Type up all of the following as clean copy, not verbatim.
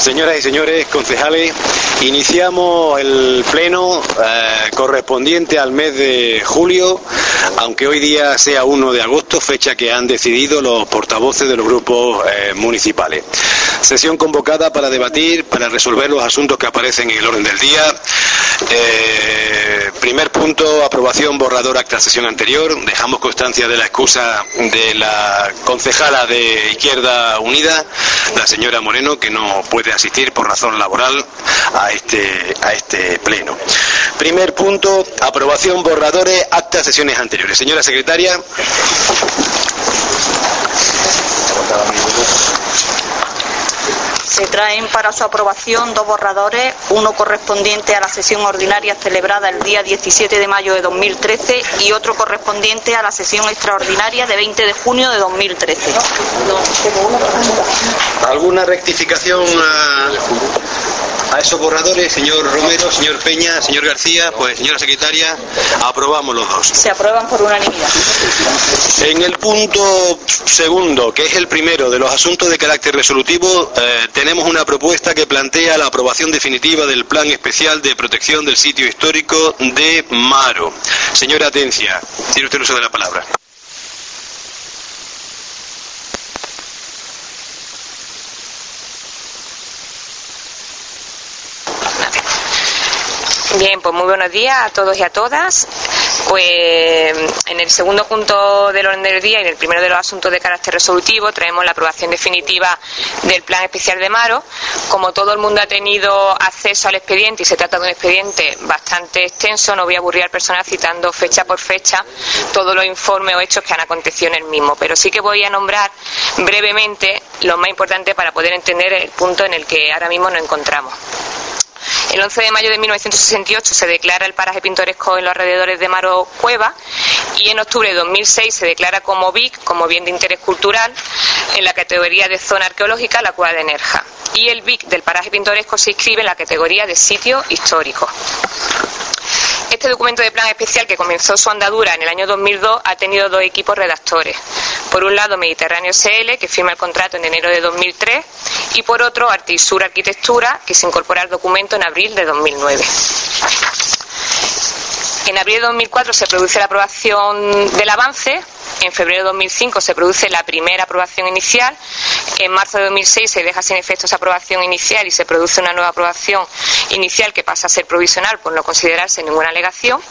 Señoras y señores concejales, iniciamos el pleno correspondiente al mes de julio, aunque hoy día sea 1 de agosto, fecha que han decidido los portavoces de los grupos municipales. Sesión convocada para debatir, para resolver los asuntos que aparecen en el orden del día. Primer punto, aprobación borrador acta de sesión anterior. Dejamos constancia de la excusa de la concejala de Izquierda Unida, la señora Moreno, que no puede asistir por razón laboral a este pleno. Primer punto, aprobación borradores acta de sesiones anteriores. Señora secretaria. Se traen para su aprobación dos borradores, uno correspondiente a la sesión ordinaria celebrada el día 17 de mayo de 2013 y otro correspondiente a la sesión extraordinaria de 20 de junio de 2013. ¿Alguna rectificación a esos borradores, señor Romero, señor Peña, señor García? Pues, señora secretaria, aprobamos los dos. Se aprueban por unanimidad. En el punto segundo, que es el primero de los asuntos de carácter resolutivo, tenemos una propuesta que plantea la aprobación definitiva del Plan Especial de Protección del Sitio Histórico de Maro. Señora Atencia, tiene usted el uso de la palabra. Bien, pues muy buenos días a todos y a todas. Pues en el segundo punto del orden del día y en el primero de los asuntos de carácter resolutivo traemos la aprobación definitiva del Plan Especial de Maro. Como todo el mundo ha tenido acceso al expediente y se trata de un expediente bastante extenso, no voy a aburrir al personal citando fecha por fecha todos los informes o hechos que han acontecido en el mismo, pero sí que voy a nombrar brevemente lo más importante para poder entender el punto en el que ahora mismo nos encontramos. El 11 de mayo de 1968 se declara el paraje pintoresco en los alrededores de Maro Cueva y en octubre de 2006 se declara como BIC, como bien de interés cultural, en la categoría de zona arqueológica la Cueva de Nerja. Y el BIC del paraje pintoresco se inscribe en la categoría de sitio histórico. Este documento de plan especial, que comenzó su andadura en el año 2002, ha tenido dos equipos redactores. Por un lado, Mediterráneo SL, que firma el contrato en enero de 2003, y por otro, Artisur Arquitectura, que se incorpora al documento en abril de 2009. En abril de 2004 se produce la aprobación del avance. En febrero de 2005 se produce la primera aprobación inicial. En marzo de 2006 se deja sin efecto esa aprobación inicial y se produce una nueva aprobación inicial que pasa a ser provisional por no considerarse ninguna alegación.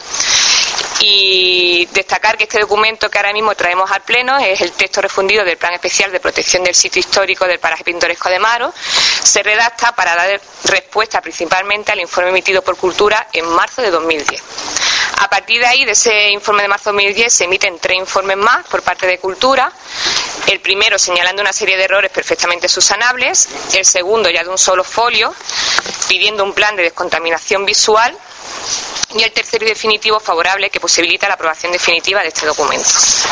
Y destacar que este documento que ahora mismo traemos al Pleno es el texto refundido del Plan Especial de Protección del Sitio Histórico del Paraje Pintoresco de Maro. Se redacta para dar respuesta principalmente al informe emitido por Cultura en marzo de 2010. A partir de ahí, de ese informe de marzo de 2010, se emiten 3 informes más por parte de Cultura. El primero señalando una serie de errores perfectamente subsanables. El segundo ya de un solo folio, pidiendo un plan de descontaminación visual. Y el tercero y definitivo favorable, que posibilita la aprobación definitiva de este documento.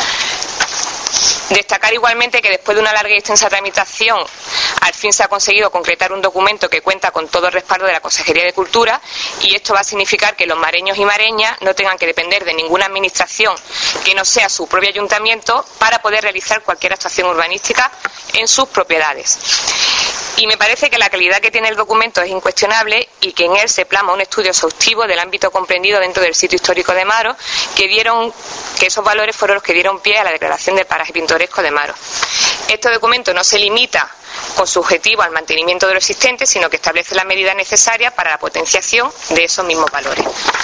Destacar igualmente que después de una larga y extensa tramitación, al fin se ha conseguido concretar un documento que cuenta con todo el respaldo de la Consejería de Cultura, y esto va a significar que los mareños y mareñas no tengan que depender de ninguna administración que no sea su propio ayuntamiento para poder realizar cualquier actuación urbanística en sus propiedades. Y me parece que la calidad que tiene el documento es incuestionable y que en él se plasma un estudio exhaustivo del ámbito comprendido dentro del sitio histórico de Maro, que esos valores fueron los que dieron pie a la declaración del paraje pintoresco de Maro. Este documento no se limita con su objetivo al mantenimiento de lo existente, sino que establece las medidas necesarias para la potenciación de esos mismos valores.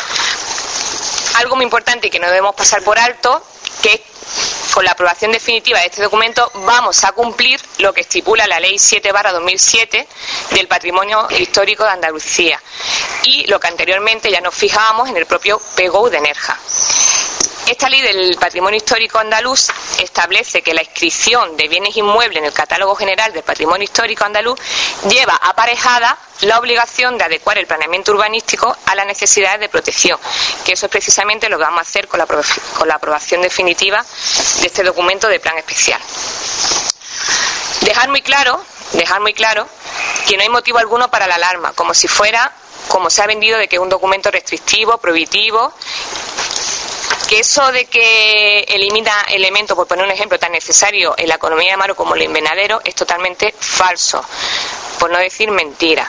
Algo muy importante y que no debemos pasar por alto, que con la aprobación definitiva de este documento vamos a cumplir lo que estipula la Ley 7/2007 del Patrimonio Histórico de Andalucía y lo que anteriormente ya nos fijábamos en el propio PGOU de Nerja. Esta ley del patrimonio histórico andaluz establece que la inscripción de bienes inmuebles en el catálogo general del patrimonio histórico andaluz lleva aparejada la obligación de adecuar el planeamiento urbanístico a las necesidades de protección, que eso es precisamente lo que vamos a hacer con la aprobación definitiva de este documento de plan especial. Dejar muy claro que no hay motivo alguno para la alarma, como si fuera, como se ha vendido, de que es un documento restrictivo, prohibitivo. Que eso de que elimina elementos, por poner un ejemplo tan necesario en la economía de Maro como el invernadero, es totalmente falso. por no decir mentira.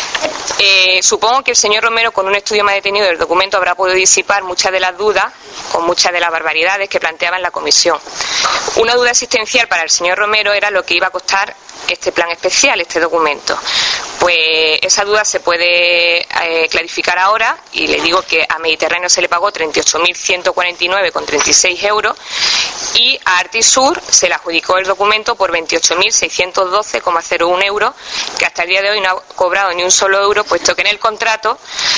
Supongo que el señor Romero, con un estudio más detenido del documento, habrá podido disipar muchas de las dudas o muchas de las barbaridades que planteaba en la comisión. Una duda existencial para el señor Romero era lo que iba a costar este plan especial, este documento. Pues esa duda se puede clarificar ahora, y le digo que a Mediterráneo se le pagó 38.149,36 euros y a Artisur se le adjudicó el documento por 28.612,01 euros, que hasta el día de hoy no ha cobrado ni un solo euro, puesto que en el contrato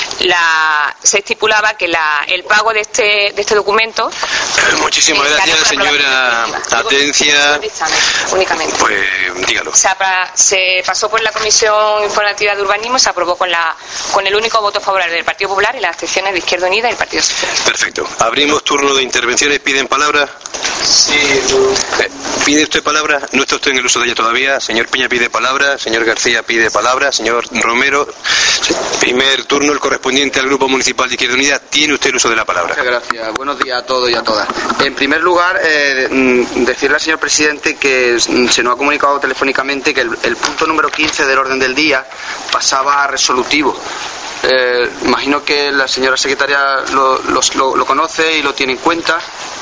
se estipulaba que el pago de este documento... Muchísimas gracias, señora Atencia. Únicamente. Pues dígalo. Se pasó por la Comisión Informativa de Urbanismo, se aprobó con el único voto favorable del Partido Popular y las abstenciones de Izquierda Unida y el Partido Socialista. Perfecto. Abrimos turno de intervenciones. ¿Piden palabra? Sí. ¿Pide usted palabra? No está usted en el uso de ella todavía. Señor Piña pide palabra. Señor García pide palabra. Señor Romero, primer turno, el correspondiente al Grupo Municipal de Izquierda Unida. Tiene usted el uso de la palabra. Muchas gracias. Buenos días a todos y a todas. En primer lugar, decirle al señor presidente que se nos ha comunicado telefónicamente que el punto número 15 del orden del día pasaba a resolutivo. Imagino que la señora secretaria lo conoce y lo tiene en cuenta.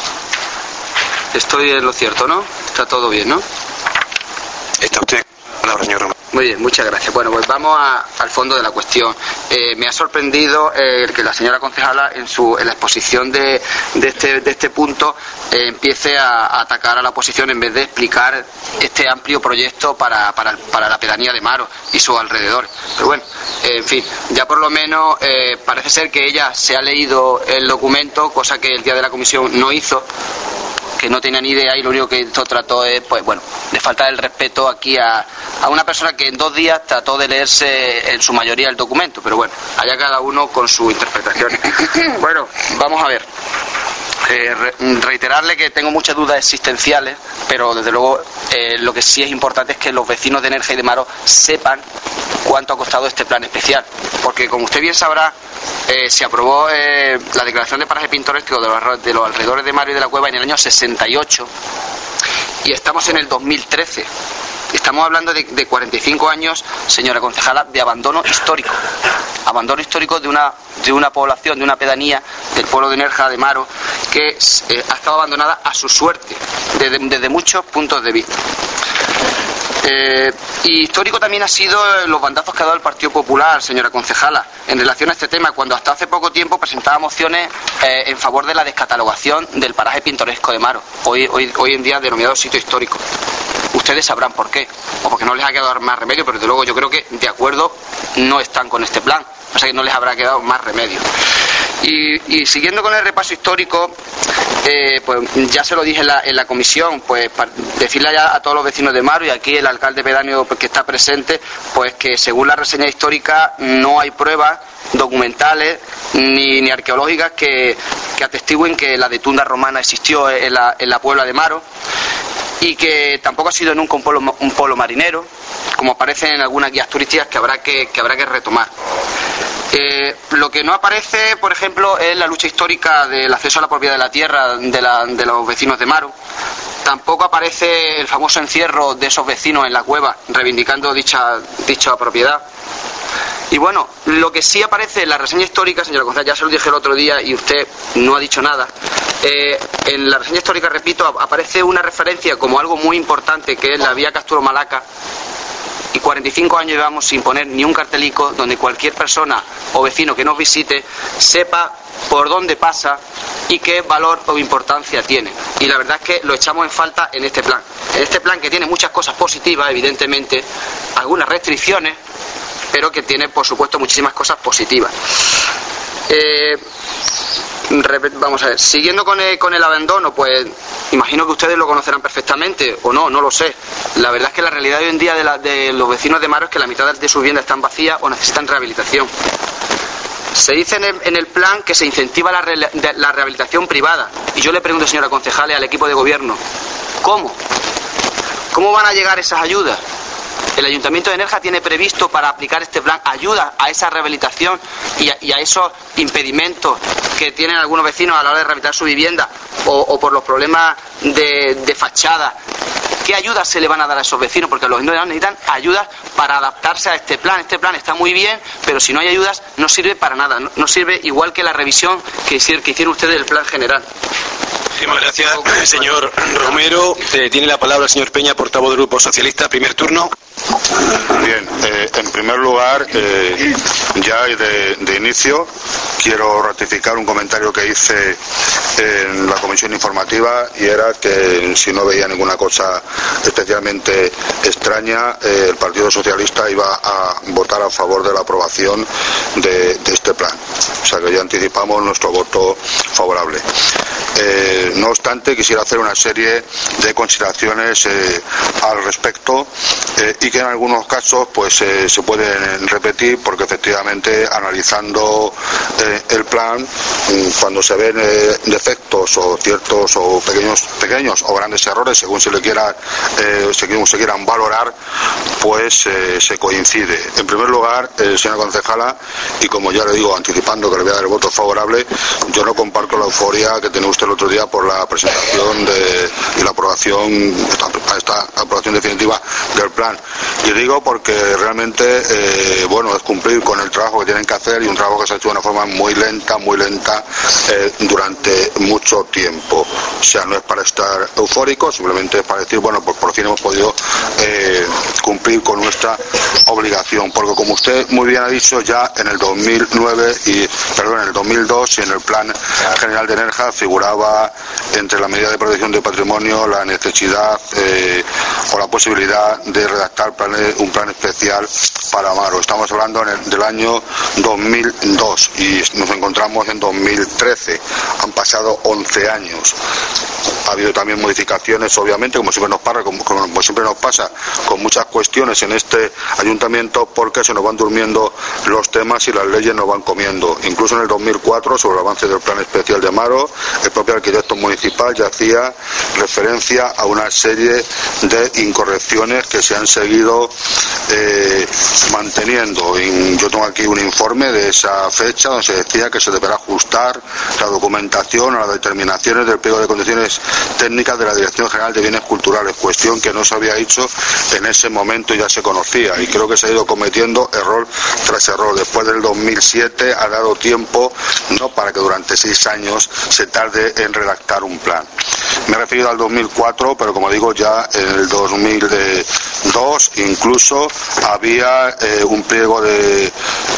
Estoy en lo cierto, ¿no? Está todo bien, ¿no? Está usted. Palabra, señor Romero. Muy bien, muchas gracias. Bueno, pues vamos al fondo de la cuestión. Me ha sorprendido que la señora concejala en la exposición de este punto empiece a atacar a la oposición en vez de explicar este amplio proyecto para la pedanía de Maro y sus alrededores. Pero bueno, en fin, ya por lo menos parece ser que ella se ha leído el documento, cosa que el día de la comisión no hizo, que no tenía ni idea, y lo único que esto trató es, pues bueno, de faltar el respeto aquí a una persona que en 2 días trató de leerse en su mayoría el documento, pero bueno, allá cada uno con su interpretación. Bueno, vamos a ver. Reiterarle que tengo muchas dudas existenciales, pero desde luego lo que sí es importante es que los vecinos de Nerja y de Maro sepan cuánto ha costado este plan especial, porque como usted bien sabrá, se aprobó la declaración de paraje pintoresco de los alrededores de Maro y de la Cueva en el año 68 y estamos en el 2013. Estamos hablando de 45 años, señora concejala, de abandono histórico de una población, de una pedanía del pueblo de Nerja de Maro, que ha estado abandonada a su suerte desde muchos puntos de vista. Y histórico también ha sido los bandazos que ha dado el Partido Popular, señora concejala, en relación a este tema, cuando hasta hace poco tiempo presentaba mociones en favor de la descatalogación del paraje pintoresco de Maro, hoy en día denominado sitio histórico. Ustedes sabrán por qué, o porque no les ha quedado más remedio, pero desde luego yo creo que de acuerdo no están con este plan, o sea que no les habrá quedado más remedio. Y siguiendo con el repaso histórico, pues ya se lo dije en la comisión, pues para decirle ya a todos los vecinos de Maro y aquí el alcalde pedáneo que está presente, pues que según la reseña histórica no hay pruebas documentales ni arqueológicas que atestiguen que la de tunda romana existió en la Puebla de Maro, y que tampoco ha sido nunca un pueblo marinero, como aparece en algunas guías turísticas que habrá que retomar. Lo que no aparece, por ejemplo, es la lucha histórica del acceso a la propiedad de la tierra de los vecinos de Maro. Tampoco aparece el famoso encierro de esos vecinos en la cueva reivindicando dicha propiedad. Y bueno, lo que sí aparece en la reseña histórica, señora concejala, ya se lo dije el otro día y usted no ha dicho nada. En la reseña histórica, repito, aparece una referencia como algo muy importante, que es la vía Castro-Malaca, y 45 años llevamos sin poner ni un cartelico donde cualquier persona o vecino que nos visite sepa por dónde pasa y qué valor o importancia tiene. Y la verdad es que lo echamos en falta en este plan. En este plan, que tiene muchas cosas positivas, evidentemente, algunas restricciones, pero que tiene, por supuesto, muchísimas cosas positivas. Vamos a ver, siguiendo con el abandono, pues imagino que ustedes lo conocerán perfectamente, o no lo sé. La verdad es que la realidad hoy en día de los vecinos de Maro es que la mitad de sus viviendas están vacías o necesitan rehabilitación. Se dice en el plan que se incentiva la rehabilitación privada, y yo le pregunto, señora concejala, al equipo de gobierno, ¿cómo van a llegar esas ayudas? ¿El Ayuntamiento de Nerja tiene previsto para aplicar este plan ayuda a esa rehabilitación y a esos impedimentos que tienen algunos vecinos a la hora de rehabilitar su vivienda o por los problemas de fachada? ¿Qué ayudas se le van a dar a esos vecinos? Porque los vecinos necesitan ayudas para adaptarse a este plan. Este plan está muy bien, pero si no hay ayudas no sirve para nada. No sirve igual que la revisión que hicieron ustedes del plan general. Muchísimas gracias, señor Romero. Tiene la palabra el señor Peña, portavoz del Grupo Socialista. Primer turno. Bien, en primer lugar, ya de inicio, quiero ratificar un comentario que hice en la comisión informativa, y era que si no veía ninguna cosa especialmente extraña, el Partido Socialista iba a votar a favor de la aprobación de este plan. O sea que ya anticipamos nuestro voto favorable. No obstante, quisiera hacer una serie de consideraciones al respecto y que en algunos casos pues se pueden repetir, porque efectivamente analizando el plan, cuando se ven defectos o ciertos o pequeños o grandes errores, según se quieran valorar, pues se coincide. En primer lugar, señora concejala, y como ya le digo, anticipando que le voy a dar el voto favorable, yo no comparto la euforia que tenía usted el otro día por la presentación y la aprobación, esta aprobación definitiva del plan. Y digo porque realmente es cumplir con el trabajo que tienen que hacer, y un trabajo que se ha hecho de una forma muy lenta durante mucho tiempo. O sea, no es para estar eufórico, simplemente es para decir, pues por fin hemos podido cumplir con nuestra obligación, porque como usted muy bien ha dicho, ya en el 2002 y en el plan general de Nerja figuraba entre la medida de protección del patrimonio la necesidad o la posibilidad de redactar un plan especial para Amaro. Estamos hablando del año 2002 y nos encontramos en 2013. Han pasado 11 años. Ha habido también modificaciones, obviamente, como siempre nos pasa con muchas cuestiones en este ayuntamiento, porque se nos van durmiendo los temas y las leyes nos van comiendo. Incluso en el 2004, sobre el avance del plan especial de Amaro, el propio arquitecto municipal ya hacía referencia a una serie de incorrecciones que se han seguido manteniendo. Yo tengo aquí un informe de esa fecha donde se decía que se deberá ajustar la documentación a las determinaciones del pliego de condiciones técnicas de la Dirección General de Bienes Culturales, cuestión que no se había hecho en ese momento y ya se conocía, y creo que se ha ido cometiendo error tras error. Después del 2007 ha dado tiempo, no para que durante 6 años se tarde en redactar un plan. Me he referido al 2004, pero como digo, ya en el 2002 incluso había un pliego de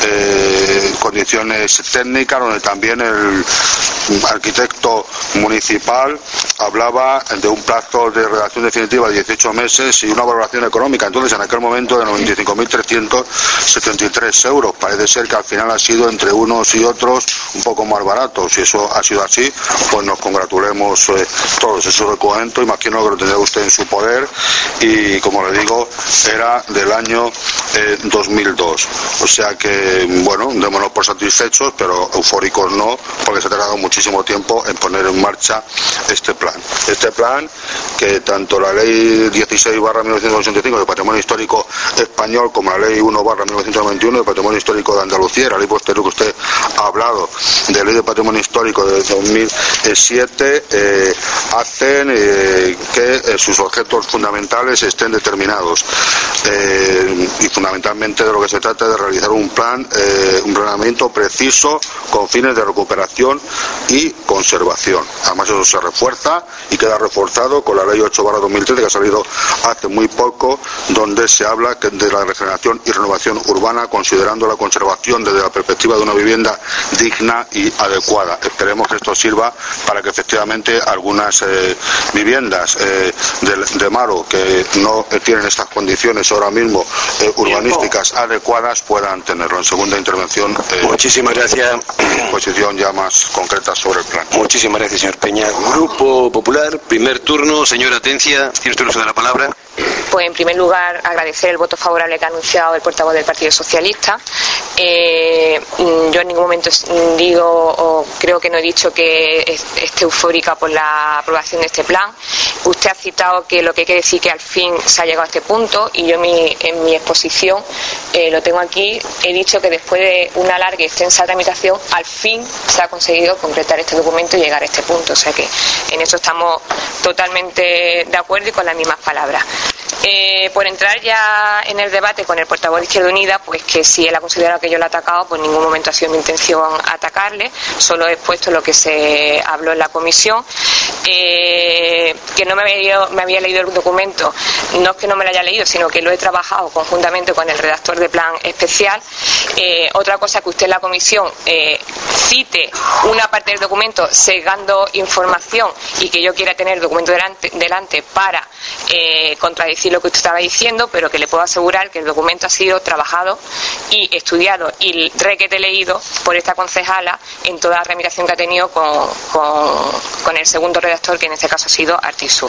condiciones técnicas donde también el arquitecto municipal hablaba de un plazo de redacción definitiva de 18 meses y una valoración económica, entonces en aquel momento, de 95.373 euros. Parece ser que al final ha sido entre unos y otros un poco más barato. Si eso ha sido así, pues nos congratulemos todos. Ese documento, imagino que lo tendrá usted en su poder, y como le digo, era del año 2002. O sea que, démonos por satisfechos, pero eufóricos no, porque se ha tardado muchísimo tiempo en poner en marcha este plan. Este plan, que tanto la ley 16/1985 de Patrimonio Histórico Español como la ley 1/1991 de Patrimonio Histórico de Andalucía, la ley posterior que usted ha hablado, de ley de Patrimonio Histórico de 2007, hacen que sus objetos fundamentales estén determinados, y fundamentalmente de lo que se trata es de realizar un planeamiento preciso con fines de recuperación y conservación. Además, eso se refuerza y queda reforzado con la ley 8/2013 que ha salido hace muy poco, donde se habla de la regeneración y renovación urbana, considerando la conservación desde la perspectiva de una vivienda digna y adecuada. Esperemos que esto sirva para que efectivamente algunas viviendas de Amaro que no tienen estas condiciones ahora mismo urbanísticas adecuadas puedan tenerlo. En segunda intervención, muchísimas gracias. Posición ya más concreta sobre el plan. Muchísimas gracias, señor Peña. Grupo Popular, primer turno, señora Atencia, tiene usted el uso de la palabra. Pues en primer lugar agradecer el voto favorable que ha anunciado el portavoz del Partido Socialista. Yo en ningún momento digo, o creo que no he dicho que esté eufórica por la aprobación de este plan. Usted ha citado que lo que quiere decir que al fin se ha llegado a este punto, y yo en mi exposición, lo tengo aquí, he dicho que después de una larga y extensa tramitación, al fin se ha conseguido concretar este documento y llegar a este punto. O sea que en eso estamos totalmente de acuerdo y con las mismas palabras. Por entrar ya en el debate con el portavoz de Izquierda Unida, pues que si él ha considerado que yo lo he atacado, pues en ningún momento ha sido mi intención atacarle, solo he expuesto lo que se habló en la comisión. Que no me había leído el documento, no es que no me lo haya leído, sino que lo he trabajado conjuntamente con el redactor de plan especial. Otra cosa, que usted en la comisión cite una parte del documento sesgando información y que yo quiera tener el documento delante para contradecir lo que usted estaba diciendo, pero que le puedo asegurar que el documento ha sido trabajado y estudiado y requete leído por esta concejala en toda la tramitación que ha tenido con el segundo redactor, que en este caso ha sido Artisur.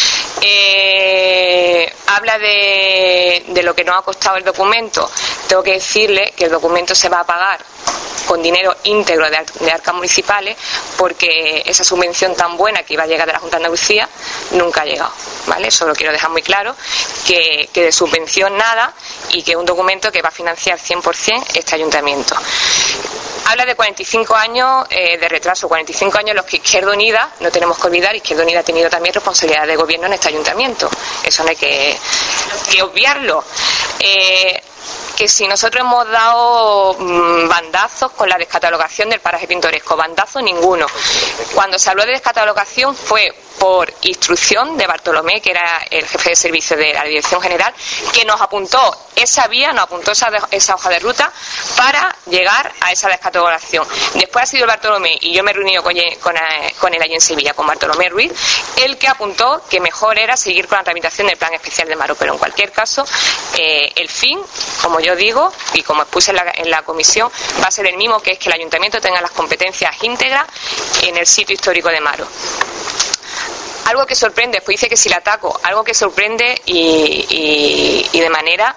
Habla de lo que nos ha costado el documento. Tengo que decirle que el documento se va a pagar con dinero íntegro de arcas municipales, porque esa subvención tan buena que iba a llegar de la Junta de Andalucía nunca ha llegado, ¿vale? Eso lo quiero dejar muy claro, que de subvención nada, y que es un documento que va a financiar 100% este ayuntamiento. Habla de 45 años de retraso, 45 años en los que Izquierda Unida, no tenemos que olvidar, Izquierda Unida ha tenido también responsabilidad de gobierno en este ayuntamiento. Eso no hay que obviarlo. Que si nosotros hemos dado bandazos con la descatalogación del paraje pintoresco, bandazo ninguno. Cuando se habló de descatalogación fue por instrucción de Bartolomé, que era el jefe de servicio de la Dirección General, que nos apuntó esa vía, nos apuntó esa hoja de ruta para llegar a esa descatalogación. Después ha sido Bartolomé, y yo me he reunido con él allí en Sevilla, con Bartolomé Ruiz, el que apuntó que mejor era seguir con la tramitación del plan especial de Maro. Pero en cualquier caso, el fin, como yo digo y como expuse en la comisión, va a ser el mismo, que es que el ayuntamiento tenga las competencias íntegras en el sitio histórico de Maro. Algo que sorprende, pues dice que si la ataco, algo que sorprende y de manera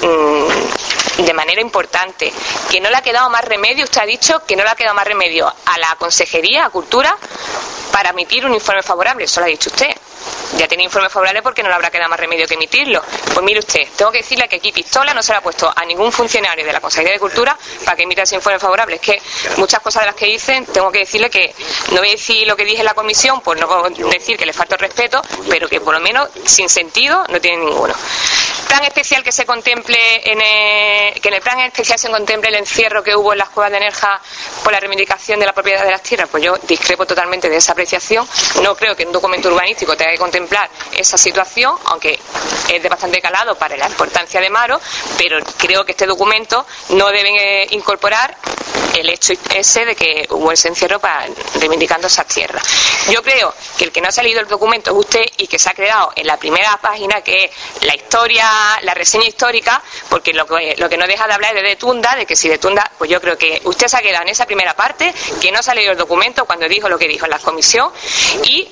importante, que no le ha quedado más remedio, usted ha dicho que no le ha quedado más remedio a la Consejería, a Cultura, para emitir un informe favorable. Eso lo ha dicho usted. Ya tiene informe favorable, porque no le habrá quedado más remedio que emitirlo. Pues mire usted, tengo que decirle que aquí pistola no se le ha puesto a ningún funcionario de la Consejería de Cultura para que emita ese informe favorable. Es que muchas cosas de las que dicen, tengo que decirle que no voy a decir lo que dije en la comisión, por no decir que le falta el respeto, pero que por lo menos sin sentido no tiene ninguno. Plan especial que se contemple que en el plan especial se contemple el encierro que hubo en las cuevas de Nerja por la reivindicación de la propiedad de las tierras. Pues yo discrepo totalmente de esa apreciación. No creo que un documento urbanístico tenga que contemplar esa situación, aunque es de bastante calado para la importancia de Maro, pero creo que este documento no debe incorporar el hecho ese de que hubo ese encierro reivindicando esas tierras. Yo creo que el que no ha salido el documento es usted, y que se ha creado en la primera página, que es la historia, la reseña histórica, porque lo que no deja de hablar es de Tunda, de que si de Tunda, pues yo creo que usted se ha quedado en esa primera parte, que no ha salido el documento cuando dijo lo que dijo en la comisión. Y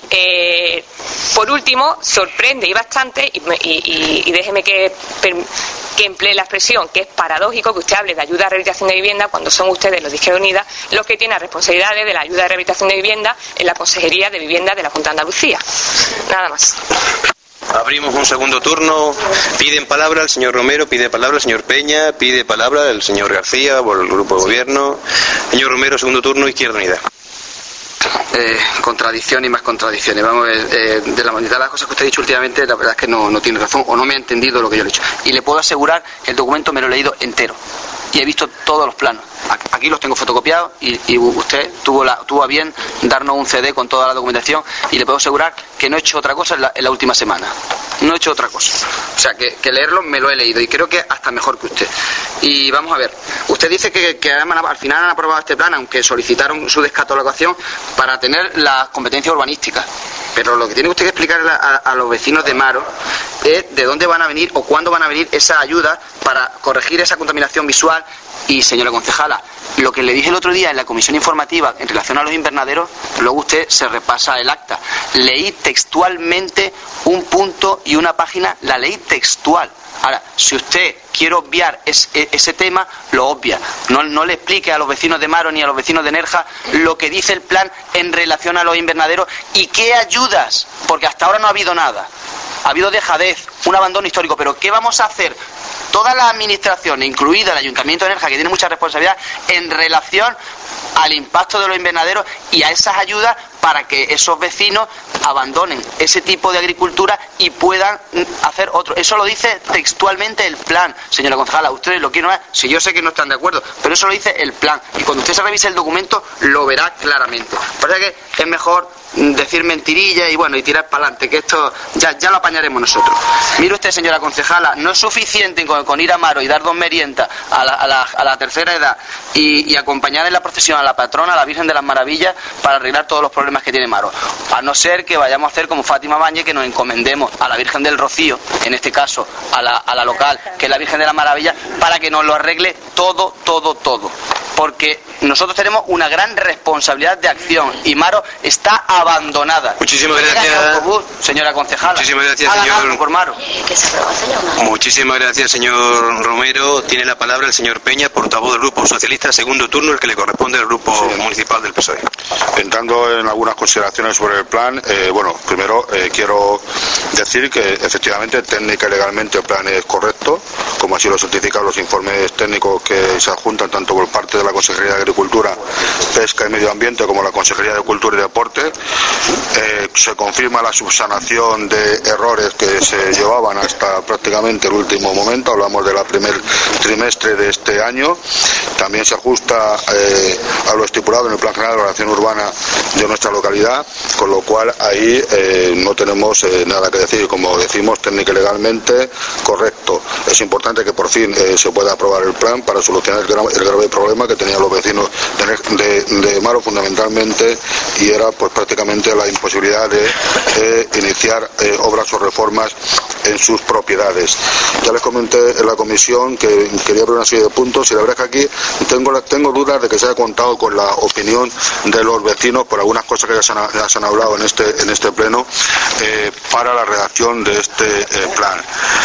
por último, sorprende y bastante, y déjeme que emplee la expresión, que es paradójico que usted hable de ayuda a rehabilitación de vivienda cuando son ustedes, los de Izquierda Unida, los que tienen responsabilidades de la ayuda de rehabilitación de vivienda en la Consejería de Vivienda de la Junta de Andalucía. Nada más. Abrimos un segundo turno. Piden palabra el señor Romero, pide palabra el señor Peña, pide palabra el señor García por el grupo de gobierno. Señor Romero, segundo turno, Izquierda Unida. Contradicción y más contradicciones. Vamos a ver, de la mitad de las cosas que usted ha dicho últimamente, la verdad es que no tiene razón, o no me ha entendido lo que yo le he dicho. Y le puedo asegurar, el documento me lo he leído entero y he visto todos los planos. Aquí los tengo fotocopiados, y usted tuvo a bien darnos un CD con toda la documentación, y le puedo asegurar que no he hecho otra cosa en la última semana. No he hecho otra cosa. O sea, que leerlo me lo he leído, y creo que hasta mejor que usted. Y vamos a ver, usted dice que al final han aprobado este plan, aunque solicitaron su descatalogación para tener las competencias urbanísticas. Pero lo que tiene usted que explicar a los vecinos de Maro es de dónde van a venir o cuándo van a venir esas ayudas para corregir esa contaminación visual. Y, señora concejala, lo que le dije el otro día en la comisión informativa en relación a los invernaderos, luego usted se repasa el acta. Leí textualmente un punto y una página, la leí textual. Ahora, si usted quiere obviar ese tema, lo obvia. No le explique a los vecinos de Maro ni a los vecinos de Nerja lo que dice el plan en relación a los invernaderos y qué ayudas, porque hasta ahora no ha habido nada. Ha habido dejadez, un abandono histórico, pero ¿qué vamos a hacer? Toda la administración, incluida el Ayuntamiento de Nerja, que tiene mucha responsabilidad en relación al impacto de los invernaderos y a esas ayudas para que esos vecinos abandonen ese tipo de agricultura y puedan hacer otro. Eso lo dice textualmente el plan, señora concejala. Ustedes lo quieren ver, si yo sé que no están de acuerdo, pero eso lo dice el plan. Y cuando usted se revise el documento, lo verá claramente. Por eso que es mejor decir mentirillas y bueno, y tirar para adelante, que esto ya lo apañaremos nosotros. Mire usted, señora concejala, no es suficiente con ir a Maro y dar 2 meriendas a la tercera edad y acompañar en la procesión a la patrona, a la Virgen de las Maravillas, para arreglar todos los problemas que tiene Maro. A no ser que vayamos a hacer como Fátima Báñez, que nos encomendemos a la Virgen del Rocío, en este caso a la local, que es la Virgen de las Maravillas, para que nos lo arregle todo. Porque nosotros tenemos una gran responsabilidad de acción y Maro está abandonada. Muchísimas gracias, señora concejala. Muchísimas gracias, señor. Por Maro. Muchísimas gracias, señor Romero. Tiene la palabra el señor Peña, portavoz del Grupo Socialista, segundo turno, el que le corresponde al Grupo Municipal del PSOE. Entrando en algunas consideraciones sobre el plan, primero quiero decir que efectivamente técnica y legalmente el plan es correcto, como así lo certifican los informes técnicos que se adjuntan tanto por parte de la Consejería de Agricultura, Pesca y Medio Ambiente como la Consejería de Cultura y Deporte. Se confirma la subsanación de errores que se llevaban hasta prácticamente el último momento, hablamos del primer trimestre de este año. También se ajusta a lo estipulado en el Plan General de Ordenación Urbana de nuestra localidad, con lo cual ahí no tenemos nada que decir. Como decimos, técnica y legalmente correcto. Es importante que por fin se pueda aprobar el plan para solucionar el grave problema que tenían los vecinos de Maro fundamentalmente, y era pues prácticamente la imposibilidad de iniciar obras o reformas en sus propiedades. Ya les comenté en la comisión que quería abrir una serie de puntos y la verdad es que aquí tengo dudas de que se haya contado con la opinión de los vecinos por algunas cosas que ya se han hablado en este pleno para la redacción de este plan.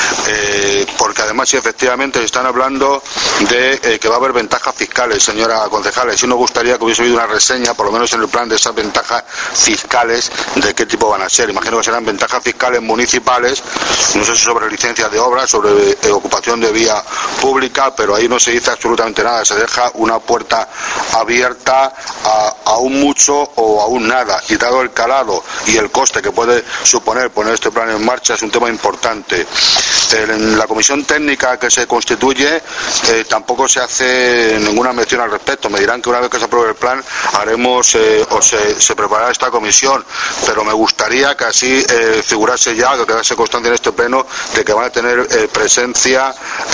Porque además, si efectivamente están hablando de que va a haber ventajas fiscales, señora concejala, y sí nos gustaría que hubiese habido una reseña, por lo menos en el plan, de esas ventajas fiscales, de qué tipo van a ser. Imagino que serán ventajas fiscales municipales, no sé si sobre licencias de obra, sobre ocupación de vía pública, pero ahí no se dice absolutamente nada, se deja una puerta abierta a un mucho o a un nada, y dado el calado y el coste que puede suponer poner este plan en marcha, es un tema importante. En la comisión técnica que se constituye tampoco se hace ninguna mención al respecto. Me dirán que una vez que se apruebe el plan haremos se preparará esta comisión, pero me gustaría que así figurase ya, que quedase constancia en este pleno de que van a tener presencia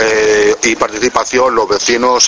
y participación los vecinos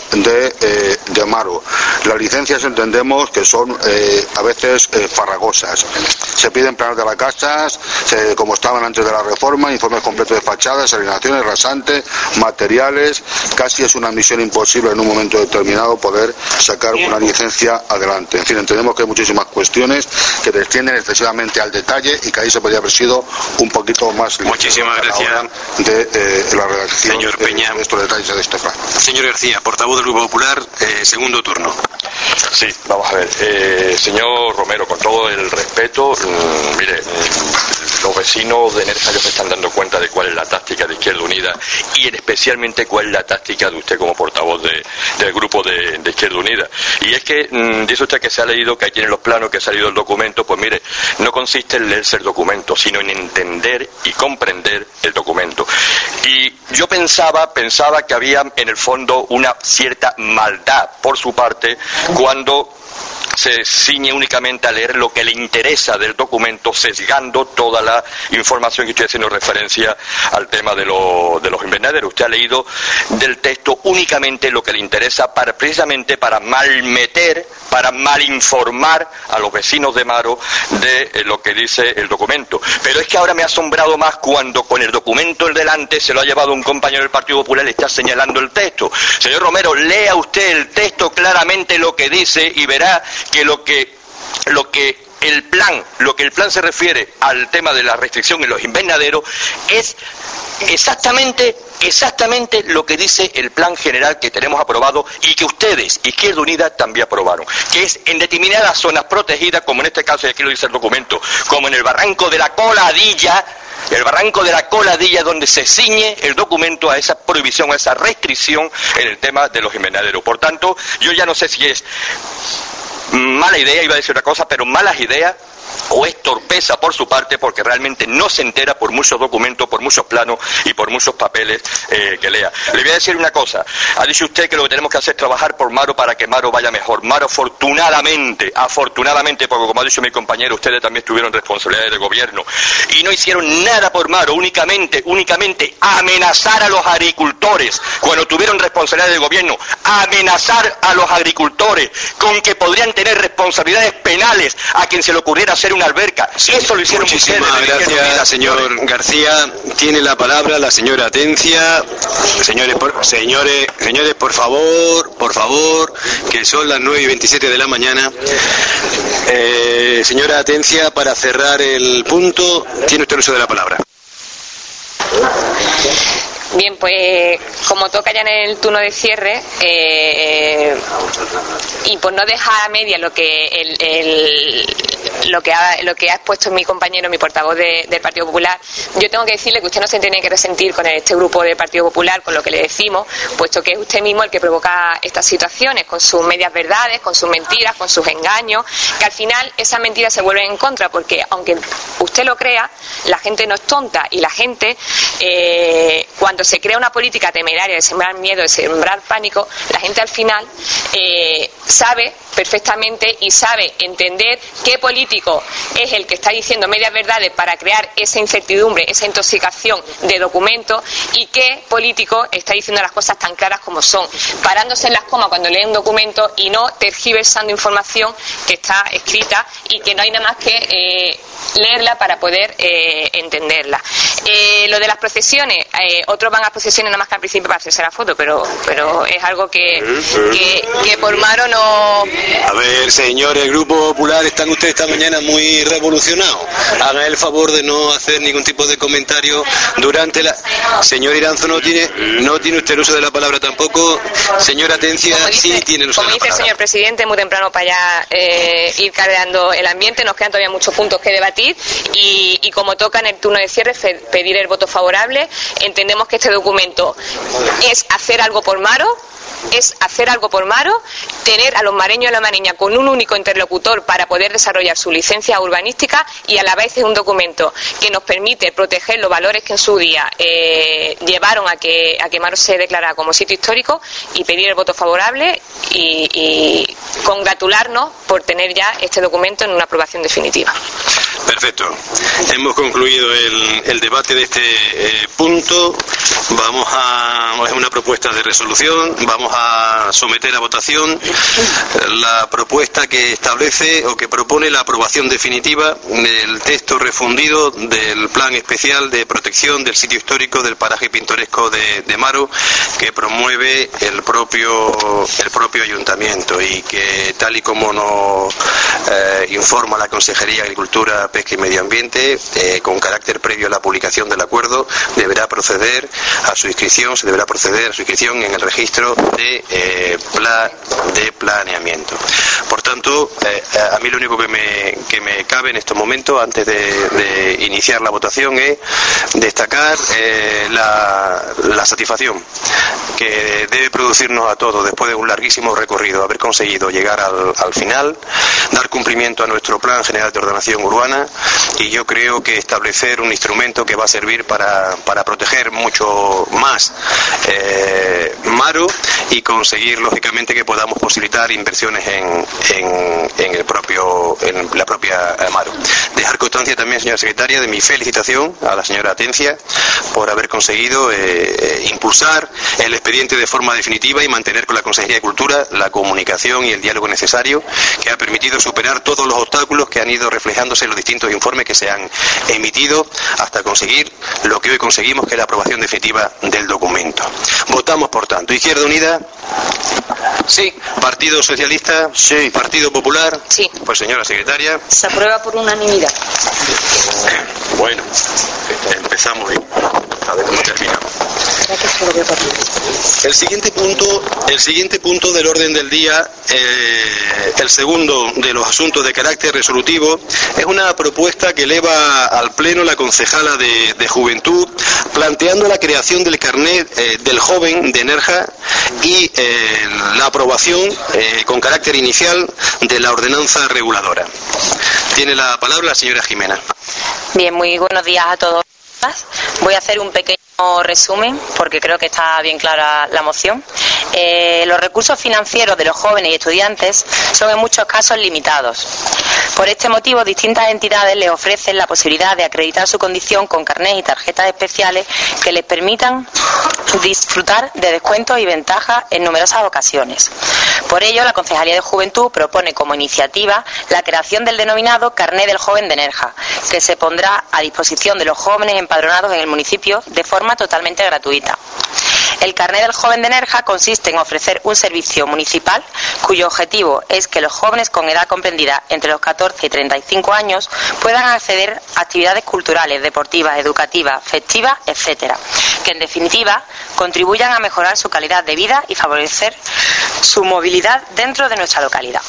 de Maro. Las licencias entendemos que son a veces farragosas. Se piden planos de las casas como estaban antes de la reforma, informes completos de fachadas, alineaciones, rasantes, materiales. Casi es una misión imposible en un momento determinado poder sacar una licencia adelante. En fin, entendemos que hay muchísimas cuestiones que descienden excesivamente al detalle y que ahí se podría haber sido un poquito más. Muchísimas gracias de la redacción, señor Peña, de estos detalles de este plan. Señor García, portavoz del Grupo Popular, segundo turno. Sí, vamos a ver, señor Romero, con todo el respeto, mire, los vecinos de Nerja ya se están dando cuenta de cuál es la táctica de Izquierda Unida y especialmente cuál es la táctica de usted como portavoz del grupo de Izquierda Unida. Y es que dice usted que se ha leído, que ahí tienen los planos, que ha salido el documento. Pues mire, no consiste en leerse el documento, sino en entender y comprender el documento. Y yo pensaba que había en el fondo una cierta maldad por su parte cuando se ciñe únicamente a leer lo que le interesa del documento, sesgando toda la información que estoy haciendo referencia al tema de los invernaderos. Usted ha leído del texto únicamente lo que le interesa precisamente para malmeter, para malinformar a los vecinos de Maro de lo que dice el documento. Pero es que ahora me ha asombrado más cuando con el documento en delante se lo ha llevado un compañero del Partido Popular y le está señalando el texto. Señor Romero, lea usted el texto claramente lo que dice y verá que lo que el plan, lo que el plan se refiere al tema de la restricción en los invernaderos, es exactamente lo que dice el plan general que tenemos aprobado y que ustedes, Izquierda Unida, también aprobaron, que es en determinadas zonas protegidas, como en este caso, y aquí lo dice el documento, como en el barranco de la Coladilla, donde se ciñe el documento a esa prohibición, a esa restricción en el tema de los invernaderos. Por tanto, yo ya no sé si es mala idea, iba a decir una cosa, pero malas ideas, o es torpeza por su parte, porque realmente no se entera por muchos documentos, por muchos planos y por muchos papeles que lea. Le voy a decir una cosa, ha dicho usted que lo que tenemos que hacer es trabajar por Maro para que Maro vaya mejor. Maro, afortunadamente, porque como ha dicho mi compañero, ustedes también tuvieron responsabilidades de gobierno y no hicieron nada por Maro, únicamente amenazar a los agricultores cuando tuvieron responsabilidades de gobierno, amenazar a los agricultores con que podrían tener responsabilidades penales a quien se le ocurriera hacer una alberca. Eso lo hicieron ustedes. Muchísimas gracias, señor García. Tiene la palabra la señora Atencia. Señores, por favor, que son las 9:27 de la mañana. Señora Atencia, para cerrar el punto, tiene usted el uso de la palabra. Bien, pues como toca ya en el turno de cierre, y por no dejar a media lo que ha expuesto mi compañero, mi portavoz del Partido Popular, yo tengo que decirle que usted no se tiene que resentir con este grupo del Partido Popular, con lo que le decimos, puesto que es usted mismo el que provoca estas situaciones, con sus medias verdades, con sus mentiras, con sus engaños, que al final esas mentiras se vuelven en contra, porque aunque usted lo crea, la gente no es tonta, y la gente, cuando se crea una política temeraria de sembrar miedo, de sembrar pánico, la gente al final sabe perfectamente y sabe entender qué político es el que está diciendo medias verdades para crear esa incertidumbre, esa intoxicación de documentos, y qué político está diciendo las cosas tan claras como son, parándose en las comas cuando lee un documento y no tergiversando información que está escrita y que no hay nada más que leerla para poder entenderla. Lo de las procesiones, otros van a procesiones nada más que al principio para hacerse la foto, pero es algo que por Maro no... A ver, señores, el Grupo Popular, están ustedes esta mañana muy revolucionados. Hagan el favor de no hacer ningún tipo de comentario durante la... Señor Iranzo, no tiene usted el uso de la palabra tampoco. Señora Atencia, sí tiene el uso de la palabra. Como dice el señor presidente, muy temprano para ya ir cargando el ambiente, nos quedan todavía muchos puntos que debatir, y como toca en el turno de cierre pedir el voto favorable. Entendemos que este documento es hacer algo por Maro, tener a los mareños y a la mareña con un único interlocutor para poder desarrollar su licencia urbanística, y a la vez es un documento que nos permite proteger los valores que en su día llevaron a que Maro se declarara como sitio histórico, y pedir el voto favorable y congratularnos por tener ya este documento en una aprobación definitiva. Perfecto. Hemos concluido el debate de este punto. Es una propuesta de resolución. Vamos a someter a votación la propuesta que establece o que propone la aprobación definitiva del texto refundido del Plan Especial de Protección del Sitio Histórico del Paraje Pintoresco de Maro, que promueve el propio Ayuntamiento, y que, tal y como nos informa la Consejería de Agricultura, Pesca y Medio Ambiente, con carácter previo a la publicación del acuerdo, se deberá proceder a su inscripción en el registro de planeamiento. Por tanto, a mí lo único que me cabe en estos momentos, antes de iniciar la votación, es destacar la satisfacción que debe producirnos a todos, después de un larguísimo recorrido, haber conseguido llegar al final, dar cumplimiento a nuestro Plan General de Ordenación Urbana, y yo creo que establecer un instrumento que va a servir para proteger mucho más Maro, y conseguir, lógicamente, que podamos posibilitar inversiones en la propia Maro. Dejar constancia también, señora secretaria, de mi felicitación a la señora Atencia por haber conseguido impulsar el expediente de forma definitiva y mantener con la Consejería de Cultura la comunicación y el diálogo necesario, que ha permitido superar todos los obstáculos que han ido reflejándose en los distintos informes que se han emitido hasta conseguir lo que hoy conseguimos, que es la aprobación definitiva del documento. Votamos, por tanto, Izquierda Unida. Sí. ¿Partido Socialista? Sí. ¿Partido Popular? Sí. Pues señora secretaria. Se aprueba por unanimidad. Bueno, empezamos bien. A ver cómo terminamos. El siguiente punto del orden del día, el segundo de los asuntos de carácter resolutivo, es una propuesta que eleva al Pleno la concejala de Juventud, planteando la creación del carnet del joven de Nerja y la aprobación con carácter inicial de la ordenanza reguladora. Tiene la palabra la señora Jimena. Bien, muy buenos días a todos. Voy a hacer un pequeño resumen porque creo que está bien clara la moción. Los recursos financieros de los jóvenes y estudiantes son en muchos casos limitados. Por este motivo, distintas entidades les ofrecen la posibilidad de acreditar su condición con carnés y tarjetas especiales que les permitan disfrutar de descuentos y ventajas en numerosas ocasiones. Por ello, la Concejalía de Juventud propone como iniciativa la creación del denominado Carné del Joven de Nerja, que se pondrá a disposición de los jóvenes empadronados en el municipio de forma totalmente gratuita. El Carné del Joven de Nerja consiste en ofrecer un servicio municipal cuyo objetivo es que los jóvenes con edad comprendida entre los 14 y 35 años puedan acceder a actividades culturales, deportivas, educativas, festivas, etcétera, que en definitiva contribuyan a mejorar su calidad de vida y favorecer su movilidad dentro de nuestra localidad.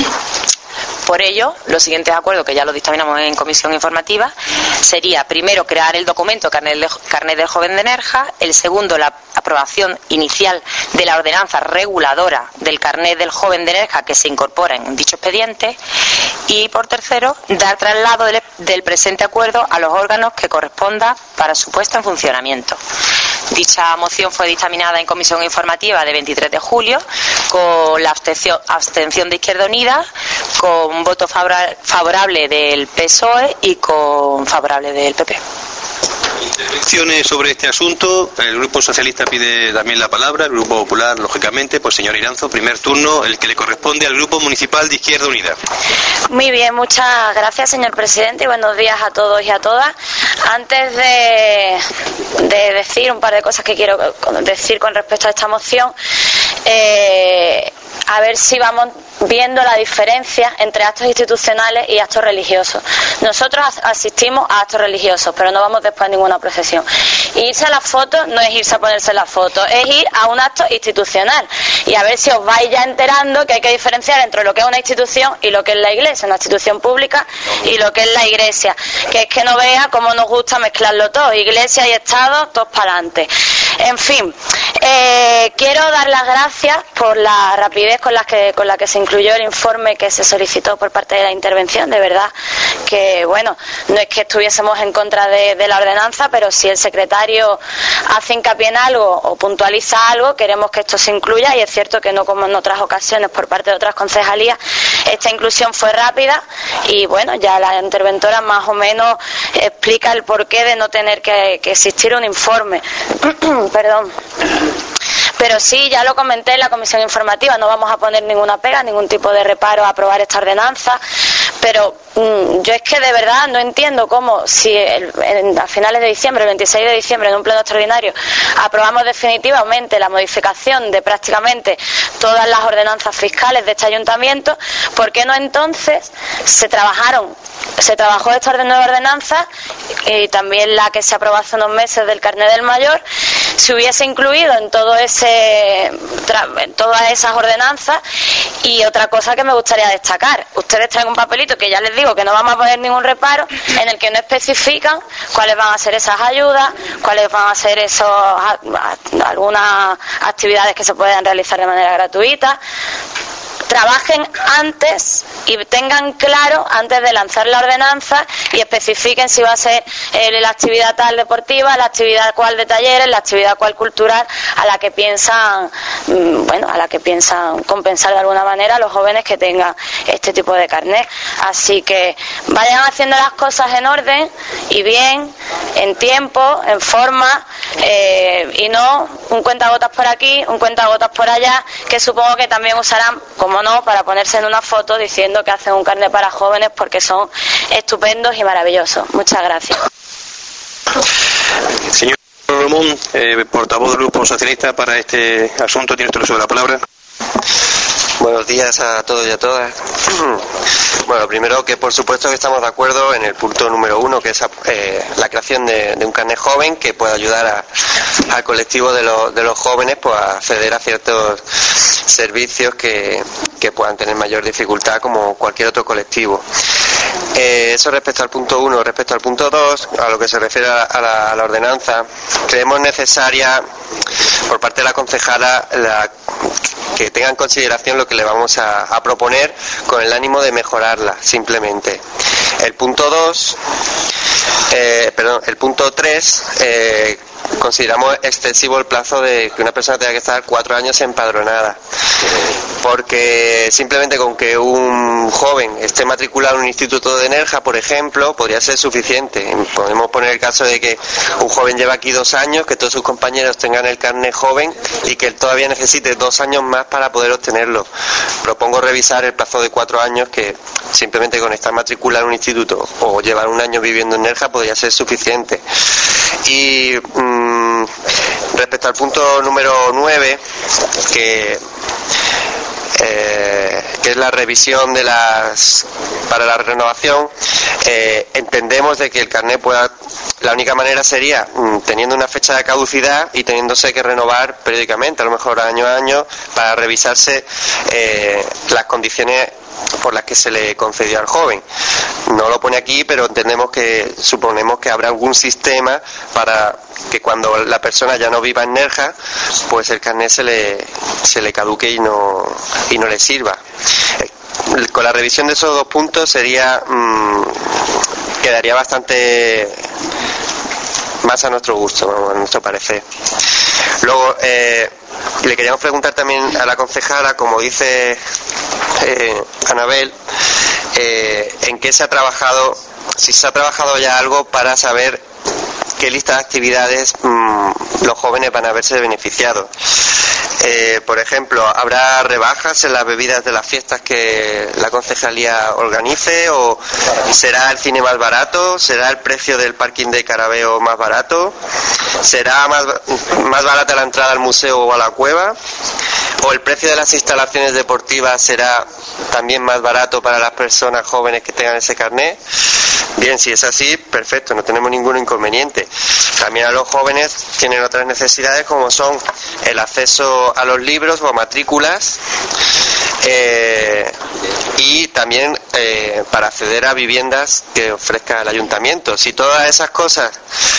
Por ello, los siguientes acuerdos, que ya los dictaminamos en comisión informativa, sería primero crear el documento Carnet del Joven de Nerja, el segundo la aprobación inicial de la ordenanza reguladora del Carnet del Joven de Nerja que se incorpora en dicho expediente y por tercero dar traslado del presente acuerdo a los órganos que corresponda para su puesta en funcionamiento. Dicha moción fue dictaminada en comisión informativa de 23 de julio con la abstención de Izquierda Unida, con voto favorable del PSOE y con favorable del PP. Intervenciones sobre este asunto. El Grupo Socialista pide también la palabra, el Grupo Popular, lógicamente. Pues señor Iranzo, primer turno, el que le corresponde al Grupo Municipal de Izquierda Unida. Muy bien, muchas gracias, señor presidente, y buenos días a todos y a todas. Antes de decir un par de cosas que quiero decir con respecto a esta moción, a ver si vamos viendo la diferencia entre actos institucionales y actos religiosos. Nosotros asistimos a actos religiosos, pero no vamos después a ninguna procesión. Irse a la foto no es irse a ponerse la foto, es ir a un acto institucional. Y a ver si os vais ya enterando que hay que diferenciar entre lo que es una institución y lo que es la iglesia, una institución pública y lo que es la iglesia. Que es que no vea cómo nos gusta mezclarlo todo, iglesia y Estado, todos para adelante. En fin, quiero dar las gracias por la rapidez con la que se incluyó el informe que se solicitó por parte de la intervención. De verdad que, bueno, no es que estuviésemos en contra de la ordenanza, pero si el secretario hace hincapié en algo o puntualiza algo, queremos que esto se incluya, y es cierto que no como en otras ocasiones por parte de otras concejalías, esta inclusión fue rápida y, bueno, ya la interventora más o menos explica el porqué de no tener que existir un informe. Perdón. Pero sí, ya lo comenté en la comisión informativa, no vamos a poner ninguna pega, ningún tipo de reparo a aprobar esta ordenanza, pero yo es que de verdad no entiendo cómo si a finales de diciembre, el 26 de diciembre, en un pleno extraordinario, aprobamos definitivamente la modificación de prácticamente todas las ordenanzas fiscales de este ayuntamiento, ¿por qué no entonces se trabajó esta nueva ordenanza y también la que se aprobó hace unos meses del carnet del mayor, se hubiese incluido en todas esas ordenanzas? Y otra cosa que me gustaría destacar, ustedes traen un papelito que ya les digo que no vamos a poner ningún reparo, en el que no especifican cuáles van a ser esas ayudas, cuáles van a ser algunas actividades que se pueden realizar de manera gratuita. Trabajen antes y tengan claro antes de lanzar la ordenanza y especifiquen si va a ser la actividad tal deportiva, la actividad cual de talleres, la actividad cual cultural a la que piensan compensar de alguna manera a los jóvenes que tengan este tipo de carnet. Así que vayan haciendo las cosas en orden y bien, en tiempo, en forma, y no un cuentagotas por aquí, un cuentagotas por allá, que supongo que también usarán, como no, para ponerse en una foto diciendo que hacen un carnet para jóvenes porque son estupendos y maravillosos. Muchas gracias. Señor Ramón, portavoz del Grupo Socialista para este asunto, tiene usted el uso de la palabra. Buenos días a todos y a todas. Bueno, primero que por supuesto que estamos de acuerdo en el punto número 1, que es la creación de un carnet joven que pueda ayudar al colectivo de los jóvenes pues, a acceder a ciertos servicios que puedan tener mayor dificultad como cualquier otro colectivo. Eso respecto al punto 1. Respecto al punto 2, a lo que se refiere a la ordenanza, creemos necesaria por parte de la concejala que tenga en consideración lo que le vamos a proponer con el ánimo de mejorarla, simplemente. El punto 3, consideramos excesivo el plazo de que una persona tenga que estar 4 años empadronada, porque simplemente con que un joven esté matriculado en un instituto de Nerja, por ejemplo, podría ser suficiente. Podemos poner el caso de que un joven lleva aquí 2 años, que todos sus compañeros tengan el carnet joven y que él todavía necesite 2 años más para poder obtenerlo. Propongo revisar el plazo de 4 años, que simplemente con estar matriculado en un instituto o llevar 1 año viviendo en Nerja podría ser suficiente. Y respecto al punto número 9, que es la revisión para la renovación, entendemos de que el carnet la única manera sería teniendo una fecha de caducidad y teniéndose que renovar periódicamente, a lo mejor año a año, para revisarse las condiciones por las que se le concedió al joven. No lo pone aquí, pero suponemos que habrá algún sistema para que cuando la persona ya no viva en Nerja, pues el carnet se le caduque y no le sirva. Con la revisión de esos 2 puntos quedaría bastante más a nuestro gusto, a nuestro parecer. Luego, le queríamos preguntar también a la concejala, como dice Anabel, en qué se ha trabajado, si se ha trabajado ya algo para saber qué lista de actividades los jóvenes van a verse beneficiados. Por ejemplo, ¿habrá rebajas en las bebidas de las fiestas que la concejalía organice? ¿O será el cine más barato? ¿Será el precio del parking de Carabeo más barato? ¿Será más barata la entrada al museo o a la cueva? ¿O el precio de las instalaciones deportivas será también más barato para las personas jóvenes que tengan ese carnet? Bien, si es así, perfecto, no tenemos ningún inconveniente. También a los jóvenes tienen otras necesidades, como son el acceso a los libros o a matrículas, y también para acceder a viviendas que ofrezca el ayuntamiento. Si todas esas cosas,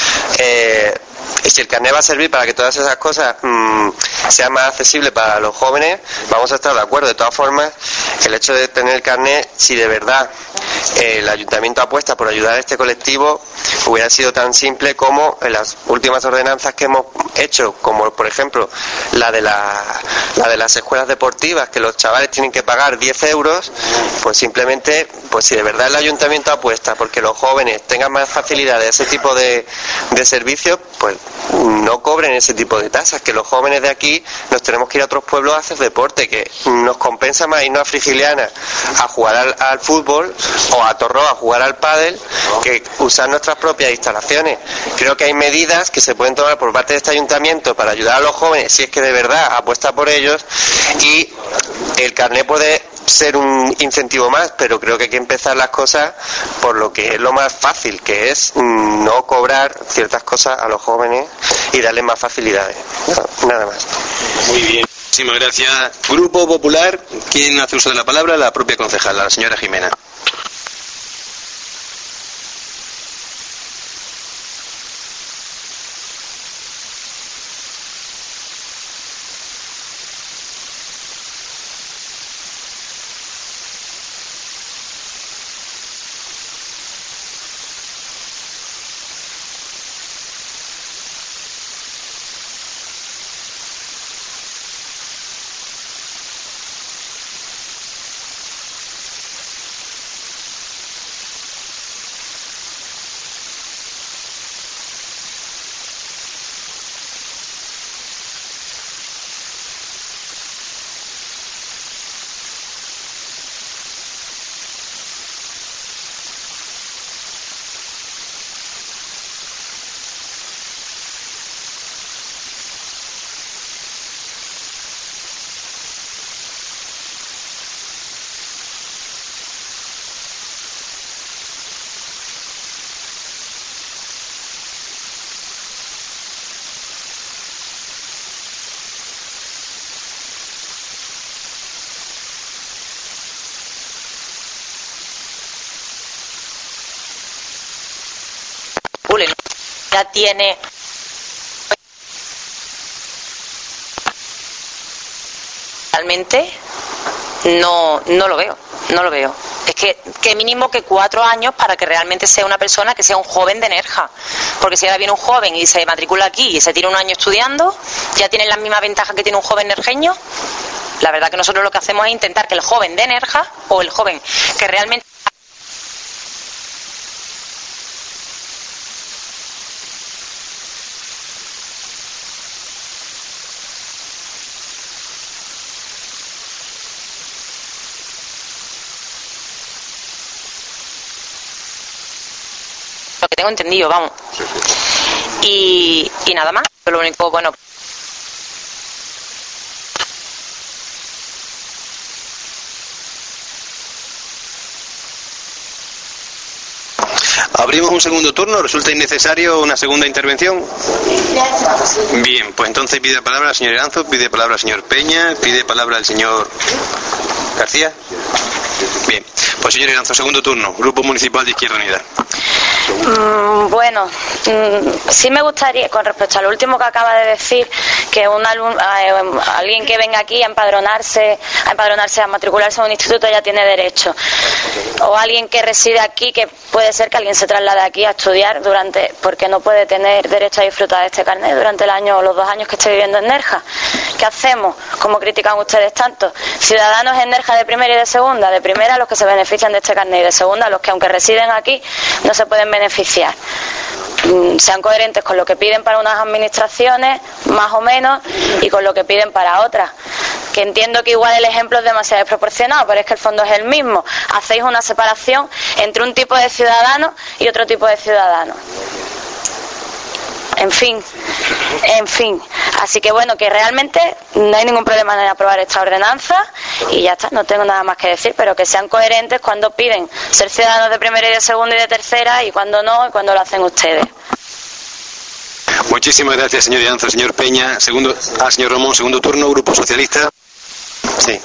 y si el carnet va a servir para que todas esas cosas sean más accesibles para los jóvenes, vamos a estar de acuerdo. De todas formas, el hecho de tener el carnet, si de verdad el ayuntamiento apuesta por ayudar a este colectivo, hubiera sido tan simple como en las últimas ordenanzas que hemos hecho, como por ejemplo la de las escuelas deportivas, que los chavales tienen que pagar 10 euros, pues simplemente, pues si de verdad el ayuntamiento apuesta porque los jóvenes tengan más facilidad de ese tipo de servicios, pues no cobren ese tipo de tasas, que los jóvenes de aquí nos tenemos que ir a otros pueblos a hacer deporte, que nos compensa más irnos a Frigiliana a jugar al fútbol o a Torró a jugar al pádel que usar nuestras propias instalaciones. Creo que hay medidas que se pueden tomar por parte de este ayuntamiento para ayudar a los jóvenes, si es que de verdad apuesta por ellos, y el carnet puede ser un incentivo más, pero creo que hay que empezar las cosas por lo que es lo más fácil, que es no cobrar ciertas cosas a los jóvenes y darles más facilidades. Nada más. Muy bien. Muchísimas gracias. Grupo Popular, ¿quién hace uso de la palabra? La propia concejala, la señora Jimena. ya tiene... Realmente no lo veo. Es que mínimo que 4 años para que realmente sea una persona que sea un joven de Nerja. Porque si ahora viene un joven y se matricula aquí y se tira un año estudiando, ya tiene las mismas ventajas que tiene un joven nerjeño. La verdad que nosotros lo que hacemos es intentar que el joven de Nerja, o el joven que realmente... Lo que tengo entendido, vamos. Y nada más. Lo único, bueno... ¿Abrimos un segundo turno? ¿Resulta innecesario una segunda intervención? Bien, pues entonces pide palabra el señor Iranzo, pide palabra el señor Peña, pide palabra el señor García. Bien, pues señor Iranzo, segundo turno, Grupo Municipal de Izquierda Unida. Bueno, sí me gustaría, con respecto a lo último que acaba de decir, que alguien que venga aquí a empadronarse, a matricularse en un instituto ya tiene derecho. O alguien que reside aquí, que puede ser que alguien se traslade aquí a estudiar porque no puede tener derecho a disfrutar de este carnet durante el año o los 2 años que esté viviendo en Nerja. ¿Qué hacemos? Como critican ustedes tanto. Ciudadanos en Nerja de primera y de segunda. De primera los que se benefician de este carnet y de segunda los que aunque residen aquí no se pueden beneficiar. Sean coherentes con lo que piden para unas administraciones, más o menos, y con lo que piden para otras. Que entiendo que igual el ejemplo es demasiado desproporcionado, pero es que el fondo es el mismo. Hacéis una separación entre un tipo de ciudadano y otro tipo de ciudadano. En fin. Así que bueno, que realmente no hay ningún problema en aprobar esta ordenanza y ya está, no tengo nada más que decir, pero que sean coherentes cuando piden ser ciudadanos de primera y de segunda y de tercera y cuando no, y cuando lo hacen ustedes. Muchísimas gracias, señor Iranzo. Señor Peña, señor Ramón, segundo turno, Grupo Socialista. Sí.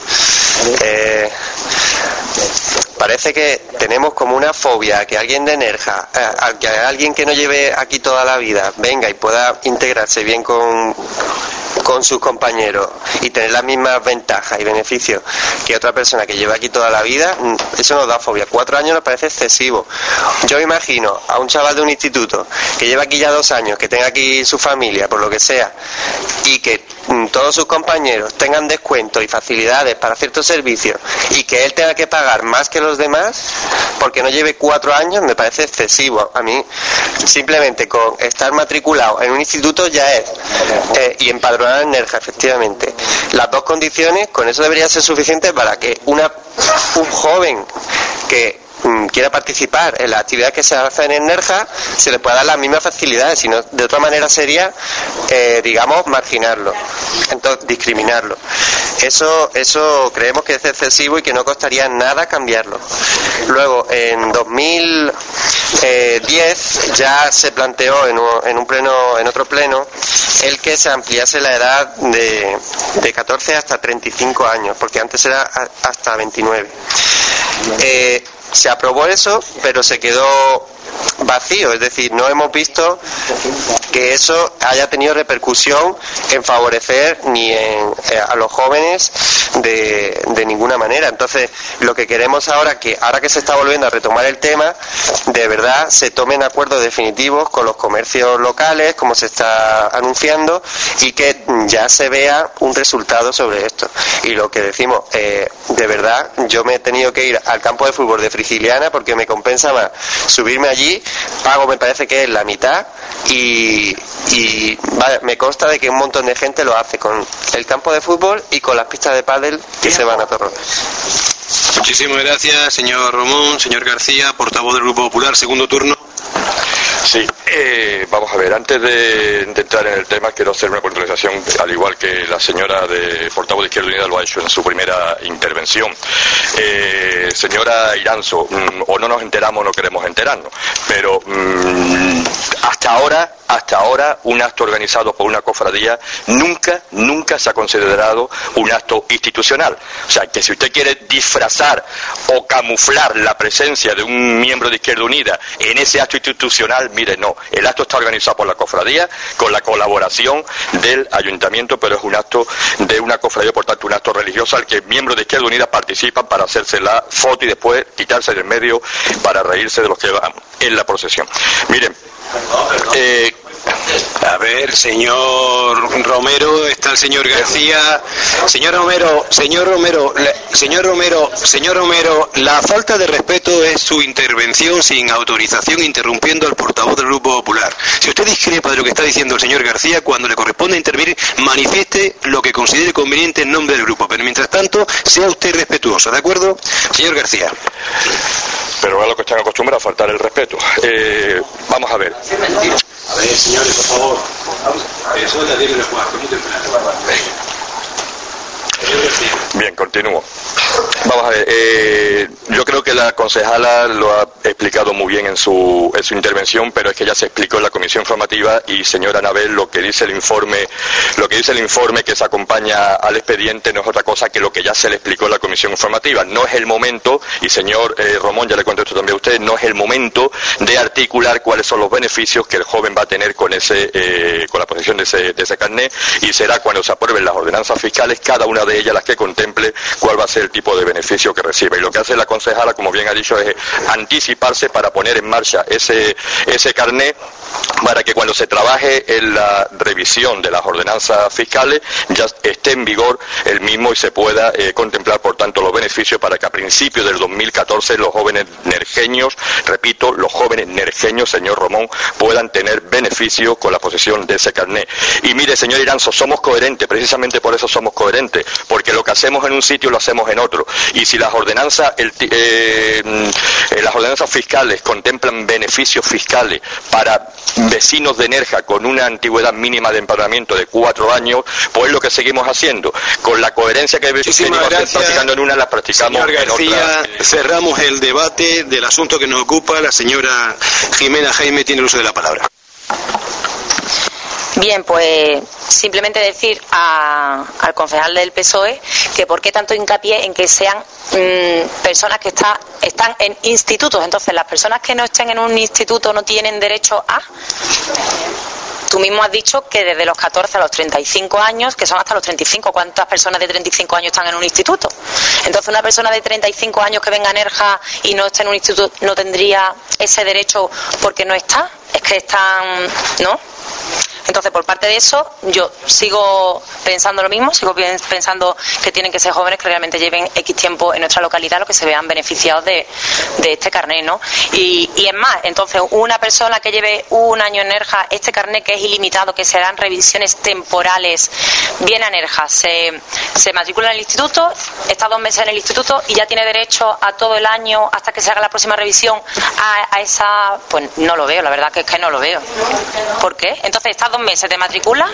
Parece que tenemos como una fobia a que alguien de Nerja, a que alguien que no lleve aquí toda la vida venga y pueda integrarse bien con sus compañeros y tener las mismas ventajas y beneficios que otra persona que lleva aquí toda la vida. Eso nos da fobia. 4 años nos parece excesivo. Yo me imagino a un chaval de un instituto que lleva aquí ya 2 años, que tenga aquí su familia, por lo que sea, y que todos sus compañeros tengan descuentos y facilidades para ciertos servicios y que él tenga que pagar más que los demás porque no lleve 4 años, me parece excesivo. A mí simplemente con estar matriculado en un instituto ya es y empadronar en Nerja, efectivamente, las 2 condiciones, con eso debería ser suficiente para que un joven que quiera participar en las actividades que se hacen en Nerja se le pueda dar las mismas facilidades, sino de otra manera sería digamos marginarlo, entonces discriminarlo. Eso creemos que es excesivo y que no costaría nada cambiarlo. Luego en 2010 ya se planteó en otro pleno el que se ampliase la edad de 14 hasta 35 años, porque antes era hasta 29. Se aprobó eso, pero se quedó vacío, es decir, no hemos visto que eso haya tenido repercusión en favorecer ni a los jóvenes de ninguna manera. Entonces, lo que queremos ahora que se está volviendo a retomar el tema, de verdad se tomen acuerdos definitivos con los comercios locales, como se está anunciando, y que ya se vea un resultado sobre esto. Y lo que decimos, de verdad, yo me he tenido que ir al campo de fútbol de Frigiliana porque me compensa más subirme allí, pago me parece que es la mitad y vale, me consta de que un montón de gente lo hace con el campo de fútbol y con las pistas de pádel que se van a Torrones. Muchísimas gracias, señor Romón. Señor García, portavoz del Grupo Popular, segundo turno. Sí, vamos a ver, antes de entrar en el tema quiero hacer una puntualización, al igual que la señora portavoz de Izquierda Unida lo ha hecho en su primera intervención. Señora Iranzo, o no nos enteramos o no queremos enterarnos, pero hasta ahora un acto organizado por una cofradía nunca se ha considerado un acto institucional. O sea, que si usted quiere disfrazar o camuflar la presencia de un miembro de Izquierda Unida en ese acto institucional, mire, no, el acto está organizado por la cofradía con la colaboración del ayuntamiento, pero es un acto de una cofradía, por tanto un acto religioso al que miembros de Izquierda Unida participan para hacerse la foto y después quitarse del medio para reírse de los que van en la procesión. Miren, a ver, señor Romero, está el señor García. Señor Romero, la falta de respeto es su intervención sin autorización, interrumpiendo al portavoz del Grupo Popular. Si usted discrepa de lo que está diciendo el señor García, cuando le corresponde intervenir, manifieste lo que considere conveniente en nombre del grupo, pero mientras tanto, sea usted respetuoso, ¿de acuerdo? Señor García. Pero a lo que están acostumbrados a faltar el respeto. Vamos a ver. A ver, señores, por favor. Eso la tiene el cuarto, muy temprano. Bien, continúo. Vamos a ver, yo creo que la concejala lo ha explicado muy bien en su intervención, pero es que ya se explicó en la comisión informativa y, señora Anabel, lo que dice el informe que se acompaña al expediente no es otra cosa que lo que ya se le explicó en la comisión informativa. No es el momento, y señor Romón, ya le contesto también a usted, no es el momento de articular cuáles son los beneficios que el joven va a tener con la posesión de ese carnet, y será cuando se aprueben las ordenanzas fiscales, cada una de ellas las que contemple cuál va a ser el tipo de beneficio que recibe. Y lo que hace la concejala, como bien ha dicho, es anticiparse para poner en marcha ese carnet, para que cuando se trabaje en la revisión de las ordenanzas fiscales ya esté en vigor el mismo y se pueda contemplar, por tanto, los beneficios, para que a principios del 2014 los jóvenes nerjeños, repito, los jóvenes nerjeños, señor Romón, puedan tener beneficios con la posesión de ese carnet. Y mire, señor Iranzo, somos coherentes, precisamente por eso somos coherentes, porque lo que hacemos en un sitio lo hacemos en otro. Y si las ordenanzas fiscales contemplan beneficios fiscales para vecinos de Nerja con una antigüedad mínima de empadronamiento de 4 años, pues lo que seguimos haciendo. Con la coherencia que venimos practicando en una, la practicamos señor García, en otra. Cerramos el debate del asunto que nos ocupa. La señora Jimena Jaime tiene el uso de la palabra. Bien, pues simplemente decir al concejal del PSOE que por qué tanto hincapié en que sean personas que están en institutos. Entonces, las personas que no estén en un instituto no tienen derecho a... Tú mismo has dicho que desde los 14 a los 35 años, que son hasta los 35, ¿cuántas personas de 35 años están en un instituto? Entonces, una persona de 35 años que venga a Nerja y no esté en un instituto no tendría ese derecho porque no está. Es que están... ¿no? Entonces, por parte de eso, yo sigo pensando lo mismo, sigo pensando que tienen que ser jóvenes que realmente lleven X tiempo en nuestra localidad, los que se vean beneficiados de este carnet, ¿no? Y es más, entonces, una persona que lleve un año en Nerja, este carnet que es ilimitado, que serán revisiones temporales, viene a Nerja, se matricula en el instituto, está 2 meses en el instituto y ya tiene derecho a todo el año hasta que se haga la próxima revisión a esa... Pues no lo veo, la verdad que es que no lo veo. ¿Por qué? Entonces, ¿estás 2 meses de matrícula?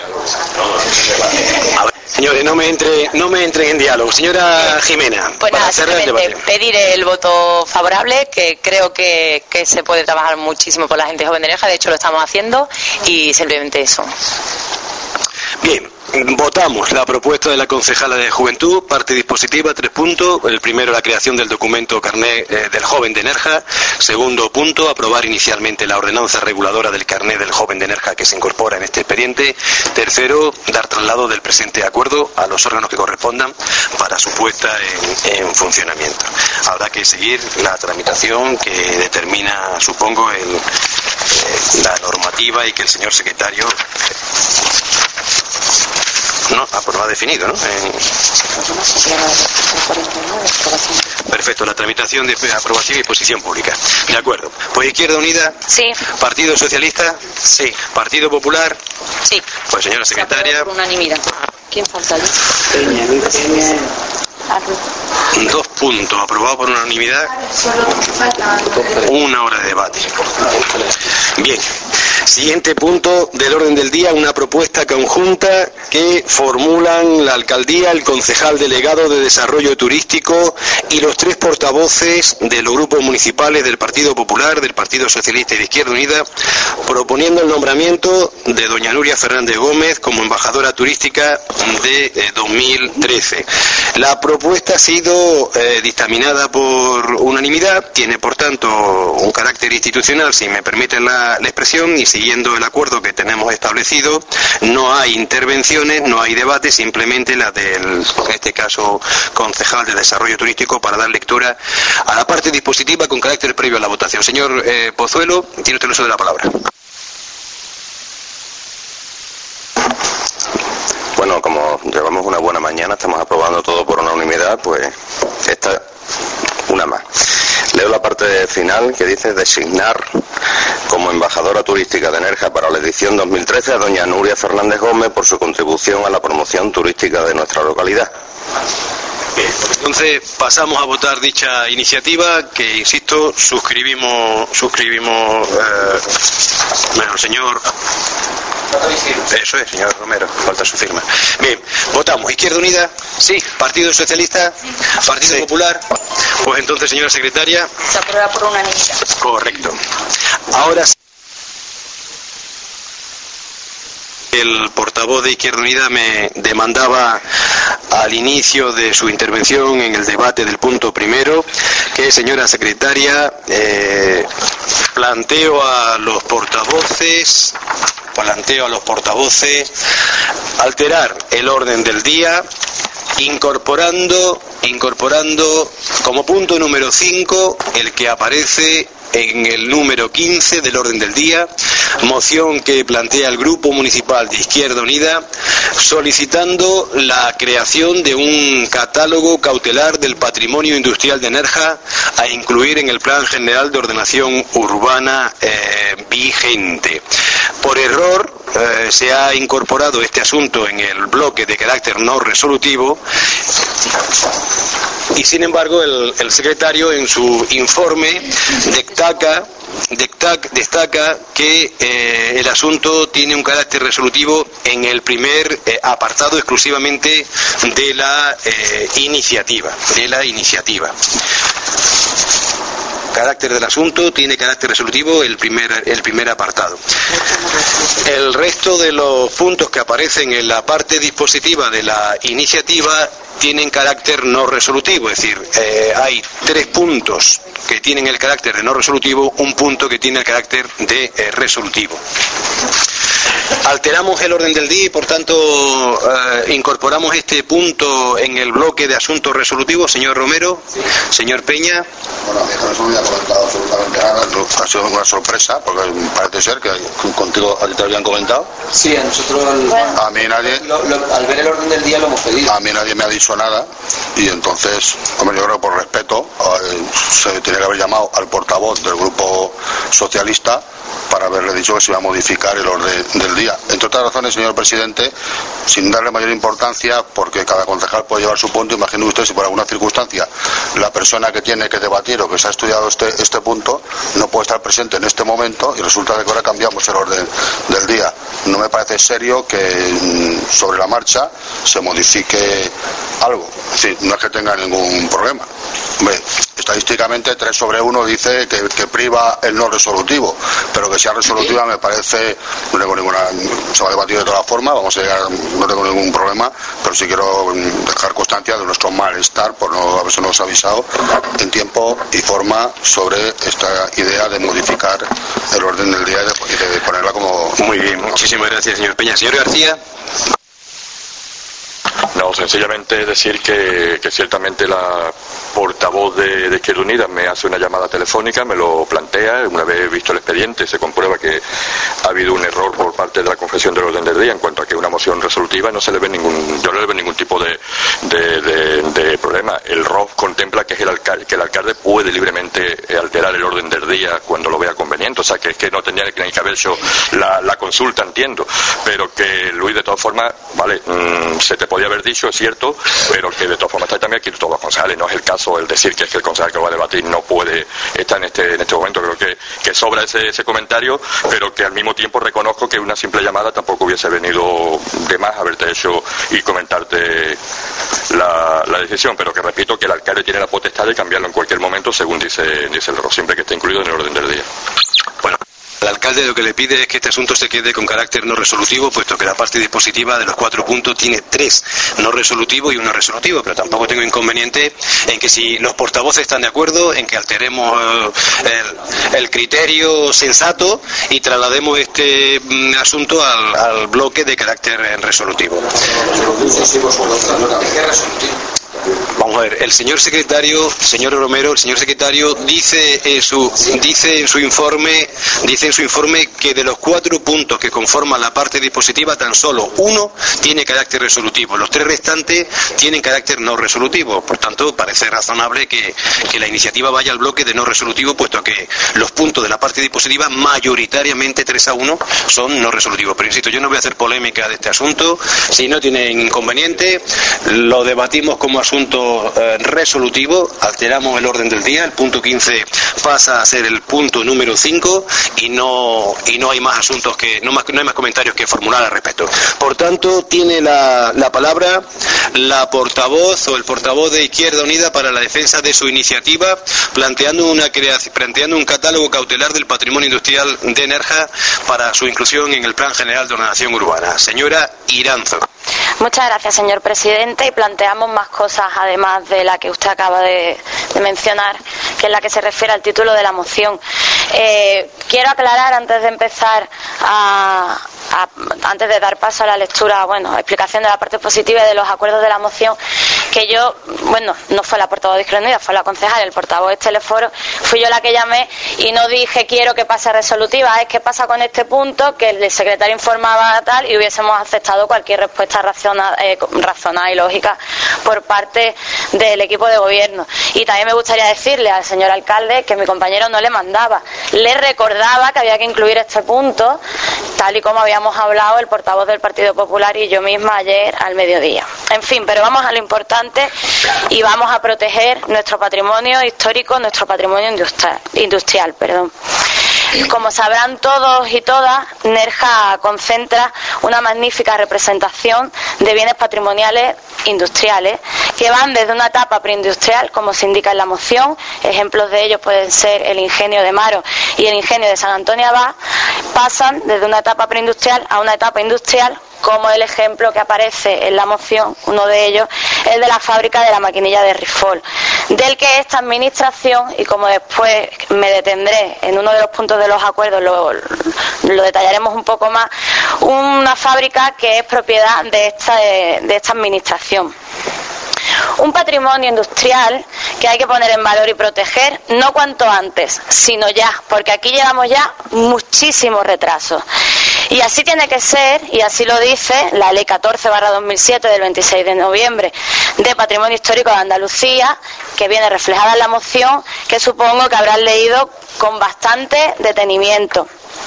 A ver, señores, no me entren en diálogo. Señora Jimena, pues nada, simplemente pedir el voto favorable, que creo que se puede trabajar muchísimo por la gente joven de Nerja, de hecho lo estamos haciendo, y simplemente eso. Bien. Votamos la propuesta de la concejala de Juventud, parte dispositiva, 3 puntos. El primero, la creación del documento carné del joven de Nerja. Segundo punto, aprobar inicialmente la ordenanza reguladora del carné del joven de Nerja que se incorpora en este expediente. Tercero, dar traslado del presente acuerdo a los órganos que correspondan para su puesta en funcionamiento. Habrá que seguir la tramitación que determina, supongo, la normativa y que el señor secretario... No, pues no ha definido, ¿no? Perfecto, la tramitación de aprobación y exposición pública. De acuerdo. Pues Izquierda Unida. Sí. Partido Socialista. Sí. Partido Popular. Sí. Pues señora secretaria. Por unanimidad. ¿Quién falta? 2 puntos, aprobado por unanimidad. 1 hora de debate. Bien. Siguiente punto del orden del día, una propuesta conjunta que formulan la alcaldía, el concejal delegado de Desarrollo Turístico y los 3 portavoces de los grupos municipales del Partido Popular, del Partido Socialista y de Izquierda Unida, proponiendo el nombramiento de doña Nuria Fernández Gómez como embajadora turística de 2013. La propuesta ha sido dictaminada por unanimidad, tiene por tanto un carácter institucional, si me permiten la expresión, y siguiendo el acuerdo que tenemos establecido, no hay intervenciones, no hay debate, simplemente la del, en este caso, concejal de Desarrollo Turístico, para dar lectura a la parte dispositiva con carácter previo a la votación. Señor Pozuelo, tiene usted el uso de la palabra. Bueno, como llevamos una buena mañana, estamos aprobando todo por unanimidad, pues esta una más. Leo la parte final que dice designar como embajadora turística de Nerja para la edición 2013 a doña Nuria Fernández Gómez por su contribución a la promoción turística de nuestra localidad. Bien, pues entonces pasamos a votar dicha iniciativa que, insisto, suscribimos bueno, el señor... Eso es, señor Romero, falta su firma. Bien, votamos. ¿Izquierda Unida? Sí. ¿Partido Socialista? Sí. ¿Partido Popular? Pues entonces, señora secretaria... Se aprueba por unanimidad. Correcto. Ahora sí. El portavoz de Izquierda Unida me demandaba al inicio de su intervención en el debate del punto primero que, señora secretaria, planteo a los portavoces alterar el orden del día incorporando como punto número 5 el que aparece en el número 15 del orden del día, moción que plantea el Grupo Municipal de Izquierda Unida solicitando la creación de un catálogo cautelar del patrimonio industrial de Nerja a incluir en el Plan General de Ordenación Urbana vigente. Por error se ha incorporado este asunto en el bloque de carácter no resolutivo y, sin embargo, el secretario en su informe destaca que el asunto tiene un carácter resolutivo en el primer apartado exclusivamente de la iniciativa. Carácter del asunto tiene carácter resolutivo el primer apartado. El resto de los puntos que aparecen en la parte dispositiva de la iniciativa tienen carácter no resolutivo, es decir, hay 3 puntos que tienen el carácter de no resolutivo, un punto que tiene el carácter de resolutivo. Alteramos el orden del día y, por tanto, incorporamos este punto en el bloque de asuntos resolutivos. Señor Romero, sí. Señor Peña. Bueno, a mí no se me había comentado absolutamente nada. Ha sido una sorpresa, porque parece ser que contigo a ti te habían comentado. Sí, a nosotros a mí nadie, al ver el orden del día lo hemos pedido. A mí nadie me ha dicho nada y entonces, hombre, yo creo que por respeto se tenía que haber llamado al portavoz del Grupo Socialista para haberle dicho que se iba a modificar el orden del día. Entre otras razones, señor presidente, sin darle mayor importancia, porque cada concejal puede llevar su punto. Imagine usted si por alguna circunstancia la persona que tiene que debatir o que se ha estudiado este punto no puede estar presente en este momento y resulta que ahora cambiamos el orden del día. No me parece serio que sobre la marcha se modifique algo. Sí, no es que tenga ningún problema. Hombre, estadísticamente 3 sobre 1 dice que priva el no resolutivo, pero que sea resolutiva me parece, no tengo ninguna, se va a debatir de todas formas, vamos a llegar, no tengo ningún problema, pero sí quiero dejar constancia de nuestro malestar por no habernos avisado en tiempo y forma sobre esta idea de modificar el orden del día y de ponerla como... Muy bien, muchísimas gracias, señor Peña. Señor García. No, sencillamente decir que ciertamente la portavoz de Izquierda Unida me hace una llamada telefónica, me lo plantea, una vez visto el expediente se comprueba que ha habido un error por parte de la confección del orden del día en cuanto a que una moción resolutiva no se le ve yo no le veo ningún tipo de problema. El ROF contempla que el alcalde puede libremente alterar el orden del día cuando lo vea conveniente, o sea que es que no tendría ni que haber hecho la consulta, entiendo, pero que Luis, de todas formas, vale, se te podía haber dicho, es cierto, pero que de todas formas está también aquí todos los concejales, no es el caso el decir que es que el concejal que lo va a debatir no puede estar en este momento. Creo que sobra ese comentario, pero que al mismo tiempo reconozco que una simple llamada tampoco hubiese venido de más haberte hecho y comentarte la decisión, pero que repito que el alcalde tiene la potestad de cambiarlo en cualquier momento según dice el ROF, siempre que esté incluido en el orden del día. Bueno, el alcalde lo que le pide es que este asunto se quede con carácter no resolutivo, puesto que la parte dispositiva de los 4 puntos tiene 3 no resolutivos y 1 resolutivo, pero tampoco tengo inconveniente en que si los portavoces están de acuerdo en que alteremos el criterio sensato y traslademos este asunto al bloque de carácter resolutivo. Vamos a ver, el señor secretario, señor Romero, el señor secretario dice en su informe que de los 4 puntos que conforman la parte dispositiva tan solo 1 tiene carácter resolutivo, los 3 restantes tienen carácter no resolutivo. Por tanto, parece razonable que la iniciativa vaya al bloque de no resolutivo, puesto que los puntos de la parte dispositiva mayoritariamente 3-1 son no resolutivos. Pero insisto, yo no voy a hacer polémica de este asunto. Si no tienen inconveniente, lo debatimos como asunto resolutivo, alteramos el orden del día, el punto 15 pasa a ser el punto número 5 y no hay más asuntos no hay más comentarios que formular al respecto. Por tanto, tiene la palabra la portavoz o el portavoz de Izquierda Unida para la defensa de su iniciativa, planteando un catálogo cautelar del patrimonio industrial de Nerja para su inclusión en el Plan General de Ordenación Urbana. Señora Iranzo. Muchas gracias, señor presidente, y planteamos más cosas además de la que usted acaba de mencionar, que es la que se refiere al título de la moción. Quiero aclarar antes de empezar antes de dar paso a la lectura, explicación de la parte positiva y de los acuerdos de la moción, que yo, no fue la portavoz de Izquierda Unida, fue la concejal, el portavoz de este teleforo, fui yo la que llamé y no dije quiero que pase resolutiva, es que pasa con este punto, que el secretario informaba tal y hubiésemos aceptado cualquier respuesta razonada y lógica por parte del equipo de gobierno. Y también me gustaría decirle al señor alcalde que mi compañero no le mandaba, le recordaba que había que incluir este punto, tal y como habíamos hablado el portavoz del Partido Popular y yo misma ayer al mediodía. En fin, pero vamos a lo importante y vamos a proteger nuestro patrimonio histórico, nuestro patrimonio industrial. Como sabrán todos y todas, Nerja concentra una magnífica representación de bienes patrimoniales industriales que van desde una etapa preindustrial, como se indica en la moción, ejemplos de ellos pueden ser el ingenio de Maro y el ingenio de San Antonio Abad, pasan desde una etapa preindustrial a una etapa industrial, como el ejemplo que aparece en la moción, uno de ellos, el de la fábrica de la maquinilla de Ripoll, del que esta administración, y como después me detendré en uno de los puntos de los acuerdos, lo detallaremos un poco más, una fábrica que es propiedad de esta administración. Un patrimonio industrial que hay que poner en valor y proteger, no cuanto antes, sino ya, porque aquí llevamos ya muchísimos retrasos. Y así tiene que ser, y así lo dice la Ley 14/2007 del 26 de noviembre de Patrimonio Histórico de Andalucía, que viene reflejada en la moción, que supongo que habrán leído con bastante detenimiento.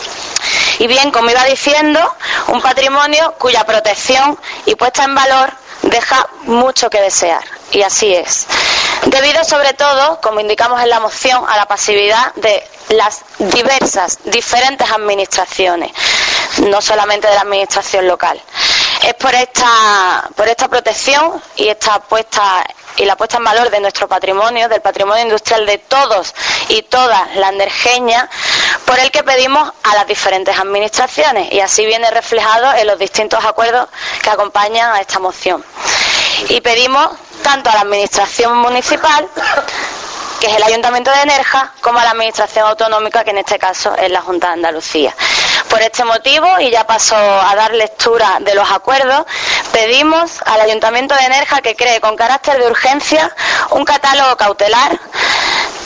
Y bien, como iba diciendo, un patrimonio cuya protección y puesta en valor deja mucho que desear, y así es. Debido sobre todo, como indicamos en la moción, a la pasividad de las diferentes administraciones, no solamente de la administración local. Es por esta protección y la puesta en valor de nuestro patrimonio, del patrimonio industrial de todos y todas las nerjeñas, por el que pedimos a las diferentes administraciones, y así viene reflejado en los distintos acuerdos que acompañan a esta moción. Y pedimos tanto a la administración municipal, que es el Ayuntamiento de Nerja, como a la administración autonómica, que en este caso es la Junta de Andalucía. Por este motivo, y ya paso a dar lectura de los acuerdos, pedimos al Ayuntamiento de Nerja que cree con carácter de urgencia un catálogo cautelar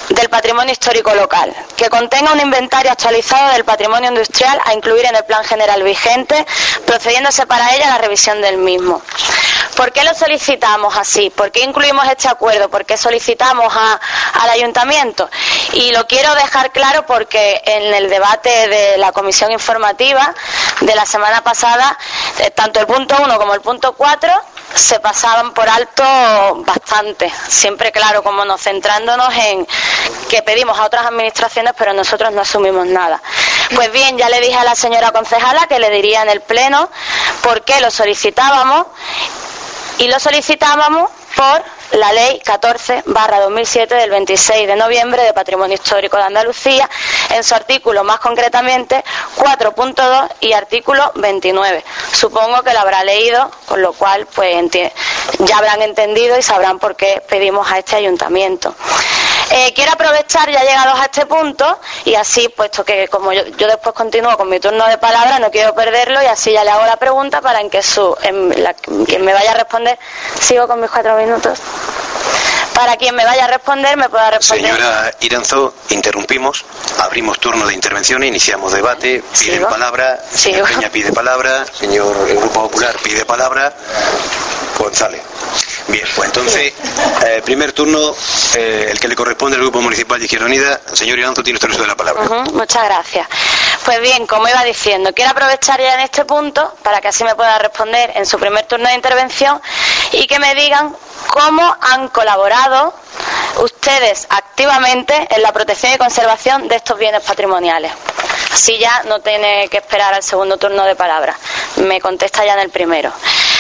del patrimonio histórico local, que contenga un inventario actualizado del patrimonio industrial a incluir en el plan general vigente, procediéndose para ello a la revisión del mismo. ¿Por qué lo solicitamos así? ¿Por qué incluimos este acuerdo? ¿Por qué solicitamos al ayuntamiento? Y lo quiero dejar claro porque en el debate de la comisión informativa de la semana pasada, tanto el punto 1 como el punto 4 se pasaban por alto bastante, siempre claro, como nos centrándonos en que pedimos a otras administraciones, pero nosotros no asumimos nada. Pues bien, ya le dije a la señora concejala que le diría en el pleno por qué lo solicitábamos, y lo solicitábamos por la Ley 14/2007 del 26 de noviembre de Patrimonio Histórico de Andalucía, en su artículo más concretamente 4.2 y artículo 29. Supongo que lo habrá leído, con lo cual pues ya habrán entendido y sabrán por qué pedimos a este ayuntamiento. Quiero aprovechar, ya llegados a este punto, y así, puesto que como yo después continúo con mi turno de palabra, no quiero perderlo, y así ya le hago la pregunta para en que quien me vaya a responder, sigo con mis 4 minutos, para quien me vaya a responder me pueda responder. Señora Iranzo, interrumpimos, abrimos turno de intervención, iniciamos debate, piden palabra, señor Peña pide palabra, señor Grupo Popular pide palabra, González. Bien, pues entonces, primer turno, el que le corresponde al Grupo Municipal de Izquierda Unida. Señor Iranzo, tiene usted el uso de la palabra. Muchas gracias. Pues bien, como iba diciendo, quiero aprovechar ya en este punto para que así me pueda responder en su primer turno de intervención y que me digan cómo han colaborado ustedes activamente en la protección y conservación de estos bienes patrimoniales. Así ya no tiene que esperar al segundo turno de palabra. Me contesta ya en el primero.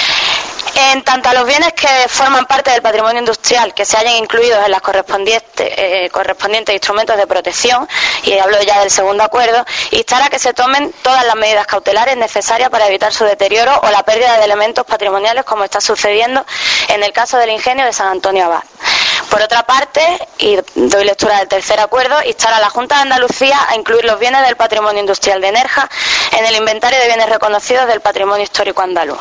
En tanto a los bienes que forman parte del patrimonio industrial que se hayan incluidos en las correspondientes instrumentos de protección, y hablo ya del segundo acuerdo, instar a que se tomen todas las medidas cautelares necesarias para evitar su deterioro o la pérdida de elementos patrimoniales, como está sucediendo en el caso del ingenio de San Antonio Abad. Por otra parte, y doy lectura del tercer acuerdo, instar a la Junta de Andalucía a incluir los bienes del patrimonio industrial de Nerja en el inventario de bienes reconocidos del patrimonio histórico andaluz.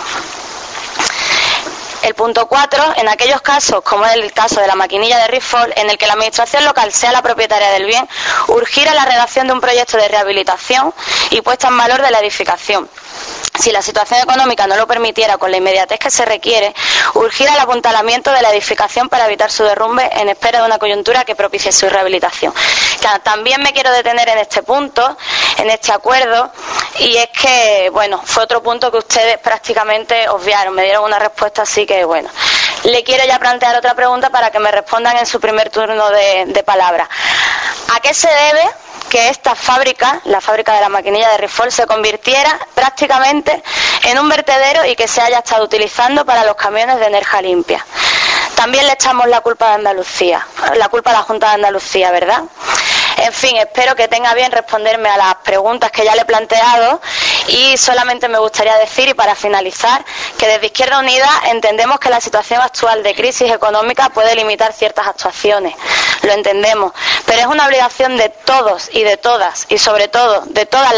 El punto 4, en aquellos casos, como es el caso de la maquinilla de Ripoll, en el que la administración local sea la propietaria del bien, urgir a la redacción de un proyecto de rehabilitación y puesta en valor de la edificación. Si la situación económica no lo permitiera con la inmediatez que se requiere, urgir al apuntalamiento de la edificación para evitar su derrumbe en espera de una coyuntura que propicie su rehabilitación. También me quiero detener en este punto, en este acuerdo, y es que, bueno, fue otro punto que ustedes prácticamente obviaron, me dieron una respuesta así que, bueno. Le quiero ya plantear otra pregunta para que me respondan en su primer turno de palabra. ¿A qué se debe que esta fábrica, la fábrica de la maquinilla de Ripoll, se convirtiera prácticamente en un vertedero y que se haya estado utilizando para los camiones de Nerja Limpia? También le echamos la culpa a Andalucía, la culpa a la Junta de Andalucía, ¿verdad? En fin, espero que tenga bien responderme a las preguntas que ya le he planteado, y solamente me gustaría decir, y para finalizar, que desde Izquierda Unida entendemos que la situación actual de crisis económica puede limitar ciertas actuaciones, lo entendemos, pero es una obligación de todos y de todas, y sobre todo de todas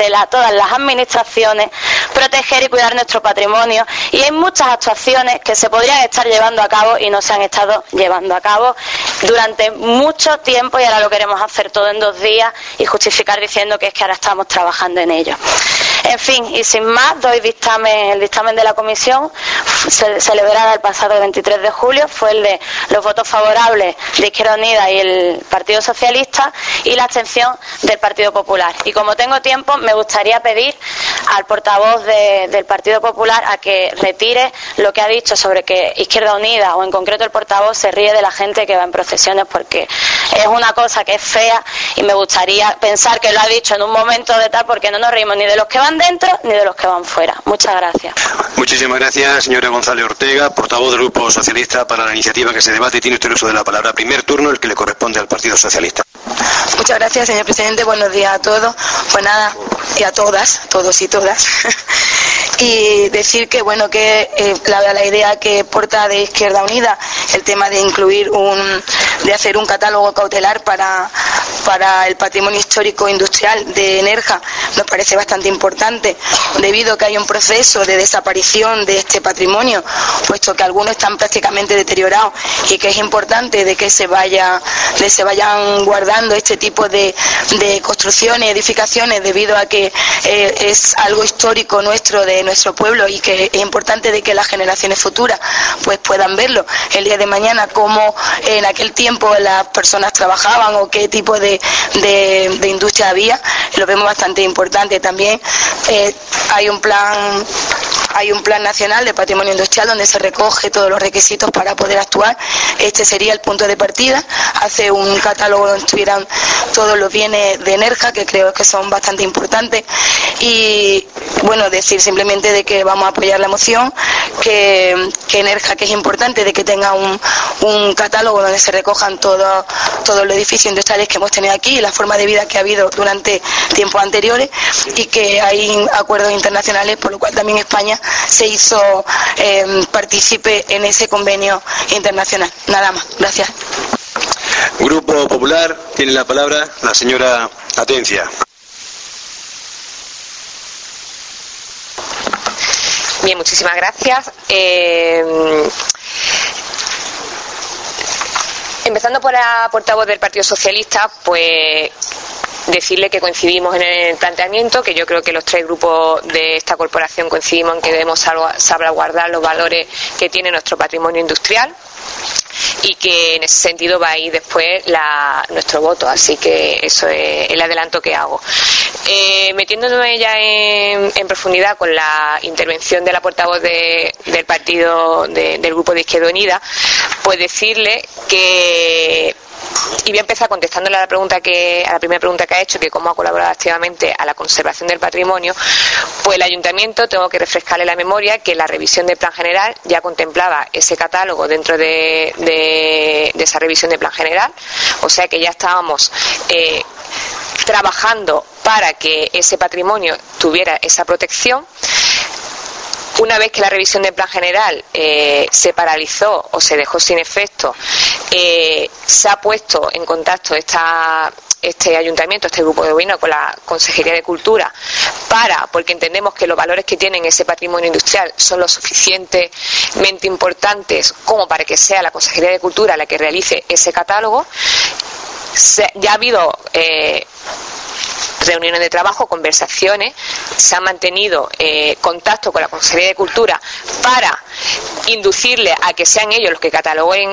las administraciones, proteger y cuidar nuestro patrimonio, y hay muchas actuaciones que se podrían estar llevando a cabo y no se han estado llevando a cabo durante mucho tiempo, y ahora lo queremos hacer todo en 2 días y justificar diciendo que es que ahora estamos trabajando en ello. En fin, y sin más, doy el dictamen de la comisión celebrada el pasado 23 de julio, fue el de los votos favorables de Izquierda Unida y el Partido Socialista y la abstención del Partido Popular. Y como tengo tiempo, me gustaría pedir al portavoz del Partido Popular a que retire lo que ha dicho sobre que Izquierda Unida, o en concreto el portavoz, se ríe de la gente que va en procesiones, porque es una cosa que es fea, y me gustaría pensar que lo ha dicho en un momento de tal, porque no nos reímos ni de los que van dentro ni de los que van fuera. Muchas gracias. Muchísimas gracias, señora González Ortega, portavoz del Grupo Socialista para la iniciativa que se debate. Tiene usted el uso de la palabra. Primer turno, el que le corresponde al Partido Socialista. Muchas gracias, señor presidente. Buenos días a todos. Pues nada, y a todas, todos y todas. Y decir que, bueno, que la idea que porta de Izquierda Unida, el tema de incluir de hacer un catálogo cautelar para para el patrimonio histórico industrial de Nerja nos parece bastante importante, debido a que hay un proceso de desaparición de este patrimonio, puesto que algunos están prácticamente deteriorados, y que es importante de que se vayan guardando este tipo de construcciones, edificaciones, debido a que es algo histórico nuestro, de nuestro pueblo, y que es importante de que las generaciones futuras pues puedan verlo el día de mañana, cómo en aquel tiempo las personas trabajaban o qué tipo de industria había. Lo vemos bastante importante. También hay un plan nacional de patrimonio industrial donde se recoge todos los requisitos para poder actuar. Este sería el punto de partida, hace un catálogo donde estuvieran todos los bienes de Nerja, que creo que son bastante importantes. Y bueno, decir simplemente de que vamos a apoyar la moción, que Nerja, que es importante de que tenga un catálogo donde se recojan todos los edificios industriales que hemos tenido aquí y la forma de vida que ha habido durante tiempos anteriores, y que hay acuerdos internacionales, por lo cual también España se hizo partícipe en ese convenio internacional. Nada más, gracias. Grupo Popular, tiene la palabra la señora Atencia. Bien, muchísimas gracias. Empezando por la portavoz del Partido Socialista, pues decirle que coincidimos en el planteamiento, que yo creo que los tres grupos de esta corporación coincidimos en que debemos salvaguardar los valores que tiene nuestro patrimonio industrial, y que en ese sentido va a ir después nuestro voto, así que eso es el adelanto que hago. Metiéndome ya en profundidad con la intervención de la portavoz del partido del Grupo de Izquierda Unida, pues decirle que, y voy a empezar contestándole a la primera pregunta que ha hecho, que cómo ha colaborado activamente a la conservación del patrimonio. Pues el ayuntamiento, tengo que refrescarle la memoria, que la revisión del plan general ya contemplaba ese catálogo dentro de esa revisión del plan general, o sea que ya estábamos trabajando para que ese patrimonio tuviera esa protección. Una vez que la revisión del plan general se paralizó o se dejó sin efecto, se ha puesto en contacto este ayuntamiento, este grupo de gobierno con la Consejería de Cultura, porque entendemos que los valores que tienen ese patrimonio industrial son lo suficientemente importantes como para que sea la Consejería de Cultura la que realice ese catálogo. Ya ha habido reuniones de trabajo, conversaciones, se ha mantenido contacto con la Consejería de Cultura para inducirle a que sean ellos los que cataloguen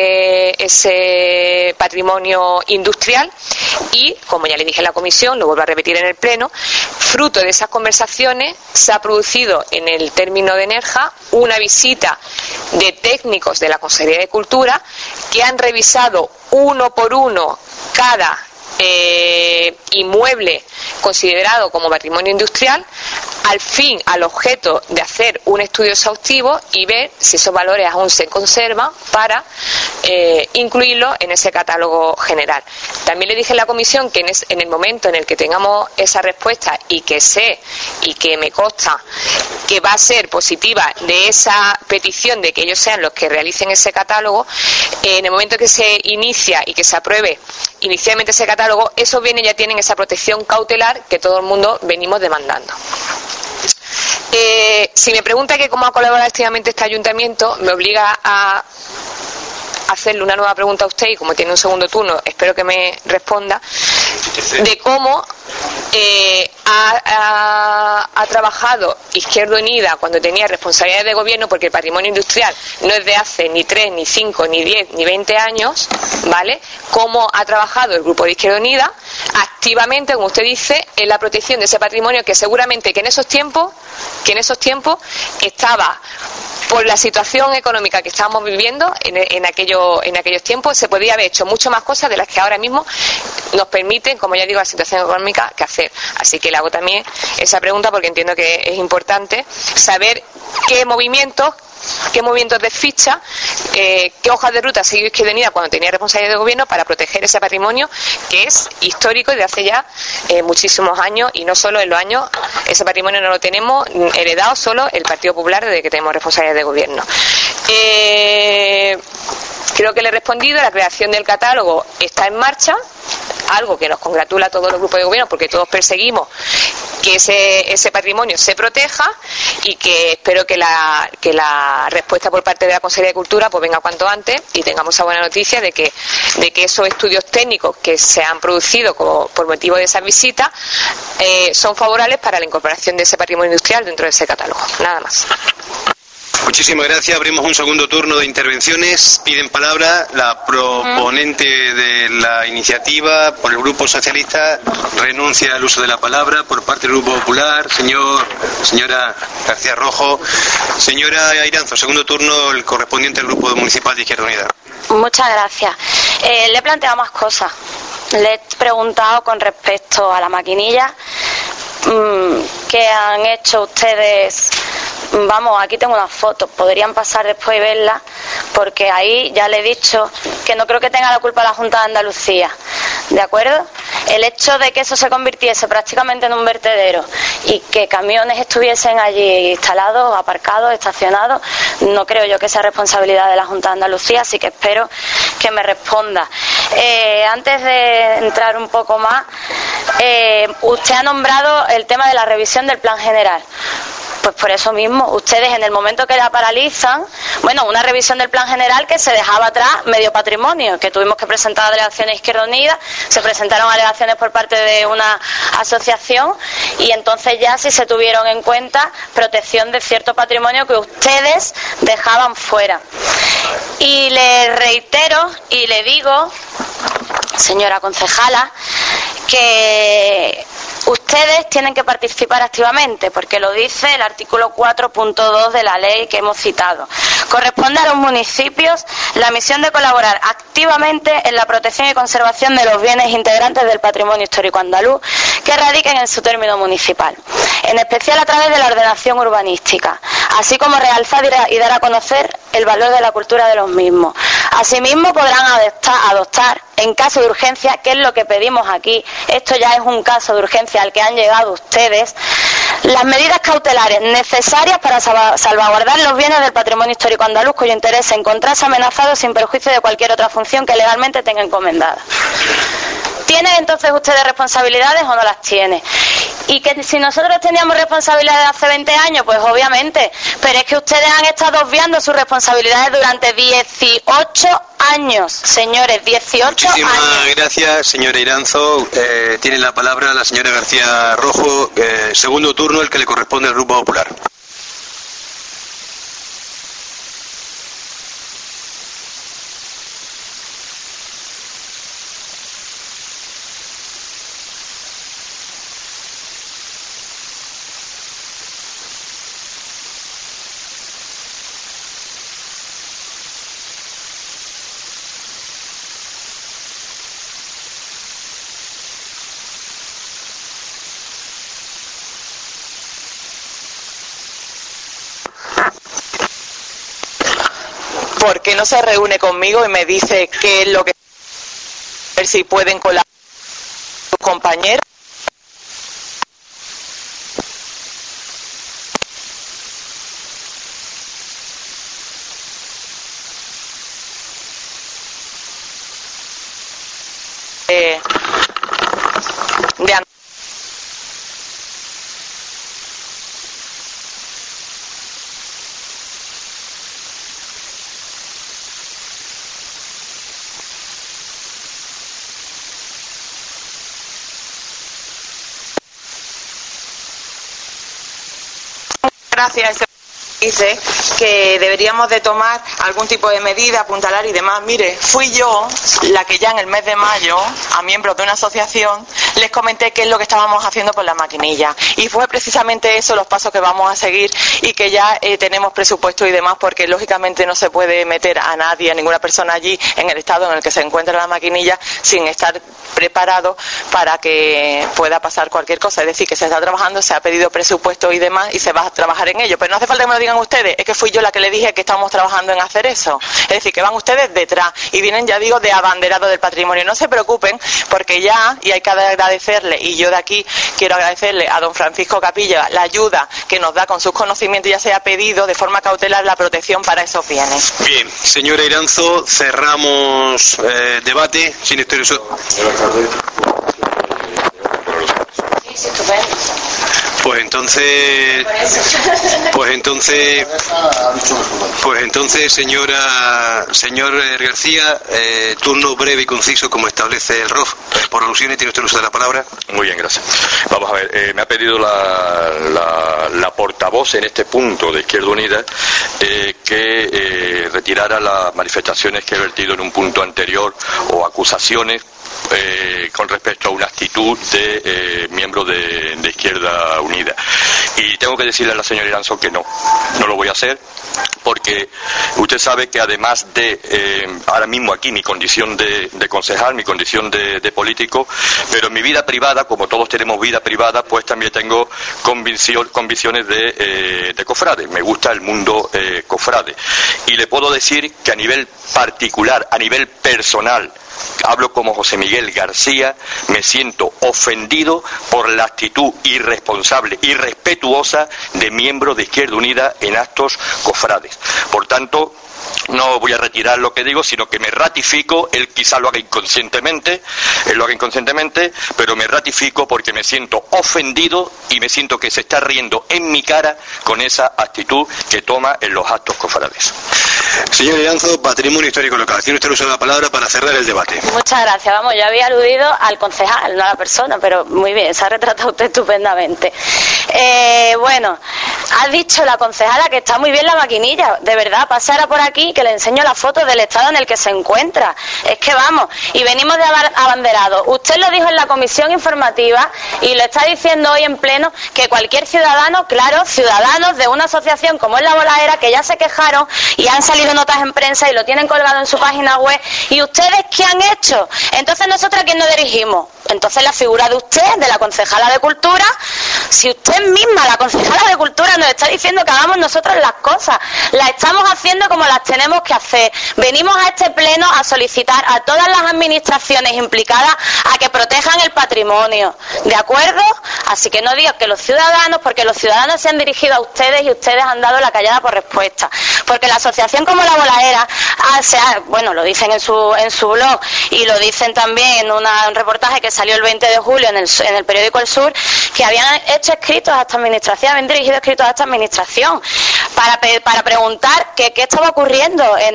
ese patrimonio industrial, y, como ya le dije en la comisión, lo vuelvo a repetir en el pleno, fruto de esas conversaciones se ha producido en el término de Nerja una visita de técnicos de la Consejería de Cultura que han revisado uno por uno cada inmueble considerado como patrimonio industrial, al objeto de hacer un estudio exhaustivo y ver si esos valores aún se conservan para incluirlos en ese catálogo general. También le dije en la comisión que en el momento en el que tengamos esa respuesta, y que sé y que me consta que va a ser positiva de esa petición de que ellos sean los que realicen ese catálogo, en el momento que se inicia y que se apruebe inicialmente ese catálogo, esos bienes ya tienen esa protección cautelar que todo el mundo venimos demandando. Si me pregunta que cómo ha colaborado activamente este ayuntamiento, me obliga a hacerle una nueva pregunta a usted, y como tiene un segundo turno, espero que me responda, de cómo ha trabajado Izquierda Unida cuando tenía responsabilidades de gobierno, porque el patrimonio industrial no es de hace ni 3, ni 5, ni 10, ni 20 años, ¿vale? Cómo ha trabajado el Grupo de Izquierda Unida activamente, como usted dice, en la protección de ese patrimonio, que seguramente que en esos tiempos estaba, por la situación económica que estábamos viviendo en aquellos tiempos, se podía haber hecho mucho más cosas de las que ahora mismo nos permiten, como ya digo, la situación económica, que hacer. Así que le hago también esa pregunta, porque entiendo que es importante saber qué movimientos de ficha, qué hojas de ruta ha seguido Izquierda Unida cuando tenía responsabilidad de gobierno para proteger ese patrimonio que es histórico y de hace ya muchísimos años, y no solo en los años, ese patrimonio no lo tenemos heredado solo el Partido Popular desde que tenemos responsabilidad de gobierno. Creo que le he respondido. La creación del catálogo está en marcha. algo que nos congratula a todos los grupos de gobierno, porque todos perseguimos que ese patrimonio se proteja, y que espero que la respuesta por parte de la Consejería de Cultura pues venga cuanto antes y tengamos esa buena noticia de que esos estudios técnicos que se han producido por motivo de esas visitas son favorables para la incorporación de ese patrimonio industrial dentro de ese catálogo. Nada más. Muchísimas gracias. Abrimos un segundo turno de intervenciones. Piden palabra la proponente de la iniciativa por el Grupo Socialista. Renuncia al uso de la palabra por parte del Grupo Popular. Señora García Rojo. Señora Iranzo, segundo turno, el correspondiente al Grupo Municipal de Izquierda Unida. Muchas gracias. Le he planteado más cosas. Le he preguntado con respecto a la maquinilla. ¿Qué han hecho ustedes? Vamos, aquí tengo unas fotos, podrían pasar después y verlas, porque ahí ya le he dicho que no creo que tenga la culpa la Junta de Andalucía, ¿de acuerdo? El hecho de que eso se convirtiese prácticamente en un vertedero y que camiones estuviesen allí instalados, aparcados, estacionados, no creo yo que sea responsabilidad de la Junta de Andalucía, así que espero que me responda. Antes de entrar un poco más, usted ha nombrado el tema de la revisión del plan general. Pues por eso mismo, ustedes en el momento que la paralizan, bueno, una revisión del plan general que se dejaba atrás medio patrimonio, que tuvimos que presentar a delegaciones Izquierda Unida, se presentaron alegaciones por parte de una asociación y entonces ya sí se tuvieron en cuenta protección de cierto patrimonio que ustedes dejaban fuera. Y le reitero y le digo, señora concejala, que ustedes tienen que participar activamente, porque lo dice el artículo 4.2 de la ley que hemos citado. Corresponde a los municipios la misión de colaborar activamente en la protección y conservación de los bienes integrantes del patrimonio histórico andaluz que radiquen en su término municipal, en especial a través de la ordenación urbanística, así como realzar y dar a conocer el valor de la cultura de los mismos. Asimismo, podrán adoptar, en caso de urgencia, que es lo que pedimos aquí, esto ya es un caso de urgencia al que han llegado ustedes, las medidas cautelares necesarias para salvaguardar los bienes del patrimonio histórico andaluz cuyo interés se encontrase amenazado sin perjuicio de cualquier otra función que legalmente tenga encomendada. ¿Tienen entonces ustedes responsabilidades o no las tienen? Y que si nosotros teníamos responsabilidades hace 20 años, pues obviamente, pero es que ustedes han estado obviando sus responsabilidades durante 18 años, señores, 18 años. Muchísimas gracias, señora Iranzo. Tiene la palabra la señora García Rojo, segundo turno, el que le corresponde al Grupo Popular. ¿Por qué no se reúne conmigo y me dice qué es lo que... a ver si pueden colaborar sus compañeros? Gracias. Dice que deberíamos de tomar algún tipo de medida, apuntalar y demás. Mire, fui yo la que ya en el mes de mayo, a miembros de una asociación, les comenté qué es lo que estábamos haciendo por la maquinilla. Y fue precisamente eso los pasos que vamos a seguir y que ya tenemos presupuesto y demás, porque lógicamente no se puede meter a nadie, a ninguna persona allí en el estado en el que se encuentra la maquinilla sin estar preparado para que pueda pasar cualquier cosa. Es decir, que se está trabajando, se ha pedido presupuesto y demás y se va a trabajar en ello. Pero no hace falta que me lo digan ustedes, es que fui yo la que le dije que estamos trabajando en hacer eso. Es decir, que van ustedes detrás y vienen, ya digo, de abanderado del patrimonio. No se preocupen, porque ya, y hay que dar agradecerle, y yo de aquí quiero agradecerle a don Francisco Capilla la ayuda que nos da con sus conocimientos, ya se ha pedido de forma cautelar la protección para esos bienes. Bien, señora Iranzo, cerramos debate. Sin Pues entonces, señor García, turno breve y conciso como establece el ROF. Por alusiones tiene usted el uso de la palabra. Muy bien, gracias. Vamos a ver, me ha pedido la portavoz en este punto de Izquierda Unida que retirara las manifestaciones que he vertido en un punto anterior o acusaciones con respecto a una actitud de miembro de Izquierda Unida. Y tengo que decirle a la señora Iranzo que no lo voy a hacer, porque usted sabe que además de ahora mismo aquí mi condición de concejal, mi condición de político, pero en mi vida privada, como todos tenemos vida privada, pues también tengo convicciones de cofrade. Me gusta el mundo cofrade. Y le puedo decir que a nivel particular, a nivel personal, hablo como José Miguel García, me siento ofendido por la actitud irresponsable, irrespetuosa de miembros de Izquierda Unida en actos cofrades. Por tanto, no voy a retirar lo que digo, sino que me ratifico. Él quizá lo haga inconscientemente, pero me ratifico porque me siento ofendido y me siento que se está riendo en mi cara con esa actitud que toma en los actos cofrades. Señor Iranzo, Patrimonio Histórico Local. Tiene usted el uso de la palabra para cerrar el debate. Muchas gracias. Vamos, yo había aludido al concejal, no a la persona, pero muy bien, se ha retratado usted estupendamente. Bueno, ha dicho la concejala que está muy bien la maquinilla. De verdad, pasara por aquí que le enseño la foto del estado en el que se encuentra. Es que vamos, y venimos de abanderados. Usted lo dijo en la comisión informativa y lo está diciendo hoy en pleno, que cualquier ciudadano, claro, ciudadanos de una asociación como es la Bolaera, que ya se quejaron y han salido notas en prensa y lo tienen colgado en su página web. ¿Y ustedes qué han hecho? Entonces, ¿nosotros a quién nos dirigimos? Entonces, la figura de usted, de la concejala de Cultura, si usted misma, la concejala de Cultura, nos está diciendo que hagamos nosotros las cosas, las estamos haciendo como las tenemos que hacer. Venimos a este pleno a solicitar a todas las administraciones implicadas a que protejan el patrimonio, ¿de acuerdo? Así que no digo que los ciudadanos, porque los ciudadanos se han dirigido a ustedes y ustedes han dado la callada por respuesta, porque la asociación como la Bolaera, bueno, lo dicen en su blog y lo dicen también en un reportaje que salió el 20 de julio en el periódico El Sur, que habían hecho escritos a esta administración, habían dirigido escritos a esta administración para preguntar qué estaba ocurriendo en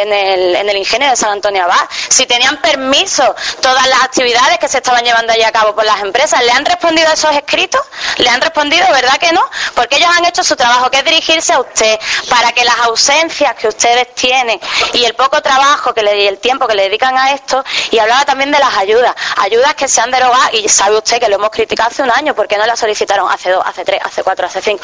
el ingenio de San Antonio Abad, si tenían permiso todas las actividades que se estaban llevando allí a cabo por las empresas. ¿Le han respondido a esos escritos? ¿Le han respondido? ¿Verdad que no? Porque ellos han hecho su trabajo, que es dirigirse a usted, para que las ausencias que ustedes tienen y el poco trabajo y el tiempo que le dedican a esto. Y hablaba también de las ayudas que se han derogado, y sabe usted que lo hemos criticado hace un año, porque no las solicitaron hace 2, hace 3, hace 4, hace 5.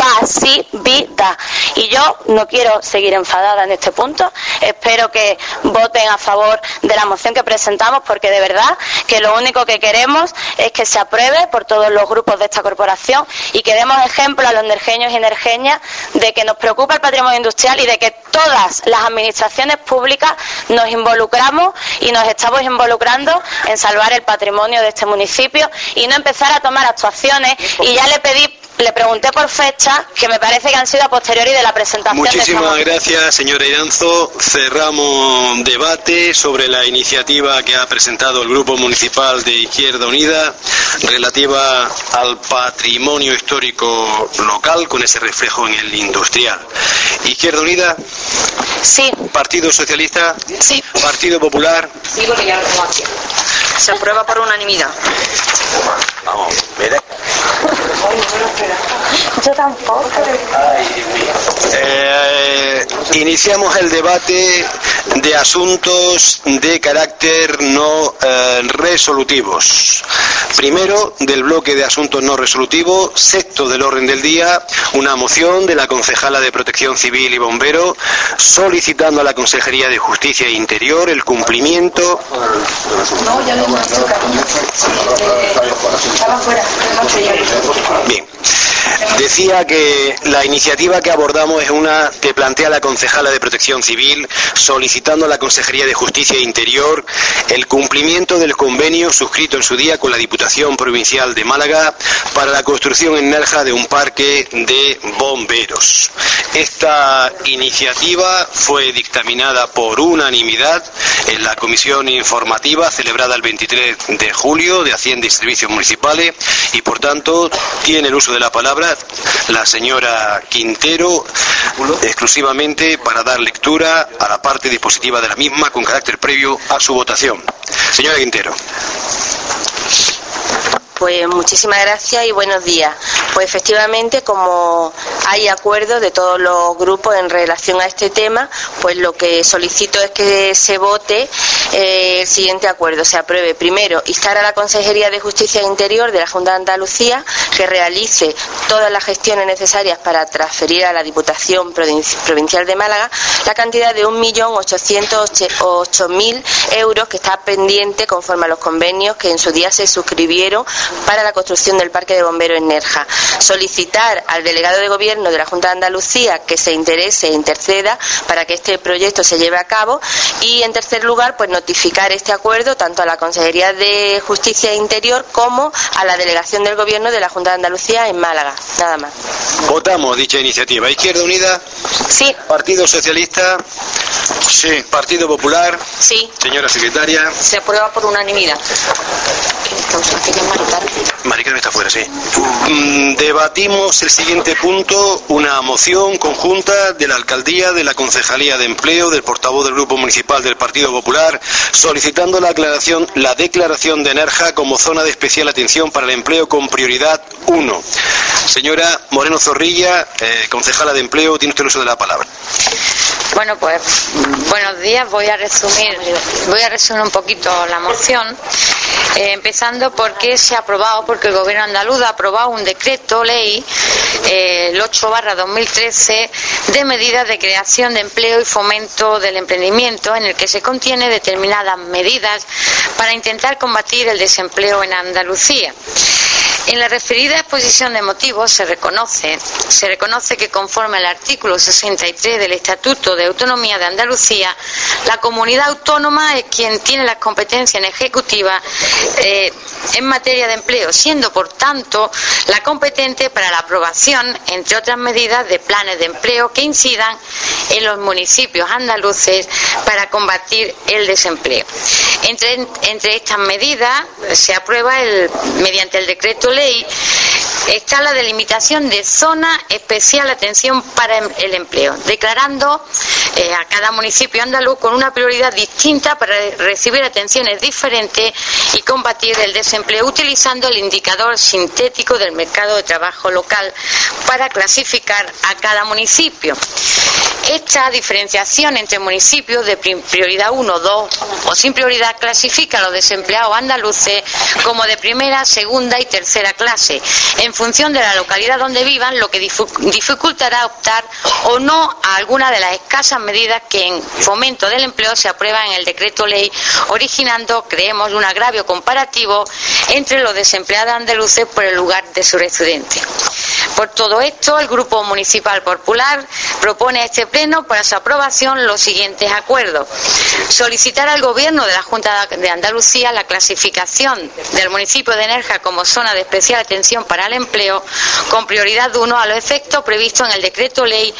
Pasividad. Y yo no quiero seguir enfadada en este punto. Espero que voten a favor de la moción que presentamos, porque de verdad que lo único que queremos es que se apruebe por todos los grupos de esta corporación y que demos ejemplo a los nerjeños y nerjeñas de que nos preocupa el patrimonio industrial y de que todas las administraciones públicas nos involucramos y nos estamos involucrando en salvar el patrimonio de este municipio y no empezar a tomar actuaciones. Y ya le pregunté por fecha, que me parece que han sido a posteriori de la presentación. Muchísimas gracias, señora Iranzo. Cerramos debate sobre la iniciativa que ha presentado el Grupo Municipal de Izquierda Unida relativa al patrimonio histórico local, con ese reflejo en el industrial. Izquierda Unida. Sí. Partido Socialista. Sí. Partido Popular. Sí, porque ya lo tengo aquí. Se aprueba por unanimidad. Vamos, mire. Yo tampoco. Iniciamos el debate de asuntos de carácter no resolutivos. Primero, del bloque de asuntos no resolutivos, sexto del orden del día, una moción de la concejala de Protección Civil y Bombero solicitando a la Consejería de Justicia e Interior el cumplimiento. No, ya no más. Estaba fuera. Bien. Decía que la iniciativa que abordamos es una que plantea la concejala de Protección Civil solicitando a la Consejería de Justicia e Interior el cumplimiento del convenio suscrito en su día con la Diputación Provincial de Málaga para la construcción en Nerja de un parque de bomberos. Esta iniciativa fue dictaminada por unanimidad en la comisión informativa celebrada el 23 de julio de Hacienda y Servicios Municipales y por tanto tiene el uso de la palabra la señora Quintero exclusivamente para dar lectura a la parte dispositiva de la misma con carácter previo a su votación. Señora Quintero. Pues muchísimas gracias y buenos días. Pues efectivamente, como hay acuerdo de todos los grupos en relación a este tema, pues lo que solicito es que se vote el siguiente acuerdo, se apruebe. Primero, instar a la Consejería de Justicia e Interior de la Junta de Andalucía que realice todas las gestiones necesarias para transferir a la Diputación Provincial de Málaga la cantidad de 1.808.000 euros que está pendiente conforme a los convenios que en su día se suscribieron para la construcción del parque de bomberos en Nerja. Solicitar al delegado de Gobierno de la Junta de Andalucía que se interese e interceda para que este proyecto se lleve a cabo y, en tercer lugar, pues notificar este acuerdo tanto a la Consejería de Justicia e Interior como a la Delegación del Gobierno de la Junta de Andalucía en Málaga. Nada más. Votamos dicha iniciativa. Izquierda Unida. Sí. Partido Socialista. Sí. Partido Popular. Sí. Señora secretaria. Se aprueba por unanimidad. Mari Carmen está fuera, sí. Debatimos el siguiente punto, una moción conjunta de la Alcaldía, de la Concejalía de Empleo, del portavoz del Grupo Municipal del Partido Popular, solicitando la declaración de Nerja como zona de especial atención para el empleo con prioridad 1. Señora Moreno Zorrilla, concejala de Empleo, tiene usted el uso de la palabra. Bueno, pues buenos días. Voy a resumir un poquito la moción, empezando porque se ha aprobado, porque el Gobierno andaluz ha aprobado un decreto ley, el 8/2013, de medidas de creación de empleo y fomento del emprendimiento, en el que se contiene determinadas medidas para intentar combatir el desempleo en Andalucía. En la referida exposición de motivos se reconoce que conforme al artículo 63 del Estatuto de Autonomía de Andalucía, la comunidad autónoma es quien tiene las competencias ejecutivas en materia de empleo, siendo por tanto la competente para la aprobación, entre otras medidas, de planes de empleo que incidan en los municipios andaluces para combatir el desempleo. Entre estas medidas se aprueba mediante el decreto ley está la delimitación de zona especial atención para el empleo, declarando a cada municipio andaluz con una prioridad distinta para recibir atenciones diferentes y combatir el desempleo, utilizando el indicador sintético del mercado de trabajo local para clasificar a cada municipio. Esta diferenciación entre municipios de prioridad 1, 2 o sin prioridad clasifica a los desempleados andaluces como de primera, segunda y tercera clase, en función de la localidad donde vivan, lo que dificultará optar o no a alguna de las escasas medidas que en fomento del empleo se aprueban en el decreto ley, originando, creemos, un agravio comparativo entre los desempleados andaluces por el lugar de su residencia. Por todo esto, el Grupo Municipal Popular propone a este Pleno para su aprobación los siguientes acuerdos. Solicitar al Gobierno de la Junta de Andalucía la clasificación del municipio de Nerja como zona de especial atención para el empleo con prioridad 1 a los efectos previstos en el Decreto Ley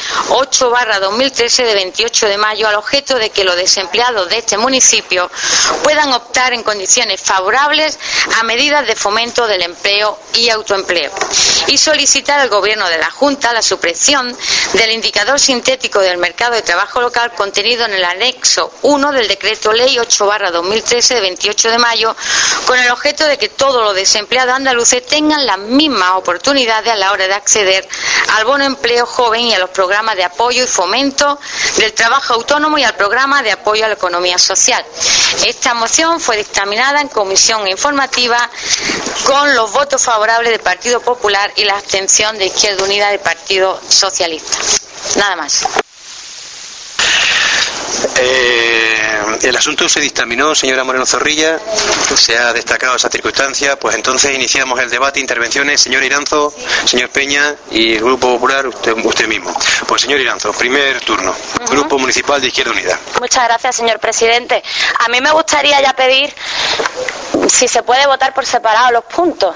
8/2013 de 28 de mayo, al objeto de que los desempleados de este municipio puedan optar en condiciones favorables a medidas de fomento del empleo y autoempleo. Y solicitar al Gobierno de la Junta la supresión del indicador sintético del mercado de trabajo local contenido en el anexo 1 del Decreto Ley 8/2013 de 28 de mayo, con el objeto de que todos los desempleados andaluces tengan las mismas oportunidades a la hora de acceder al bono empleo joven y a los programas de apoyo y fomento del trabajo autónomo y al programa de apoyo a la economía social. Esta moción fue dictaminada en comisión informativa con los votos favorables del Partido Popular y la abstención de Izquierda Unida del Partido Socialista. Nada más. El asunto se dictaminó, señora Moreno Zorrilla, se ha destacado esa circunstancia, pues entonces iniciamos el debate, intervenciones, señor Iranzo, señor Peña y el Grupo Popular, usted mismo. Pues señor Iranzo, primer turno, Grupo Municipal de Izquierda Unida. Muchas gracias, señor presidente. A mí me gustaría ya pedir si se puede votar por separado los puntos,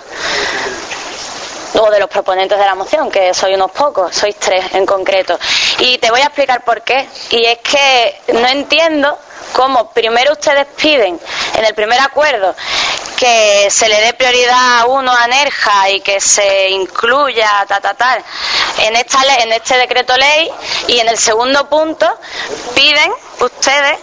o de los proponentes de la moción, que soy unos pocos, sois 3 en concreto. Y te voy a explicar por qué. Y es que no entiendo cómo primero ustedes piden en el primer acuerdo que se le dé prioridad a uno a Nerja y que se incluya en este decreto ley, y en el segundo punto piden ustedes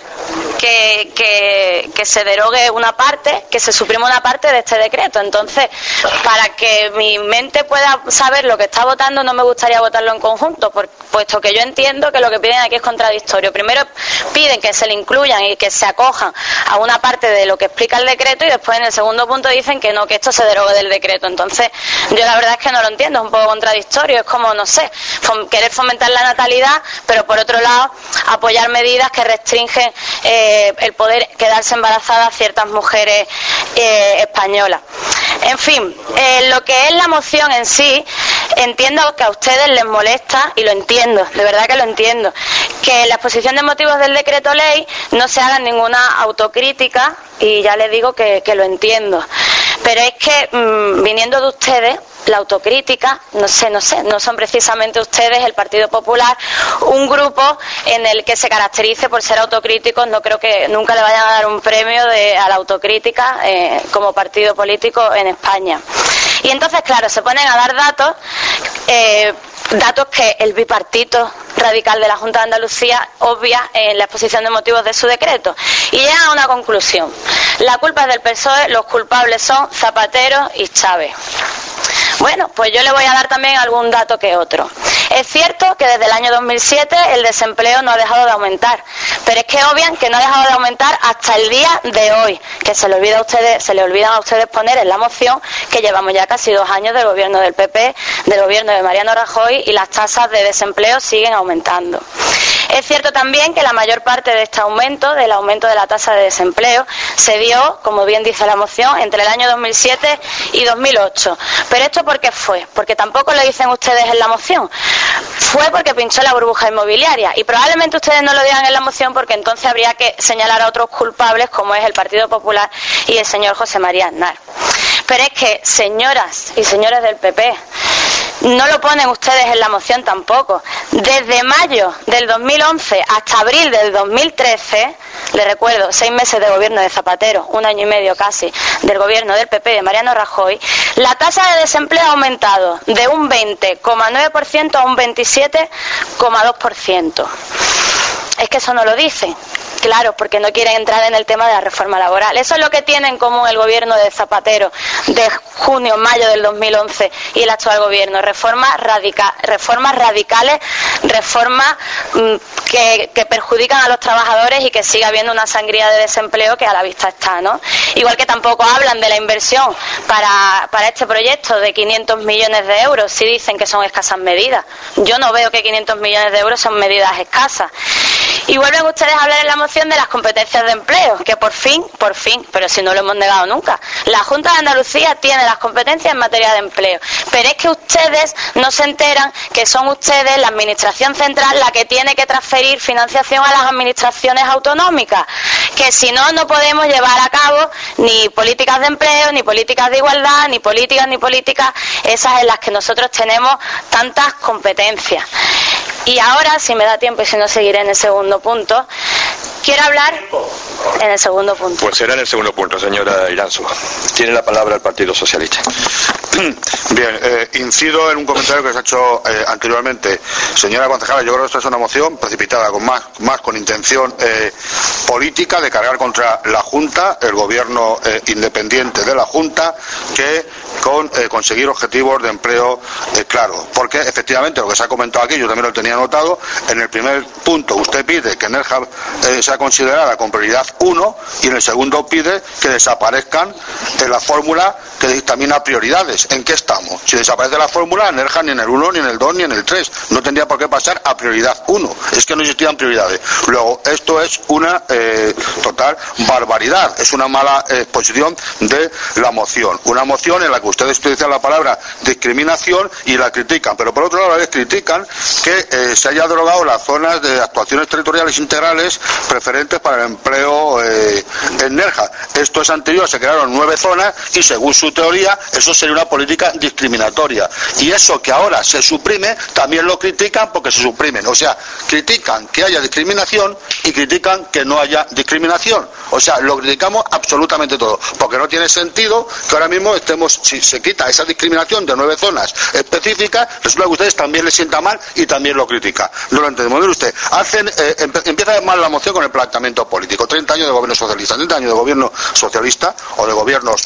que se derogue una parte, que se suprima una parte de este decreto. Entonces, para que mi mente pueda saber lo que está votando, no me gustaría votarlo en conjunto, puesto que yo entiendo que lo que piden aquí es contradictorio. Primero piden que se le incluyan y que se acojan a una parte de lo que explica el decreto, y después en el segundo punto dicen que no, que esto se derogue del decreto. Entonces, yo la verdad es que no lo entiendo, es un poco contradictorio. Es como, no sé, querer fomentar la natalidad, pero por otro lado apoyar medidas que restringen el poder quedarse embarazadas a ciertas mujeres españolas. En fin, lo que es la moción en sí, entiendo que a ustedes les molesta, y lo entiendo, de verdad que lo entiendo, que en la exposición de motivos del decreto ley no se haga ninguna autocrítica, y ya les digo que lo entiendo. Pero es que viniendo de ustedes, la autocrítica, no son precisamente ustedes, el Partido Popular, un grupo en el que se caracterice por ser autocríticos. No creo que nunca le vayan a dar un premio a la autocrítica como partido político en España. Y entonces, claro, se ponen a dar datos que el bipartito radical de la Junta de Andalucía obvia en la exposición de motivos de su decreto, y llegan a una conclusión: la culpa es del PSOE, los culpables son Zapatero y Chávez. Bueno, pues yo le voy a dar también algún dato que otro. Es cierto que desde el año 2007 el desempleo no ha dejado de aumentar, pero es que obvian que no ha dejado de aumentar hasta el día de hoy, que se le olvidan a ustedes poner en la moción que llevamos ya casi 2 años del gobierno del PP, del gobierno de Mariano Rajoy, y las tasas de desempleo siguen aumentando. Es cierto también que la mayor parte de este aumento, del aumento de la tasa de desempleo, se dio, como bien dice la moción, entre el año 2007 y 2008. Pero ¿esto por qué fue? Porque tampoco lo dicen ustedes en la moción. Fue porque pinchó la burbuja inmobiliaria, y probablemente ustedes no lo digan en la moción, porque entonces habría que señalar a otros culpables, como es el Partido Popular y el señor José María Aznar. Pero es que, señoras y señores del PP, no lo ponen ustedes en la moción tampoco. Desde mayo del 2011 hasta abril del 2013, les recuerdo, 6 meses de gobierno de Zapatero, 1 año y medio casi del gobierno del PP de Mariano Rajoy, la tasa de desempleo ha aumentado de un 20,9% a un 27,2%. Es que eso no lo dicen. Claro, porque no quieren entrar en el tema de la reforma laboral. Eso es lo que tiene en común el gobierno de Zapatero de junio-mayo del 2011 y el actual gobierno. Reformas radicales, reformas que perjudican a los trabajadores, y que sigue habiendo una sangría de desempleo que a la vista está, ¿no? Igual que tampoco hablan de la inversión para este proyecto de 500 millones de euros, si dicen que son escasas medidas. Yo no veo que 500 millones de euros son medidas escasas. Y vuelven ustedes a hablar en la moción de las competencias de empleo, que por fin, pero si no lo hemos negado nunca, la Junta de Andalucía tiene las competencias en materia de empleo. Pero es que ustedes no se enteran que son ustedes, la Administración Central, la que tiene que transferir financiación a las administraciones autonómicas, que si no, no podemos llevar a cabo ni políticas de empleo, ni políticas de igualdad, ni políticas esas en las que nosotros tenemos tantas competencias. Y ahora, si me da tiempo y si no, seguiré en el segundo punto. Quiero hablar en el segundo punto. Pues será en el segundo punto, señora Iranzo. Tiene la palabra el Partido Socialista. Bien, incido en un comentario que se ha hecho anteriormente. Señora concejala, yo creo que esta es una moción precipitada, más con intención política de cargar contra la Junta, el gobierno independiente de la Junta, que con conseguir objetivos de empleo claros. Porque efectivamente lo que se ha comentado aquí, yo también lo tenía anotado, en el primer punto usted pide que Nerja sea considerada con prioridad 1, y en el segundo pide que desaparezcan en la fórmula que dictamina prioridades. Entonces, ¿en qué estamos? Si desaparece la fórmula, Nerja ni en el 1, ni en el 2, ni en el 3. No tendría por qué pasar a prioridad 1. Es que no existían prioridades. Luego, esto es una total barbaridad. Es una mala exposición de la moción. Una moción en la que ustedes utilizan la palabra discriminación y la critican. Pero por otro lado, les critican que se haya derogado las zonas de actuaciones territoriales integrales preferentes para el empleo en Nerja. Esto es anterior, se crearon 9 zonas y según su teoría eso sería una política discriminatoria. Y eso que ahora se suprime también lo critican porque se suprimen. O sea, critican que haya discriminación y critican que no haya discriminación. O sea, lo criticamos absolutamente todo. Porque no tiene sentido que ahora mismo estemos, si se quita esa discriminación de 9 zonas específicas, resulta que a ustedes también les sienta mal y también lo critican. No lo entendemos. Mire usted, empieza mal la moción con el planteamiento político. 30 años de gobierno socialista, 30 años de gobierno socialista o de gobiernos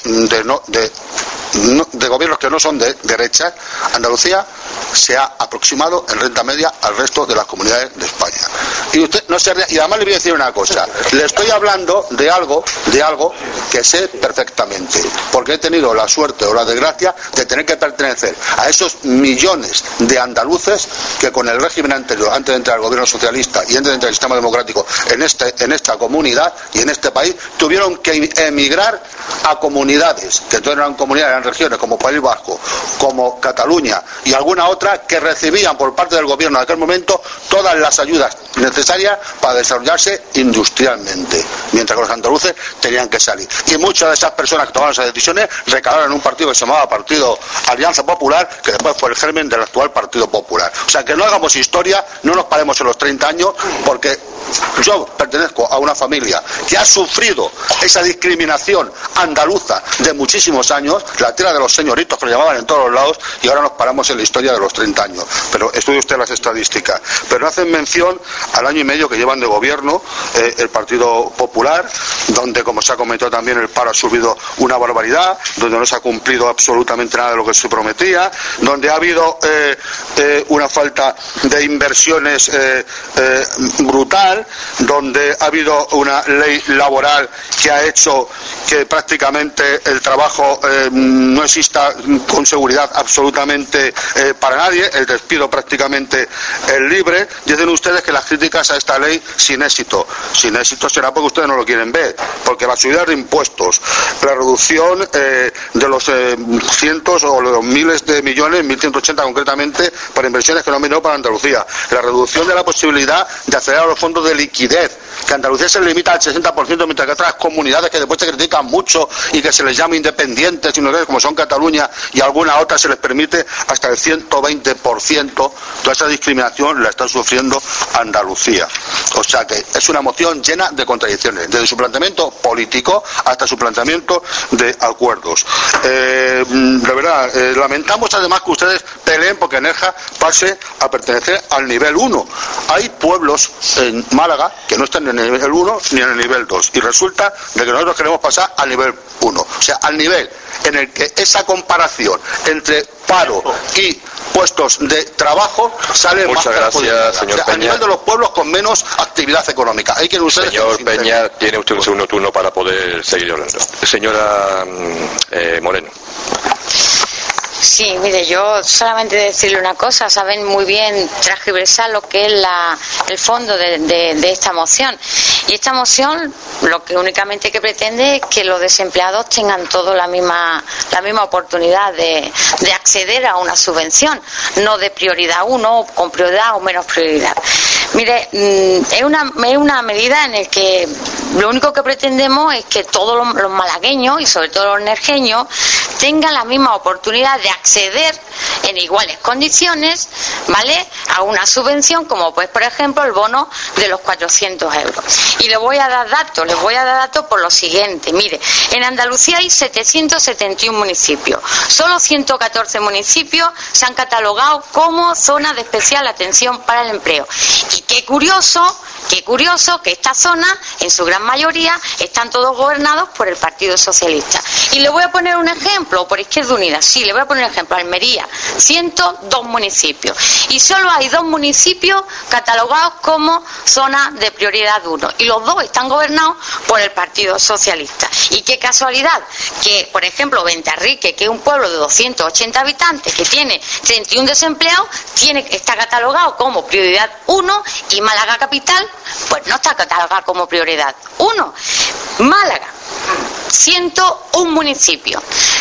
de gobiernos que no son de derecha. Andalucía se ha aproximado en renta media al resto de las comunidades de España. Y usted no se ríe. Y además le voy a decir una cosa. Le estoy hablando de algo que sé perfectamente, porque he tenido la suerte o la desgracia de tener que pertenecer a esos millones de andaluces que con el régimen anterior, antes de entrar al gobierno socialista y antes de entrar al sistema democrático en esta comunidad y en este país, tuvieron que emigrar a comunidades, que entonces eran comunidades, eran regiones como País Vasco, como Cataluña y alguna otra, que recibían por parte del gobierno en aquel momento todas las ayudas necesarias para desarrollarse industrialmente, mientras que los andaluces tenían que salir. Y muchas de esas personas que tomaron esas decisiones recalaron en un partido que se llamaba Partido Alianza Popular, que después fue el germen del actual Partido Popular. O sea, que no hagamos historia, no nos paremos en los 30 años, porque yo pertenezco a una familia que ha sufrido esa discriminación andaluza de muchísimos años, la tierra de los señoritos que lo llamaban en todos los lados, y ahora nos paramos en la historia de los 30 años. Pero estudie usted las estadísticas. Pero no hacen mención al año y medio que llevan de gobierno el Partido Popular, donde, como se ha comentado también, el paro ha subido una barbaridad, donde no se ha cumplido absolutamente nada de lo que se prometía, donde ha habido una falta de inversiones brutal, donde ha habido una ley laboral que ha hecho que prácticamente el trabajo no exista con seguridad absolutamente para nadie, el despido prácticamente es libre. Dicen ustedes que las críticas a esta ley sin éxito será porque ustedes no lo quieren ver, porque la subida de impuestos, la reducción de los cientos o los miles de millones, 1.180 concretamente, para inversiones que no han venido para Andalucía, la reducción de la posibilidad de acceder a los fondos de liquidez, que Andalucía se limita al 60%, mientras que otras comunidades que después se critican mucho y que se les llama independientes, como son Cataluña y alguna otra, se les permite hasta el 120%. Toda esa discriminación la está sufriendo Andalucía. O sea que es una moción llena de contradicciones, desde su planteamiento político hasta su planteamiento de acuerdos. De verdad, lamentamos además que ustedes peleen porque Nerja pase a pertenecer al nivel 1. Hay pueblos en Málaga que no están en el nivel 1 ni en el nivel 2, y resulta de que nosotros queremos pasar al nivel 1, o sea, al nivel en el que esa comparación entre paro y puestos de trabajo sale más gracias, señor, o sea, Peña. A nivel de los pueblos con menos actividad económica. Hay que usar. Señor Peña, tiene usted un segundo turno para poder seguir hablando. Señora Moreno. Sí, mire, yo solamente decirle una cosa, saben muy bien transgiversar lo que es el fondo de esta moción. Y esta moción lo que únicamente que pretende es que los desempleados tengan todos la misma oportunidad de acceder a una subvención, no de prioridad 1, con prioridad o menos prioridad. Mire, es una medida en la que lo único que pretendemos es que todos los malagueños y sobre todo los nerjeños tengan la misma oportunidad de acceder en iguales condiciones, ¿vale?, a una subvención como pues por ejemplo el bono de los 400 euros. Y les voy a dar datos por lo siguiente. Mire, en Andalucía hay 771 municipios, solo 114 municipios se han catalogado como zona de especial atención para el empleo, Y qué curioso que esta zona, en su gran mayoría, están todos gobernados por el Partido Socialista. Y le voy a poner un ejemplo, por Izquierda Unida, sí, le voy a poner un ejemplo. Almería, 102 municipios. Y solo hay 2 municipios catalogados como zona de prioridad 1. Y los 2 están gobernados por el Partido Socialista. Y qué casualidad que, por ejemplo, Ventarrique, que es un pueblo de 280 habitantes, que tiene 31 desempleados, está catalogado como prioridad 1, y Málaga capital pues no está catalogada como prioridad 1. Málaga, 101 municipios,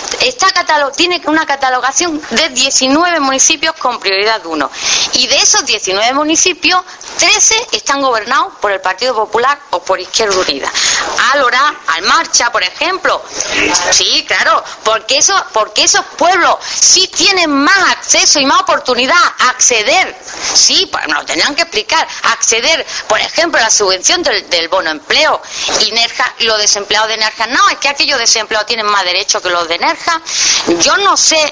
tiene una catalogación de 19 municipios con prioridad 1, y de esos 19 municipios 13 están gobernados por el Partido Popular o por Izquierda Unida. Álora, Almarcha, por ejemplo, sí, claro, porque esos pueblos sí tienen más acceso y más oportunidad a acceder, sí, pues nos lo tendrán que explicar, acceder, por ejemplo, a la subvención del bono empleo. Y Nerja, los desempleados de Nerja, no, es que aquellos desempleados tienen más derechos que los de Nerja. Yo no sé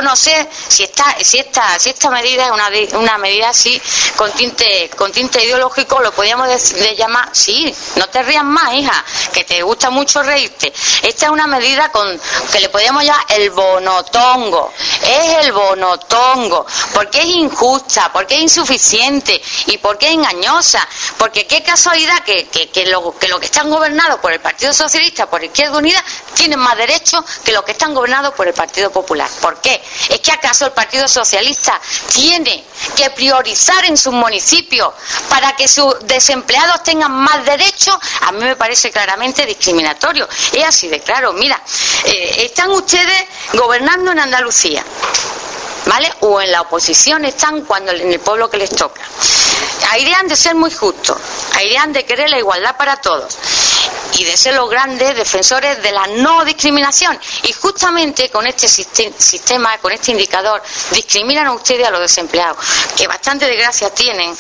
si esta medida es una medida así con tinte ideológico, lo podríamos llamar, sí, no te rías más, hija, que te gusta mucho reírte. Esta es una medida que le podríamos llamar el bonotongo. Es el bonotongo, porque es injusta, porque es insuficiente y porque es engañosa. Porque qué casualidad que los que están gobernados por el Partido Socialista, por Izquierda Unida, tienen más derechos que los que están gobernados por el Partido Popular. ¿Por qué? ¿Es que acaso el Partido Socialista tiene que priorizar en sus municipios para que sus desempleados tengan más derechos? A mí me parece claramente discriminatorio. Es así de claro. Mira, están ustedes gobernando en Andalucía, ¿vale? O en la oposición están cuando en el pueblo que les toca. Airean de ser muy justos, airean de querer la igualdad para todos y de ser los grandes defensores de la no discriminación. Y justamente con este sistema, con este indicador, discriminan a ustedes a los desempleados, que bastante desgracia tienen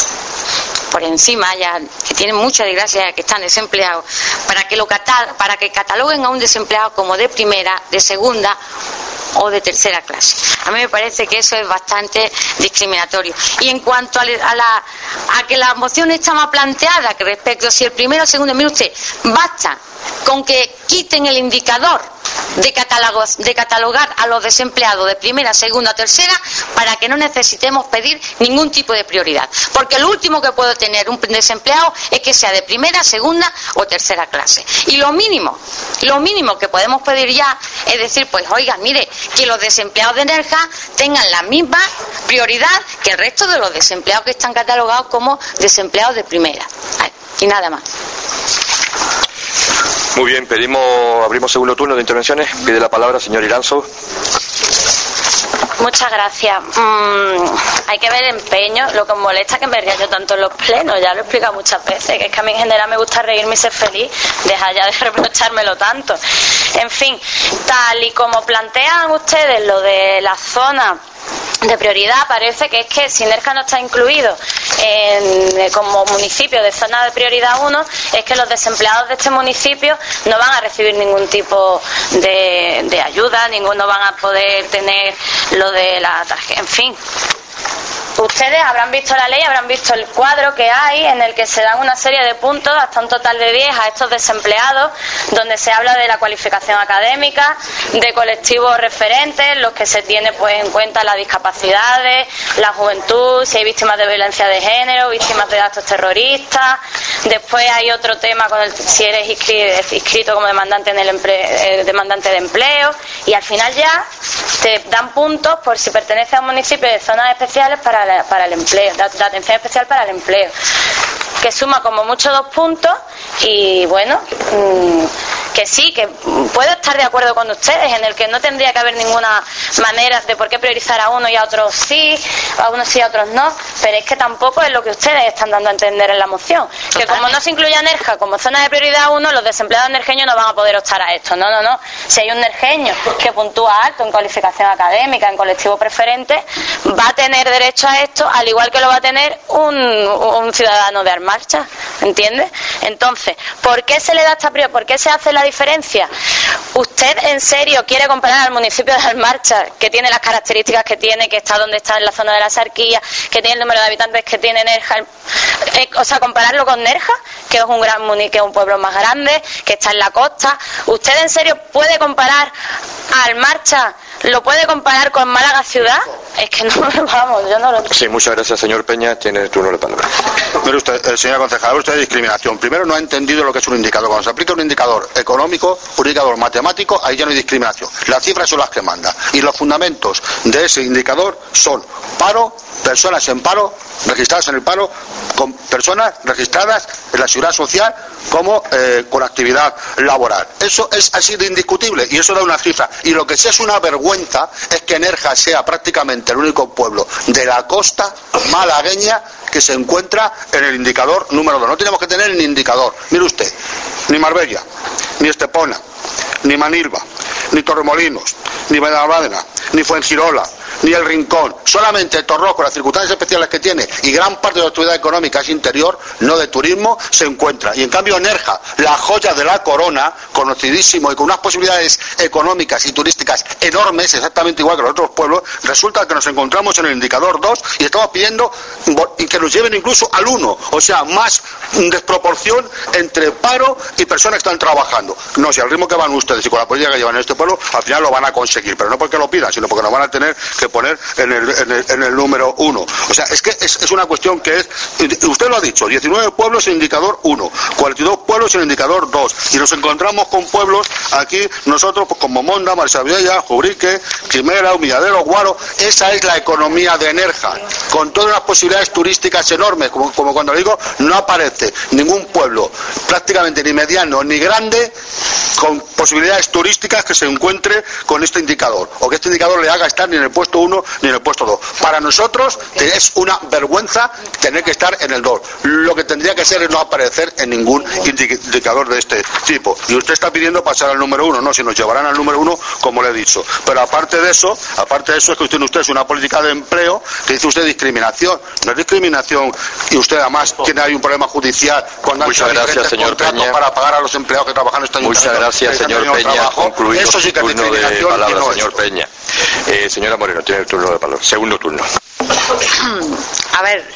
por encima, ya que tienen mucha desgracia que están desempleados, para que cataloguen a un desempleado como de primera, de segunda o de tercera clase. A mí me parece que eso es bastante discriminatorio. Y en cuanto a que la moción está más planteada que respecto si el primero o segundo, mire usted, basta con que quiten el indicador de catalogar a los desempleados de primera, segunda o tercera para que no necesitemos pedir ningún tipo de prioridad. Porque lo último que puede tener un desempleado es que sea de primera, segunda o tercera clase. Y lo mínimo que podemos pedir ya es decir, pues oiga, mire, que los desempleados de Nerja tengan la misma prioridad que el resto de los desempleados que están catalogados como desempleados de primera. Y nada más. Muy bien, abrimos segundo turno de intervenciones. Pide la palabra señor Iranzo. Muchas gracias. Hay que ver empeño. Lo que me molesta es que me ría yo tanto en los plenos, ya lo he explicado muchas veces, que es que a mí en general me gusta reírme y ser feliz, deja ya de reprochármelo tanto. En fin, tal y como plantean ustedes lo de la zona de prioridad, parece que es que si Nerja no está incluido como municipio de zona de prioridad 1, es que los desempleados de este municipio no van a recibir ningún tipo de ayuda, no van a poder tener lo de la tarjeta, en fin. Ustedes habrán visto la ley, habrán visto el cuadro que hay en el que se dan una serie de puntos, hasta un total de 10 a estos desempleados, donde se habla de la cualificación académica, de colectivos referentes, los que se tiene pues en cuenta las discapacidades, la juventud, si hay víctimas de violencia de género, víctimas de actos terroristas. Después hay otro tema con si eres inscrito como demandante demandante de empleo, y al final ya te dan puntos por si perteneces a un municipio de zonas especiales para el empleo, de atención especial para el empleo, que suma como mucho 2 puntos. Y bueno, que sí, que puedo estar de acuerdo con ustedes en el que no tendría que haber ninguna manera de por qué priorizar a uno y a otros sí, a unos sí, a otros no, pero es que tampoco es lo que ustedes están dando a entender en la moción, que como no se incluye a Nerja como zona de prioridad 1, los desempleados nerjeños no van a poder optar a esto. No, si hay un nerjeño que puntúa alto en cualificación académica, en colectivo preferente, va a tener derecho a esto, al igual que lo va a tener un ciudadano de Almarcha, ¿entiendes? Entonces, ¿por qué se le da esta prioridad? ¿Por qué se hace la diferencia. ¿Usted en serio quiere comparar al municipio de Almarcha, que tiene las características que tiene, que está donde está en la zona de la Sarquía, que tiene el número de habitantes que tiene Nerja, o sea, compararlo con Nerja, que es un gran que es un pueblo más grande, que está en la costa? ¿Usted en serio puede comparar a Almarcha? ¿Lo puede comparar con Málaga ciudad? Es que no, vamos, yo no lo... Sí, muchas gracias, señor Peña. Tiene el turno de palabra. Mire usted, señora concejala, usted de discriminación. Primero, no ha entendido lo que es un indicador. Cuando se aplica un indicador económico, un indicador matemático, ahí ya no hay discriminación. Las cifras son las que mandan. Y los fundamentos de ese indicador son paro, personas en paro, registradas en el paro, con personas registradas en la seguridad social como con actividad laboral. Eso es así de indiscutible y eso da una cifra. Y lo que sí es una vergüenza es que Nerja sea prácticamente el único pueblo de la costa malagueña que se encuentra en el indicador número 2. No tenemos que tener ni indicador. Mire usted, ni Marbella, ni Estepona, ni Manilva, ni Torremolinos, ni Benalmádena, ni Fuengirola, ni El Rincón, solamente Torró, con las circunstancias especiales que tiene, y gran parte de la actividad económica es interior, no de turismo, se encuentra. Y en cambio Nerja, la joya de la corona, conocidísimo y con unas posibilidades económicas y turísticas enormes, exactamente igual que los otros pueblos, resulta que nos encontramos en el indicador 2 y estamos pidiendo que nos lleven incluso al 1, o sea, más desproporción entre paro y personas que están trabajando. No, si al ritmo que van ustedes y con la política que llevan en este pueblo, al final lo van a conseguir, pero no porque lo pidan, sino porque nos van a tener que poner en el número 1. O sea, es que es una cuestión que es, usted lo ha dicho, 19 pueblos en indicador 1, 42 pueblos en indicador 2, y nos encontramos con pueblos aquí, nosotros pues, como Monda, Marsabella, Jubrique, Quimera, Humilladero, Guaro. Esa es la economía de Nerja, con todas las posibilidades turísticas enormes, como cuando le digo, no aparece ningún pueblo, prácticamente ni mediano ni grande, con posibilidades turísticas que se encuentre con este indicador, o que este indicador le haga estar ni en el puesto 1 ni en el puesto 2. Para nosotros es una vergüenza tener que estar en el 2. Lo que tendría que ser es no aparecer en ningún indicador de este tipo. Y usted está pidiendo pasar al número 1, no, si nos llevarán al número 1, como le he dicho. Pero aparte de eso es que usted es una política de empleo que dice usted discriminación. No es discriminación, y usted además tiene ahí un problema judicial cuando muchas gracias, señor Peña, para pagar a los empleados que trabajan en esta muchas gracias, señor Peña. Concluido eso sí que es discriminación de palabra, no señor Peña. Señora Moreno, tiene el turno de palabra. Segundo turno. A ver,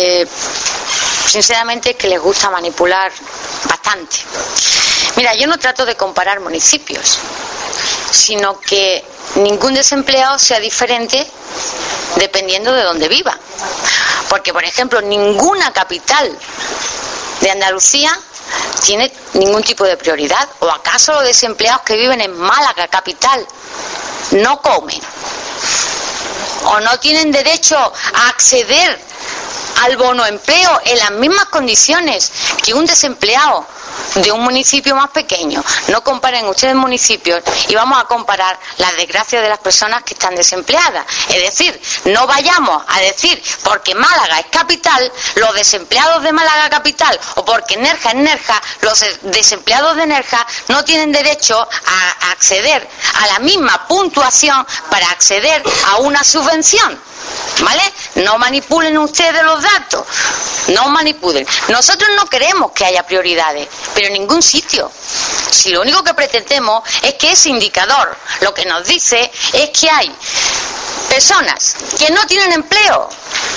sinceramente es que les gusta manipular bastante. Mira, yo no trato de comparar municipios, sino que ningún desempleado sea diferente dependiendo de dónde viva. Porque, por ejemplo, ninguna capital de Andalucía tiene ningún tipo de prioridad. ¿O acaso los desempleados que viven en Málaga, capital, no comen? ¿O no tienen derecho a acceder al bono empleo en las mismas condiciones que un desempleado de un municipio más pequeño? No comparen ustedes municipios y vamos a comparar las desgracias de las personas que están desempleadas. Es decir, no vayamos a decir porque Málaga es capital, los desempleados de Málaga capital, o porque Nerja es Nerja, los desempleados de Nerja no tienen derecho a acceder a la misma puntuación para acceder a una subvención. ¿Vale? No manipulen ustedes los datos, no manipulen. Nosotros no queremos que haya prioridades, pero en ningún sitio. Si lo único que pretendemos es que ese indicador lo que nos dice es que hay personas que no tienen empleo,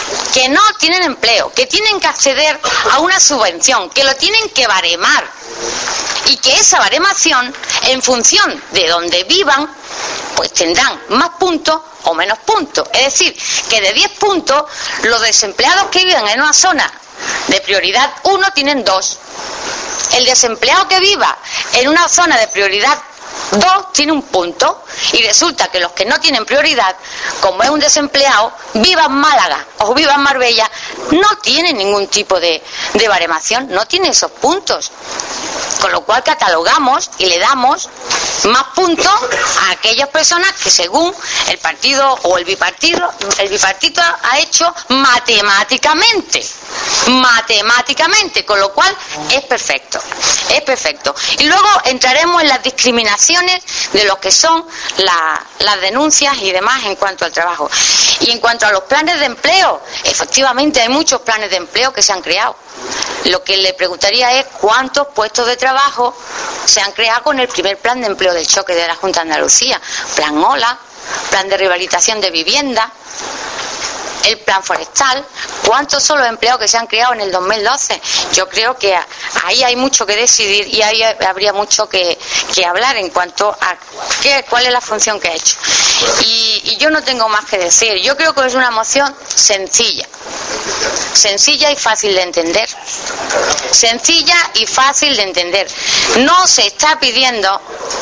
que tienen que acceder a una subvención, que lo tienen que baremar, y que esa baremación, en función de donde vivan, pues tendrán más puntos o menos puntos. Es decir, que de 10 puntos, los desempleados que viven en una zona de prioridad 1 tienen 2. El desempleado que viva en una zona de prioridad 2 tiene 1 punto, y resulta que los que no tienen prioridad, como es un desempleado, viva en Málaga o viva en Marbella, no tienen ningún tipo de baremación, no tienen esos puntos, con lo cual catalogamos y le damos más puntos a aquellas personas que según el partido o el bipartito ha hecho matemáticamente, con lo cual es perfecto. Y luego entraremos en las discriminaciones de lo que son las denuncias y demás en cuanto al trabajo. Y en cuanto a los planes de empleo, efectivamente hay muchos planes de empleo que se han creado. Lo que le preguntaría es cuántos puestos de trabajo se han creado con el primer plan de empleo del choque de la Junta de Andalucía, plan OLA, plan de rehabilitación de vivienda, el plan forestal. ¿Cuántos son los empleos que se han creado en el 2012? Yo creo que ahí hay mucho que decidir y ahí habría mucho que hablar en cuanto a cuál es la función que ha hecho. Y yo no tengo más que decir. Yo creo que es una moción sencilla y fácil de entender. Sencilla y fácil de entender. No se está pidiendo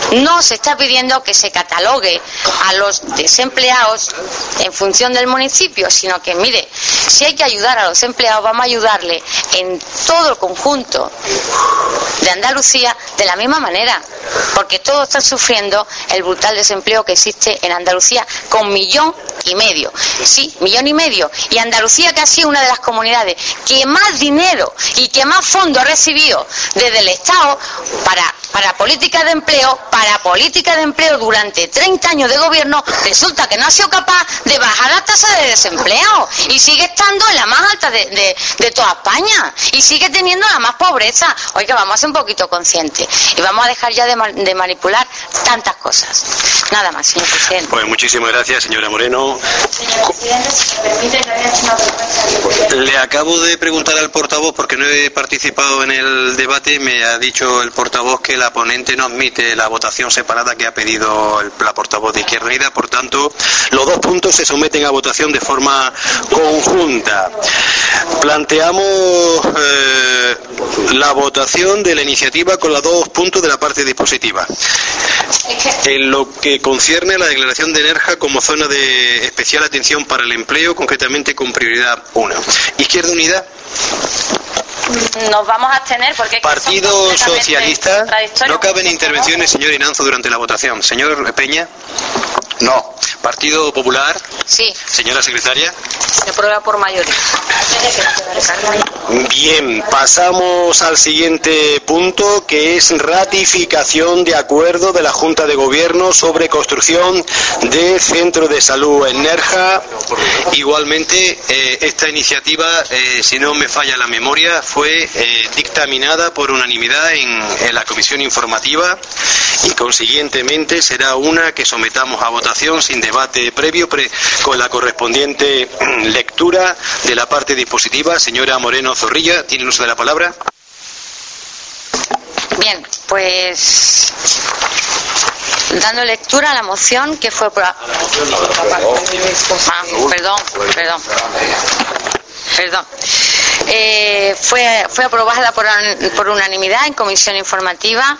que se catalogue a los desempleados en función del municipio, sino que, mire, si hay que ayudar a los empleados, vamos a ayudarle en todo el conjunto de Andalucía de la misma manera, porque todos están sufriendo el brutal desempleo que existe en Andalucía con 1,5 millones. Sí, 1,5 millones. Y Andalucía, que ha sido una de las comunidades que más dinero y que más fondos ha recibido desde el Estado para políticas de empleo durante 30 años de gobierno, resulta que no ha sido capaz de bajar la tasa de desempleo y sigue estando en la más alta de toda España y sigue teniendo la más pobreza. Oiga, vamos a ser un poquito conscientes y vamos a dejar ya de manipular tantas cosas. Nada más, señor presidente. Pues muchísimas gracias, señora Moreno. Señor presidente, si me permite, le voy a hacer una propuesta. Le acabo de preguntar al portavoz, porque no he participado en el debate, me ha dicho el portavoz que la ponente no admite la votación separada que ha pedido la portavoz de Izquierda Unida, por tanto, los 2 puntos se someten a votación de forma conjunta. Planteamos la votación de la iniciativa con los 2 puntos de la parte dispositiva. En lo que concierne a la declaración de Nerja como zona de especial atención para el empleo, concretamente con prioridad 1. Izquierda Unida. Nos vamos a abstener porque Partido Socialista. No caben intervenciones, señor Inanzo, durante la votación. Señor Peña. No. Partido Popular. Sí. Señora secretaria. Se aprueba por mayoría. Bien, pasamos al siguiente punto, que es ratificación de acuerdo de la Junta de Gobierno sobre construcción de centro de salud en Nerja. Igualmente, esta iniciativa, si no me falla la memoria, fue dictaminada por unanimidad en la comisión informativa y consiguientemente será una que sometamos a votación sin debate previo, con la correspondiente lectura de la parte dispositiva. Señora Moreno Zorrilla, ¿tiene el uso de la palabra? Bien, pues dando lectura a la moción que fue fue aprobada por unanimidad en comisión informativa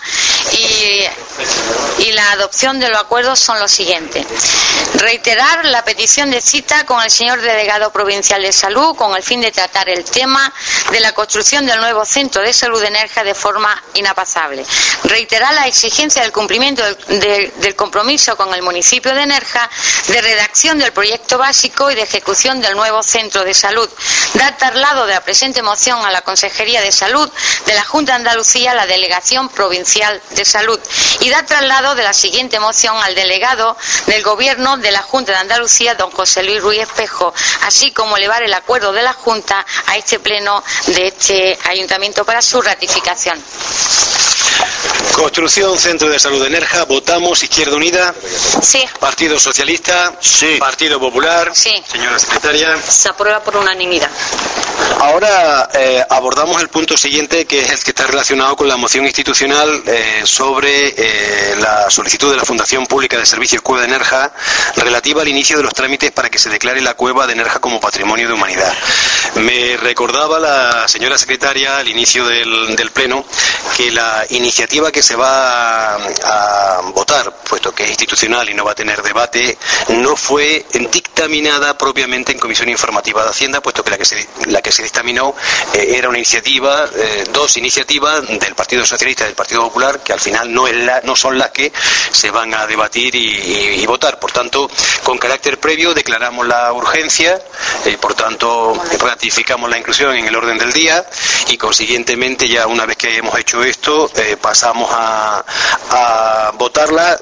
y la adopción de los acuerdos son los siguientes: reiterar la petición de cita con el señor delegado provincial de salud con el fin de tratar el tema de la construcción del nuevo centro de salud de Nerja de forma inaplazable; reiterar la exigencia del cumplimiento del compromiso con el municipio de Nerja de redacción del proyecto básico y de ejecución del nuevo centro de salud; dar traslado de la presente moción a la Consejería de Salud de la Junta de Andalucía, a la Delegación Provincial de Salud, y dar traslado de la siguiente moción al delegado del Gobierno de la Junta de Andalucía, don José Luis Ruiz Espejo, así como elevar el acuerdo de la Junta a este pleno de este ayuntamiento para su ratificación. Construcción Centro de Salud de Nerja. Votamos. Izquierda Unida. Sí. Partido Socialista. Sí. Partido Popular. Sí. Señora secretaria. Se aprueba por unanimidad. Ahora abordamos el punto siguiente, que es el que está relacionado con la moción institucional sobre la solicitud de la Fundación Pública de Servicios Cueva de Nerja relativa al inicio de los trámites para que se declare la cueva de Nerja como Patrimonio de Humanidad. Me recordaba la señora secretaria al inicio del pleno que la iniciativa que se va a votar, puesto que es institucional y no va a tener debate, no fue dictaminada propiamente en Comisión Informativa de Hacienda, puesto que la que se dictaminó era una iniciativa, 2 iniciativas del Partido Socialista y del Partido Popular, que al final no son las que se van a debatir y votar. Por tanto, con carácter previo declaramos la urgencia, por tanto ratificamos la inclusión en el orden del día y consiguientemente ya una vez que hemos hecho esto pasamos a votarla igual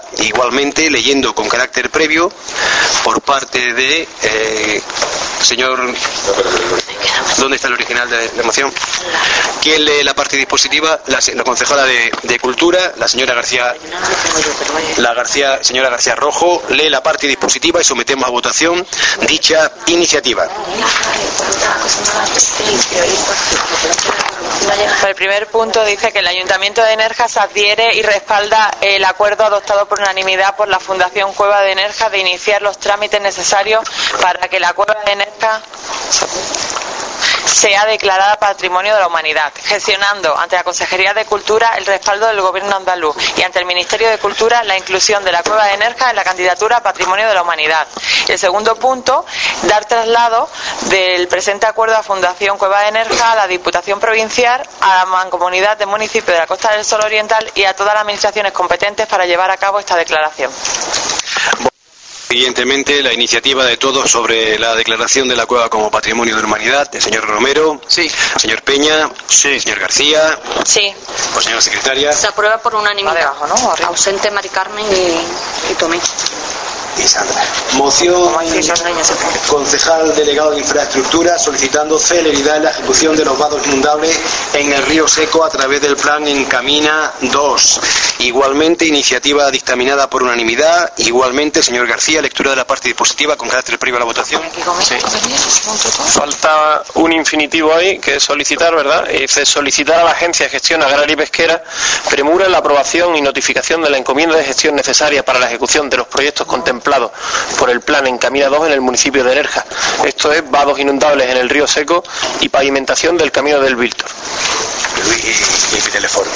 igualmente leyendo con carácter previo por parte de señor... ¿Dónde está el original de la moción? ¿Quién lee la parte dispositiva? La concejala de Cultura, la señora García Rojo, lee la parte dispositiva y sometemos a votación dicha iniciativa. El primer punto dice que el Ayuntamiento de Nerja se adhiere y respalda el acuerdo adoptado por unanimidad por la Fundación Cueva de Nerja de iniciar los trámites necesarios para que la Cueva de Nerja sea declarada Patrimonio de la Humanidad, gestionando ante la Consejería de Cultura el respaldo del Gobierno andaluz y ante el Ministerio de Cultura la inclusión de la Cueva de Nerja en la candidatura a Patrimonio de la Humanidad. El segundo punto, dar traslado del presente acuerdo a Fundación Cueva de Nerja a la Diputación Provincial, a la Mancomunidad de Municipios de la Costa del Sol Oriental y a todas las administraciones competentes para llevar a cabo esta declaración. Siguientemente, la iniciativa de todos sobre la declaración de la cueva como Patrimonio de la Humanidad. El señor Romero. Sí. Señor Peña. Sí. Señor García. Sí. Pues señora secretaria. Se aprueba por unanimidad. Abajo, ¿no? Ausente Mari Carmen y Tomé. Y Sandra. Moción concejal delegado de Infraestructura solicitando celeridad en la ejecución de los vados inundables en el río Seco a través del plan Encamina 2. Igualmente, iniciativa dictaminada por unanimidad. Igualmente, señor García, lectura de la parte dispositiva con carácter previo a la votación. Sí. Falta un infinitivo ahí, que es solicitar, ¿verdad? Y dice solicitar a la Agencia de Gestión Agraria y Pesquera premura en la aprobación y notificación de la encomienda de gestión necesaria para la ejecución de los proyectos contemplados por el plan Encamina 2 en el municipio de Nerja. Esto es vados inundables en el río Seco y pavimentación del camino del Víctor. Y teléfono.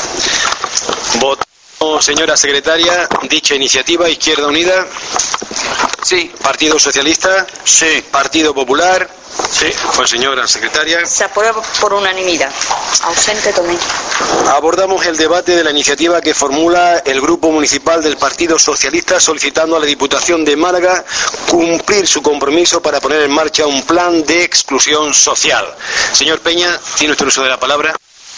Voto, señora secretaria, dicha iniciativa. Izquierda Unida. Sí. Partido Socialista. Sí. Partido Popular. Sí. Pues señora secretaria. Se aprueba por unanimidad. Ausente Tomé. Abordamos el debate de la iniciativa que formula el Grupo Municipal del Partido Socialista solicitando a la Diputación de Málaga cumplir su compromiso para poner en marcha un plan de exclusión social. Señor Peña, tiene usted el uso de la palabra.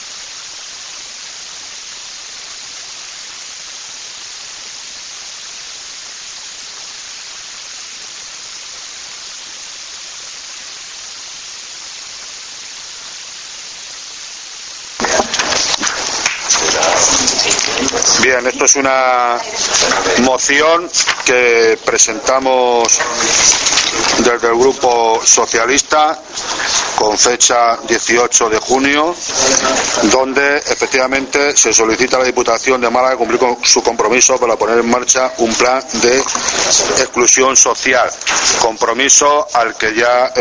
Bien, esto es una moción que presentamos desde el Grupo Socialista con fecha 18 de junio, donde efectivamente se solicita a la Diputación de Málaga cumplir con su compromiso para poner en marcha un plan de exclusión social, compromiso al que ya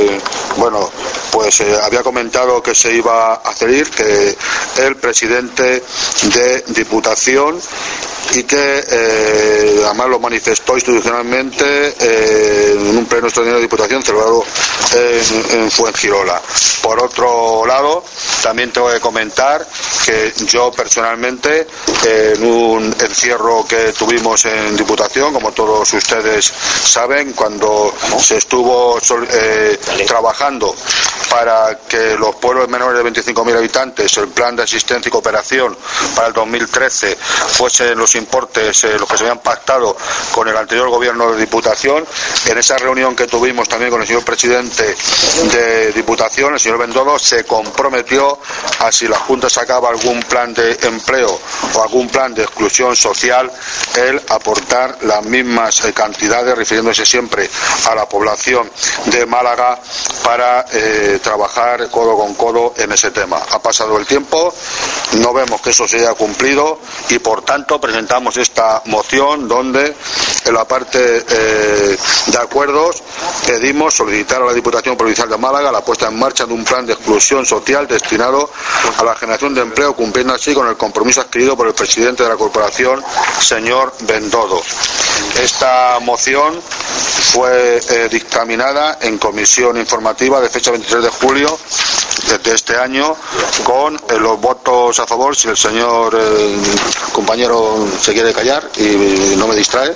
había comentado que se iba a hacer, que el presidente de Diputación, y que además lo manifestó institucionalmente en un pleno extraordinario de Diputación celebrado en Fuengirola. Por otro lado, también tengo que comentar que yo personalmente, en un encierro que tuvimos en Diputación, como todos ustedes saben, cuando se estuvo trabajando para que los pueblos menores de 25.000 habitantes, el plan de asistencia y cooperación para el 2013 fuesen los importes los que se habían pactado con el anterior gobierno de Diputación. En esa reunión que tuvimos también con el señor presidente de Diputación, el señor Bendodo, se comprometió a, si la Junta sacaba algún plan de empleo o algún plan de exclusión social, él aportar las mismas cantidades, refiriéndose siempre a la población de Málaga, para trabajar codo con codo en ese tema. Ha pasado el tiempo, no vemos que eso se haya cumplido y por tanto presentamos esta moción donde en la parte de acuerdos pedimos solicitar a la Diputación Provincial de Málaga la puesta en marcha de un plan de exclusión social destinado a la generación de empleo, cumpliendo así con el compromiso adquirido por el presidente de la corporación, señor Bendodo. Esta moción fue dictaminada en comisión informativa de fecha 23 de julio de este año, con los votos a favor, si el señor compañero se quiere callar y no me distrae.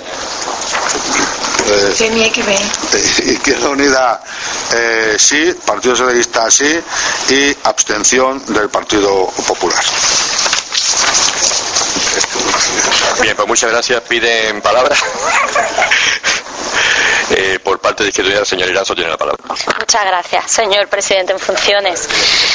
Izquierda Unida sí, Partido Socialista sí, y abstención del Partido Popular. Bien, pues muchas gracias. Piden palabra. Por parte de Izquierda Unida, el señor Irazo tiene la palabra. Muchas gracias, señor presidente en funciones.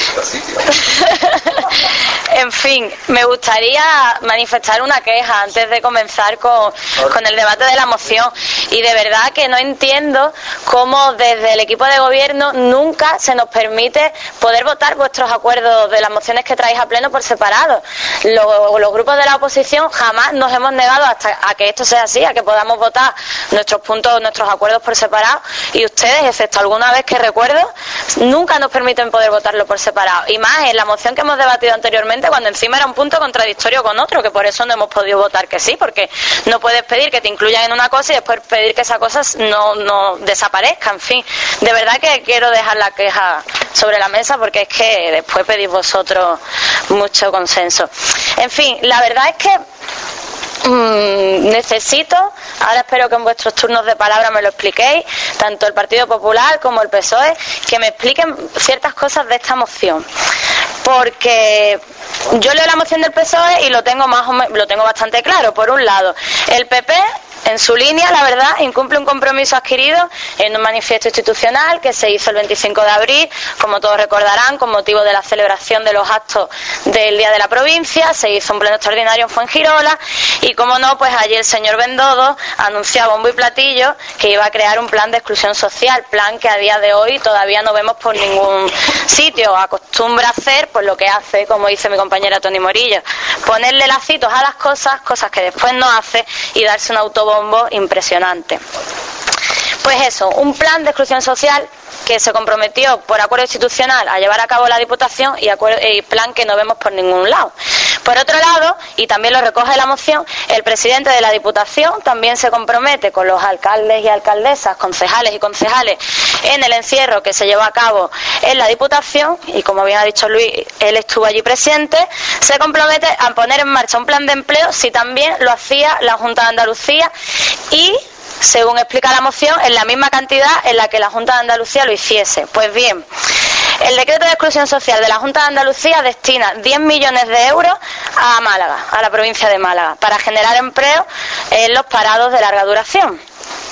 En fin, me gustaría manifestar una queja antes de comenzar con el debate de la moción. Y de verdad que no entiendo cómo desde el equipo de gobierno nunca se nos permite poder votar vuestros acuerdos de las mociones que traéis a pleno por separado. Los grupos de la oposición jamás nos hemos negado a que esto sea así, a que podamos votar nuestros puntos, nuestros acuerdos por separado, y ustedes, excepto alguna vez que recuerdo, nunca nos permiten poder votarlo por separado. Y más en la moción que hemos debatido anteriormente, cuando encima era un punto contradictorio con otro, que por eso no hemos podido votar que sí, porque no puedes pedir que te incluyan en una cosa y después pedir que esa cosa no desaparezca. En fin, de verdad que quiero dejar la queja sobre la mesa, porque es que después pedís vosotros mucho consenso. En fin, la verdad es que necesito, ahora espero que en vuestros turnos de palabra me lo expliquéis, tanto el Partido Popular como el PSOE, que me expliquen ciertas cosas de esta moción, porque yo leo la moción del PSOE y lo tengo bastante claro. Por un lado, el PP, en su línea, la verdad, incumple un compromiso adquirido en un manifiesto institucional que se hizo el 25 de abril, como todos recordarán, con motivo de la celebración de los actos del Día de la Provincia. Se hizo un pleno extraordinario en Fuengirola y, como no, pues allí el señor Bendodo anunciaba bombo y platillo que iba a crear un plan de exclusión social, plan que a día de hoy todavía no vemos por ningún sitio. Acostumbra a hacer pues lo que hace, como dice mi compañera Toni Morillo, ponerle lacitos a las cosas que después no hace, y darse un autobombo impresionante. Pues eso, un plan de exclusión social que se comprometió por acuerdo institucional a llevar a cabo la Diputación, y plan que no vemos por ningún lado. Por otro lado, y también lo recoge la moción, el presidente de la Diputación también se compromete con los alcaldes y alcaldesas, concejales y concejales, en el encierro que se llevó a cabo en la Diputación, y como bien ha dicho Luis, él estuvo allí presente. Se compromete a poner en marcha un plan de empleo si también lo hacía la Junta de Andalucía, y según explica la moción, en la misma cantidad en la que la Junta de Andalucía lo hiciese. Pues bien, el decreto de exclusión social de la Junta de Andalucía destina 10 millones de euros a Málaga, a la provincia de Málaga, para generar empleo en los parados de larga duración.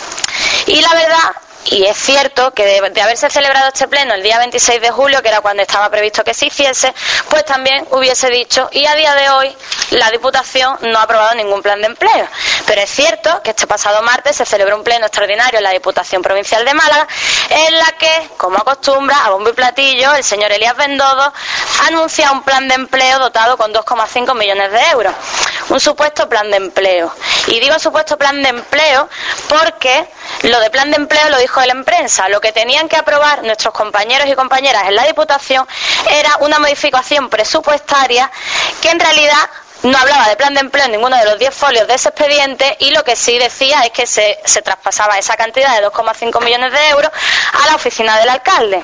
Y la verdad, y es cierto que de haberse celebrado este pleno el día 26 de julio, que era cuando estaba previsto que se hiciese, pues también hubiese dicho, y a día de hoy la Diputación no ha aprobado ningún plan de empleo. Pero es cierto que este pasado martes se celebró un pleno extraordinario en la Diputación Provincial de Málaga, en la que, como acostumbra, a bombo y platillo, el señor Elías Bendodo anuncia un plan de empleo dotado con 2,5 millones de euros. Un supuesto plan de empleo. Y digo supuesto plan de empleo porque lo de plan de empleo lo dijo él en prensa. Lo que tenían que aprobar nuestros compañeros y compañeras en la Diputación era una modificación presupuestaria que en realidad no hablaba de plan de empleo en ninguno de los 10 folios de ese expediente, y lo que sí decía es que se traspasaba esa cantidad de 2,5 millones de euros a la oficina del alcalde.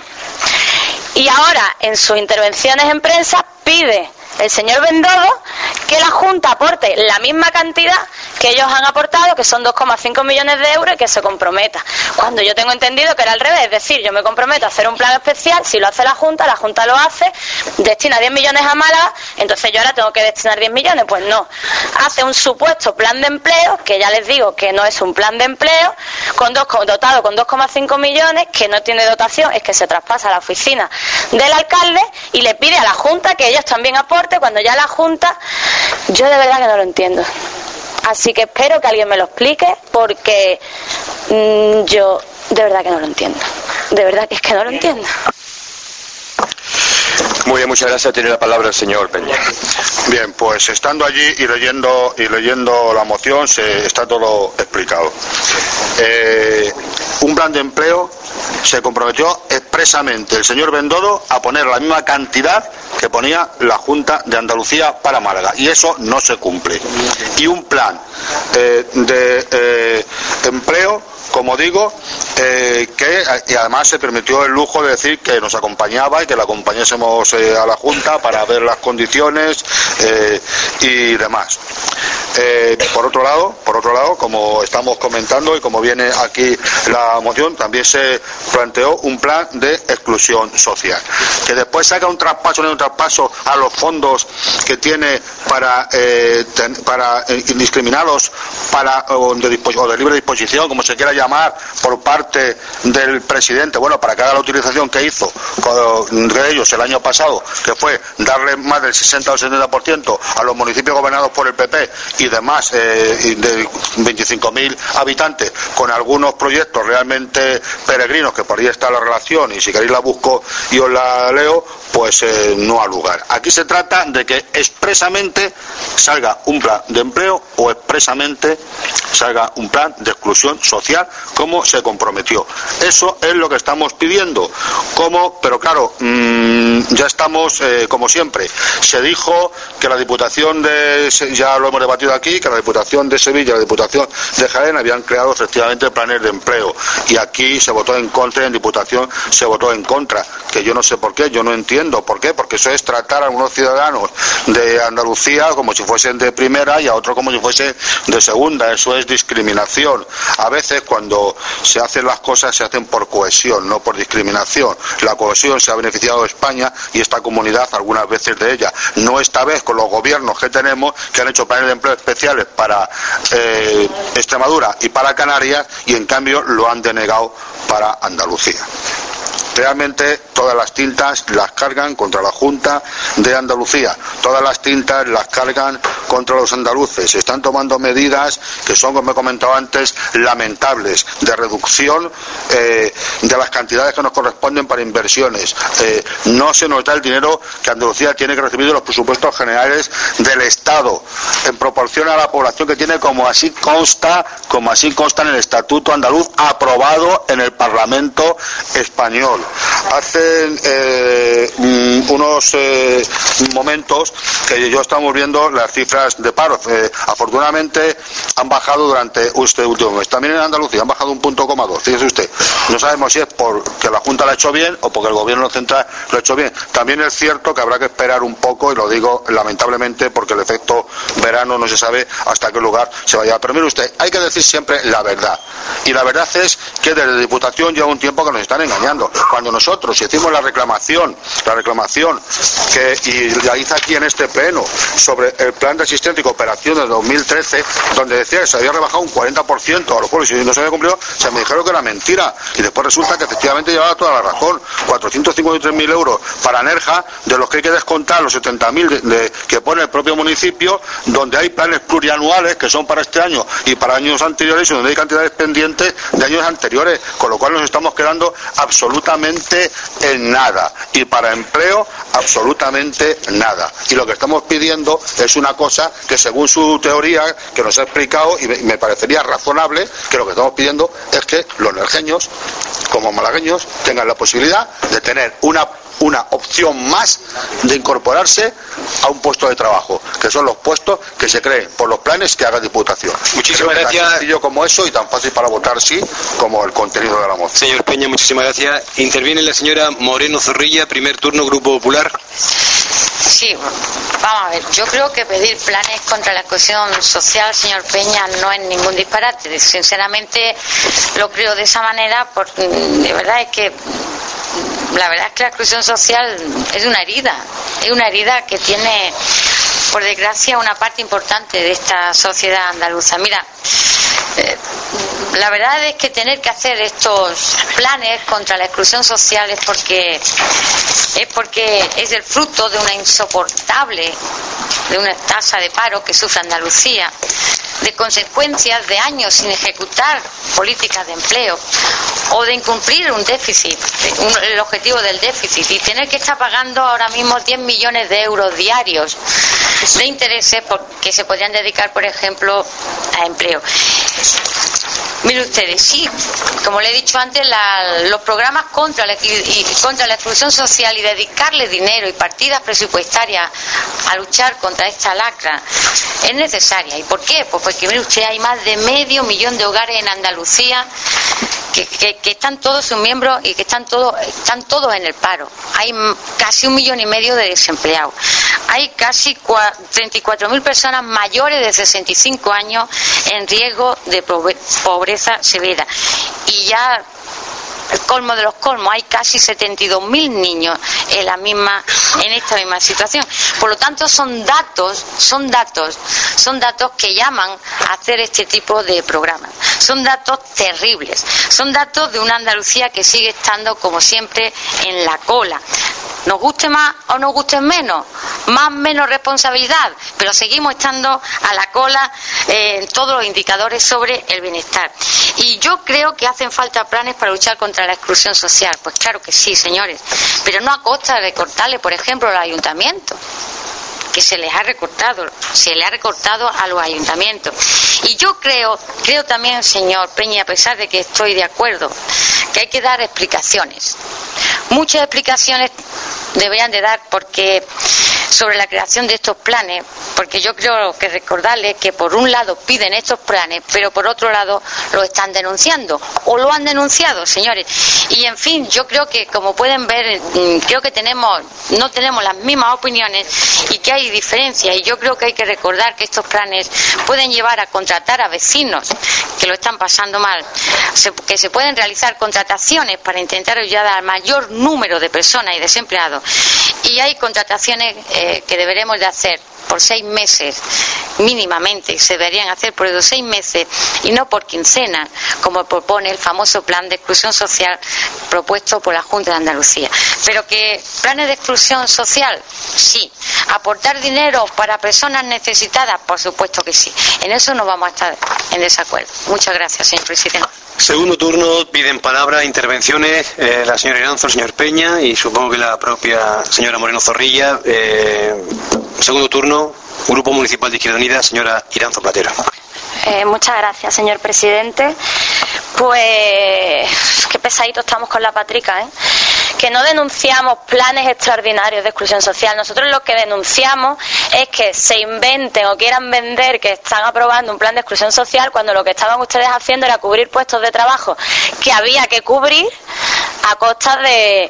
Y ahora, en sus intervenciones en prensa, pide el señor Bendodo que la Junta aporte la misma cantidad que ellos han aportado, que son 2,5 millones de euros, y que se comprometa. Cuando yo tengo entendido que era al revés, es decir, yo me comprometo a hacer un plan especial, si lo hace la Junta lo hace, destina 10 millones a Málaga, entonces yo ahora tengo que destinar 10 millones, pues no. Hace un supuesto plan de empleo, que ya les digo que no es un plan de empleo, dotado con 2,5 millones, que no tiene dotación, es que se traspasa a la oficina del alcalde, y le pide a la Junta que ellos también aporten, cuando ya la Junta, yo de verdad que no lo entiendo. Así que espero que alguien me lo explique, porque yo de verdad que no lo entiendo. De verdad que es que no lo entiendo. Muy bien, muchas gracias. Tiene la palabra el señor Peña. Bien, pues estando allí y leyendo la moción, está todo explicado. Un plan de empleo, se comprometió expresamente el señor Bendodo a poner la misma cantidad que ponía la Junta de Andalucía para Málaga, y eso no se cumple. Y un plan de empleo, como digo, y además se permitió el lujo de decir que nos acompañaba y que la acompañásemos a la Junta para ver las condiciones y demás. Por otro lado, como estamos comentando y como viene aquí la moción, también se planteó un plan de exclusión social. Que después haga un traspaso a los fondos que tiene para indiscriminados o de libre disposición, como se quiera llamar, por parte del presidente, bueno, para que haga la utilización que hizo de ellos el año pasado, que fue darle más del 60 o 70% a los municipios gobernados por el PP y demás, de 25.000 habitantes, con algunos proyectos realmente peregrinos, que por ahí está la relación, y si queréis la busco y os la leo, pues no ha lugar. Aquí se trata de que expresamente salga un plan de empleo o expresamente salga un plan de exclusión social, como se comprometió. Eso es lo que estamos pidiendo. Pero claro, ya estamos, como siempre, se dijo que la Diputación ya lo hemos debatido aquí, que la Diputación de Sevilla y la Diputación de Jaén habían creado efectivamente planes de empleo, y aquí se votó en contra y en Diputación se votó en contra, que yo no sé por qué, yo no entiendo por qué, porque eso es tratar a algunos ciudadanos de Andalucía como si fuesen de primera y a otros como si fuesen de segunda. Eso es discriminación. A veces cuando se hacen las cosas se hacen por cohesión, no por discriminación. La cohesión se ha beneficiado de España y esta comunidad algunas veces de ella, no esta vez con los gobiernos que tenemos, que han hecho planes de empleo especiales para Extremadura y para Canarias, y en cambio lo han denegado para Andalucía. Realmente todas las tintas las cargan contra la Junta de Andalucía, todas las tintas las cargan contra los andaluces. Se están tomando medidas que son, como he comentado antes, lamentables, de reducción de las cantidades que nos corresponden para inversiones. No se nos da el dinero que Andalucía tiene que recibir de los presupuestos generales del Estado, en proporción a la población que tiene, como así consta en el Estatuto andaluz aprobado en el Parlamento español. Hace unos momentos que yo estamos viendo las cifras de paro. Afortunadamente han bajado durante este último mes. También en Andalucía han bajado 1,2. Fíjese usted. No sabemos si es porque la Junta lo ha hecho bien o porque el Gobierno central lo ha hecho bien. También es cierto que habrá que esperar un poco, y lo digo lamentablemente porque el efecto verano no se sabe hasta qué lugar se vaya. Pero mire usted, hay que decir siempre la verdad. Y la verdad es que desde la Diputación lleva un tiempo que nos están engañando. Cuando nosotros hicimos la reclamación y la hice aquí en este pleno sobre el plan de asistencia y cooperación de 2013, donde decía que se había rebajado un 40% a los pueblos y no se había cumplido, se me dijeron que era mentira, y después resulta que efectivamente llevaba toda la razón. 453.000 euros para Nerja, de los que hay que descontar los 70.000 que pone el propio municipio, donde hay planes plurianuales que son para este año y para años anteriores, y donde hay cantidades pendientes de años anteriores, con lo cual nos estamos quedando absolutamente en nada, y para empleo absolutamente nada. Y lo que estamos pidiendo es una cosa que, según su teoría que nos ha explicado, y me parecería razonable, que lo que estamos pidiendo es que los nerjeños como malagueños tengan la posibilidad de tener una opción más de incorporarse a un puesto de trabajo, que son los puestos que se creen por los planes que haga Diputación. Muchísimas gracias. Tan sencillo como eso y tan fácil para votar sí como el contenido de la moción. Señor Peña, muchísimas gracias. Interviene la señora Moreno Zorrilla, primer turno, Grupo Popular. Sí, vamos a ver, yo creo que pedir planes contra la exclusión social, señor Peña, no es ningún disparate. Sinceramente lo creo de esa manera, porque de verdad es que la verdad es que la exclusión social es una herida que tiene, por desgracia, una parte importante de esta sociedad andaluza. Mira, la verdad es que tener que hacer estos planes contra la exclusión social es porque es el fruto de una tasa de paro que sufre Andalucía, de consecuencias de años sin ejecutar políticas de empleo o de incumplir un déficit, el objetivo del déficit, y tener que estar pagando ahora mismo 10 millones de euros diarios de intereses que se podrían dedicar, por ejemplo, a empleo. Miren ustedes, sí, como le he dicho antes, los programas contra la exclusión social y dedicarle dinero y partidas presupuestarias a luchar contra esta lacra es necesaria. ¿Y por qué? Pues porque, mire usted, hay más de 500.000 de hogares en Andalucía que están todos sus miembros y que están todos en el paro. Hay casi 1,5 millones de desempleados. Hay casi 34.000 personas mayores de 65 años en riesgo de pobreza severa. Y ya el colmo de los colmos, hay casi 72.000 niños en esta misma situación. Por lo tanto, son datos que llaman a hacer este tipo de programas. Son datos terribles, son datos de una Andalucía que sigue estando, como siempre, en la cola. Nos guste más o nos guste menos, menos responsabilidad, pero seguimos estando a la cola en todos los indicadores sobre el bienestar. Y yo creo que hacen falta planes para luchar contra la exclusión social. Pues claro que sí, señores, pero no a costa de recortarle, por ejemplo, al ayuntamiento, que se le ha recortado a los ayuntamientos. Y yo creo también, señor Peña, a pesar de que estoy de acuerdo, que hay que dar explicaciones. Muchas explicaciones deberían de dar sobre la creación de estos planes, porque yo creo que recordarles que por un lado piden estos planes, pero por otro lado lo están denunciando, o lo han denunciado, señores. Y en fin, yo creo que, como pueden ver, creo que no tenemos las mismas opiniones y que hay diferencias, y yo creo que hay que recordar que estos planes pueden llevar a contratar a vecinos que lo están pasando mal, que se pueden realizar contrataciones para intentar ayudar al mayor número de personas y desempleados, y hay contrataciones que deberemos de hacer por 6 meses mínimamente, se deberían hacer por esos 6 meses y no por quincenas, como propone el famoso plan de exclusión social propuesto por la Junta de Andalucía. Pero que planes de exclusión social, sí. Aportar dinero para personas necesitadas, por supuesto que sí. En eso no vamos a estar en desacuerdo. Muchas gracias, señor presidente. Segundo turno, piden palabra, intervenciones, la señora Iranzo, el señor Peña y supongo que la propia señora Moreno Zorrilla. Segundo turno, Grupo Municipal de Izquierda Unida, señora Iranzo Platero. Muchas gracias, señor presidente. Pues qué pesaditos estamos con la patrica, ¿eh? Que no denunciamos planes extraordinarios de exclusión social. Nosotros lo que denunciamos es que se inventen o quieran vender que están aprobando un plan de exclusión social cuando lo que estaban ustedes haciendo era cubrir puestos de trabajo que había que cubrir a costa de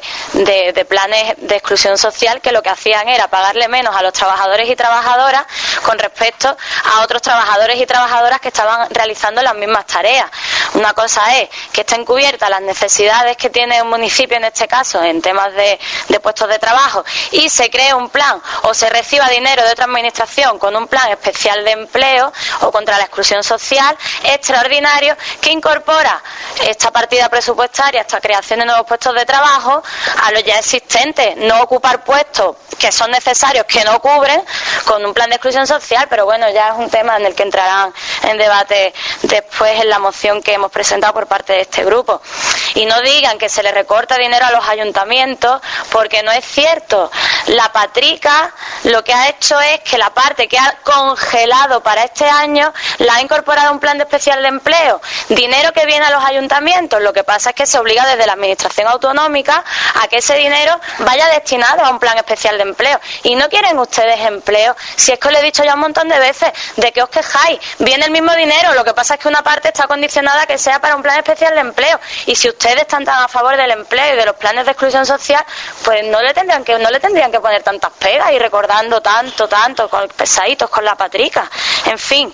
planes de exclusión social, que lo que hacían era pagarle menos a los trabajadores y trabajadoras con respecto a otros trabajadores y trabajadoras que estaban realizando las mismas tareas. Una cosa es que estén cubiertas las necesidades que tiene un municipio, en este caso, en temas de puestos de trabajo, y se cree un plan o se reciba dinero de otra administración con un plan especial de empleo o contra la exclusión social extraordinario que incorpora esta partida presupuestaria, esta creación de nuevos puestos de trabajo a los ya existentes, no ocupar puestos que son necesarios, que no cubren, con un plan de exclusión social. Pero bueno, ya es un tema en el que entrarán en debate después en la moción que hemos presentado por parte de este grupo. Y no digan que se le recorta dinero a los ayuntamientos, porque no es cierto. La patrica lo que ha hecho es que la parte que ha congelado para este año la ha incorporado a un plan de especial de empleo, dinero que viene a los ayuntamientos. Lo que pasa es que se obliga desde la administración autonómica a que ese dinero vaya destinado a un plan especial de empleo. Y no quieren ustedes empleo, si es que os lo he dicho ya un montón de veces, de que os quejáis, viene el mismo dinero, lo que pasa es que una parte está condicionada a que sea para un plan especial de empleo. Y si ustedes están tan a favor del empleo y de los planes de exclusión social, pues no le tendrían que poner tantas pegas y recordando tanto, con pesaditos con la patrica. En fin,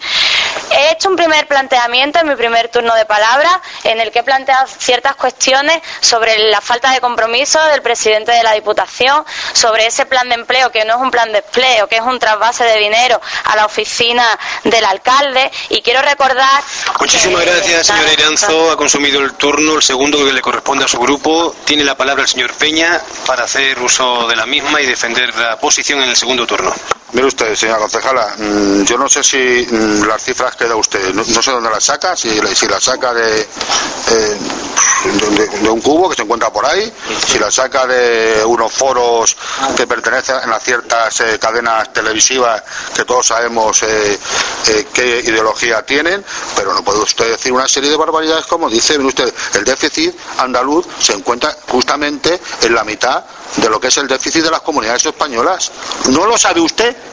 he hecho un primer planteamiento en mi primer turno de palabra, en el que he planteado ciertas cuestiones sobre la falta de compromiso del presidente de la Diputación, sobre ese plan de empleo que no es un plan de empleo, que es un trasvase de dinero a la oficina del alcalde. Y quiero recordar... Muchísimas gracias, señora Iranzo. Ha consumido el turno, el segundo que le corresponde a su grupo. Tiene la palabra el señor Peña para hacer uso de la misma y defender la posición en el segundo turno. Mire usted, señora concejala, yo no sé si las cifras que da usted, no sé dónde las saca, si las saca de un cubo que se encuentra por ahí, si las saca de unos foros que pertenecen a ciertas cadenas televisivas que todos sabemos qué ideología tienen, pero no puede usted decir una serie de barbaridades como dice. Mire usted, el déficit andaluz se encuentra justamente en la mitad de lo que es el déficit de las comunidades españolas. ¿No lo sabe usted?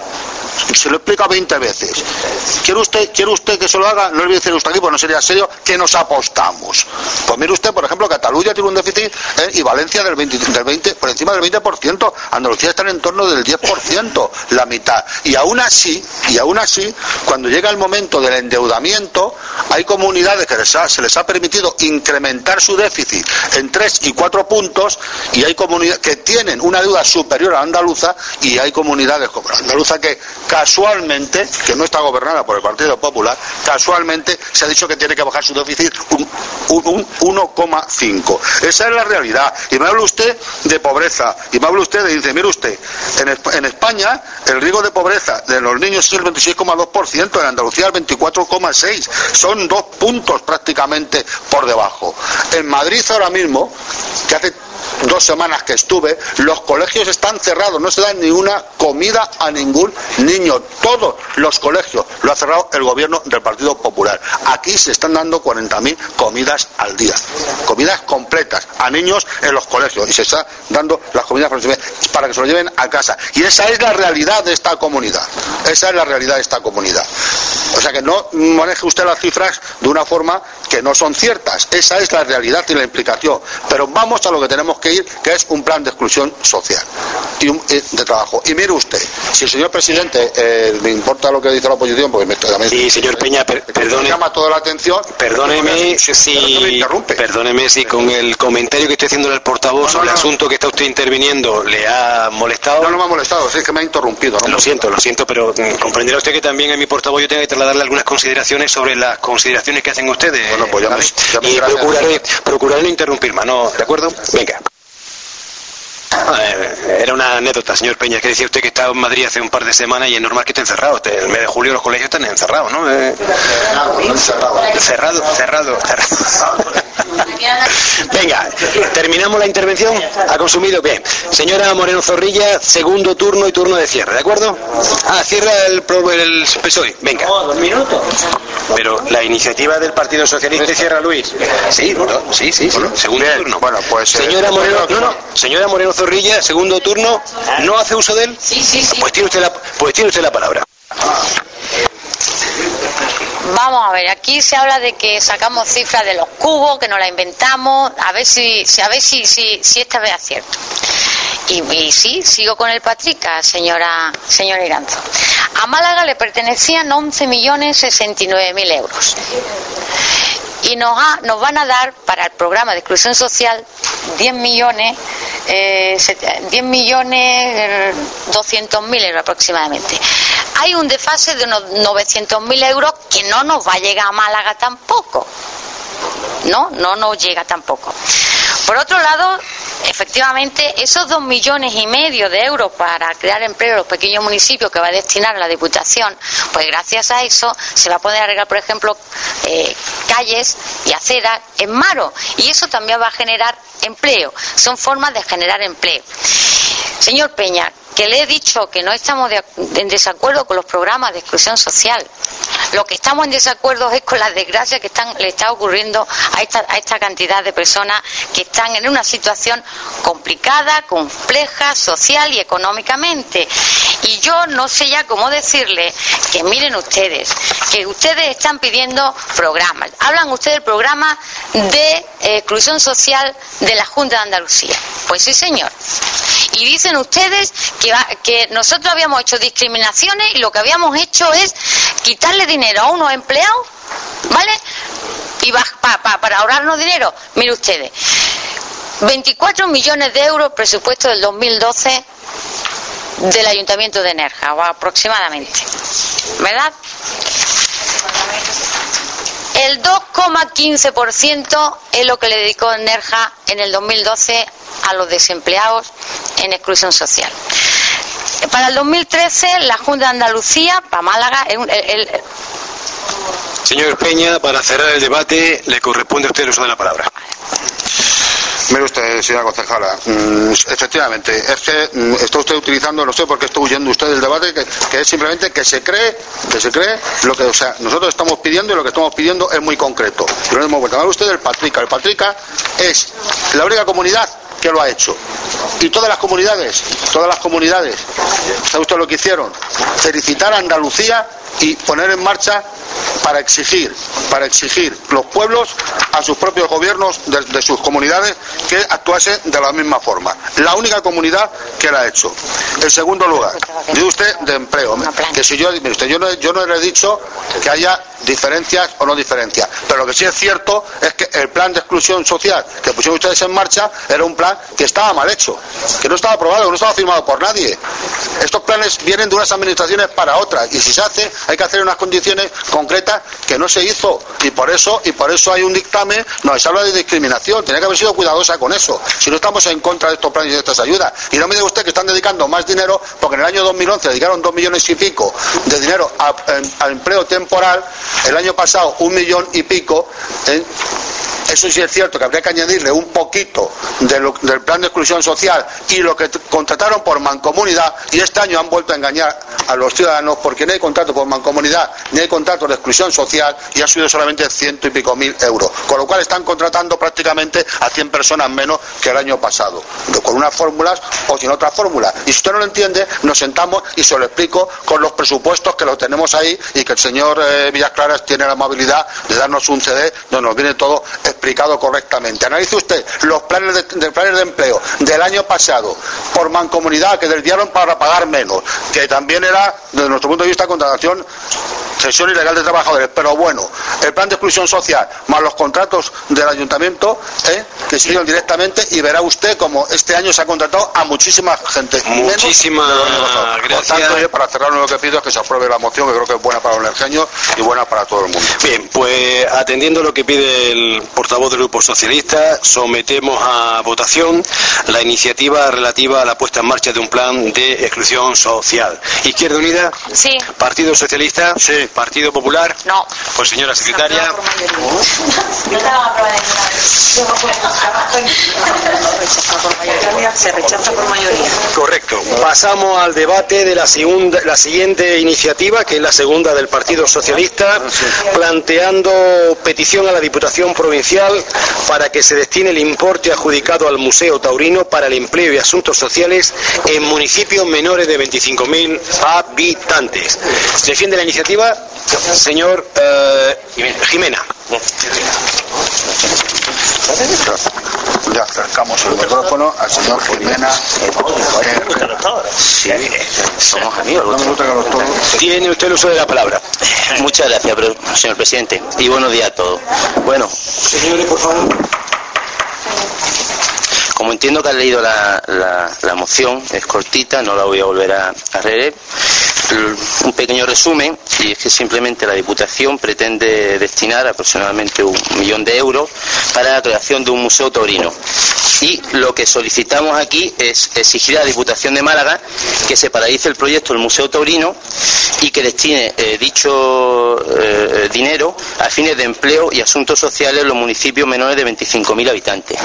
Se lo explica 20 veces. ¿Quiere usted que se lo haga? No le voy a decir usted aquí, porque no sería serio, que nos apostamos. Pues mire usted, por ejemplo, Cataluña tiene un déficit y Valencia del 20, por encima del 20%. Andalucía está en torno del 10%, la mitad. Y aún así, cuando llega el momento del endeudamiento, hay comunidades que se les ha permitido incrementar su déficit en 3 y 4 puntos, y hay comunidades que tienen una deuda superior a la andaluza, y hay comunidades como la andaluza que casualmente, que no está gobernada por el Partido Popular, casualmente se ha dicho que tiene que bajar su déficit un 1,5. Esa es la realidad. Y me habla usted de pobreza, y me habla usted de, dice, mire usted, en España el riesgo de pobreza de los niños es el 26,2%, en Andalucía el 24,6%, son 2 puntos prácticamente por debajo. En Madrid ahora mismo, que hace 2 semanas que estuve, los colegios están cerrados, no se dan ni una comida a ningún niño. Todos los colegios lo ha cerrado el gobierno del Partido Popular. Aquí se están dando 40.000 comidas al día, comidas completas a niños en los colegios, y se está dando las comidas para que se lo lleven a casa. Y esa es la realidad de esta comunidad. Esa es la realidad de esta comunidad. O sea, que no maneje usted las cifras de una forma que no son ciertas. Esa es la realidad y la implicación. Pero vamos a lo que tenemos que ir, que es un plan de exclusión social y de trabajo. Y mire usted, si el señor presidente, me importa lo que dice la oposición, porque también... Sí, señor Peña, perdone, me llama toda la atención. Perdóneme si con el comentario que estoy haciendo el portavoz sobre el asunto que está usted interviniendo le ha molestado. No me ha molestado, es que me ha interrumpido. Lo siento, pero comprenderá usted que también en mi portavoz yo tengo que trasladarle algunas consideraciones sobre las consideraciones que hacen ustedes. Bueno, pues y procuraré no interrumpir más, ¿no? ¿De acuerdo? Venga. Era una anécdota, señor Peña, que decía usted que estaba en Madrid hace un par de semanas y es normal que estén cerrados. El mes de julio los colegios están encerrados, ¿no? Cerrado. Venga, terminamos la intervención. ¿Ha consumido? Bien. Señora Moreno Zorrilla, segundo turno y turno de cierre, ¿de acuerdo? Cierra el PSOE. Venga. 2 minutos. Pero la iniciativa del Partido Socialista cierra Luis. Sí. Bueno, segundo turno. Bueno, pues señora Moreno Zorrilla, segundo turno. ¿No hace uso de él? Sí. Pues tiene usted la palabra. Vamos a ver, aquí se habla de que sacamos cifras de los cubos, que nos la inventamos, a ver si esta vez acierto. Y sí, sigo con el Patrica, señora Iranzo. A Málaga le pertenecían 11.069.000 euros. Y nos van a dar para el programa de exclusión social 10.200.000 euros aproximadamente. Hay un desfase de unos 900.000 euros que no nos va a llegar a Málaga tampoco. No nos llega tampoco. Por otro lado, efectivamente, esos 2,5 millones de euros para crear empleo en los pequeños municipios que va a destinar a la Diputación, pues gracias a eso se va a poder arreglar, por ejemplo, calles y aceras en Maro, y eso también va a generar empleo. Son formas de generar empleo. Señor Peña, que le he dicho que no estamos en desacuerdo con los programas de exclusión social. Lo que estamos en desacuerdo es con las desgracias que le está ocurriendo a esta cantidad de personas que están en una situación complicada, compleja, social y económicamente. Y yo no sé ya cómo decirle que miren ustedes, que ustedes están pidiendo programas. Hablan ustedes del programa de exclusión social de la Junta de Andalucía. Pues sí, señor. Y dicen ustedes que nosotros habíamos hecho discriminaciones y lo que habíamos hecho es quitarle dinero a unos empleados, ¿vale? Y para ahorrarnos dinero. Mire ustedes, 24 millones de euros presupuesto del 2012 del Ayuntamiento de Nerja, o aproximadamente, ¿verdad? El 2,15% es lo que le dedicó Nerja en el 2012 a los desempleados en exclusión social. Para el 2013, la Junta de Andalucía, para Málaga, Señor Peña, para cerrar el debate, le corresponde a usted el uso de la palabra. Mire usted, señora concejala, efectivamente, es que está usted utilizando, no sé por qué está huyendo usted del debate, que es simplemente que se cree lo que, o sea, nosotros estamos pidiendo, y lo que estamos pidiendo es muy concreto. Pero no hemos vuelto a hablar usted del Patrica. El Patrica es la única comunidad que lo ha hecho. Y todas las comunidades, ¿sabe usted lo que hicieron? Felicitar a Andalucía y poner en marcha para exigir los pueblos a sus propios gobiernos de sus comunidades que actuasen de la misma forma. La única comunidad que la ha hecho. En segundo lugar, dice usted de empleo, que si yo no le he dicho que haya diferencias o no diferencias, pero lo que sí es cierto es que el plan de exclusión social que pusieron ustedes en marcha era un plan que estaba mal hecho, que no estaba aprobado, que no estaba firmado por nadie. Estos planes vienen de unas administraciones para otras, y si se hace hay que hacer unas condiciones concretas que no se hizo, y por eso hay un dictamen donde se habla de discriminación. Tiene que haber sido cuidadosa con eso, si no estamos en contra de estos planes y de estas ayudas. Y no me diga usted que están dedicando más dinero, porque en el año 2011 dedicaron 2 millones y pico de dinero al empleo temporal, el año pasado 1 millón y pico. Eso sí es cierto que habría que añadirle un poquito del plan de exclusión social y lo que contrataron por mancomunidad, y este año han vuelto a engañar a los ciudadanos porque no hay contrato por mancomunidad ni hay contrato de exclusión social, y ha subido solamente 100 y pico mil euros, con lo cual están contratando prácticamente a 100 personas menos que el año pasado, con unas fórmulas o sin otras fórmulas. Y si usted no lo entiende, nos sentamos y se lo explico con los presupuestos que lo tenemos ahí, y que el señor Villas Claras tiene la amabilidad de darnos un CD donde nos viene todo explicado correctamente. Analice usted los planes de empleo del año pasado por mancomunidad, que desviaron para pagar menos, que también era, desde nuestro punto de vista, contratación, cesión ilegal de trabajadores. Pero bueno, el plan de exclusión social más los contratos del ayuntamiento que siguieron directamente, y verá usted como este año se ha contratado a muchísima gente. Muchísimas gracias. Por tanto, para cerrar, lo que pido es que se apruebe la moción, que creo que es buena para los nerjeños y buena para todo el mundo. Bien, pues atendiendo lo que pide el portavoz del Grupo Socialista, sometemos a votación la iniciativa relativa a la puesta en marcha de un plan de exclusión social. ¿Izquierda Unida? Sí. ¿Partido Socialista? Sí. ¿Partido Popular? No. Pues señora secretaria. Se rechaza por mayoría. Correcto. Pasamos al debate de la siguiente iniciativa, que es la segunda del Partido Socialista, planteando petición a la Diputación Provincial para que se destine el importe adjudicado al Museo Taurino para el empleo y asuntos sociales en municipios menores de 25.000 habitantes. ¿Se defiende la iniciativa? Señor Jimena. Ya acercamos el micrófono al señor Jimena. Sí, somos amigos. No me gusta que los todos. Tiene usted el uso de la palabra. Muchas gracias, señor presidente, y buenos días a todos. Bueno, señores, por favor. Como entiendo que han leído la moción, es cortita, no la voy a volver a leer. Un pequeño resumen, y es que simplemente la Diputación pretende destinar aproximadamente 1 millón de euros para la creación de un museo taurino. Y lo que solicitamos aquí es exigir a la Diputación de Málaga que se paralice el proyecto del Museo Taurino y que destine dicho dinero a fines de empleo y asuntos sociales en los municipios menores de 25.000 habitantes.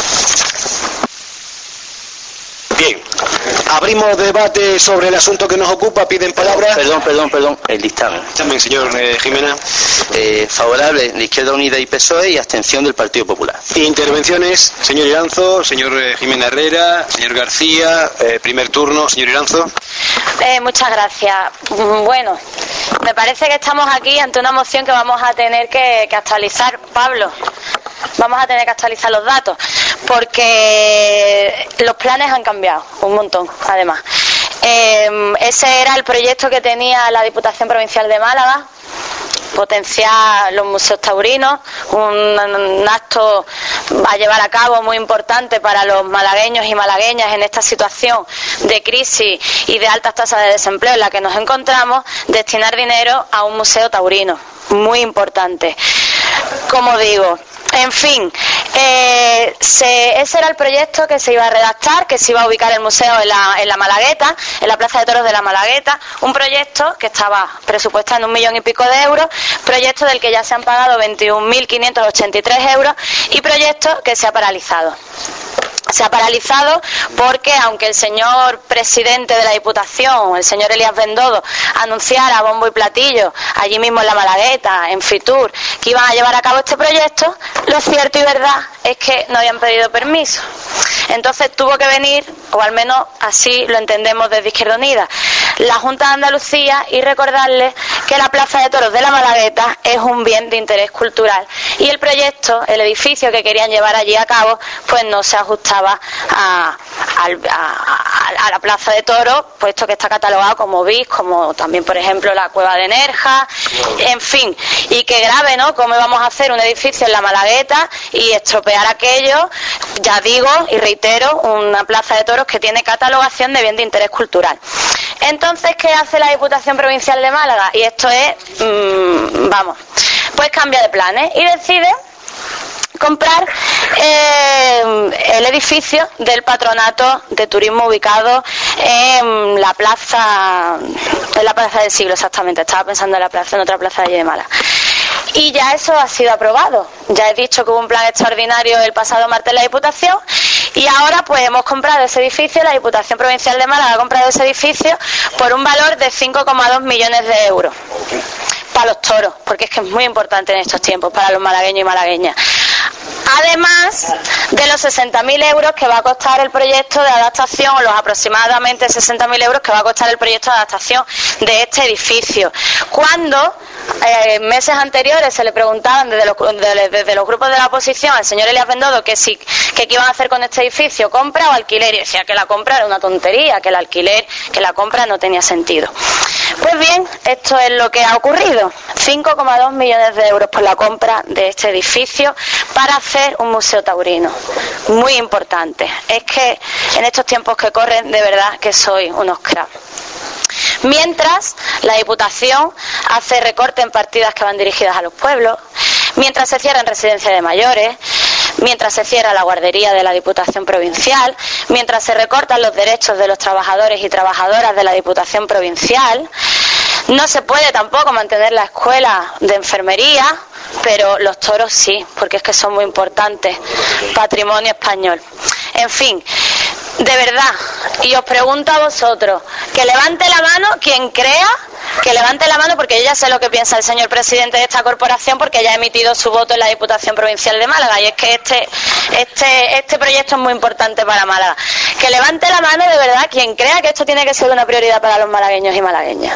Bien, abrimos debate sobre el asunto que nos ocupa. Piden palabra. Perdón, el dictamen. También, señor Jimena. Favorable de Izquierda Unida y PSOE, y abstención del Partido Popular. Intervenciones, señor Iranzo, señor Jimena Herrera, señor García, primer turno, señor Iranzo. Muchas gracias. Bueno, me parece que estamos aquí ante una moción que vamos a tener que actualizar, Pablo. Vamos a tener que actualizar los datos, porque los planes han cambiado un montón, además. Ese era el proyecto que tenía la Diputación Provincial de Málaga, potenciar los museos taurinos, un acto a llevar a cabo muy importante para los malagueños y malagueñas en esta situación de crisis y de altas tasas de desempleo en la que nos encontramos. Destinar dinero a un museo taurino, muy importante. Como digo, en fin, ese era el proyecto que se iba a redactar, que se iba a ubicar el museo en la Malagueta, en la Plaza de Toros de la Malagueta, un proyecto que estaba presupuestado en 1 millón y pico de euros, proyecto del que ya se han pagado 21.583 euros y proyecto que se ha paralizado. Se ha paralizado porque, aunque el señor presidente de la Diputación, el señor Elías Bendodo, anunciara a bombo y platillo allí mismo en la Malagueta, en Fitur, que iban a llevar a cabo este proyecto, lo cierto y verdad es que no habían pedido permiso. Entonces tuvo que venir, o al menos así lo entendemos desde Izquierda Unida, la Junta de Andalucía, y recordarles que la Plaza de Toros de la Malagueta es un bien de interés cultural y el proyecto, el edificio que querían llevar allí a cabo, pues no se ajustaba a la Plaza de Toros, puesto que está catalogado como BIS, como también, por ejemplo, la Cueva de Nerja, en fin. Y qué grave, ¿no?, cómo vamos a hacer un edificio en la Malagueta y estropear aquello, ya digo y reitero, una Plaza de Toros que tiene catalogación de bien de interés cultural. Entonces, ¿qué hace la Diputación Provincial de Málaga? Y esto es, pues cambia de planes y decide comprar el edificio del Patronato de Turismo ubicado en la plaza del Siglo, exactamente. Estaba pensando en otra plaza de allí de Málaga. Y ya eso ha sido aprobado. Ya he dicho que hubo un plan extraordinario el pasado martes en la Diputación y ahora pues hemos comprado ese edificio, la Diputación Provincial de Málaga ha comprado ese edificio por un valor de 5,2 millones de euros. Para los toros, porque es que es muy importante en estos tiempos para los malagueños y malagueñas. Además de los 60.000 euros que va a costar el proyecto de adaptación, o los aproximadamente 60.000 euros que va a costar el proyecto de adaptación de este edificio. Cuando meses anteriores se le preguntaban desde los grupos de la oposición al señor Elías Bendodo que qué iban a hacer con este edificio, compra o alquiler, y decía que la compra era una tontería, que el alquiler, que la compra no tenía sentido. Pues bien, esto es lo que ha ocurrido. 5,2 millones de euros por la compra de este edificio para hacer un museo taurino. Muy importante. Es que en estos tiempos que corren, de verdad que soy unos cracks. Mientras la Diputación hace recorte en partidas que van dirigidas a los pueblos, mientras se cierran residencias de mayores, mientras se cierra la guardería de la Diputación Provincial, mientras se recortan los derechos de los trabajadores y trabajadoras de la Diputación Provincial, no se puede tampoco mantener la escuela de enfermería, pero los toros sí, porque es que son muy importantes, patrimonio español. En fin, de verdad, y os pregunto a vosotros, que levante la mano quien crea, que levante la mano, porque yo ya sé lo que piensa el señor presidente de esta corporación, porque ya ha emitido su voto en la Diputación Provincial de Málaga, y es que este proyecto es muy importante para Málaga. Que levante la mano de verdad quien crea que esto tiene que ser una prioridad para los malagueños y malagueñas.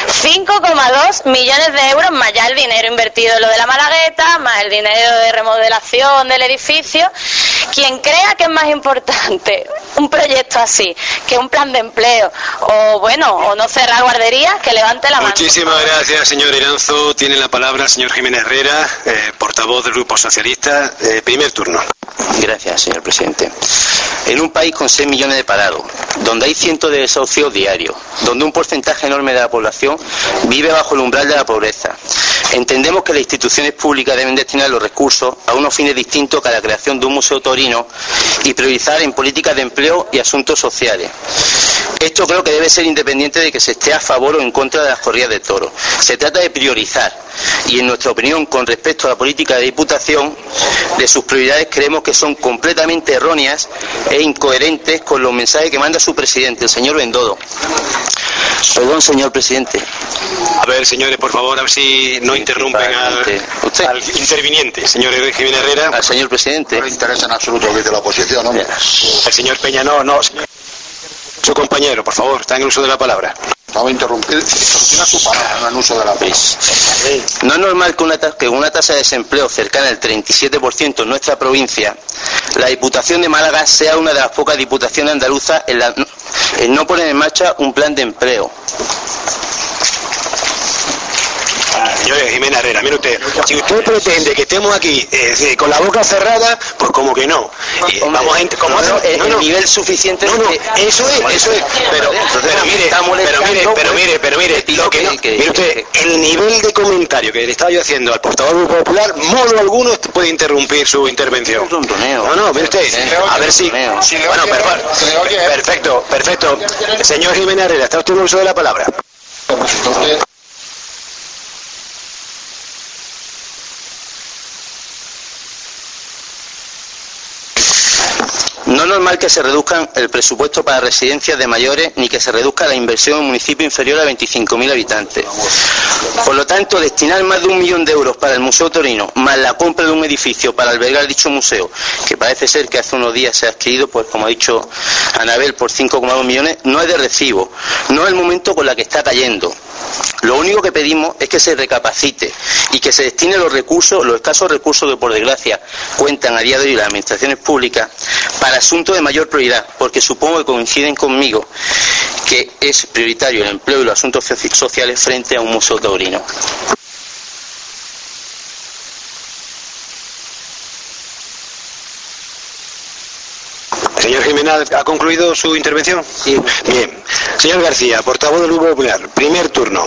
5,2 millones de euros, más ya el dinero invertido en lo de la Malagueta, más el dinero de remodelación del edificio. Quien crea que es más importante un proyecto así que un plan de empleo, o no cerrar guarderías, que levante la mano. Muchísimas gracias, señor Iranzo. Tiene la palabra el señor Jiménez Herrera, portavoz del Grupo Socialista. Primer turno. Gracias, señor presidente. En un país con 6 millones de parados, donde hay cientos de desahucios diarios, donde un porcentaje enorme de la población vive bajo el umbral de la pobreza, entendemos que las instituciones públicas deben destinar los recursos a unos fines distintos que a la creación de un museo taurino y priorizar en políticas de empleo y asuntos sociales. Esto creo que debe ser independiente de que se esté a favor o en contra de las corridas de toros. Se trata de priorizar y, en nuestra opinión, con respecto a la política de Diputación, de sus prioridades creemos que son completamente erróneas e incoherentes con los mensajes que manda su presidente, el señor Bendodo. Perdón, señor presidente. A ver, señores, por favor, a ver si no interrumpen al interviniente, señor Jiménez Herrera. Al señor presidente. No le interesa en absoluto lo que dice la oposición, ¿no? El señor Peña, no, señor. Su compañero, por favor, está en el uso de la palabra. Vamos a interrumpir a su palabra, no en uso de la palabra. No es normal que una tasa de desempleo cercana al 37% en nuestra provincia, la Diputación de Málaga sea una de las pocas diputaciones andaluzas en no poner en marcha un plan de empleo. Señor Jiménez Herrera, mire usted, si usted pretende que estemos aquí con la boca cerrada, pues como que no. Vamos a el nivel suficiente. Eso es. Pero mire, mire usted, el nivel de comentario que le estaba yo haciendo al portavoz del Grupo Popular, modo alguno puede interrumpir su intervención. No, mire usted, a ver si. Bueno, perfecto. Señor Jiménez Herrera, está usted en el uso de la palabra. No es normal que se reduzcan el presupuesto para residencias de mayores ni que se reduzca la inversión en un municipio inferior a 25.000 habitantes. Por lo tanto, destinar más de 1 millón de euros para el Museo Torino, más la compra de un edificio para albergar dicho museo, que parece ser que hace unos días se ha adquirido, pues como ha dicho Anabel, por 5,2 millones, no es de recibo, no es el momento con la que está cayendo. Lo único que pedimos es que se recapacite y que se destine los recursos, los escasos recursos que por desgracia cuentan a día de hoy las administraciones públicas, para asuntos de mayor prioridad, porque supongo que coinciden conmigo que es prioritario el empleo y los asuntos sociales frente a un museo taurino. Señor Jiménez, ¿ha concluido su intervención? Sí. Bien. Señor García, portavoz del Grupo Popular, primer turno.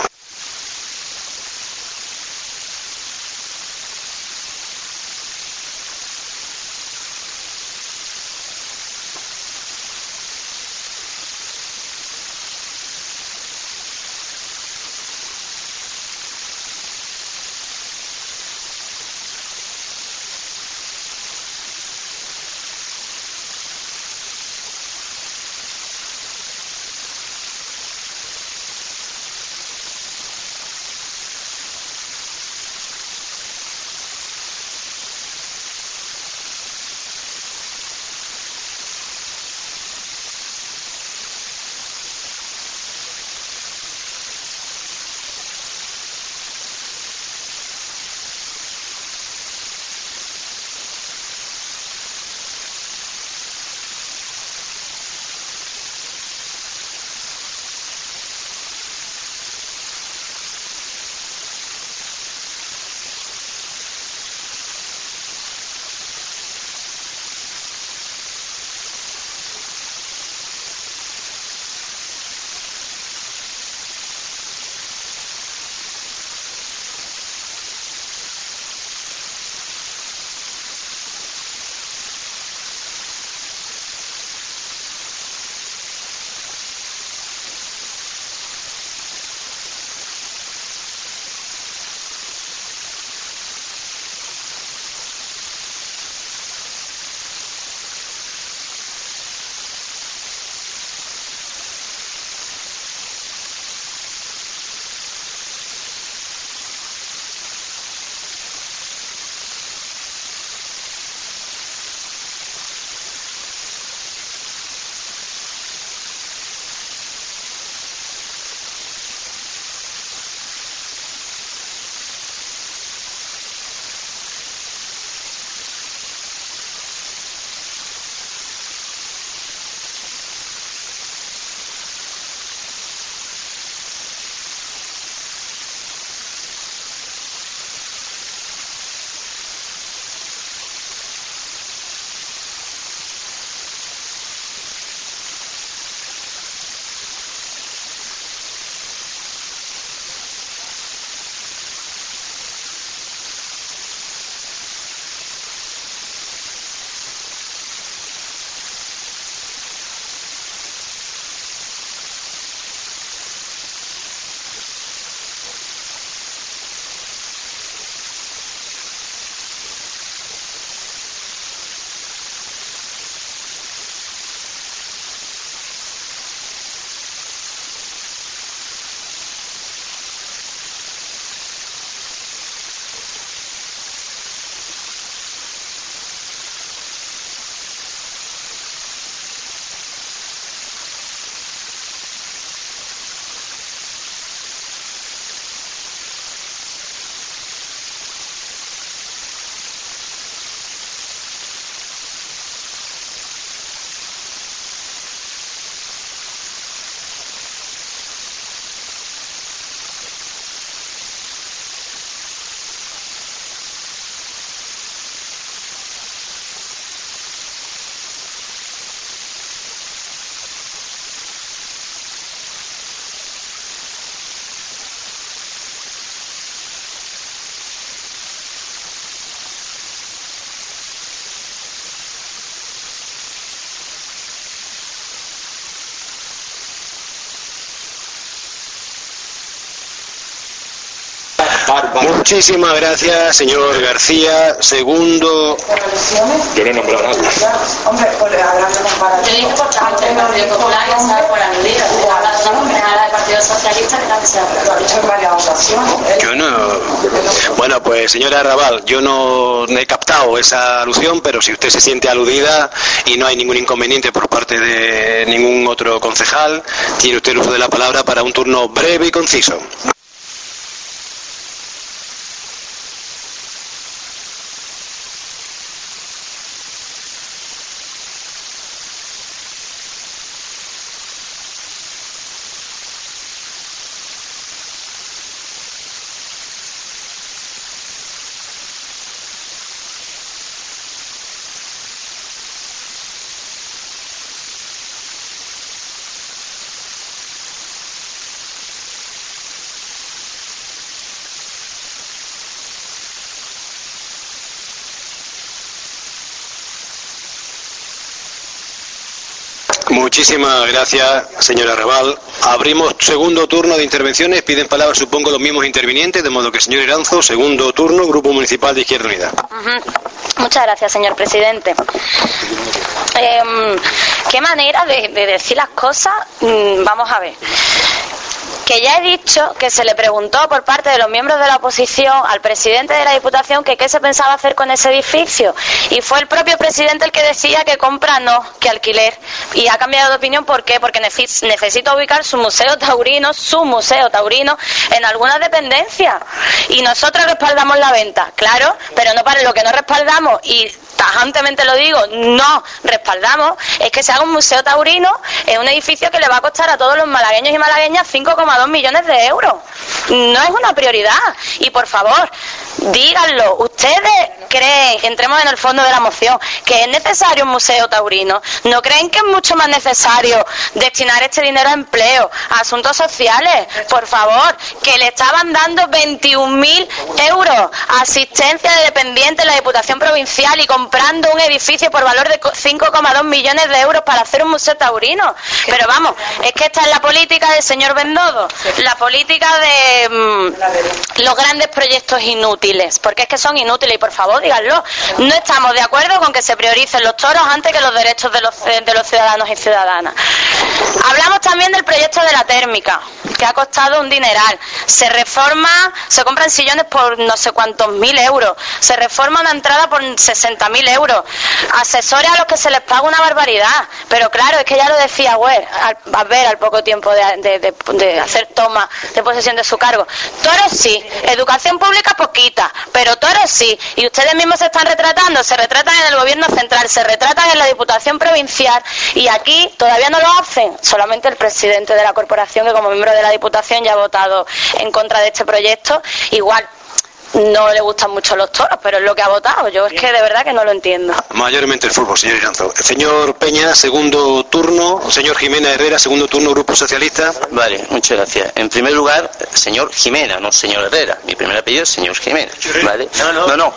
Muchísimas gracias, señor García. Segundo. Yo no he nombrado a nadie. Hombre, por hablar de comparación. Yo dije por parte del Partido Popular y estaba por aludida. Hablas de la concejala del Partido Socialista que también se ha dicho en varias ocasiones. Yo no. Bueno, pues señora Arrabal, yo no he captado esa alusión, pero si usted se siente aludida y no hay ningún inconveniente por parte de ningún otro concejal, tiene usted el uso de la palabra para un turno breve y conciso. Muchísimas gracias, señora Arrabal. Abrimos segundo turno de intervenciones. Piden palabra, supongo, los mismos intervinientes, de modo que, señor Iranzo, segundo turno, Grupo Municipal de Izquierda Unida. Muchas gracias, señor presidente. ¿Qué manera de decir las cosas? Vamos a ver. Que ya he dicho que se le preguntó por parte de los miembros de la oposición al presidente de la Diputación que qué se pensaba hacer con ese edificio, y fue el propio presidente el que decía que compra no, que alquiler, y ha cambiado de opinión. ¿Por qué? Porque necesita ubicar su museo taurino en alguna dependencia, y nosotros respaldamos la venta, claro, pero no para lo que no respaldamos, y tajantemente lo digo, no respaldamos, es que se haga un museo taurino en un edificio que le va a costar a todos los malagueños y malagueñas 5,2 millones de euros. No es una prioridad. Y por favor, díganlo. ¿Ustedes creen, entremos en el fondo de la moción, que es necesario un museo taurino? ¿No creen que es mucho más necesario destinar este dinero a empleo, a asuntos sociales? Por favor, que le estaban dando 21.000 euros a asistencia de dependientes en la Diputación Provincial y comprando un edificio por valor de 5,2 millones de euros para hacer un museo taurino. Pero vamos, es que esta es la política del señor Bendodo, la política de los grandes proyectos inútiles, porque es que son inútiles, y por favor díganlo. No estamos de acuerdo con que se prioricen los toros antes que los derechos de los ciudadanos y ciudadanas. Hablamos también del proyecto de la térmica, que ha costado un dineral. Se reforma, se compran sillones por no sé cuántos mil euros, se reforma una entrada por 60.000 euros, asesores a los que se les paga una barbaridad. Pero claro, es que ya lo decía al poco tiempo de hacer toma de posesión de su cargo. Toros sí, educación pública poquita, pero toros sí. Y ustedes mismos se están retratando, se retratan en el gobierno central, se retratan en la Diputación Provincial, y aquí todavía no lo hacen. Solamente el presidente de la corporación, que como miembro de la Diputación ya ha votado en contra de este proyecto. Igual no le gustan mucho los toros, pero es lo que ha votado. Yo es que de verdad que no lo entiendo. Mayormente el fútbol, señor Iranzo. Señor Peña, segundo turno. Señor Jimena Herrera, segundo turno, Grupo Socialista. Vale, muchas gracias. En primer lugar, señor Jimena, no señor Herrera. Mi primer apellido es señor Jimena. ¿Vale? No.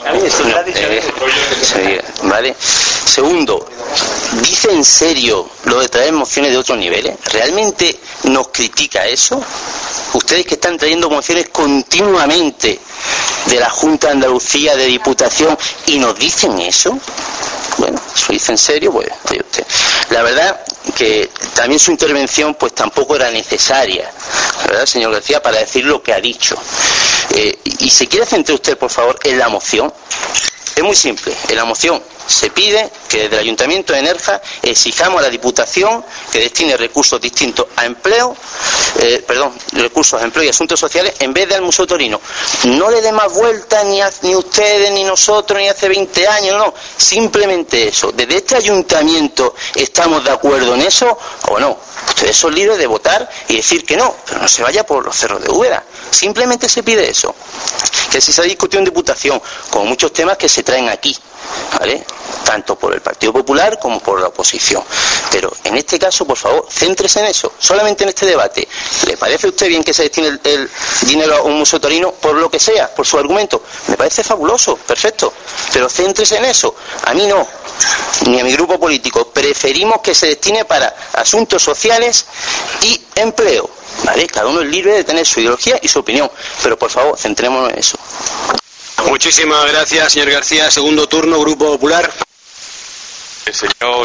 Vale. Segundo, ¿dice en serio lo de traer mociones de otros niveles? ¿Realmente nos critica eso? Ustedes que están trayendo mociones continuamente de la Junta de Andalucía, de Diputación, y nos dicen eso. Bueno, si lo dice en serio, pues oye usted. La verdad que también su intervención pues tampoco era necesaria, ¿verdad, señor García, para decir lo que ha dicho? Y se quiere centrar usted, por favor, en la moción. Es muy simple. En la moción se pide que desde el Ayuntamiento de Nerja exijamos a la Diputación que destine recursos distintos a empleo, recursos a empleo y asuntos sociales en vez del Museo Taurino. No le dé más vueltas ni ustedes, ni nosotros, ni hace 20 años, no. Simplemente eso. ¿Desde este Ayuntamiento estamos de acuerdo en eso o no? Ustedes son libres de votar y decir que no, pero no se vaya por los cerros de Úbeda. Simplemente se pide eso. Que si se ha discutido en Diputación, como muchos temas que se traen aquí, ¿vale? Tanto por el Partido Popular como por la oposición. Pero en este caso, por favor, céntrese en eso, solamente en este debate. ¿Le parece a usted bien que se destine el dinero a un museo taurino por lo que sea, por su argumento? Me parece fabuloso, perfecto, pero céntrese en eso. A mí no, ni a mi grupo político. Preferimos que se destine para asuntos sociales y empleo. ¿vale? Cada uno es libre de tener su ideología y su opinión, pero por favor, centrémonos en eso. Muchísimas gracias, señor García. Segundo turno, Grupo Popular. Señor,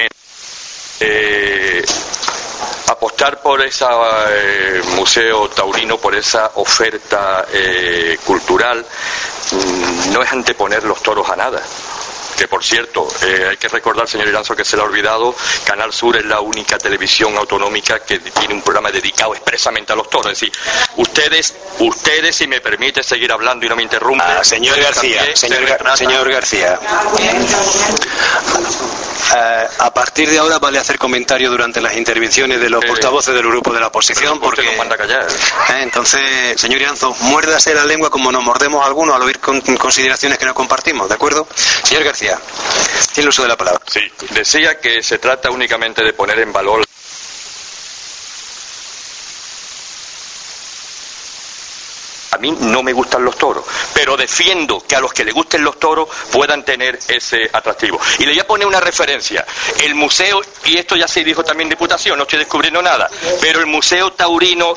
apostar por ese museo taurino, por esa oferta cultural, no es anteponer los toros a nada. Que por cierto, hay que recordar, señor Iranzo, que se le ha olvidado, Canal Sur es la única televisión autonómica que tiene un programa dedicado expresamente a los toros. Es decir, ustedes, si me permite seguir hablando y no me interrumpen. Señor García, señor García. A partir de ahora vale hacer comentarios durante las intervenciones de los portavoces del grupo de la oposición, porque nos manda a callar. Entonces, señor Iranzo, muérdase la lengua como nos mordemos algunos al oír consideraciones que no compartimos, ¿de acuerdo? Señor García, tiene el uso de la palabra. Sí, decía que se trata únicamente de poner en valor. A mí no me gustan los toros, pero defiendo que a los que les gusten los toros puedan tener ese atractivo. Y le voy a poner una referencia. El museo, y esto ya se dijo también en Diputación, no estoy descubriendo nada, pero el Museo Taurino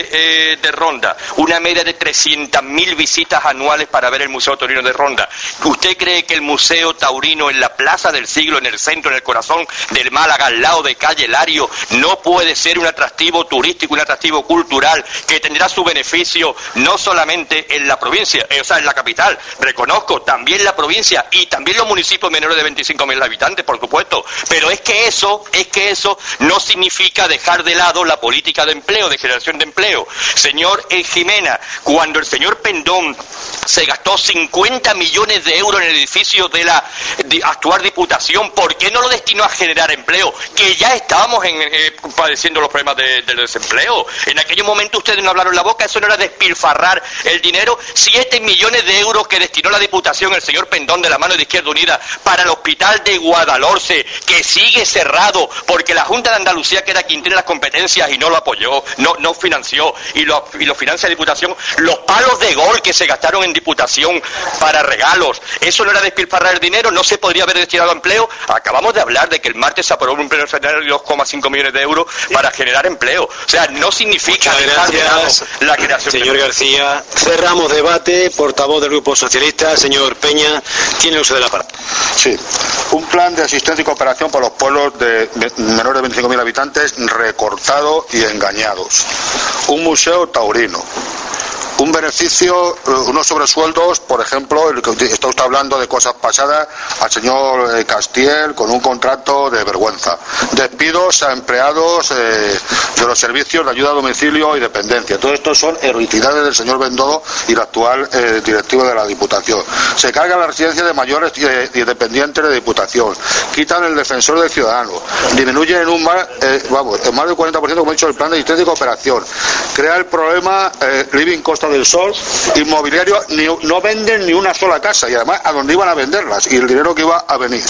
de Ronda, una media de 300.000 visitas anuales para ver el Museo Taurino de Ronda. ¿Usted cree que el Museo Taurino en la Plaza del Siglo, en el centro, en el corazón del Málaga, al lado de Calle Lario, no puede ser un atractivo turístico, un atractivo cultural que tendrá su beneficio no solamente en la provincia, o sea, en la capital, reconozco, también la provincia y también los municipios menores de 25.000 habitantes, por supuesto, pero es que eso no significa dejar de lado la política de empleo, de generación de empleo. Señor Jimena, cuando el señor Pendón se gastó 50 millones de euros en el edificio de la actual Diputación, ¿por qué no lo destinó a generar empleo? Que ya estábamos padeciendo los problemas del desempleo. En aquellos momentos ustedes no hablaron la boca, eso no era despilfarrar el dinero. 7 millones de euros que destinó la Diputación, el señor Pendón, de la mano de Izquierda Unida, para el hospital de Guadalhorce, que sigue cerrado porque la Junta de Andalucía, que era quien tiene las competencias, y no lo apoyó, no financió, y lo financia la Diputación. Los palos de gol que se gastaron en Diputación para regalos, eso no era despilfarrar el dinero, no se podría haber destinado a empleo. Acabamos de hablar de que el martes se aprobó un pleno extraordinario de 2,5 millones de euros para generar empleo. O sea, no significa dejar de lado la creación. Señor García, cerramos debate. Portavoz del Grupo Socialista, señor Peña, tiene uso de la palabra. Sí, un plan de asistencia y cooperación para los pueblos de menores de 25.000 habitantes recortado y engañados. Un museo taurino. Un beneficio, unos sobresueldos, por ejemplo, el que está usted hablando de cosas pasadas, al señor Castiel con un contrato de vergüenza. Despidos a empleados de los servicios de ayuda a domicilio y dependencia. Todo esto son heroicidades del señor Bendodo y el actual directivo de la Diputación. Se cargan las residencias de mayores y dependientes de Diputación. Quitan el defensor del ciudadano. Disminuyen en más del 40%, como he dicho, el plan de asistencia y cooperación. Crea el problema Living Costa del Sol, inmobiliario, no venden ni una sola casa, y además a dónde iban a venderlas y el dinero que iba a venir.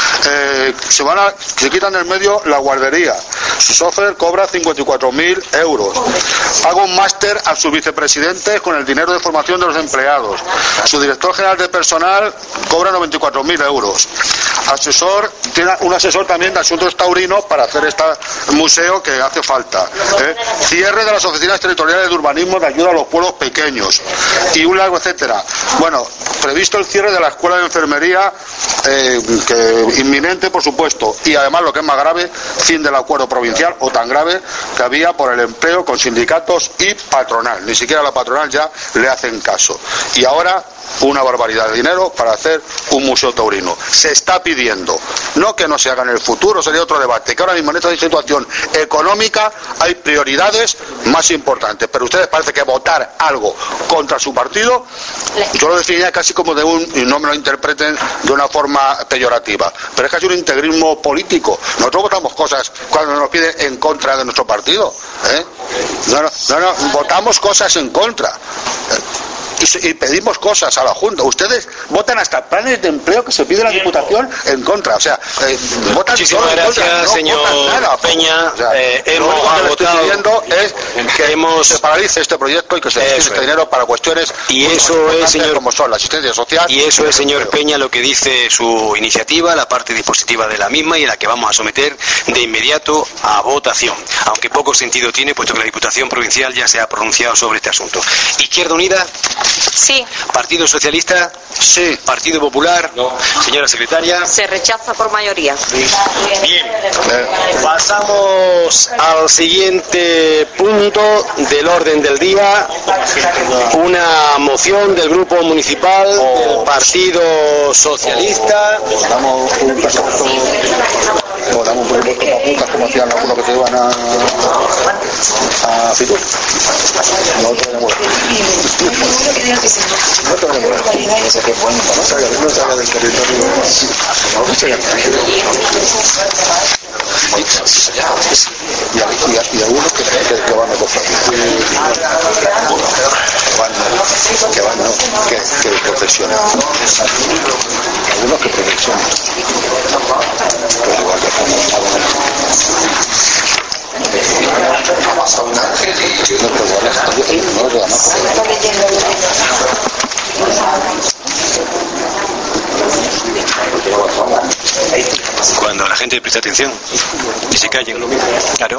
Se quitan del medio la guardería. Su software cobra 54.000 euros. Paga un máster a sus vicepresidentes con el dinero de formación de los empleados. Su director general de personal cobra 94.000 euros. Tiene un asesor también de asuntos taurinos para hacer este museo que hace falta. Cierre de las oficinas territoriales de urbanismo de ayuda a los pueblos pequeños y un largo etcétera. Bueno, previsto el cierre de la escuela de enfermería, inminente, por supuesto, y además, lo que es más grave, fin del acuerdo provincial, o tan grave, que había por el empleo con sindicatos y patronal. Ni siquiera la patronal ya le hacen caso. Y ahora una barbaridad de dinero para hacer un museo taurino. Se está pidiendo, no que no se haga en el futuro, sería otro debate, que ahora mismo en esta situación económica hay prioridades más importantes, pero ustedes parece que votar algo contra su partido, yo lo definiría casi como y no me lo interpreten de una forma peyorativa, pero es casi un integrismo político. Nosotros votamos cosas cuando nos piden en contra de nuestro partido, No, votamos cosas en contra. y pedimos cosas a la Junta. Ustedes votan hasta planes de empleo que se pide la Diputación en contra. O sea, votan Muchísimas gracias, señor Peña. O sea, hemos agotado. Pidiendo es que se paralice este proyecto y que se destine este dinero para cuestiones y eso es, señor, como son la asistencia social. Y eso es, señor Peña, lo que dice su iniciativa, la parte dispositiva de la misma y en la que vamos a someter de inmediato a votación, aunque poco sentido tiene, puesto que la Diputación Provincial ya se ha pronunciado sobre este asunto. Izquierda Unida. Sí. Partido Socialista. Sí. Partido Popular. No. Señora secretaria. Se rechaza por mayoría. Bien. Pasamos al siguiente punto del orden del día. Una moción del Grupo Municipal del Partido Socialista. Damos un presupuesto para putas, como hacían algunos que se iban a Fitur. Nosotros tenemos no salga del territorio. Y algunos que van a cosas que profesionan. Algunos que profesionan. Pero igual cuando la gente presta atención y se callen, claro.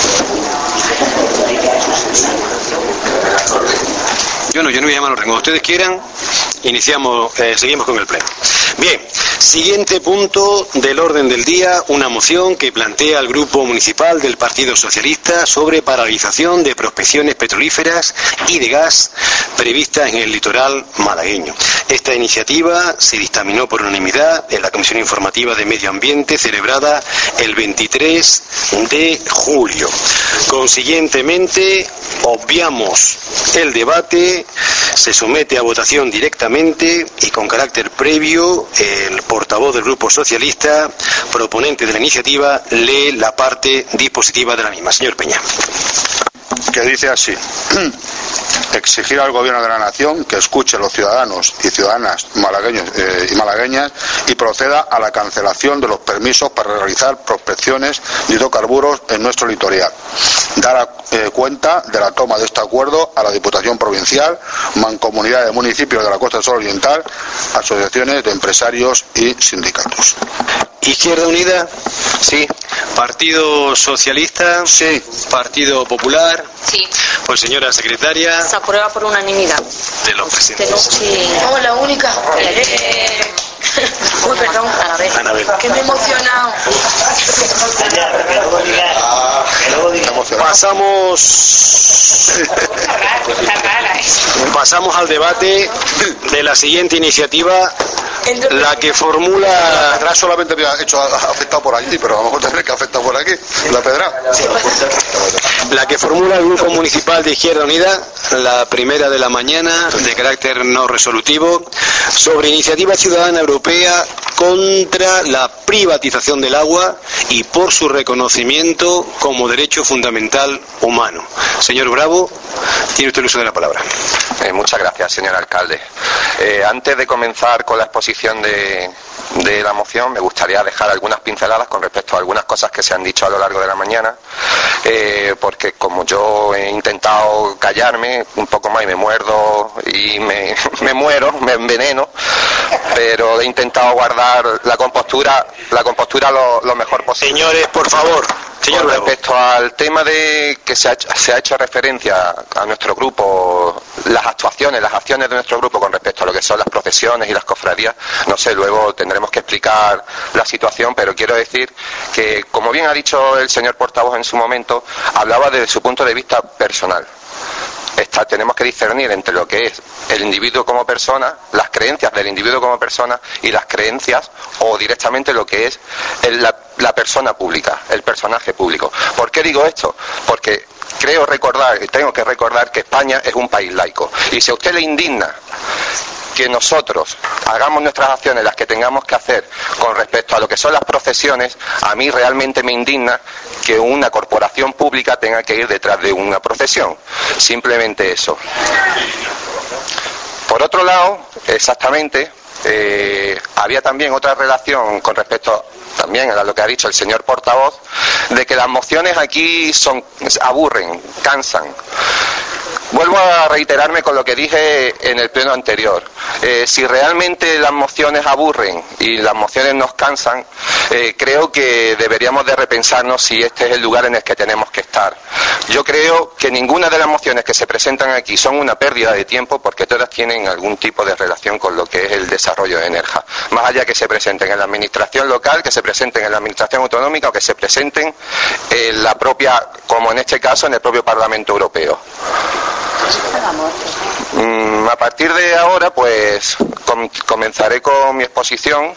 Yo no voy a llamar al orden. Cuando ustedes quieran, seguimos con el pleno. Bien, siguiente punto del orden del día, una moción que plantea el Grupo Municipal del Partido Socialista sobre paralización de prospecciones petrolíferas y de gas previstas en el litoral malagueño. Esta iniciativa se dictaminó por unanimidad en la Comisión Informativa de Medio Ambiente celebrada el 23 de julio. Consiguientemente, obviamos el debate, se somete a votación directamente y con carácter previo el portavoz del Grupo Socialista, proponente de la iniciativa, lee la parte dispositiva de la misma. Señor Peña. Que dice así: exigir al Gobierno de la Nación que escuche a los ciudadanos y ciudadanas malagueños y malagueñas y proceda a la cancelación de los permisos para realizar prospecciones de hidrocarburos en nuestro litoral. Dar cuenta de la toma de este acuerdo a la Diputación Provincial, Mancomunidad de Municipios de la Costa del Sol Oriental, asociaciones de empresarios y sindicatos. Izquierda Unida. Sí. Partido Socialista. Sí. Partido Popular. Sí. Pues señora secretaria. Se aprueba por unanimidad. De los presentes. Sí. Oh, la única. Uy, perdón. Anabel. Que me he emocionado. Pasamos al debate de la siguiente iniciativa, la que formula. La Pedra solamente me ha hecho afectado por allí, pero a lo mejor tendré que afectar por aquí. La Pedra. La que formula el Grupo Municipal de Izquierda Unida, la primera de la mañana, de carácter no resolutivo, sobre iniciativa ciudadana europea contra la privatización del agua y por su reconocimiento como derecho fundamental humano. Señor Bravo, tiene usted el uso de la palabra. Muchas gracias, señor alcalde. Antes de comenzar con la exposición de la moción, me gustaría dejar algunas pinceladas con respecto a algunas cosas que se han dicho a lo largo de la mañana, porque como yo he intentado callarme un poco más y me muerdo y me muero, me enveneno, pero he intentado guardar la compostura lo mejor posible. Señores, por favor. Con respecto al tema de que se ha hecho referencia a nuestro grupo, las acciones de nuestro grupo con respecto a lo que son las profesiones y las cofradías, no sé, luego tendremos que explicar la situación, pero quiero decir que, como bien ha dicho el señor portavoz en su momento, hablaba desde su punto de vista personal. Tenemos que discernir entre lo que es el individuo como persona, las creencias del individuo como persona y las creencias o directamente lo que es la persona pública, el personaje público. ¿Por qué digo esto? Porque tengo que recordar que España es un país laico y si a usted le indigna que nosotros hagamos nuestras acciones, las que tengamos que hacer con respecto a lo que son las profesiones, a mí realmente me indigna que una corporación pública tenga que ir detrás de una profesión. Simplemente eso. Por otro lado, exactamente, había también otra relación con respecto también a lo que ha dicho el señor portavoz, de que las mociones aquí aburren, cansan. Vuelvo a reiterarme con lo que dije en el pleno anterior. Si realmente las mociones aburren y las mociones nos cansan, creo que deberíamos de repensarnos si este es el lugar en el que tenemos que estar. Yo creo que ninguna de las mociones que se presentan aquí son una pérdida de tiempo, porque todas tienen algún tipo de relación con lo que es el desarrollo de Nerja. Más allá que se presenten en la administración local, que se presenten en la administración autonómica o que se presenten en la propia, como en este caso, en el propio Parlamento Europeo. A partir de ahora, pues comenzaré con mi exposición.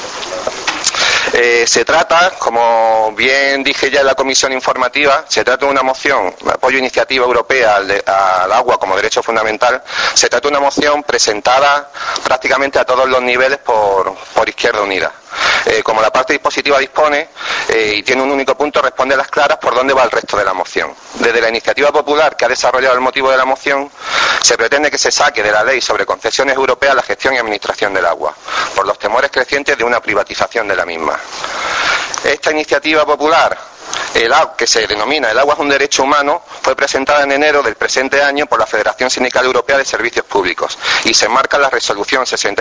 Se trata, como bien dije ya en la comisión informativa, se trata de una moción, apoyo a iniciativa europea al agua como derecho fundamental. Se trata de una moción presentada prácticamente a todos los niveles por Izquierda Unida. Como la parte dispositiva dispone y tiene un único punto, responde a las claras por dónde va el resto de la moción. Desde la iniciativa popular que ha desarrollado el motivo de la moción, se pretende que se saque de la ley sobre concesiones europeas la gestión y administración del agua, por los temores crecientes de una privatización de la misma. Esta iniciativa popular, que se denomina El agua es un derecho humano, fue presentada en enero del presente año por la Federación Sindical Europea de Servicios Públicos y se enmarca en la resolución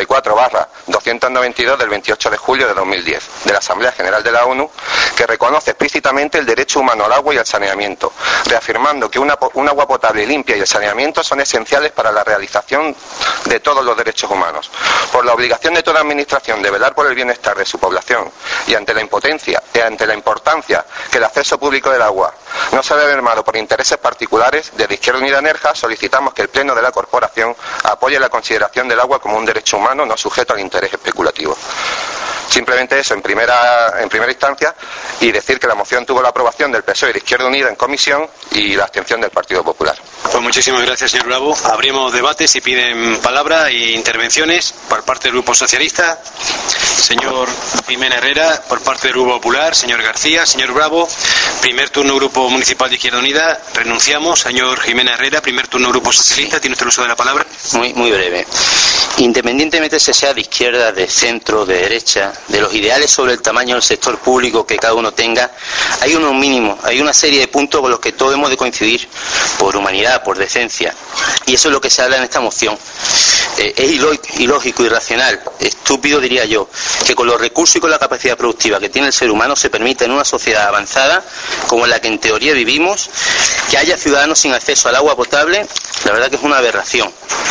64/292 del 28 de julio de 2010 de la Asamblea General de la ONU, que reconoce explícitamente el derecho humano al agua y al saneamiento, reafirmando que un agua potable, limpia y el saneamiento son esenciales para la realización de todos los derechos humanos. Por la obligación de toda administración de velar por el bienestar de su población y ante la importancia que el acceso público del agua no se vea mermado por intereses particulares, desde Izquierda Unida Nerja solicitamos que el Pleno de la Corporación apoye la consideración del agua como un derecho humano no sujeto al interés especulativo. Simplemente eso en primera instancia, y decir que la moción tuvo la aprobación del PSOE y de Izquierda Unida en comisión y la abstención del Partido Popular. Pues muchísimas gracias, señor Bravo. Abrimos debates y piden palabra e intervenciones por parte del Grupo Socialista. Señor Jiménez Herrera, por parte del Grupo Popular. Señor García, señor Bravo. Primer turno Grupo Municipal de Izquierda Unida. Renunciamos. Señor Jiménez Herrera, primer turno Grupo Socialista. ¿Tiene usted el uso de la palabra? Muy breve. Independientemente se sea de izquierda, de centro, de derecha, de los ideales sobre el tamaño del sector público que cada uno tenga, hay unos mínimos, hay una serie de puntos con los que todos hemos de coincidir, por humanidad, por decencia, y eso es lo que se habla en esta moción. Es ilógico, irracional, estúpido diría yo, que con los recursos y con la capacidad productiva que tiene el ser humano se permita en una sociedad avanzada como la que en teoría vivimos, que haya ciudadanos sin acceso al agua potable. La verdad que es una aberración.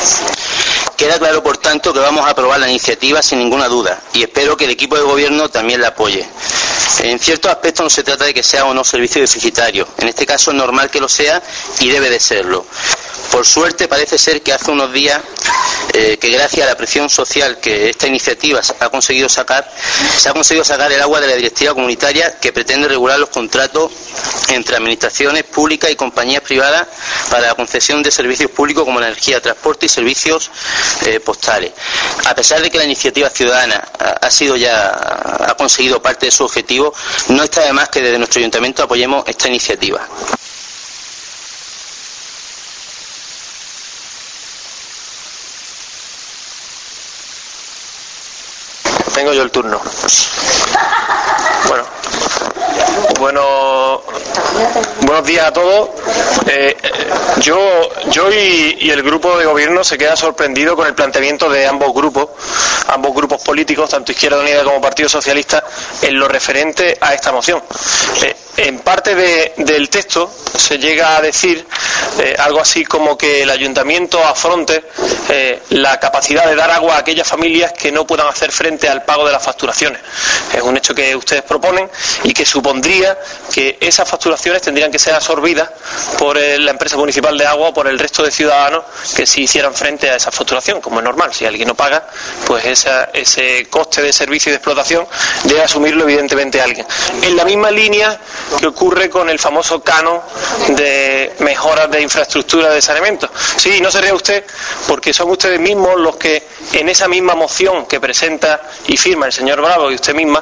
Queda claro, por tanto, que vamos a aprobar la iniciativa sin ninguna duda y espero que el equipo de gobierno también la apoye. En ciertos aspectos no se trata de que sea o no servicio deficitario. En este caso es normal que lo sea y debe de serlo. Por suerte parece ser que hace unos días, que gracias a la presión social que esta iniciativa ha conseguido sacar, se ha conseguido sacar el agua de la directiva comunitaria que pretende regular los contratos entre administraciones públicas y compañías privadas para la concesión de servicios públicos como energía, transporte y servicios postales. A pesar de que la iniciativa ciudadana ha conseguido parte de su objetivo, no está de más que desde nuestro ayuntamiento apoyemos esta iniciativa. Tengo yo el turno. Buenos días a todos. Yo y el grupo de gobierno se queda sorprendido con el planteamiento de ambos grupos políticos, tanto Izquierda Unida como Partido Socialista, en lo referente a esta moción. En parte del texto se llega a decir algo así como que el ayuntamiento afronte la capacidad de dar agua a aquellas familias que no puedan hacer frente al pago de las facturaciones. Es un hecho que ustedes proponen y que supondría que esas facturaciones tendrían que ser absorbidas por la empresa municipal de agua o por el resto de ciudadanos que sí hicieran frente a esa facturación, como es normal. Si alguien no paga, pues ese coste de servicio y de explotación debe asumirlo evidentemente alguien. En la misma línea que ocurre con el famoso canon de mejoras de infraestructura de saneamiento. Sí, no se ría usted, porque son ustedes mismos los que en esa misma moción que presenta y firma el señor Bravo y usted misma,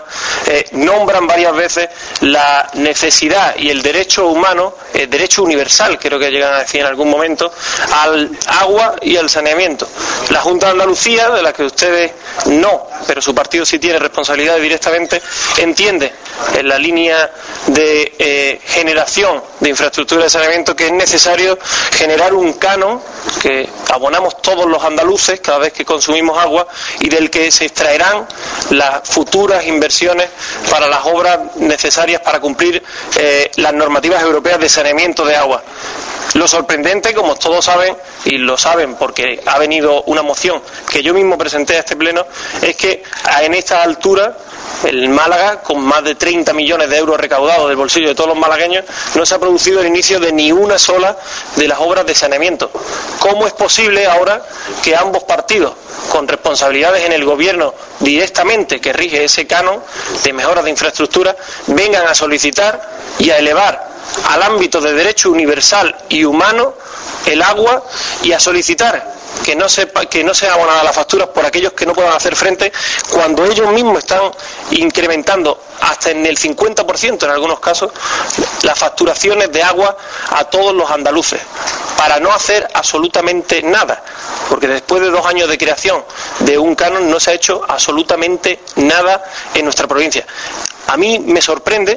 nombran varias veces la necesidad y el derecho humano, el derecho universal, creo que llega llegan a decir en algún momento, al agua y al saneamiento. La Junta de Andalucía, de la que ustedes no, pero su partido sí tiene responsabilidad directamente, entiende en la línea de generación de infraestructura de saneamiento que es necesario generar un canon que abonamos todos los andaluces cada vez que consumimos agua y del que se extraerán las futuras inversiones para las obras necesarias para cumplir las normativas europeas de saneamiento de agua. Lo sorprendente, como todos saben, y lo saben porque ha venido una moción que yo mismo presenté a este pleno, es que en esta altura el Málaga, con más de 30 millones de euros recaudados del bolsillo de todos los malagueños, no se ha producido el inicio de ni una sola de las obras de saneamiento. ¿Cómo es posible ahora que ambos partidos, con responsabilidades en el gobierno directamente que rige ese canon de mejoras de infraestructura, vengan a solicitar y a elevar al ámbito de derecho universal y humano el agua y a solicitar que no sean abonadas las facturas por aquellos que no puedan hacer frente, cuando ellos mismos están incrementando hasta en el 50% en algunos casos las facturaciones de agua a todos los andaluces, para no hacer absolutamente nada, porque después de 2 años de creación de un canon no se ha hecho absolutamente nada en nuestra provincia. A mí me sorprende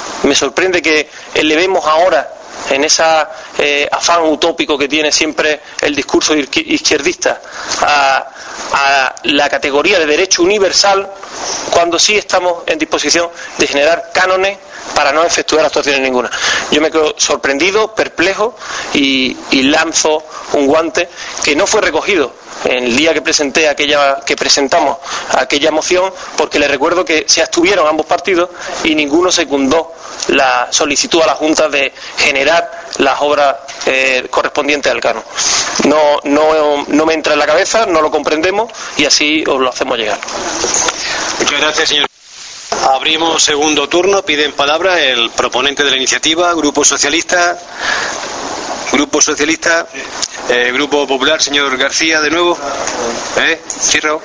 que elevemos ahora, en ese afán utópico que tiene siempre el discurso izquierdista, a la categoría de derecho universal, cuando sí estamos en disposición de generar cánones para no efectuar actuaciones ninguna. Yo me quedo sorprendido, perplejo y lanzo un guante que no fue recogido en el día que presentamos aquella moción, porque les recuerdo que se abstuvieron ambos partidos y ninguno secundó la solicitud a la Junta de generar las obras correspondientes al canon. No me entra en la cabeza, no lo comprendemos y así os lo hacemos llegar. Muchas gracias, señor. Abrimos segundo turno. Piden palabra el proponente de la iniciativa, Grupo Socialista, Grupo Popular, señor García, de nuevo. ¿Cierro?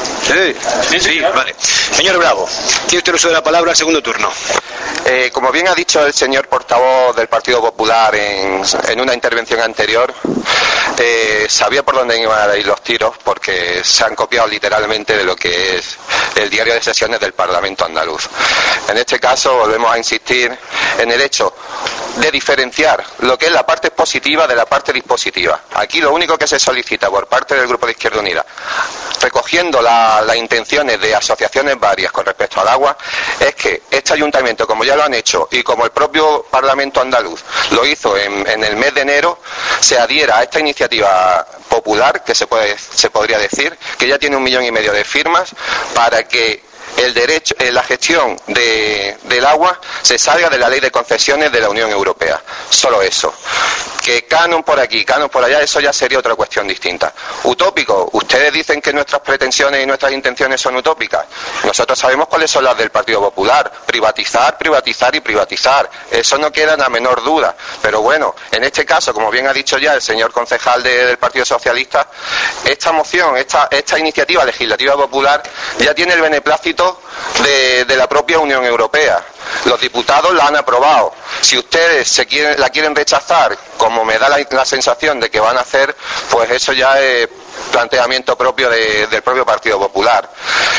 Sí, vale. Señor Bravo, tiene usted uso de la palabra, segundo turno. Como bien ha dicho el señor portavoz del Partido Popular en una intervención anterior, sabía por dónde iban a ir los tiros, porque se han copiado literalmente de lo que es el diario de sesiones del Parlamento andaluz. En este caso volvemos a insistir en el hecho de diferenciar lo que es la parte positiva de la parte dispositiva. Aquí lo único que se solicita por parte del Grupo de Izquierda Unida, recogiendo las intenciones de asociaciones varias con respecto al agua, es que este ayuntamiento, como ya lo han hecho y como el propio Parlamento andaluz lo hizo en el mes de enero, se adhiera a esta iniciativa popular, que se podría decir, que ya tiene 1,5 millones de firmas, para que el derecho, la gestión del agua se salga de la ley de concesiones de la Unión Europea. Solo eso. Que canon por aquí, canon por allá, eso ya sería otra cuestión distinta. Utópico, ustedes dicen que nuestras pretensiones y nuestras intenciones son utópicas. Nosotros sabemos cuáles son las del Partido Popular. Privatizar, privatizar y privatizar. Eso no queda la menor duda. Pero bueno, en este caso, como bien ha dicho ya el señor concejal del Partido Socialista, esta moción, esta iniciativa legislativa popular ya tiene el beneplácito de la propia Unión Europea. Los diputados la han aprobado. Si ustedes la quieren rechazar, como me da la sensación de que van a hacer, pues eso ya es planteamiento propio del propio Partido Popular.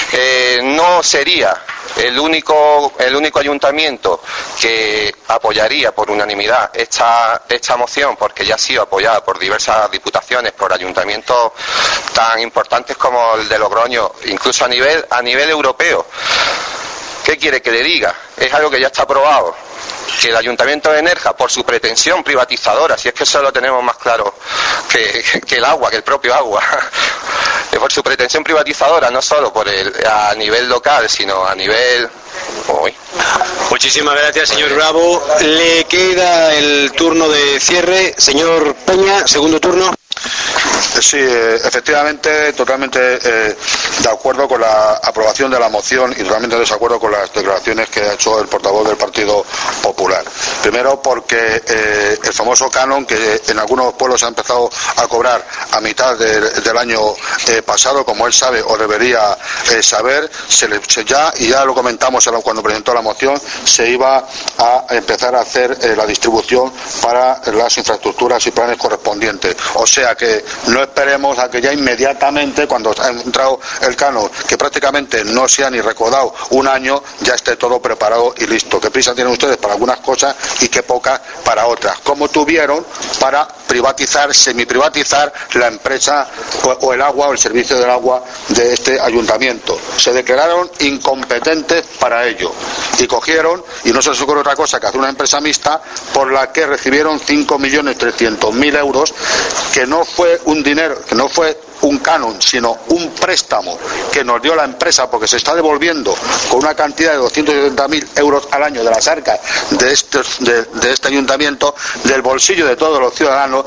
No sería el único ayuntamiento que apoyaría por unanimad esta moción, porque ya ha sido apoyada por diversas diputaciones, por ayuntamientos tan importantes como el de Logroño, incluso a nivel europeo. ¿Qué quiere que le diga? Es algo que ya está aprobado. Que el Ayuntamiento de Nerja, por su pretensión privatizadora, si es que eso lo tenemos más claro que el agua, que el propio agua, por su pretensión privatizadora, no solo a nivel local, sino a nivel... Muchísimas gracias, señor Bravo. Le queda el turno de cierre. Señor Peña, segundo turno. Sí, efectivamente, totalmente de acuerdo con la aprobación de la moción y totalmente de desacuerdo con las declaraciones que ha hecho el portavoz del Partido Popular. Primero porque el famoso canon que en algunos pueblos se ha empezado a cobrar a mitad del año pasado, como él sabe o debería saber, ya lo comentamos cuando presentó la moción, se iba a empezar a hacer la distribución para las infraestructuras y planes correspondientes. O sea que no esperemos a que ya inmediatamente, cuando ha entrado el canon, que prácticamente no se ha ni recaudado un año, ya esté todo preparado y listo. ¿Qué prisa tienen ustedes para algunas cosas y qué poca para otras? Como tuvieron para privatizar, semiprivatizar la empresa o el agua o el servicio del agua de este ayuntamiento. Se declararon incompetentes para ello y cogieron, y no se les ocurre otra cosa que hacer una empresa mixta por la que recibieron 5.300.000 euros, que no fue un dinero, que no fue un canon, sino un préstamo que nos dio la empresa, porque se está devolviendo con una cantidad de 270.000 euros al año de las arcas de este ayuntamiento, del bolsillo de todos los ciudadanos,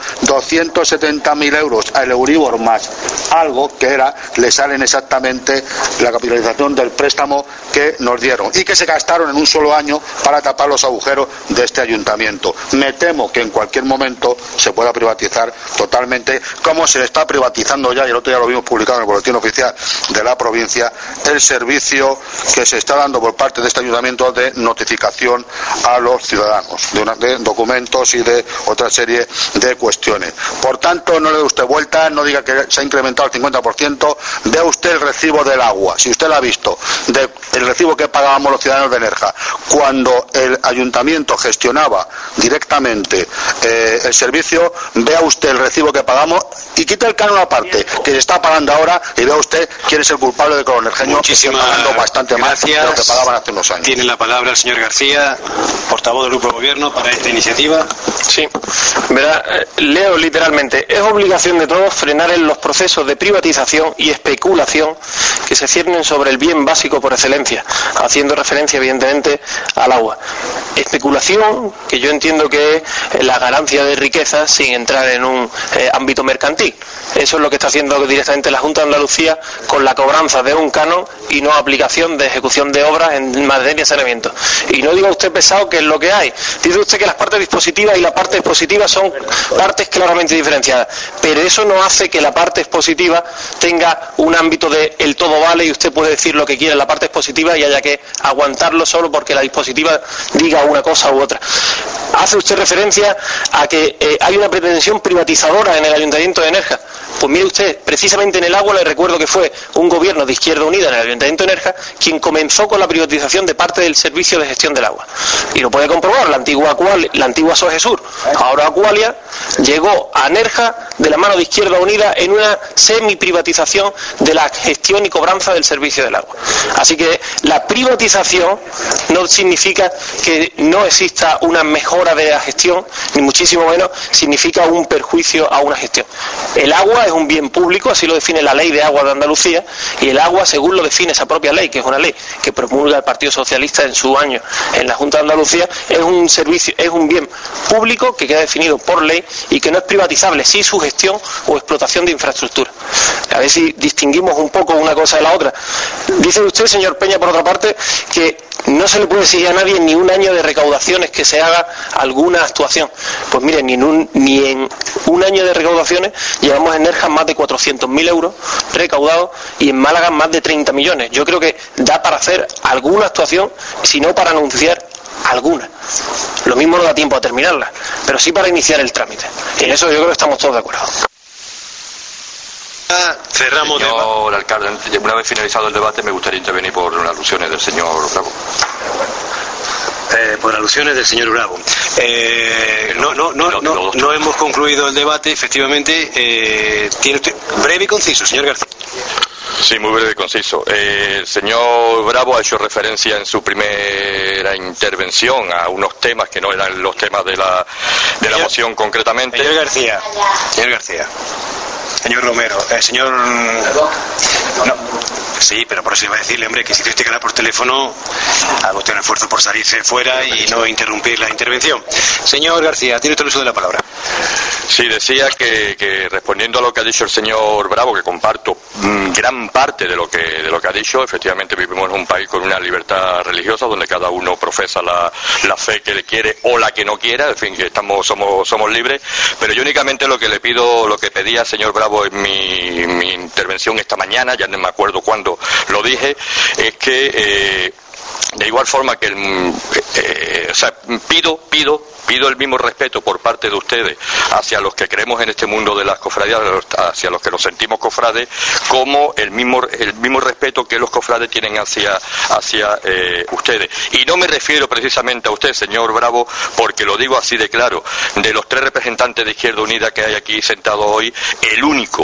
270.000 euros al Euribor más algo que le salen exactamente la capitalización del préstamo que nos dieron y que se gastaron en un solo año para tapar los agujeros de este ayuntamiento. Me temo que en cualquier momento se pueda privatizar totalmente, como se está privatizando ya, y el otro día lo vimos publicado en el boletín oficial de la provincia, el servicio que se está dando por parte de este ayuntamiento de notificación a los ciudadanos de documentos y de otra serie de cuestiones. Por tanto, no le dé usted vuelta, no diga que se ha incrementado el 50%, vea usted el recibo del agua, si usted lo ha visto, el recibo que pagábamos los ciudadanos de Nerja cuando el ayuntamiento gestionaba directamente el servicio, vea usted el recibo que pagamos y quita el canon aparte que se está pagando ahora, y vea usted quién es el culpable de que los nerjeños están pagando bastante más de lo que pagaban hace unos años. Tiene la palabra el señor García, portavoz del Grupo de Gobierno, para esta iniciativa. Sí, verá, leo literalmente: es obligación de todos frenar en los procesos de privatización y especulación que se ciernen sobre el bien básico por excelencia, haciendo referencia evidentemente al agua. Especulación que yo entiendo que es la ganancia de riqueza sin entrar en un ámbito mercantil. Eso es lo que está haciendo directamente la Junta de Andalucía con la cobranza de un canon y no aplicación de ejecución de obras en materia de saneamiento. Y no diga usted pesado que es lo que hay. Dice usted que las partes dispositivas y la parte expositiva son partes claramente diferenciadas, pero eso no hace que la parte expositiva tenga un ámbito de el todo vale y usted puede decir lo que quiera en la parte expositiva y haya que aguantarlo solo porque la dispositiva diga una cosa u otra. Hace usted referencia a que hay una pretensión privatizadora en el Ayuntamiento de Nerja. Pues mire usted, precisamente en el agua le recuerdo que fue un gobierno de Izquierda Unida en el Ayuntamiento de Nerja quien comenzó con la privatización de parte del servicio de gestión del agua. Y lo puede comprobar, la antigua Sogesur, ahora Acualia, llegó a Nerja de la mano de Izquierda Unida en una semi-privatización de la gestión y cobranza del servicio del agua. Así que la privatización no significa que no exista una mejora de la gestión, ni muchísimo menos significa un perjuicio a una gestión. El agua es un bien público, así lo define la Ley de Agua de Andalucía, y el agua, según lo define esa propia ley, que es una ley que promulga el Partido Socialista en su año en la Junta de Andalucía, es un servicio, es un bien público que queda definido por ley y que no es privatizable, sí su gestión o explotación de infraestructura. A ver si distinguimos un poco una cosa de la otra. Dice usted, señor Peña, por otra parte, que no se le puede exigir a nadie ni un año de recaudaciones que se haga alguna actuación. Pues mire, ni en un año de recaudaciones llevamos en Nerja más de 400.000 euros recaudados y en Málaga más de 30 millones. Yo creo que da para hacer alguna actuación, si no para anunciar alguna. Lo mismo no da tiempo a terminarla, pero sí para iniciar el trámite. Y en eso yo creo que estamos todos de acuerdo. Cerramos. Señor alcalde, una vez finalizado el debate me gustaría intervenir por las alusiones del señor Bravo. Por alusiones del señor Bravo. No hemos concluido el debate, efectivamente. Tiene usted breve y conciso, señor García. Sí, muy breve y conciso. El señor Bravo ha hecho referencia en su primera intervención a unos temas que no eran los temas de la moción concretamente. Señor García. Señor Romero, señor No. Sí, pero por eso iba a decirle, hombre, que si tiene que hablar por teléfono, haga usted un esfuerzo por salirse fuera y no interrumpir la intervención. Señor García, tiene usted el uso de la palabra. Sí, decía que respondiendo a lo que ha dicho el señor Bravo, que comparto gran parte de lo que ha dicho, efectivamente vivimos en un país con una libertad religiosa donde cada uno profesa la fe que le quiere o la que no quiera, en fin, que somos libres, pero yo únicamente lo que le pido, lo que pedía, señor Bravo, en mi intervención esta mañana, ya no me acuerdo cuándo lo dije, es que de igual forma que pido el mismo respeto por parte de ustedes hacia los que creemos en este mundo de las cofradías, hacia los que nos sentimos cofrades, como el mismo respeto que los cofrades tienen hacia ustedes. Y no me refiero precisamente a usted, señor Bravo, porque lo digo así de claro. De los 3 representantes de Izquierda Unida que hay aquí sentados hoy, el único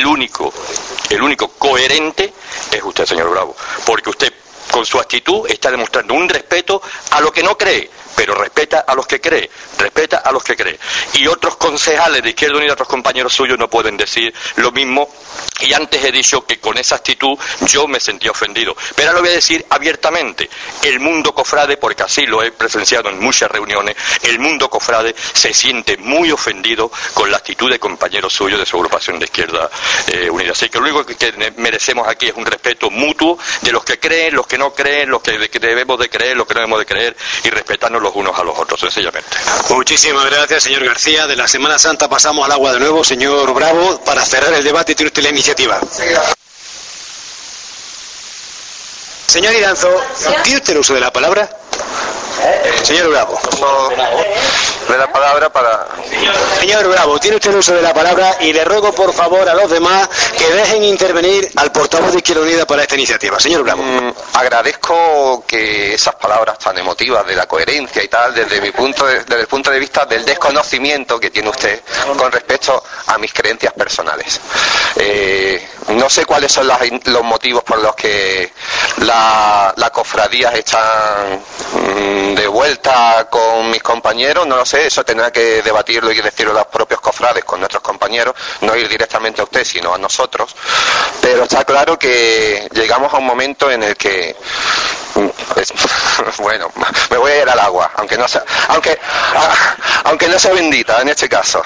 coherente es usted, señor Bravo, porque usted con su actitud está demostrando un respeto a lo que no cree, pero respeta a los que cree. Y otros concejales de Izquierda Unida, otros compañeros suyos, no pueden decir lo mismo. Y antes he dicho que con esa actitud yo me sentí ofendido. Pero ahora lo voy a decir abiertamente. El mundo cofrade, porque así lo he presenciado en muchas reuniones, el mundo cofrade se siente muy ofendido con la actitud de compañeros suyos de su agrupación de Izquierda Unida. Así que lo único que merecemos aquí es un respeto mutuo de los que creen, los que no creen, los que debemos de creer, los que no debemos de creer, y respetarnos los unos a los otros, sencillamente. Muchísimas gracias, señor García. De la Semana Santa pasamos al agua de nuevo. Señor Bravo, para cerrar el debate, tiene usted la iniciativa. Señor Iranzo, ¿tiene usted el uso de la palabra? Señor Bravo. De la palabra para... Señor Bravo, tiene usted el uso de la palabra y le ruego por favor a los demás que dejen intervenir al portavoz de Izquierda Unida para esta iniciativa. Señor Bravo. Agradezco que esas palabras tan emotivas de la coherencia y tal, desde el punto de vista del desconocimiento que tiene usted con respecto a mis creencias personales. No sé cuáles son los motivos por los que las cofradías están de vuelta con mis compañeros, no lo sé, eso tendrá que debatirlo y decirlo los propios cofrades con nuestros compañeros, no ir directamente a usted sino a nosotros, pero está claro que llegamos a un momento en el que bueno, me voy a ir al agua, aunque no sea bendita en este caso.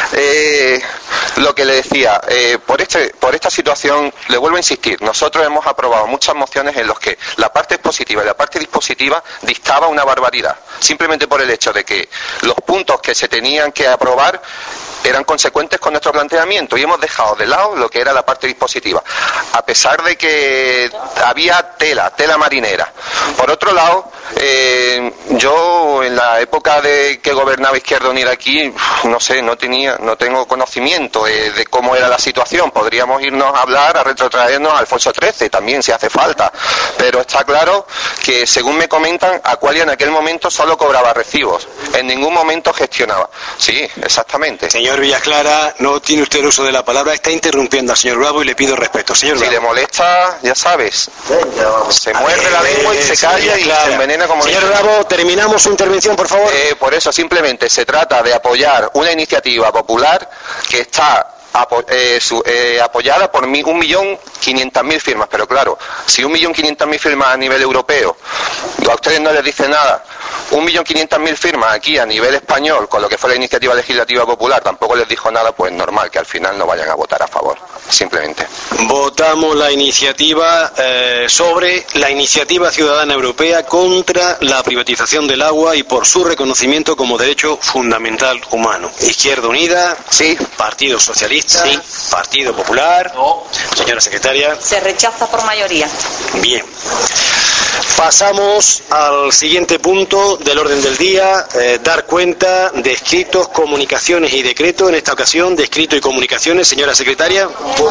Lo que le decía, por esta situación le vuelvo a insistir, nosotros hemos aprobado muchas mociones en las que la parte expositiva y la parte dispositiva dictaba una barbaridad, simplemente por el hecho de que los puntos que se tenían que aprobar eran consecuentes con nuestro planteamiento, y hemos dejado de lado lo que era la parte dispositiva, a pesar de que había tela marinera. Por otro lado, yo en la época de que gobernaba Izquierda Unida aquí, no sé, no tengo conocimiento de cómo era la situación. Podríamos irnos a hablar, a retrotraernos a Alfonso XIII también si hace falta, pero está claro que según me comentan, Aqualia en aquel momento solo cobraba recibos, en ningún momento gestionaba. Sí, exactamente. Señor Villasclara, no tiene usted el uso de la palabra, está interrumpiendo al señor Bravo y le pido respeto. Señor Bravo. Si le molesta, ya sabes, se muerde la lengua y se calla y se envenena como... Señor Bravo, terminamos su intervención, por favor. Por eso simplemente se trata de apoyar una iniciativa popular que está apoyada por 1.500.000 firmas, pero claro, si 1.500.000 firmas a nivel europeo a ustedes no les dice nada, 1.500.000 firmas aquí a nivel español con lo que fue la iniciativa legislativa popular tampoco les dijo nada, pues normal que al final no vayan a votar a favor, simplemente. Votamos la iniciativa sobre la iniciativa ciudadana europea contra la privatización del agua y por su reconocimiento como derecho fundamental humano. Izquierda Unida, sí. Partido Socialista, sí. Partido Popular, no. Señora secretaria. Se rechaza por mayoría. Bien. Pasamos al siguiente punto del orden del día, dar cuenta de escritos, comunicaciones y decretos, en esta ocasión de escrito y comunicaciones, señora secretaria.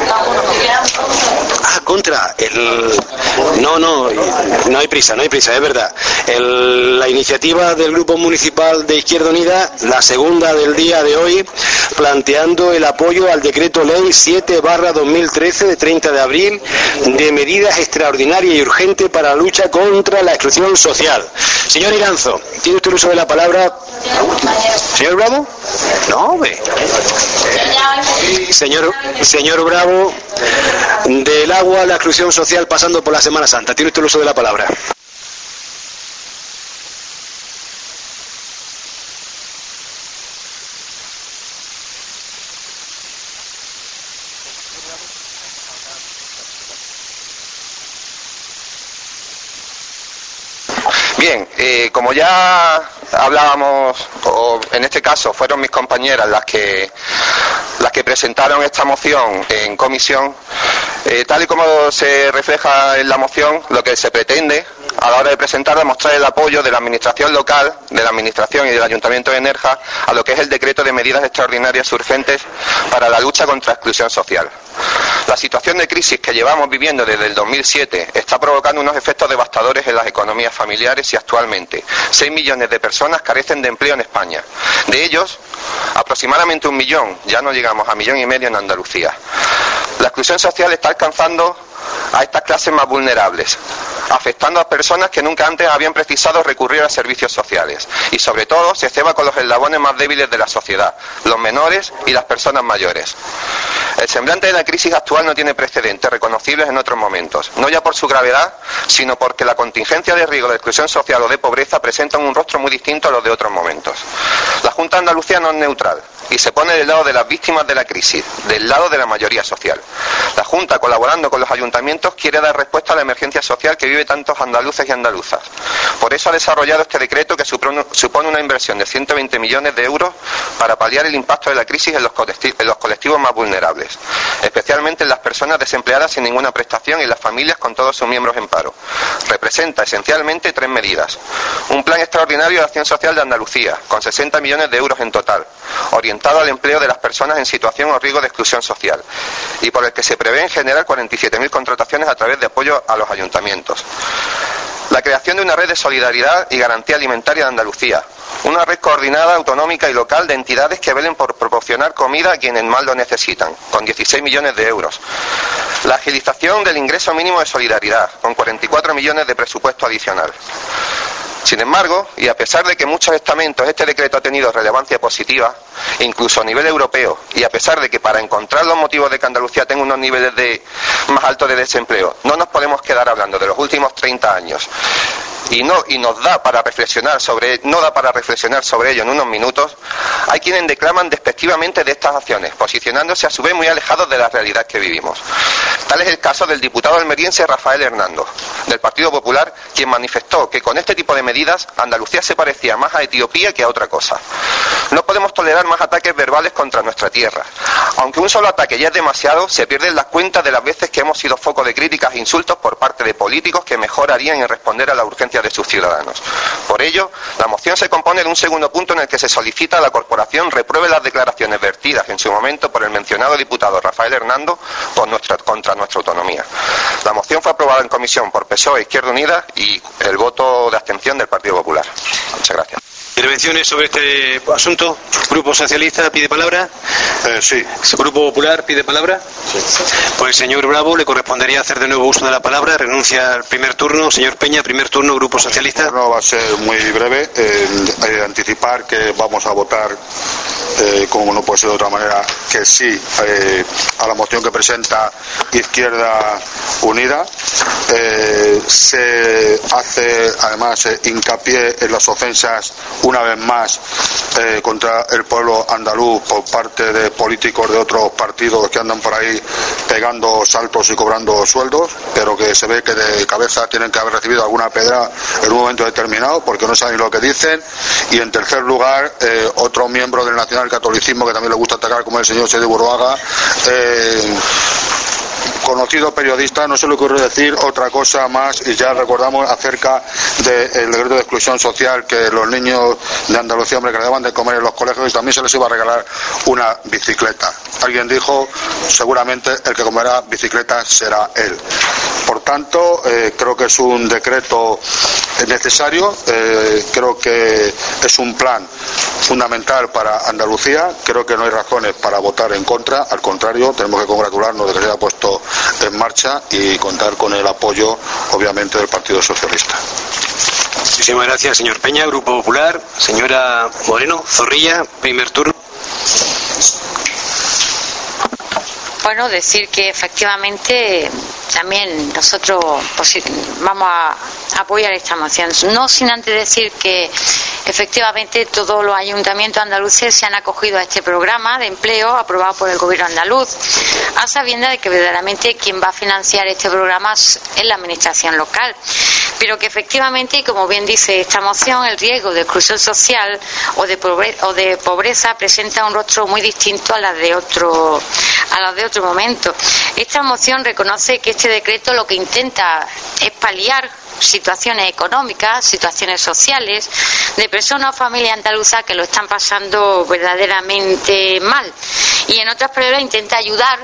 Contra el... No hay prisa, es verdad. La iniciativa del Grupo Municipal de Izquierda Unida, la segunda del día de hoy, planteando el apoyo al decreto ley 7/2013 de 30 de abril de medidas extraordinarias y urgentes para la lucha contra la exclusión social. Señor Iranzo, ¿tiene usted el uso de la palabra? ¿Señor Bravo? No, ve. Señor Bravo, del agua a la exclusión social pasando por la Semana Santa, ¿tiene usted el uso de la palabra? Bien, como ya hablábamos, o en este caso fueron mis compañeras las que presentaron esta moción en comisión, tal y como se refleja en la moción, lo que se pretende a la hora de presentar es mostrar el apoyo de la administración local, de la administración y del Ayuntamiento de Nerja a lo que es el decreto de medidas extraordinarias urgentes para la lucha contra la exclusión social. La situación de crisis que llevamos viviendo desde el 2007 está provocando unos efectos devastadores en las economías familiares y actualmente 6 millones de personas carecen de empleo en España. De ellos, aproximadamente 1 millón, ya no llegamos a 1,5 millones en Andalucía. La exclusión social está alcanzando a estas clases más vulnerables, afectando a personas que nunca antes habían precisado recurrir a servicios sociales y sobre todo se ceba con los eslabones más débiles de la sociedad, los menores y las personas mayores. El semblante de la crisis actual no tiene precedentes reconocibles en otros momentos, no ya por su gravedad, sino porque la contingencia de riesgo de exclusión social o de pobreza presentan un rostro muy distinto a los de otros momentos. La Junta de Andalucía no es neutral y se pone del lado de las víctimas de la crisis, del lado de la mayoría social. La Junta, colaborando con los ayuntamientos, quiere dar respuesta a la emergencia social que vive tantos andaluces y andaluzas. Por eso ha desarrollado este decreto que supone una inversión de 120 millones de euros para paliar el impacto de la crisis en los colectivos más vulnerables, especialmente en las personas desempleadas sin ninguna prestación y las familias con todos sus miembros en paro. Representa esencialmente 3 medidas. Un plan extraordinario de acción social de Andalucía, con 60 millones de euros en total, orientado al empleo de las personas en situación o riesgo de exclusión social, y por el que se prevé en general 47.000 contrataciones a través de apoyo a los ayuntamientos. La creación de una red de solidaridad y garantía alimentaria de Andalucía, una red coordinada, autonómica y local de entidades que velen por proporcionar comida a quienes más lo necesitan, con 16 millones de euros. La agilización del ingreso mínimo de solidaridad, con 44 millones de presupuesto adicional. Sin embargo, y a pesar de que en muchos estamentos este decreto ha tenido relevancia positiva, incluso a nivel europeo, y a pesar de que para encontrar los motivos de que Andalucía tenga unos niveles más altos de desempleo, no nos podemos quedar hablando de los últimos 30 años, y no da para reflexionar sobre ello en unos minutos, hay quienes declaman despectivamente de estas acciones, posicionándose a su vez muy alejados de la realidad que vivimos. Tal es el caso del diputado almeriense Rafael Hernando, del Partido Popular, quien manifestó que con este tipo de medidas Andalucía se parecía más a Etiopía que a otra cosa. No podemos tolerar más ataques verbales contra nuestra tierra. Aunque un solo ataque ya es demasiado, se pierden las cuentas de las veces que hemos sido foco de críticas e insultos por parte de políticos que mejor harían en responder a la urgencia de sus ciudadanos. Por ello, la moción se compone de un segundo punto en el que se solicita a la corporación repruebe las declaraciones vertidas en su momento por el mencionado diputado Rafael Hernando contra nuestra autonomía. La moción fue aprobada en comisión por PSOE, Izquierda Unida y el voto de abstención del Partido Popular. Muchas gracias. ¿Intervenciones sobre este asunto? ¿Grupo Socialista pide palabra? Sí. ¿Grupo Popular pide palabra? Sí. Pues señor Bravo, le correspondería hacer de nuevo uso de la palabra. Renuncia al primer turno. Señor Peña, primer turno, Grupo Socialista. No va a ser muy breve. Anticipar que vamos a votar, como no puede ser de otra manera, que sí a la moción que presenta Izquierda Unida. Se hace además hincapié en las ofensas una vez más contra el pueblo andaluz por parte de políticos de otros partidos que andan por ahí pegando saltos y cobrando sueldos, pero que se ve que de cabeza tienen que haber recibido alguna pedra en un momento determinado porque no saben lo que dicen. Y en tercer lugar, otro miembro del nacional catolicismo que también le gusta atacar, como el señor Sede Burbaga, conocido periodista, no se le ocurre decir otra cosa más, y ya recordamos acerca del decreto de exclusión social, que los niños de Andalucía, hombre, que le daban de comer en los colegios, y también se les iba a regalar una bicicleta. Alguien dijo, seguramente el que comerá bicicleta será él. Por tanto, creo que es un decreto necesario, creo que es un plan fundamental para Andalucía, creo que no hay razones para votar en contra, al contrario, tenemos que congratularnos de que se haya puesto en marcha y contar con el apoyo, obviamente, del Partido Socialista. Muchísimas gracias, señor Peña, Grupo Popular. Señora Moreno, Zorrilla, primer turno. Bueno, decir que efectivamente también nosotros vamos a apoyar esta moción. No sin antes decir que efectivamente todos los ayuntamientos andaluces se han acogido a este programa de empleo aprobado por el gobierno andaluz, a sabiendas de que verdaderamente quien va a financiar este programa es la administración local. Pero que efectivamente, y como bien dice esta moción, el riesgo de exclusión social o de pobreza presenta un rostro muy distinto a las de otro momento. Esta moción reconoce que este decreto lo que intenta es paliar situaciones económicas, situaciones sociales de personas o familias andaluzas que lo están pasando verdaderamente mal, y en otras palabras intenta ayudar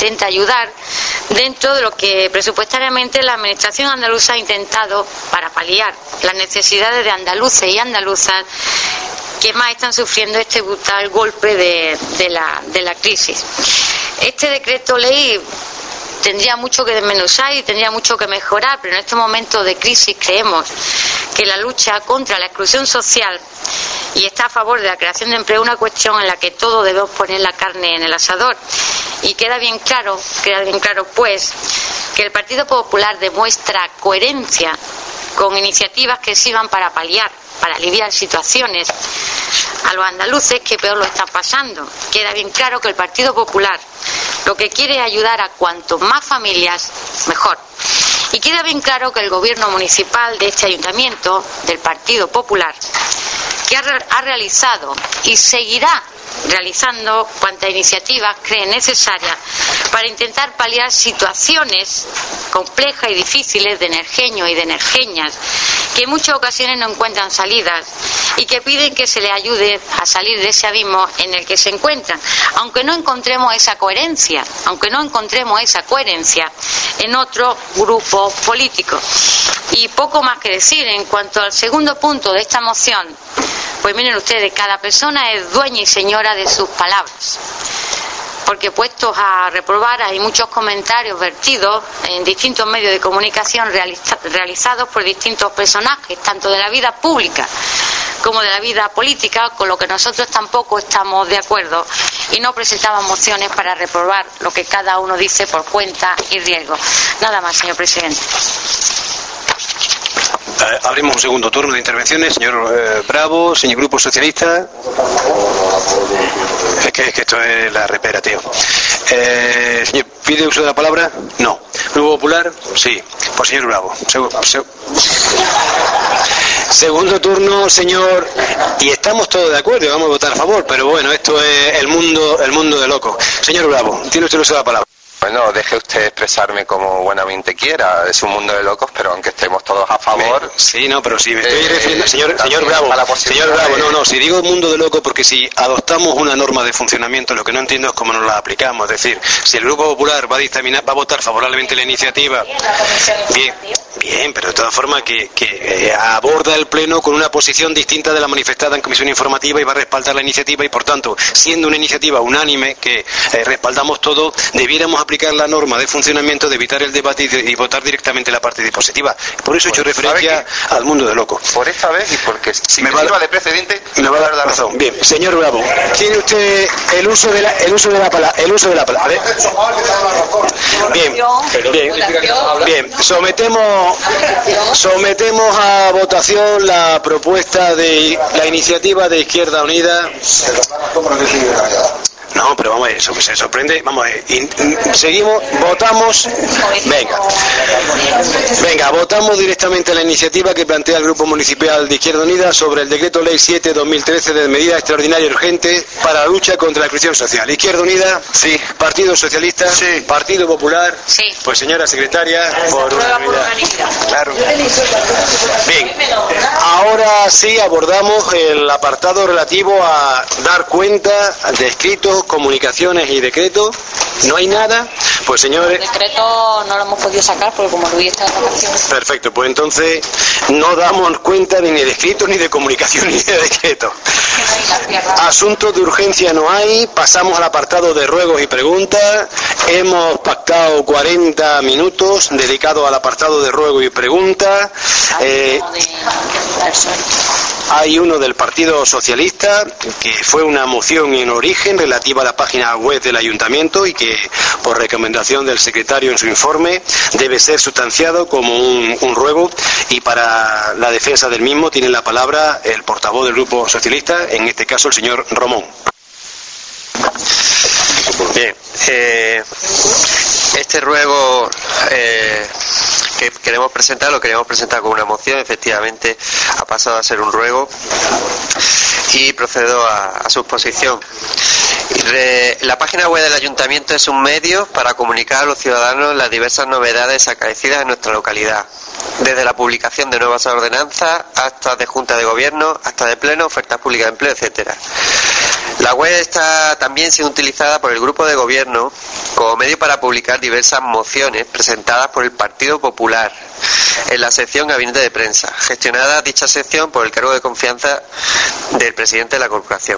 dentro de lo que presupuestariamente la administración andaluza ha intentado para paliar las necesidades de andaluces y andaluzas que más están sufriendo este brutal golpe de la crisis. Este decreto ley tendría mucho que desmenuzar y tendría mucho que mejorar, pero en este momento de crisis creemos que la lucha contra la exclusión social y está a favor de la creación de empleo es una cuestión en la que todos debemos poner la carne en el asador. Y queda bien claro pues que el Partido Popular demuestra coherencia con iniciativas que sirvan para paliar, para aliviar situaciones a los andaluces que peor lo están pasando. Queda bien claro que el Partido Popular lo que quiere es ayudar a cuanto más familias, mejor. Y queda bien claro que el gobierno municipal de este ayuntamiento, del Partido Popular, que ha realizado y seguirá realizando cuantas iniciativas cree necesarias para intentar paliar situaciones complejas y difíciles de energeños y de energeñas que en muchas ocasiones no encuentran salidas y que piden que se les ayude a salir de ese abismo en el que se encuentran, aunque no encontremos esa coherencia en otro grupo político. Y poco más que decir en cuanto al segundo punto de esta moción. Pues miren ustedes, cada persona es dueña y señora de sus palabras, porque puestos a reprobar hay muchos comentarios vertidos en distintos medios de comunicación realizados por distintos personajes, tanto de la vida pública como de la vida política, con lo que nosotros tampoco estamos de acuerdo y no presentamos mociones para reprobar lo que cada uno dice por cuenta y riesgo. Nada más, señor presidente. Abrimos un segundo turno de intervenciones. Señor Bravo, señor Grupo Socialista. Es que esto es la repera, tío. Señor, ¿pide uso de la palabra? No. ¿Grupo Popular? Sí. Pues señor Bravo. Segundo turno, señor. Y estamos todos de acuerdo y vamos a votar a favor, pero bueno, esto es el mundo de locos. Señor Bravo, tiene usted uso de la palabra. Bueno, deje usted expresarme como buenamente quiera. Es un mundo de locos, pero aunque estemos todos a favor... Sí, no, pero si me estoy refiriendo... Señor Bravo, no, si digo mundo de locos, porque si adoptamos una norma de funcionamiento, lo que no entiendo es cómo nos la aplicamos. Es decir, si el Grupo Popular va a votar favorablemente la iniciativa... Bien, pero de todas formas que aborda el Pleno con una posición distinta de la manifestada en comisión informativa y va a respaldar la iniciativa y, por tanto, siendo una iniciativa unánime que respaldamos todos, debiéramos aplicar la norma de funcionamiento de evitar el debate y votar directamente la parte dispositiva. Por eso he hecho referencia al mundo de locos. Por esta vez y porque si me sirva de precedente, me va a dar la razón. Bien, señor Bravo, tiene usted el uso de la palabra. Bien, sometemos a votación la propuesta de la iniciativa de Izquierda Unida. No, pero vamos a ver, eso se sorprende. Vamos a ver, seguimos, votamos. Venga, votamos directamente la iniciativa que plantea el Grupo Municipal de Izquierda Unida sobre el Decreto Ley 7/2013 de medidas extraordinarias y urgentes para la lucha contra la exclusión social. Izquierda Unida, sí. Partido Socialista, sí. Partido Popular, sí. Pues señora secretaria, por unanimidad. Claro. Bien, ahora sí abordamos el apartado relativo a dar cuenta de escritos, comunicaciones y decretos ¿No hay nada? Pues señores... El decreto no lo hemos podido sacar porque como Luis está en vacaciones. Perfecto, pues entonces no damos cuenta ni de escrito, ni de comunicación, ni de decreto. Asuntos de urgencia no hay, pasamos al apartado de ruegos y preguntas. Hemos pactado 40 minutos dedicados al apartado de ruegos y preguntas. Hay uno del Partido Socialista, que fue una moción en origen relativa a la página web del Ayuntamiento y que, por recomendación del secretario en su informe, debe ser sustanciado como un ruego, y para la defensa del mismo tiene la palabra el portavoz del Grupo Socialista, en este caso el señor Romón. Bien, este ruego que queremos presentar, lo queríamos presentar como una moción, efectivamente ha pasado a ser un ruego y procedo a su exposición. La página web del Ayuntamiento es un medio para comunicar a los ciudadanos las diversas novedades acaecidas en nuestra localidad, desde la publicación de nuevas ordenanzas, hasta de Junta de Gobierno, hasta de Pleno, ofertas públicas de empleo, etcétera. La web está también siendo utilizada por el Grupo de Gobierno como medio para publicar diversas mociones presentadas por el Partido Popular en la sección Gabinete de Prensa, gestionada dicha sección por el cargo de confianza del presidente de la Corporación.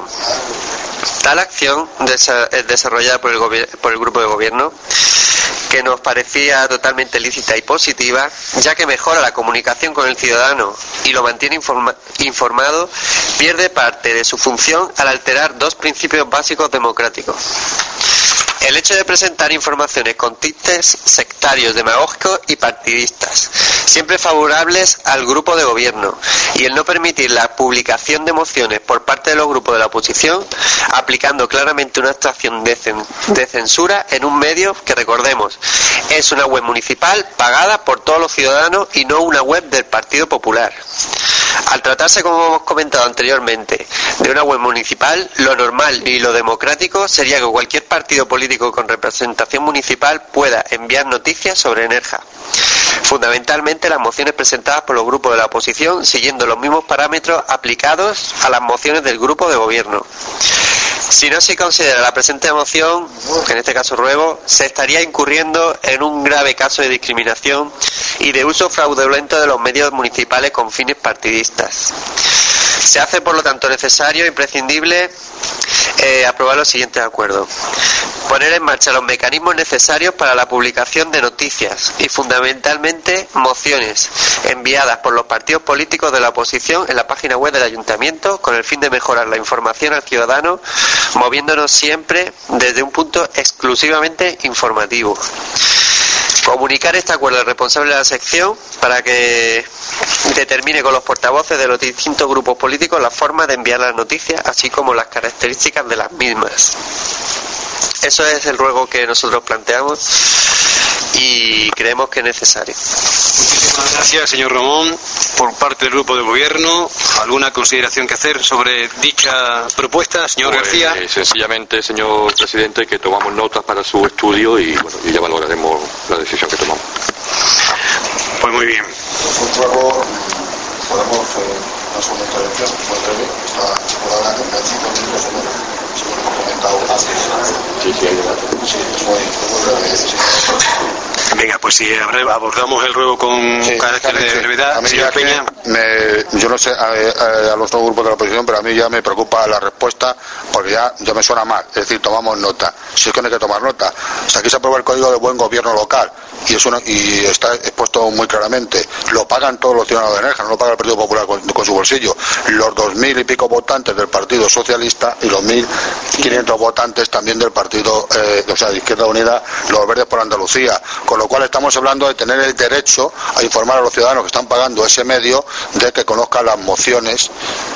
Tal acción es desarrollada por el Grupo de Gobierno, que nos parecía totalmente lícita y positiva, ya que mejora la comunicación con el ciudadano y lo mantiene informado, pierde parte de su función al alterar dos principios básicos democráticos. El hecho de presentar informaciones con tintes sectarios, demagógicos y partidistas, siempre favorables al grupo de gobierno, y el no permitir la publicación de mociones por parte de los grupos de la oposición, aplicando claramente una actuación de censura en un medio que, recordemos, es una web municipal pagada por todos los ciudadanos y no una web del Partido Popular. Al tratarse, como hemos comentado anteriormente, de una web municipal, lo normal y lo democrático sería que cualquier partido político con representación municipal pueda enviar noticias sobre Nerja. Fundamentalmente las mociones presentadas por los grupos de la oposición, siguiendo los mismos parámetros aplicados a las mociones del grupo de gobierno. Si no se considera la presente moción, en este caso ruego, se estaría incurriendo en un grave caso de discriminación y de uso fraudulento de los medios municipales con fines partidistas. Se hace, por lo tanto, necesario e imprescindible aprobar los siguientes acuerdos. Poner en marcha los mecanismos necesarios para la publicación de noticias y, fundamentalmente, mociones enviadas por los partidos políticos de la oposición en la página web del Ayuntamiento, con el fin de mejorar la información al ciudadano, moviéndonos siempre desde un punto exclusivamente informativo. Comunicar este acuerdo al responsable de la sección para que determine con los portavoces de los distintos grupos políticos la forma de enviar las noticias, así como las características de las mismas. Eso es el ruego que nosotros planteamos y creemos que es necesario. Muchísimas gracias, señor Romón. Por parte del Grupo de Gobierno, ¿alguna consideración que hacer sobre dicha propuesta, señor García? Sencillamente, señor presidente, que tomamos notas para su estudio y ya valoraremos la decisión que tomamos. Pues muy bien. Luego podemos hacer una intervención muy breve, está estipulada en 5 minutos, según hemos comentado antes. Sí, es muy breve. Venga, pues si abordamos el ruego con carácter de brevedad, señor Peña. Yo no sé a los dos grupos de la oposición, pero a mí ya me preocupa la respuesta, porque ya me suena mal. Es decir, tomamos nota. Si es que no hay que tomar nota. O sea, aquí se aprueba el Código de Buen Gobierno Local y está expuesto muy claramente. Lo pagan todos los ciudadanos de Nerja, no lo paga el Partido Popular con su bolsillo. Los 2.000 y pico votantes del Partido Socialista y los 1.500 votantes también del Partido, de Izquierda Unida, los Verdes por Andalucía. Con lo cual estamos hablando de tener el derecho a informar a los ciudadanos que están pagando ese medio de que conozcan las mociones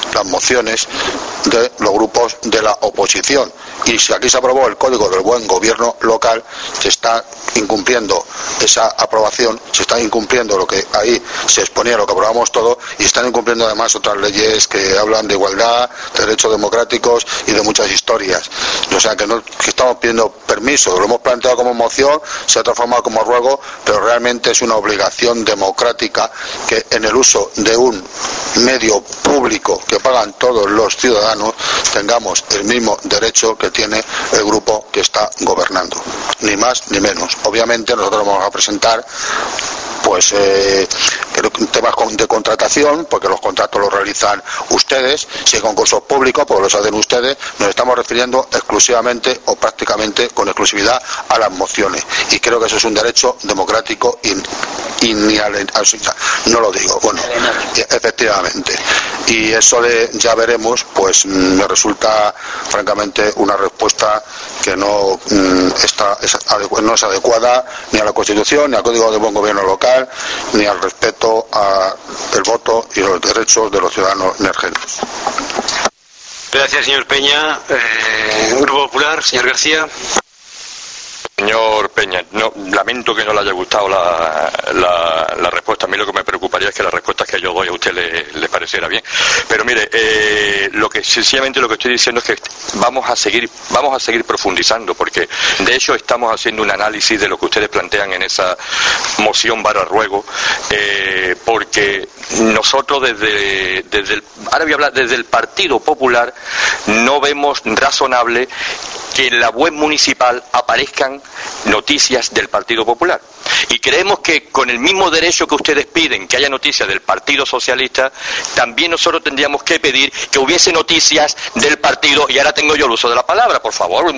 de los grupos de la oposición. Y si aquí se aprobó el Código del Buen Gobierno Local, se está incumpliendo esa aprobación, se está incumpliendo lo que ahí se exponía, lo que aprobamos todo, y están incumpliendo además otras leyes que hablan de igualdad, de derechos democráticos y de muchas historias. O sea que estamos pidiendo permiso, lo hemos planteado como moción, se ha transformado como ruego, pero realmente es una obligación democrática que en el uso de un medio público que pagan todos los ciudadanos tengamos el mismo derecho que tiene el grupo que está gobernando, ni más ni menos. Obviamente nosotros vamos a presentar pues temas de contratación, porque los contratos los realizan ustedes. Si hay concursos públicos, pues los hacen ustedes. Nos estamos refiriendo exclusivamente o prácticamente con exclusividad a las mociones, y creo que eso es un derecho democrático no lo digo, bueno, efectivamente, y eso ya veremos, pues me resulta francamente una respuesta que no es adecuada ni a la Constitución, ni al Código de Buen Gobierno Local, ni al respeto al voto y los derechos de los ciudadanos nergenses. Gracias, señor Peña. Grupo Popular, señor García. Señor Peña, no, lamento que no le haya gustado la respuesta. A mí lo que me preocuparía es que la respuesta que yo doy a usted le pareciera bien. Pero mire, sencillamente lo que estoy diciendo es que vamos a seguir profundizando, porque de hecho estamos haciendo un análisis de lo que ustedes plantean en esa moción /ruego, porque nosotros ahora voy a hablar desde el Partido Popular, no vemos razonable que en la web municipal aparezcan noticias del Partido Popular. Y creemos que con el mismo derecho que ustedes piden que haya noticias del Partido Socialista, también nosotros tendríamos que pedir que hubiese noticias del partido, y ahora tengo yo el uso de la palabra, por favor.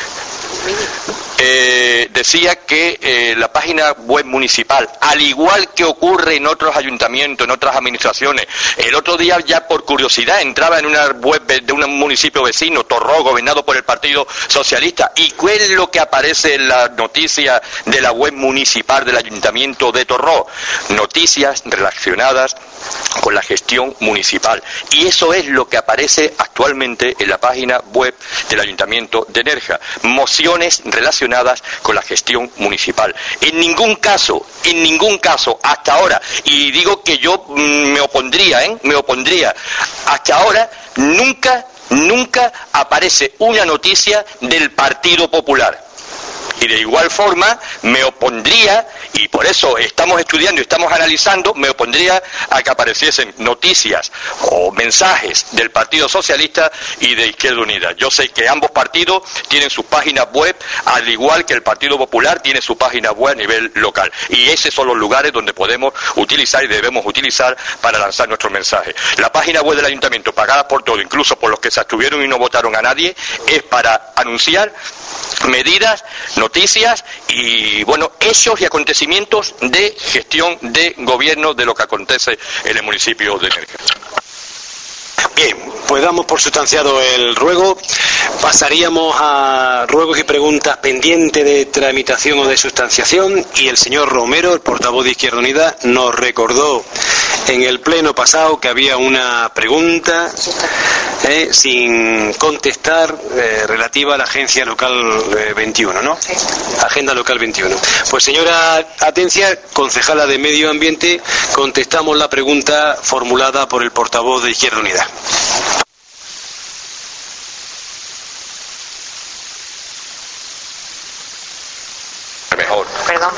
Decía que la página web municipal, al igual que ocurre en otros ayuntamientos, en otras administraciones, el otro día ya por curiosidad entraba en una web de un municipio vecino, Torró, gobernado por el Partido Socialista, y ¿qué es lo que aparece en la noticia de la web municipal del ayuntamiento de Torró? Noticias relacionadas con la gestión municipal, y eso es lo que aparece actualmente en la página web del ayuntamiento de Nerja, mociones relacionadas con la gestión municipal. En ningún caso, hasta ahora, y digo que yo me opondría, hasta ahora nunca aparece una noticia del Partido Popular. Y de igual forma me opondría, y por eso estamos estudiando y estamos analizando, me opondría a que apareciesen noticias o mensajes del Partido Socialista y de Izquierda Unida. Yo sé que ambos partidos tienen sus páginas web, al igual que el Partido Popular tiene su página web a nivel local. Y esos son los lugares donde podemos utilizar y debemos utilizar para lanzar nuestro mensaje. La página web del Ayuntamiento, pagada por todo, incluso por los que se abstuvieron y no votaron a nadie, es para anunciar medidas, noticias y, bueno, hechos y acontecimientos de gestión de gobierno de lo que acontece en el municipio de Nerja. Bien, pues damos por sustanciado el ruego. Pasaríamos a ruegos y preguntas pendientes de tramitación o de sustanciación, y el señor Romero, el portavoz de Izquierda Unida, nos recordó en el pleno pasado que había una pregunta sin contestar relativa a la Agencia Local 21, ¿no? Sí. Agenda Local 21. Pues señora Atencia, concejala de Medio Ambiente, contestamos la pregunta formulada por el portavoz de Izquierda Unida. Mejor. Perdón.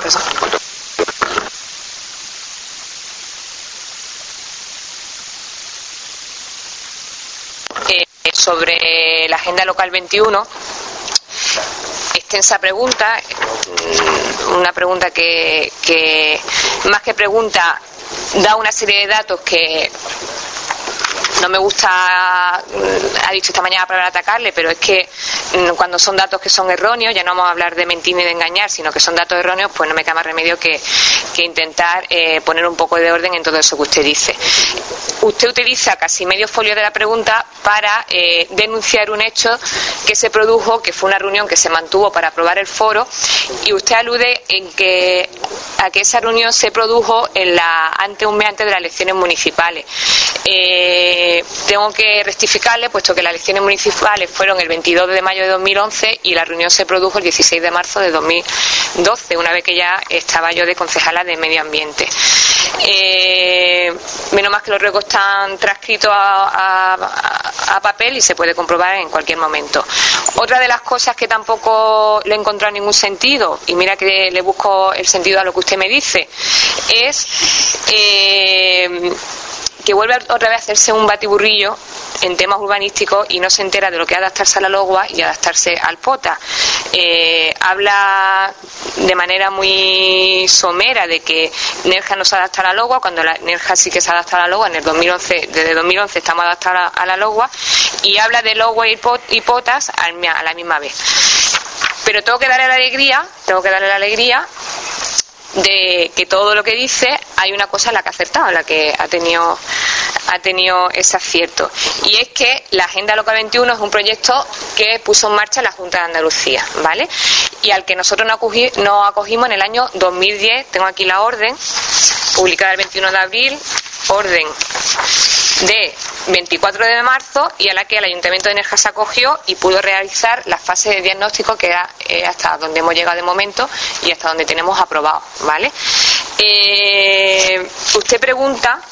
Sobre la Agenda Local 21, extensa pregunta, una pregunta que más que pregunta da una serie de datos que no me gusta, ha dicho esta mañana para atacarle, pero es que cuando son datos que son erróneos, ya no vamos a hablar de mentir ni de engañar, sino que son datos erróneos, pues no me queda más remedio que intentar poner un poco de orden en todo eso que usted dice. Usted utiliza casi medio folio de la pregunta para denunciar un hecho que se produjo, que fue una reunión que se mantuvo para aprobar el foro, y usted alude a que esa reunión se produjo un mes antes de las elecciones municipales. Tengo que rectificarle, puesto que las elecciones municipales fueron el 22 de mayo de 2011 y la reunión se produjo el 16 de marzo de 2012, una vez que ya estaba yo de concejala de Medio Ambiente. Menos más que los ruegos están transcritos a papel y se puede comprobar en cualquier momento. Otra de las cosas que tampoco le he encontrado ningún sentido, y mira que le busco el sentido a lo que usted me dice, es que vuelve otra vez a hacerse un batiburrillo en temas urbanísticos y no se entera de lo que es adaptarse a la LOGUA y adaptarse al POTA. Habla de manera muy somera de que Nerja no se adapta a la LOGUA, cuando la Nerja sí que se adapta a la LOGUA. Desde 2011 estamos adaptados a la LOGUA, y habla de LOGUA y POTAS a la misma vez. Pero tengo que darle la alegría de que todo lo que dice hay una cosa en la que ha acertado, en la que ha tenido ese acierto, y es que la Agenda Local 21 es un proyecto que puso en marcha la Junta de Andalucía, ¿vale? Y al que nosotros nos acogimos en el año 2010. Tengo aquí la orden publicada el 21 de abril, orden de 24 de marzo, y a la que el Ayuntamiento de Nerja se acogió y pudo realizar la fase de diagnóstico, que era hasta donde hemos llegado de momento y hasta donde tenemos aprobado, ¿vale? Usted pregunta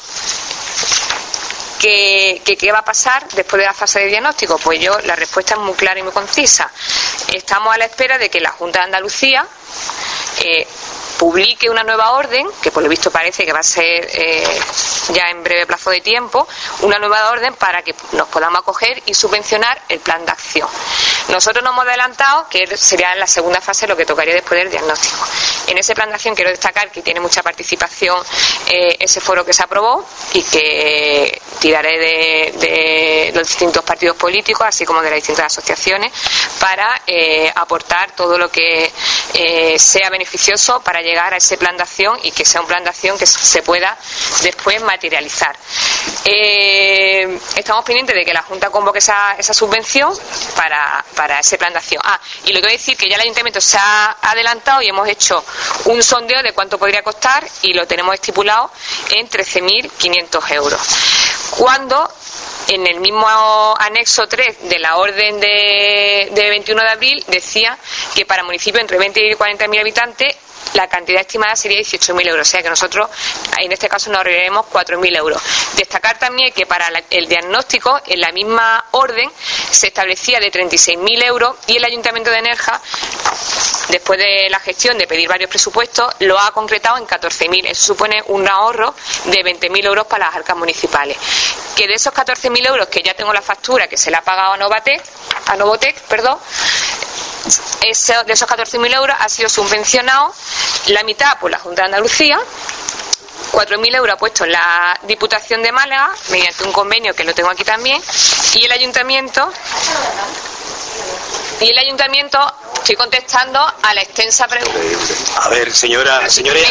¿qué va a pasar después de la fase de diagnóstico? Pues la respuesta es muy clara y muy concisa. Estamos a la espera de que la Junta de Andalucía publique una nueva orden, que por lo visto parece que va a ser ya en breve plazo de tiempo, una nueva orden para que nos podamos acoger y subvencionar el plan de acción. Nosotros nos hemos adelantado que sería la segunda fase lo que tocaría después del diagnóstico. En ese plan de acción quiero destacar que tiene mucha participación ese foro que se aprobó, y que tiraré de los distintos partidos políticos, así como de las distintas asociaciones, para aportar todo lo que sea beneficioso para llegar a ese plan de acción, y que sea un plan de acción que se pueda después materializar. Estamos pendientes de que la Junta convoque esa subvención para ese plan de acción. Y lo que voy a decir, que ya el Ayuntamiento se ha adelantado y hemos hecho un sondeo de cuánto podría costar, y lo tenemos estipulado en 13.500 euros. Cuando en el mismo anexo 3 de la orden de 21 de abril decía que para municipios entre 20 y 40.000 habitantes la cantidad estimada sería 18.000 euros, o sea que nosotros en este caso nos ahorraremos 4.000 euros. Destacar también que para el diagnóstico, en la misma orden, se establecía de 36.000 euros, y el Ayuntamiento de Nerja, después de la gestión de pedir varios presupuestos, lo ha concretado en 14.000. Eso supone un ahorro de 20.000 euros para las arcas municipales. Que de esos 14.000 euros, que ya tengo la factura, que se la ha pagado a Novotec, de esos 14.000 euros ha sido subvencionado la mitad por la Junta de Andalucía, 4.000 euros ha puesto la Diputación de Málaga mediante un convenio que lo tengo aquí también, y el Ayuntamiento, estoy contestando a la extensa pregunta. A ver, señora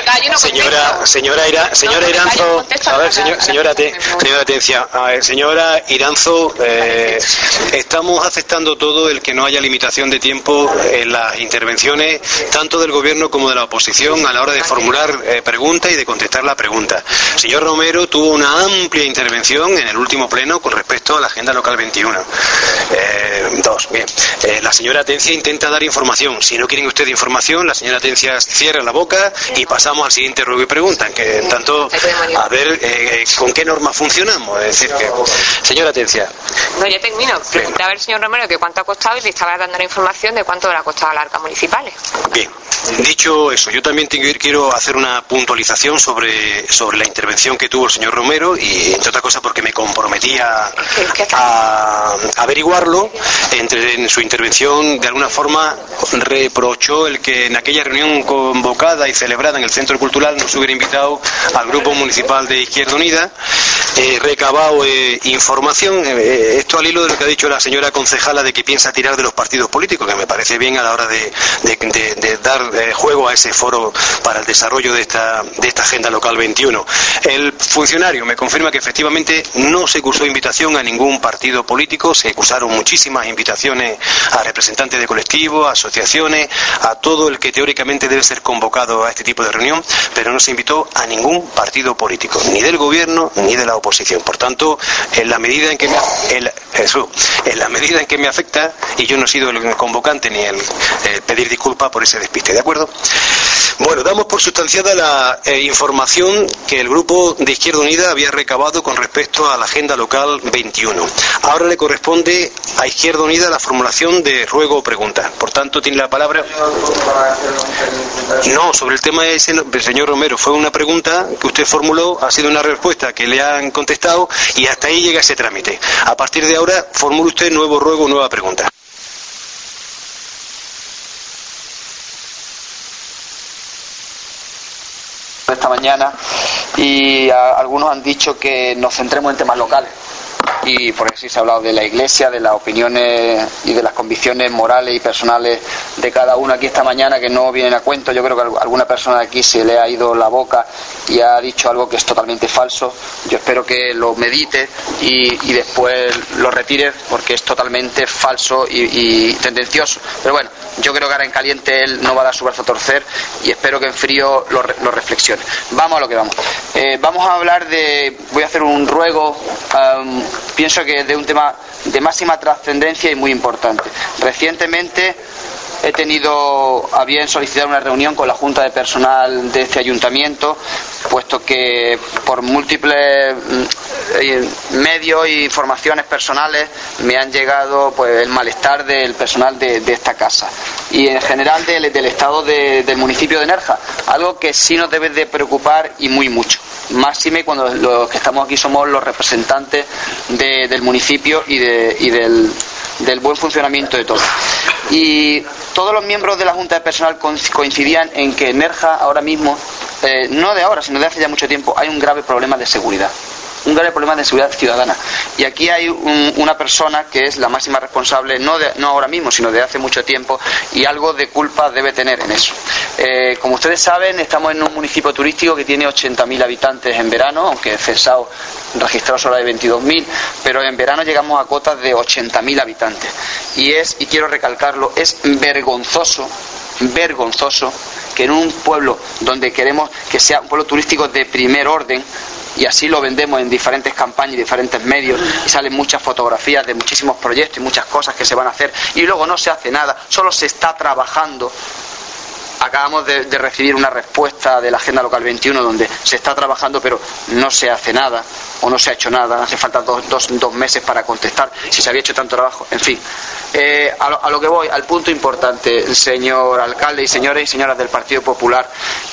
Iranzo, a ver, señora Atencia, a ver, señora Iranzo, estamos aceptando todo el que no haya limitación de tiempo en las intervenciones, tanto del gobierno como de la oposición, a la hora de formular preguntas y de contestar la pregunta. El señor Romero tuvo una amplia intervención en el último pleno con respecto a la Agenda Local 21. Bien. La señora Atencia intenta dar información. Si no quieren ustedes información, la señora Atencia cierra la boca y pasamos al siguiente ruego y pregunta. Que en tanto, a ver con qué norma funcionamos. Es decir, que señora Atencia. No, ya termino. Preguntaba al señor Romero que cuánto ha costado, y le estaba dando la información de cuánto le ha costado a las arcas municipales. Bien. Dicho eso, yo también quiero hacer una puntualización sobre la intervención que tuvo el señor Romero, y entre otras cosas porque me comprometía a averiguarlo. En su intervención, de alguna forma, reprochó el que en aquella reunión convocada y celebrada en el Centro Cultural no se hubiera invitado al Grupo Municipal de Izquierda Unida, recabado información, esto al hilo de lo que ha dicho la señora concejala de que piensa tirar de los partidos políticos, que me parece bien a la hora de dar juego a ese foro para el desarrollo de esta Agenda Local 21. El funcionario me confirma que efectivamente no se cursó invitación a ningún partido político, se cursaron muchísimas invitaciones a representantes representantes de colectivos, asociaciones, a todo el que teóricamente debe ser convocado a este tipo de reunión, pero no se invitó a ningún partido político, ni del gobierno ni de la oposición. Por tanto, en la medida en que me afecta, y yo no he sido el convocante ni el pedir disculpas por ese despiste, ¿de acuerdo? Bueno, damos por sustanciada la información que el Grupo de Izquierda Unida había recabado con respecto a la Agenda Local 21. Ahora le corresponde a Izquierda Unida la formulación de ruego o pregunta. Por tanto, tiene la palabra. No, sobre el tema ese, señor Romero, fue una pregunta que usted formuló, ha sido una respuesta que le han contestado y hasta ahí llega ese trámite. A partir de ahora, formule usted nuevo ruego, nueva pregunta. Esta mañana y algunos han dicho que nos centremos en temas locales y por eso sí se ha hablado de la Iglesia, de las opiniones y de las convicciones morales y personales de cada uno aquí esta mañana que no vienen a cuento. Yo creo que a alguna persona de aquí se le ha ido la boca y ha dicho algo que es totalmente falso. Yo espero que lo medite y después lo retire porque es totalmente falso y tendencioso. Pero bueno, yo creo que ahora en caliente él no va a dar su brazo a torcer y espero que en frío lo reflexione. Vamos a lo que vamos. Vamos a hablar voy a hacer un ruego, pienso que de un tema de máxima trascendencia y muy importante. Recientemente he tenido a bien solicitar una reunión con la Junta de Personal de este ayuntamiento, puesto que por múltiples medios e informaciones personales me han llegado pues el malestar del personal de esta casa y en general del estado del municipio de Nerja, algo que sí nos debe de preocupar y muy mucho, máxime cuando los que estamos aquí somos los representantes del municipio y del buen funcionamiento de todo. Y todos los miembros de la Junta de Personal coincidían en que en Nerja ahora mismo, no de ahora, sino de hace ya mucho tiempo, hay un grave problema de seguridad. Un grave problema de seguridad ciudadana. Y aquí hay una persona que es la máxima responsable, no ahora mismo, sino de hace mucho tiempo, y algo de culpa debe tener en eso. Como ustedes saben, estamos en un municipio turístico que tiene 80.000 habitantes en verano, aunque censado registrado solo de 22.000, pero en verano llegamos a cotas de 80.000 habitantes. Y quiero recalcarlo, es vergonzoso que en un pueblo donde queremos que sea un pueblo turístico de primer orden, y así lo vendemos en diferentes campañas y diferentes medios, y salen muchas fotografías de muchísimos proyectos y muchas cosas que se van a hacer, y luego no se hace nada, solo se está trabajando. Acabamos de recibir una respuesta de la Agenda Local 21 donde se está trabajando pero no se hace nada o no se ha hecho nada, hace falta dos meses para contestar si se había hecho tanto trabajo, en fin. A lo que voy, al punto importante, señor alcalde y señores y señoras del Partido Popular,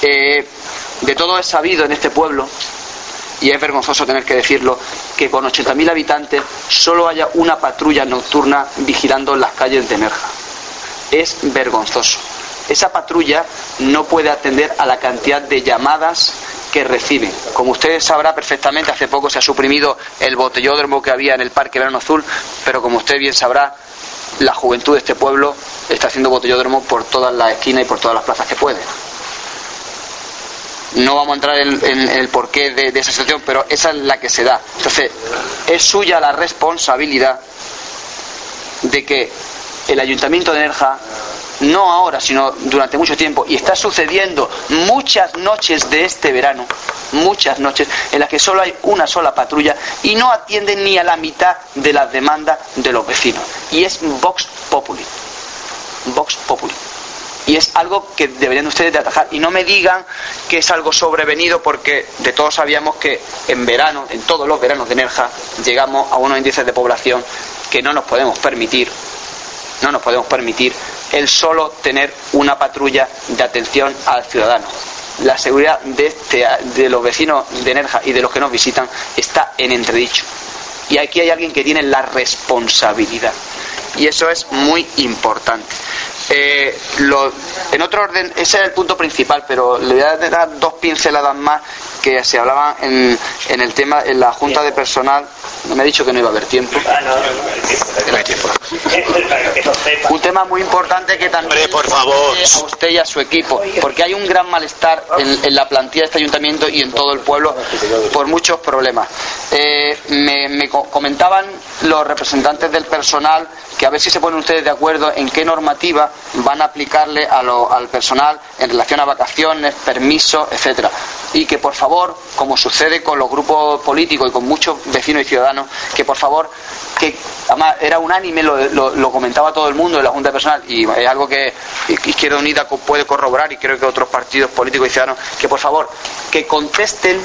de todo es sabido en este pueblo, y es vergonzoso tener que decirlo, que con 80.000 habitantes solo haya una patrulla nocturna vigilando las calles de Nerja. Es vergonzoso. Esa patrulla no puede atender a la cantidad de llamadas que reciben. Como ustedes sabrán perfectamente, hace poco se ha suprimido el botellódromo que había en el Parque Verano Azul, pero como usted bien sabrá, la juventud de este pueblo está haciendo botellódromo por todas las esquinas y por todas las plazas que puede. No vamos a entrar en el porqué de esa situación, pero esa es la que se da. Entonces, es suya la responsabilidad de que el Ayuntamiento de Nerja, no ahora, sino durante mucho tiempo, y está sucediendo muchas noches de este verano, muchas noches en las que solo hay una sola patrulla y no atienden ni a la mitad de las demandas de los vecinos. Y es Vox Populi. Vox Populi. Y es algo que deberían ustedes de atajar. Y no me digan que es algo sobrevenido, porque de todos sabíamos que en verano, en todos los veranos de Nerja, llegamos a unos índices de población que no nos podemos permitir el solo tener una patrulla de atención al ciudadano. La seguridad de los vecinos de Nerja y de los que nos visitan está en entredicho. Y aquí hay alguien que tiene la responsabilidad. Y eso es muy importante. En otro orden, ese es el punto principal, pero le voy a dar dos pinceladas más que se hablaba en el tema, en la Junta de Personal. No me ha dicho que no iba a haber tiempo. No hay tiempo. Un tema muy importante que también por favor, a usted y a su equipo, porque hay un gran malestar en la plantilla de este ayuntamiento y en todo el pueblo por muchos problemas. Me comentaban los representantes del personal que a ver si se ponen ustedes de acuerdo en qué normativa van a aplicarle al personal en relación a vacaciones, permisos, etcétera. Y que por favor, como sucede con los grupos políticos y con muchos vecinos y ciudadanos, que por favor, que además era unánime, lo comentaba todo el mundo de la Junta de Personal, y es algo que Izquierda Unida puede corroborar, y creo que otros partidos políticos y ciudadanos, que por favor, que contesten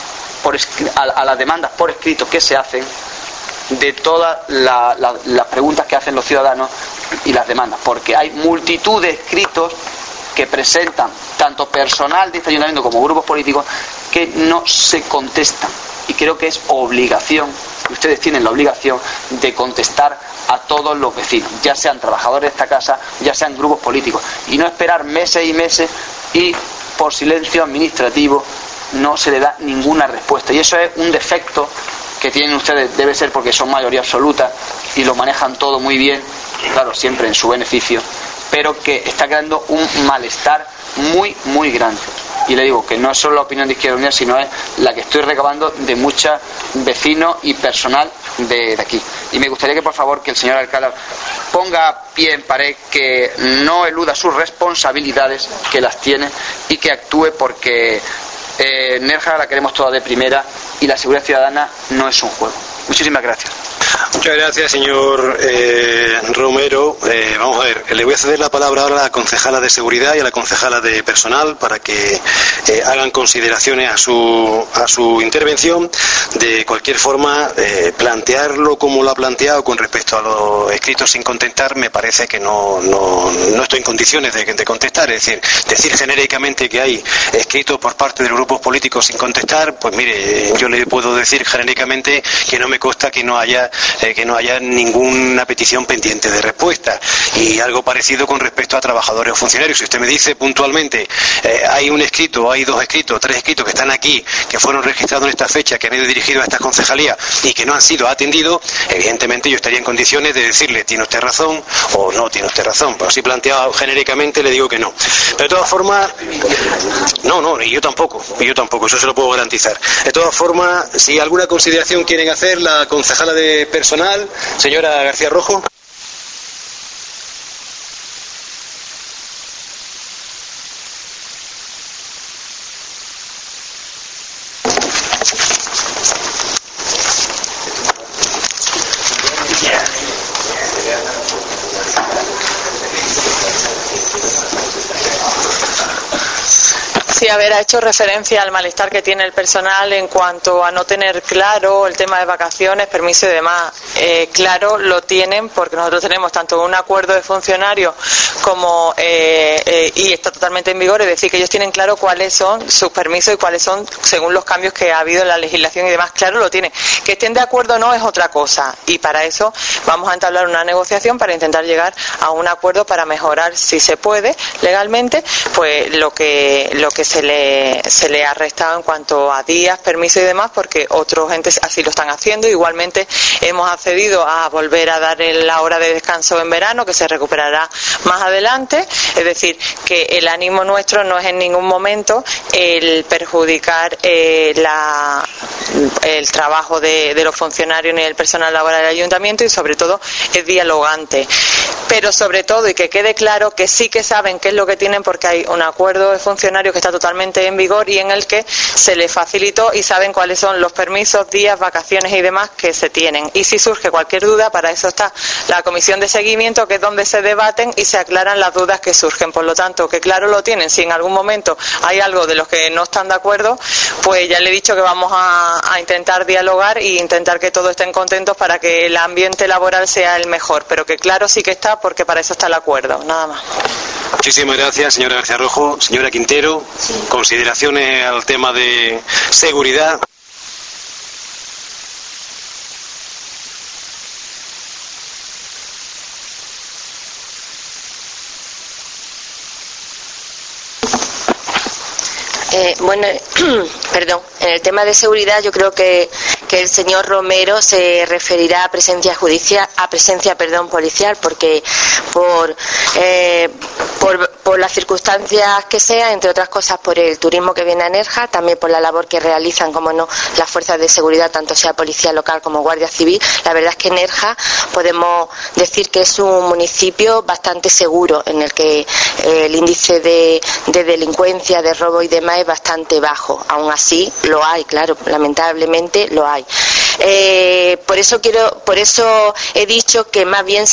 a las demandas por escrito que se hacen de todas las preguntas que hacen los ciudadanos y las demandas, porque hay multitud de escritos que presentan tanto personal de este ayuntamiento como grupos políticos que no se contestan, y creo que es obligación, ustedes tienen la obligación de contestar a todos los vecinos, ya sean trabajadores de esta casa, ya sean grupos políticos, y no esperar meses y meses y por silencio administrativo no se le da ninguna respuesta. Y eso es un defecto que tienen ustedes, debe ser porque son mayoría absoluta y lo manejan todo muy bien, claro, siempre en su beneficio, pero que está creando un malestar muy, muy grande. Y le digo que no es solo la opinión de Izquierda Unida, sino es la que estoy recabando de muchos vecinos y personal de aquí. Y me gustaría que por favor que el señor alcalde ponga pie en pared, que no eluda sus responsabilidades, que las tiene, y que actúe, porque Nerja la queremos toda de primera y la seguridad ciudadana no es un juego. Muchísimas gracias. Muchas gracias, señor Romero. Vamos a ver, le voy a ceder la palabra ahora a la concejala de seguridad y a la concejala de personal para que hagan consideraciones a su intervención. De cualquier forma, plantearlo como lo ha planteado con respecto a los escritos sin contestar, me parece que no estoy en condiciones de contestar. Es decir genéricamente que hay escritos por parte de los grupos políticos sin contestar, pues mire, yo le puedo decir genéricamente que no me consta que no haya ninguna petición pendiente de respuesta, y algo parecido con respecto a trabajadores o funcionarios. Si usted me dice puntualmente hay un escrito, hay dos escritos, tres escritos que están aquí, que fueron registrados en esta fecha, que han ido dirigidos a esta concejalía y que no han sido atendidos, evidentemente yo estaría en condiciones de decirle tiene usted razón o no tiene usted razón, pero si planteado genéricamente le digo que no. Pero de todas formas, no, y yo tampoco, eso se lo puedo garantizar. De todas formas, si alguna consideración quieren hacer, la concejala de personal, señora García Rojo. Sí, ha hecho referencia al malestar que tiene el personal en cuanto a no tener claro el tema de vacaciones, permiso y demás. Claro lo tienen, porque nosotros tenemos tanto un acuerdo de funcionarios como y está totalmente en vigor, es decir, que ellos tienen claro cuáles son sus permisos y cuáles son según los cambios que ha habido en la legislación y demás. Claro lo tienen. Que estén de acuerdo o no es otra cosa, y para eso vamos a entablar una negociación para intentar llegar a un acuerdo para mejorar, si se puede legalmente, pues lo que se le ha restado en cuanto a días, permisos y demás, porque otros entes así lo están haciendo. Igualmente hemos accedido a volver a dar la hora de descanso en verano, que se recuperará más adelante. Es decir, que el ánimo nuestro no es en ningún momento el perjudicar el trabajo de los funcionarios ni el personal laboral del ayuntamiento, y sobre todo es dialogante. Pero sobre todo, y que quede claro que sí que saben qué es lo que tienen, porque hay un acuerdo de funcionarios que está totalmente en vigor y en el que se les facilitó, y saben cuáles son los permisos, días, vacaciones y demás que se tienen. Y si surge cualquier duda, para eso está la comisión de seguimiento, que es donde se debaten y se aclaran las dudas que surgen. Por lo tanto, que claro lo tienen. Si en algún momento hay algo de los que no están de acuerdo, pues ya le he dicho que vamos a intentar dialogar e intentar que todos estén contentos para que el ambiente laboral sea el mejor. Pero que claro sí que está, porque para eso está el acuerdo. Nada más. Muchísimas gracias, señora García Rojo. Señora Quintero, consideraciones al tema de seguridad. Bueno, perdón, en el tema de seguridad yo creo que el señor Romero se referirá a presencia policial, porque por las circunstancias que sea, entre otras cosas por el turismo que viene a Nerja, también por la labor que realizan, como no, las fuerzas de seguridad, tanto sea policía local como guardia civil. La verdad es que Nerja podemos decir que es un municipio bastante seguro, en el que el índice de delincuencia, de robo y demás es bastante bajo. Aún así lo hay, claro, lamentablemente lo hay. Por eso he dicho que más bien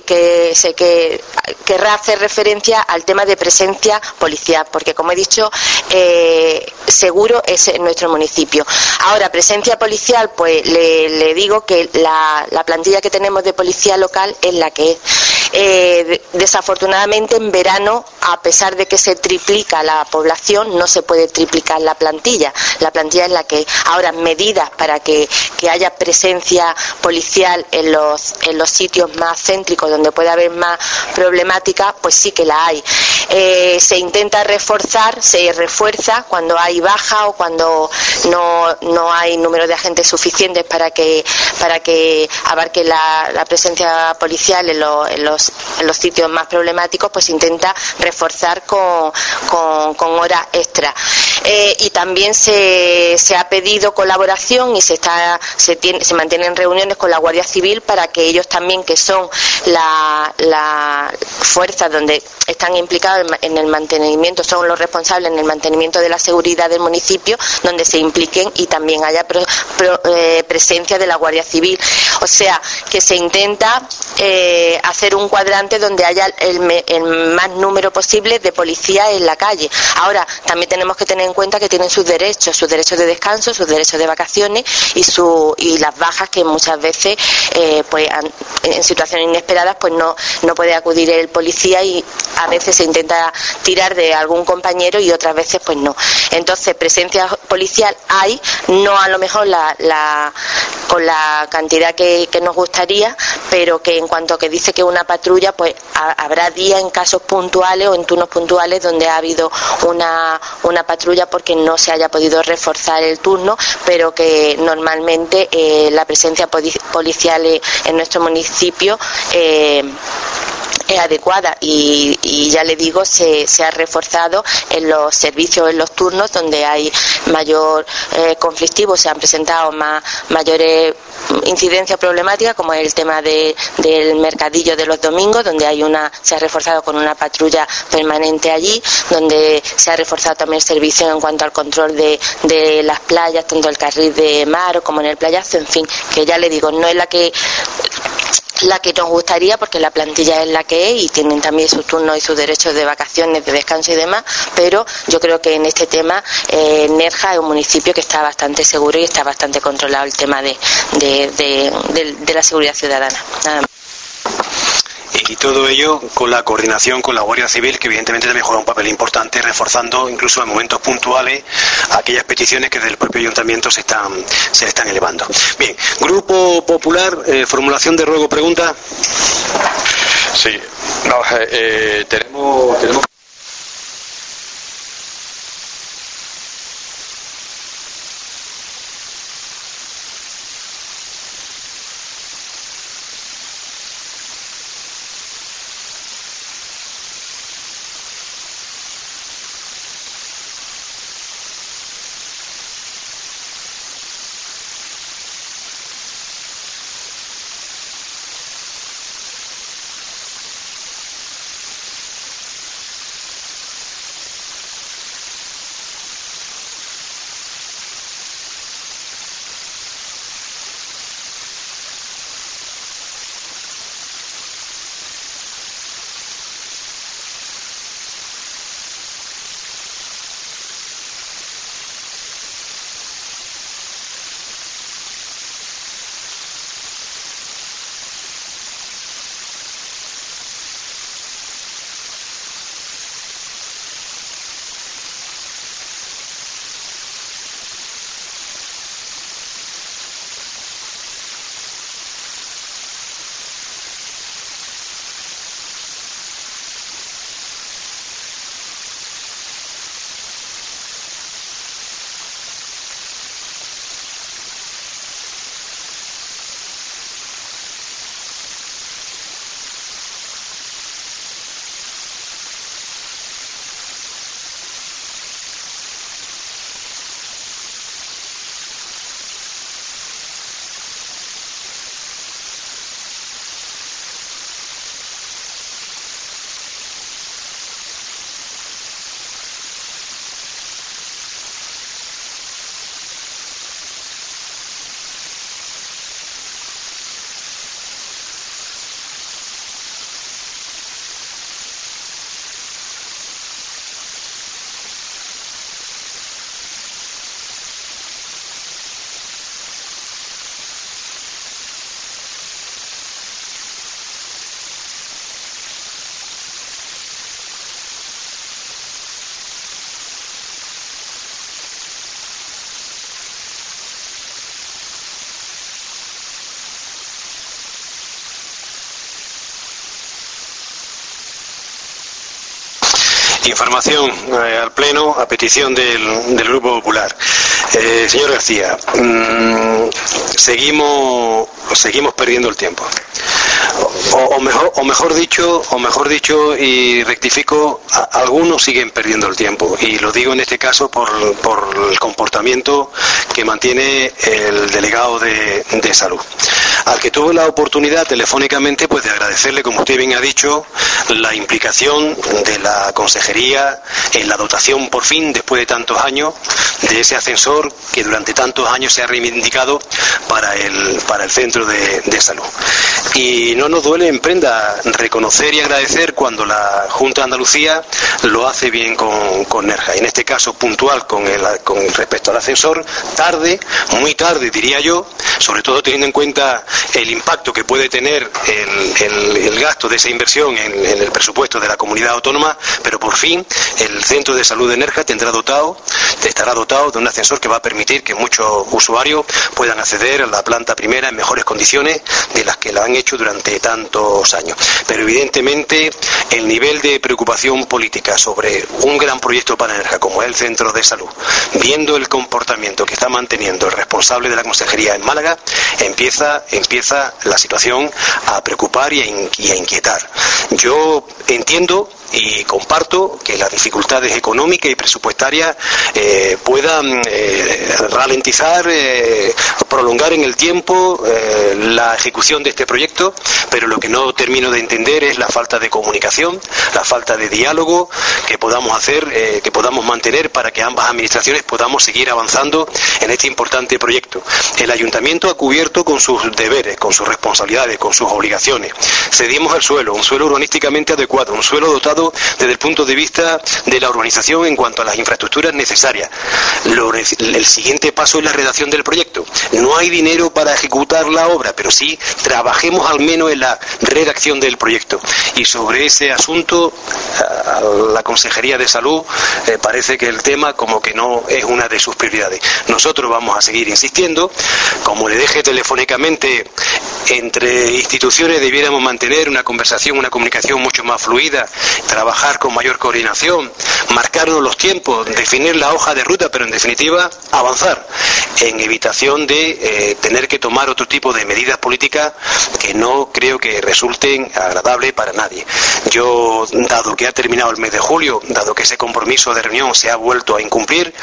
querrá hacer referencia al tema de presencia policial, porque como he dicho, seguro es en nuestro municipio. Ahora, presencia policial, pues le digo que la plantilla que tenemos de policía local es la que es. Desafortunadamente en verano, a pesar de que se triplica la población, no se puede triplicar la plantilla es la que es. Ahora, medidas para que haya presencia policial en los sitios más céntricos donde puede haber más problemática, pues sí que la hay. Se intenta reforzar, se refuerza cuando hay baja o cuando no hay número de agentes suficientes para que abarque la presencia policial en los sitios más problemáticos, pues se intenta reforzar con horas extra. Y también se ha pedido colaboración y se mantienen reuniones con la Guardia Civil para que ellos también, que son la fuerza donde están implicados en el mantenimiento, son los responsables en el mantenimiento de la seguridad del municipio, donde se impliquen y también haya presencia de la Guardia Civil. O sea, que se intenta hacer un cuadrante donde haya el más número posible de policías en la calle. Ahora, también tenemos que tener en cuenta que tienen sus derechos de descanso, sus derechos de vacaciones y las bajas que muchas veces pues en situaciones inesperadas pues no puede acudir el policía, y a veces se intenta tirar de algún compañero y otras veces pues no. Entonces, presencia policial hay, no a lo mejor con la cantidad que nos gustaría, pero que en cuanto que dice que una patrulla, pues habrá días en casos puntuales o en turnos puntuales donde ha habido una patrulla porque no se haya podido reforzar el turno, pero que normalmente la presencia policial en nuestro municipio es adecuada, y ya le digo, se ha reforzado en los servicios, en los turnos donde hay mayor conflictivo, se han presentado mayores incidencias problemáticas, como es el tema del mercadillo de los domingos, donde se ha reforzado con una patrulla permanente allí, donde se ha reforzado también el servicio en cuanto al control de las playas, tanto el carril de mar como en el playazo, en fin, que ya le digo, no es la que nos gustaría, porque la plantilla es la que es y tienen también sus turnos y sus derechos de vacaciones, de descanso y demás, pero yo creo que en este tema Nerja es un municipio que está bastante seguro y está bastante controlado el tema de la seguridad ciudadana. Nada más. Y todo ello con la coordinación con la Guardia Civil, que evidentemente también juega un papel importante, reforzando incluso en momentos puntuales aquellas peticiones que desde el propio ayuntamiento se le están elevando. Bien, Grupo Popular, formulación de ruego, pregunta. Sí, tenemos Información al Pleno a petición del Grupo Popular. Señor García, seguimos perdiendo el tiempo. O mejor dicho, y rectifico, algunos siguen perdiendo el tiempo, y lo digo en este caso por el comportamiento que mantiene el delegado de Salud, al que tuve la oportunidad telefónicamente pues de agradecerle, como usted bien ha dicho, la implicación de la consejería en la dotación, por fin, después de tantos años, de ese ascensor que durante tantos años se ha reivindicado para el centro de salud. Y no nos duele en prenda reconocer y agradecer cuando la Junta de Andalucía lo hace bien con Nerja. Y en este caso puntual con respecto al ascensor, tarde, muy tarde diría yo, sobre todo teniendo en cuenta el impacto que puede tener el gasto de esa inversión en el presupuesto de la comunidad autónoma, pero por fin el centro de salud de Nerja estará dotado de un ascensor que va a permitir que muchos usuarios puedan acceder a la planta primera en mejores condiciones de las que la han hecho durante tantos años. Pero evidentemente el nivel de preocupación política sobre un gran proyecto para Nerja como es el centro de salud, viendo el comportamiento que está manteniendo el responsable de la consejería en Málaga, empieza la situación a preocupar y a inquietar. Yo entiendo y comparto que las dificultades económicas y presupuestarias puedan ralentizar, prolongar en el tiempo la ejecución de este proyecto, pero lo que no termino de entender es la falta de comunicación, la falta de diálogo que podamos hacer, que podamos mantener para que ambas administraciones podamos seguir avanzando en este importante proyecto. El Ayuntamiento ha cubierto con sus deberes, con sus responsabilidades, con sus obligaciones. Cedimos el suelo, un suelo urbanísticamente adecuado, un suelo dotado desde el punto de vista de la urbanización en cuanto a las infraestructuras necesarias. El siguiente paso es la redacción del proyecto. No hay dinero para ejecutar la obra, pero sí trabajemos al menos en la redacción del proyecto. Y sobre ese asunto, a la Consejería de Salud parece que el tema como que no es una de sus prioridades. Nosotros vamos a seguir insistiendo. Como le dije telefónicamente, entre instituciones debiéramos mantener una conversación, una comunicación mucho más fluida, trabajar con mayor coordinación, marcarnos los tiempos, definir la hoja de ruta, pero en definitiva avanzar en evitación de tener que tomar otro tipo de medidas políticas que no creo que resulten agradables para nadie. Yo, dado que ha terminado el mes de julio, dado que ese compromiso de reunión se ha vuelto a incumplir,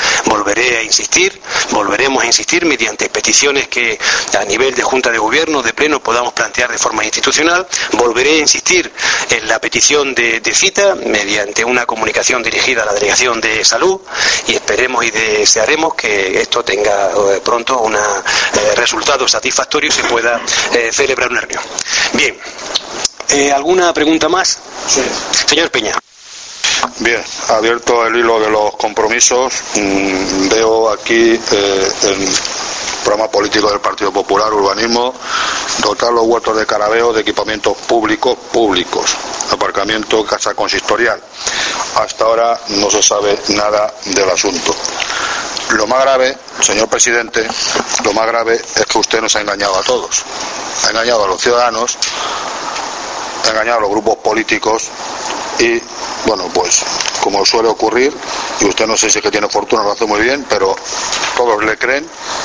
volveremos a insistir mediante peticiones que a nivel de Junta de Gobierno, de Pleno, podamos plantear de forma institucional. Volveré a insistir en la petición de cita mediante una comunicación dirigida a la Delegación de Salud, y esperemos y desearemos que esto tenga pronto un resultado satisfactorio y se pueda celebrar una reunión. Bien, ¿alguna pregunta más? Sí. Señor Peña. Bien, abierto el hilo de los compromisos, veo aquí el programa político del Partido Popular, urbanismo, dotar los huertos de Carabeo de equipamientos públicos, aparcamiento, casa consistorial. Hasta ahora no se sabe nada del asunto. Lo más grave, señor presidente, es que usted nos ha engañado a todos. Ha engañado a los ciudadanos, ha engañado a los grupos políticos y, bueno, pues como suele ocurrir, y usted no sé si es que tiene fortuna, lo hace muy bien, pero todos le creen.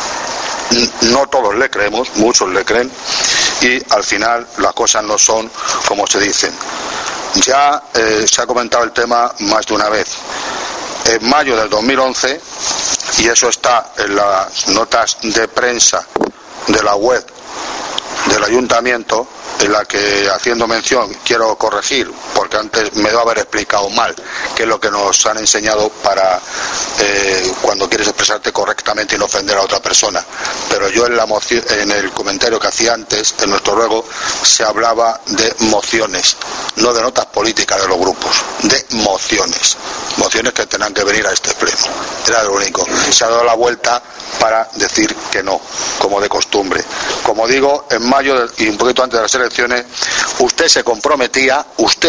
No todos le creemos, muchos le creen, y al final las cosas no son como se dicen. Ya se ha comentado el tema más de una vez. En mayo del 2011, y eso está en las notas de prensa de la web del ayuntamiento, en la que, haciendo mención, quiero corregir, porque antes me debo haber explicado mal qué es lo que nos han enseñado para cuando quieres expresarte correctamente y no ofender a otra persona. Pero yo en el comentario que hacía antes, en nuestro ruego, se hablaba de mociones, no de notas políticas de los grupos, de mociones que tendrán que venir a este pleno. Era lo único. Se ha dado la vuelta para decir que no, como de costumbre. Como digo, en mayo y un poquito antes de las elecciones, usted se comprometía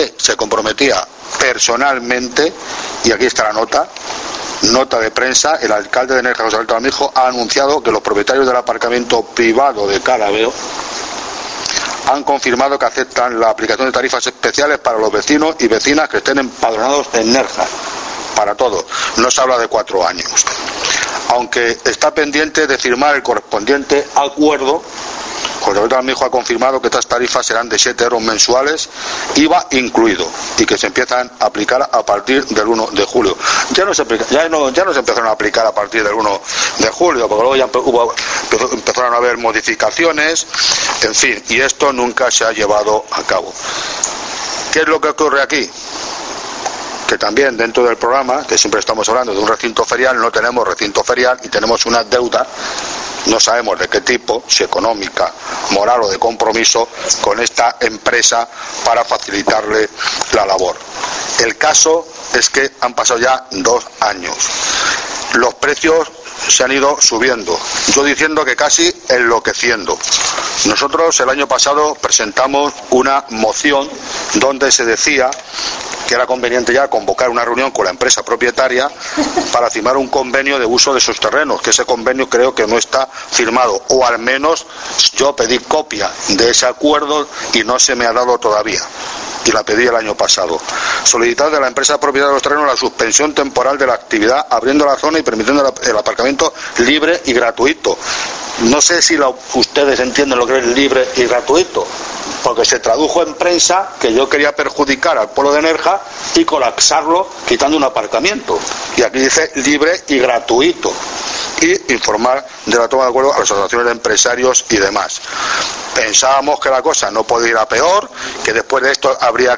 personalmente, y aquí está la nota de prensa, el alcalde de Nerja, José Alberto Armijo, ha anunciado que los propietarios del aparcamiento privado de Carabeo han confirmado que aceptan la aplicación de tarifas especiales para los vecinos y vecinas que estén empadronados en Nerja, para todos. No se habla de 4 años. Aunque está pendiente de firmar el correspondiente acuerdo, José Alberto Armijo ha confirmado que estas tarifas serán de 7 euros mensuales, IVA incluido, y que se empiezan a aplicar a partir del 1 de julio. Ya no se empezaron a aplicar a partir del 1 de julio, porque luego ya empezaron a haber modificaciones, en fin, y esto nunca se ha llevado a cabo. ¿Qué es lo que ocurre aquí? Que también dentro del programa, que siempre estamos hablando de un recinto ferial, no tenemos recinto ferial y tenemos una deuda, no sabemos de qué tipo, si económica, moral o de compromiso, con esta empresa para facilitarle la labor. El caso es que han pasado ya 2 años. Los precios se han ido subiendo, yo diciendo que casi enloqueciendo. Nosotros el año pasado presentamos una moción donde se decía que era conveniente ya convocar una reunión con la empresa propietaria para firmar un convenio de uso de sus terrenos, que ese convenio creo que no está firmado, o al menos yo pedí copia de ese acuerdo y no se me ha dado todavía, y la pedí el año pasado. Solicitar de la empresa propietaria de los terrenos la suspensión temporal de la actividad, abriendo la zona y permitiendo el aparcamiento libre y gratuito. No sé si ustedes entienden lo que es libre y gratuito, porque se tradujo en prensa que yo quería perjudicar al pueblo de Nerja y colapsarlo quitando un aparcamiento. Y aquí dice libre y gratuito. Y informar de la toma de acuerdo a las asociaciones de empresarios y demás. Pensábamos que la cosa no podía ir a peor, que después de esto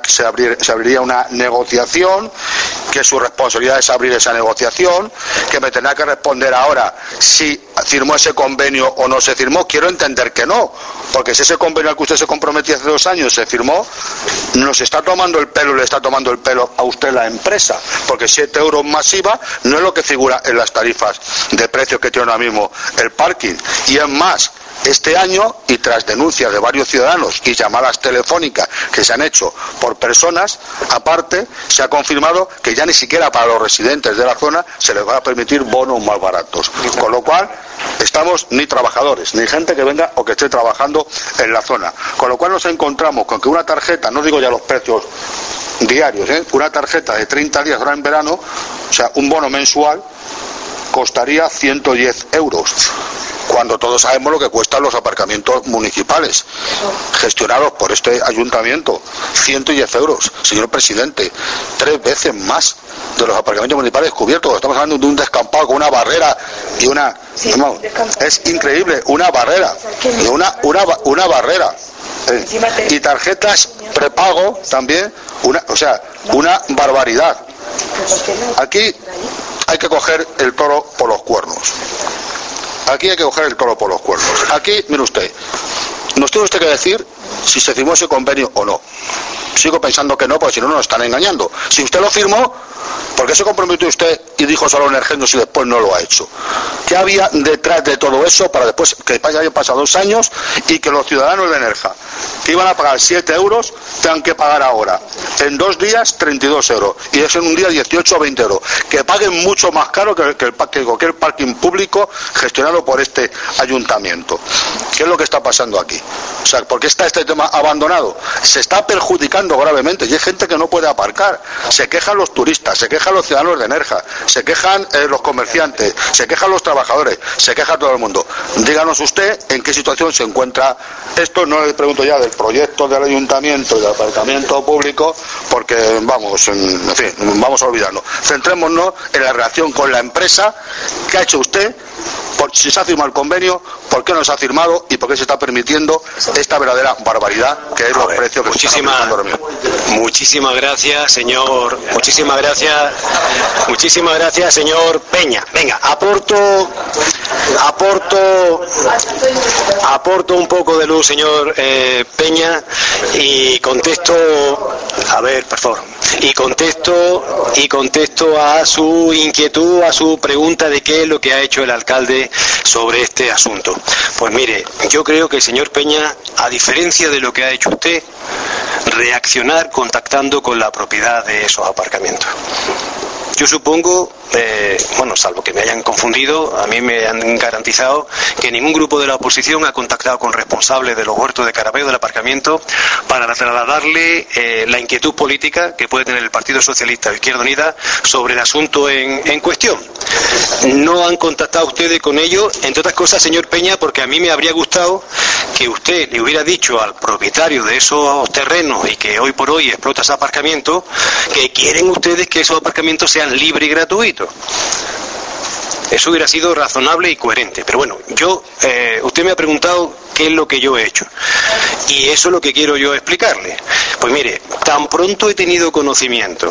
se abriría una negociación, que su responsabilidad es abrir esa negociación, que me tendrá que responder ahora si firmó ese convenio o no se firmó. Quiero entender que no, porque si ese convenio al que usted se comprometía hace 2 años se firmó, nos está tomando el pelo y le está tomando el pelo a usted la empresa, porque 7 euros más IVA no es lo que figura en las tarifas de precios que tiene ahora mismo el parking. Y es más, este año, y tras denuncias de varios ciudadanos y llamadas telefónicas que se han hecho por personas, aparte se ha confirmado que ya ni siquiera para los residentes de la zona se les va a permitir bonos más baratos, con lo cual estamos ni trabajadores, ni gente que venga o que esté trabajando en la zona, con lo cual nos encontramos con que una tarjeta, no digo ya los precios diarios, una tarjeta de 30 días ahora en verano, o sea, un bono mensual costaría 110 euros, cuando todos sabemos lo que cuestan los aparcamientos municipales gestionados por este ayuntamiento. 110 euros, señor presidente, 3 veces más de los aparcamientos municipales cubiertos. Estamos hablando de un descampado con una barrera y una... No, es increíble, una barrera, una barrera. Y tarjetas prepago también, una barbaridad. Aquí hay que coger el toro por los cuernos. Aquí hay que coger el toro por los cuernos. Aquí, mire usted, nos tiene usted que decir si se firmó ese convenio o no. Sigo pensando que no, porque si no nos están engañando. Si usted lo firmó, ¿por qué se comprometió usted y dijo solo energéticos y después no lo ha hecho? ¿Qué había detrás de todo eso para después que hayan pasado 2 años y que los ciudadanos de Nerja, que iban a pagar 7 euros, tengan que pagar ahora en 2 días 32 euros y es en un día 18 o 20 euros? Que paguen mucho más caro que cualquier parking público gestionado por este ayuntamiento. ¿Qué es lo que está pasando aquí? O sea, ¿por qué está este tema abandonado? Se está perjudicando gravemente y hay gente que no puede aparcar. Se quejan los turistas, se quejan los ciudadanos de Nerja, se quejan los comerciantes, se quejan los trabajadores, se queja todo el mundo. Díganos usted en qué situación se encuentra esto. No le pregunto ya del proyecto del ayuntamiento y del aparcamiento público, porque vamos, en fin, vamos a olvidarlo. Centrémonos en la relación con la empresa. ¿Qué ha hecho usted? Si se ha firmado el convenio, ¿por qué no se ha firmado y por qué se está permitiendo esta verdadera barbaridad que es los precios que se están aplicando ahora mismo? Muchísimas gracias, señor. Muchísimas gracias, señor Peña. Venga, aporto un poco de luz, señor Peña, y contesto, a ver, por favor, y contesto a su inquietud, a su pregunta de qué es lo que ha hecho el alcalde sobre este asunto. Pues mire, yo creo que el señor Peña, a diferencia de lo que ha hecho usted, reaccionar contactando con la propiedad de esos aparcamientos. Yo supongo, salvo que me hayan confundido, a mí me han garantizado que ningún grupo de la oposición ha contactado con responsables de los huertos de Carabeo del aparcamiento aparcamiento para trasladarle la inquietud política que puede tener el Partido Socialista o Izquierda Unida sobre el asunto en cuestión. No han contactado ustedes con ellos, entre otras cosas, señor Peña, porque a mí me habría gustado que usted le hubiera dicho al propietario de esos terrenos y que hoy por hoy explota ese aparcamiento, que quieren ustedes que esos aparcamientos sean libres y gratuitos. Eso hubiera sido razonable y coherente. Pero bueno, usted me ha preguntado qué es lo que yo he hecho. Y eso es lo que quiero yo explicarle. Pues mire, tan pronto he tenido conocimiento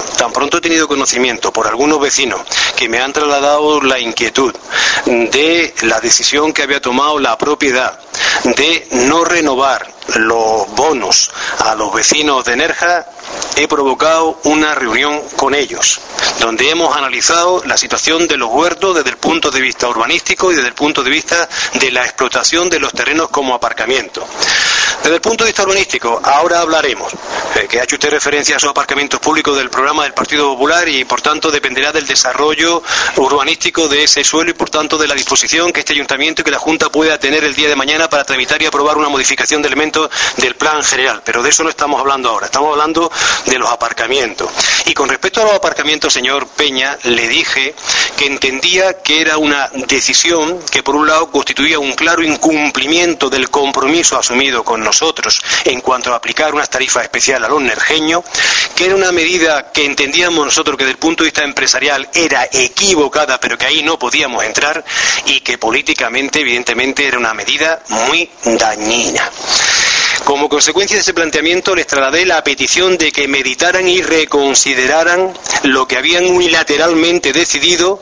por algunos vecinos que me han trasladado la inquietud de la decisión que había tomado la propiedad de no renovar los bonos a los vecinos de Nerja, he provocado una reunión con ellos, donde hemos analizado la situación de los huertos desde el punto de vista urbanístico y desde el punto de vista de la explotación de los terrenos como aparcamiento. Desde el punto de vista urbanístico, ahora hablaremos, que ha hecho usted referencia a esos aparcamientos públicos del programa del Partido Popular y por tanto dependerá del desarrollo urbanístico de ese suelo y por tanto de la disposición que este ayuntamiento y que la Junta pueda tener el día de mañana para tramitar y aprobar una modificación de elementos del plan general. Pero de eso no estamos hablando ahora, estamos hablando de los aparcamientos. Y con respecto a los aparcamientos, señor Peña, le dije que entendía que era una decisión que por un lado constituía un claro incumplimiento del compromiso asumido con nosotros en cuanto a aplicar unas tarifas especiales a los nerjeños, que era una medida que entendíamos nosotros que desde el punto de vista empresarial era equivocada, pero que ahí no podíamos entrar, y que políticamente, evidentemente, era una medida muy dañina. Como consecuencia de ese planteamiento, les trasladé la petición de que meditaran y reconsideraran lo que habían unilateralmente decidido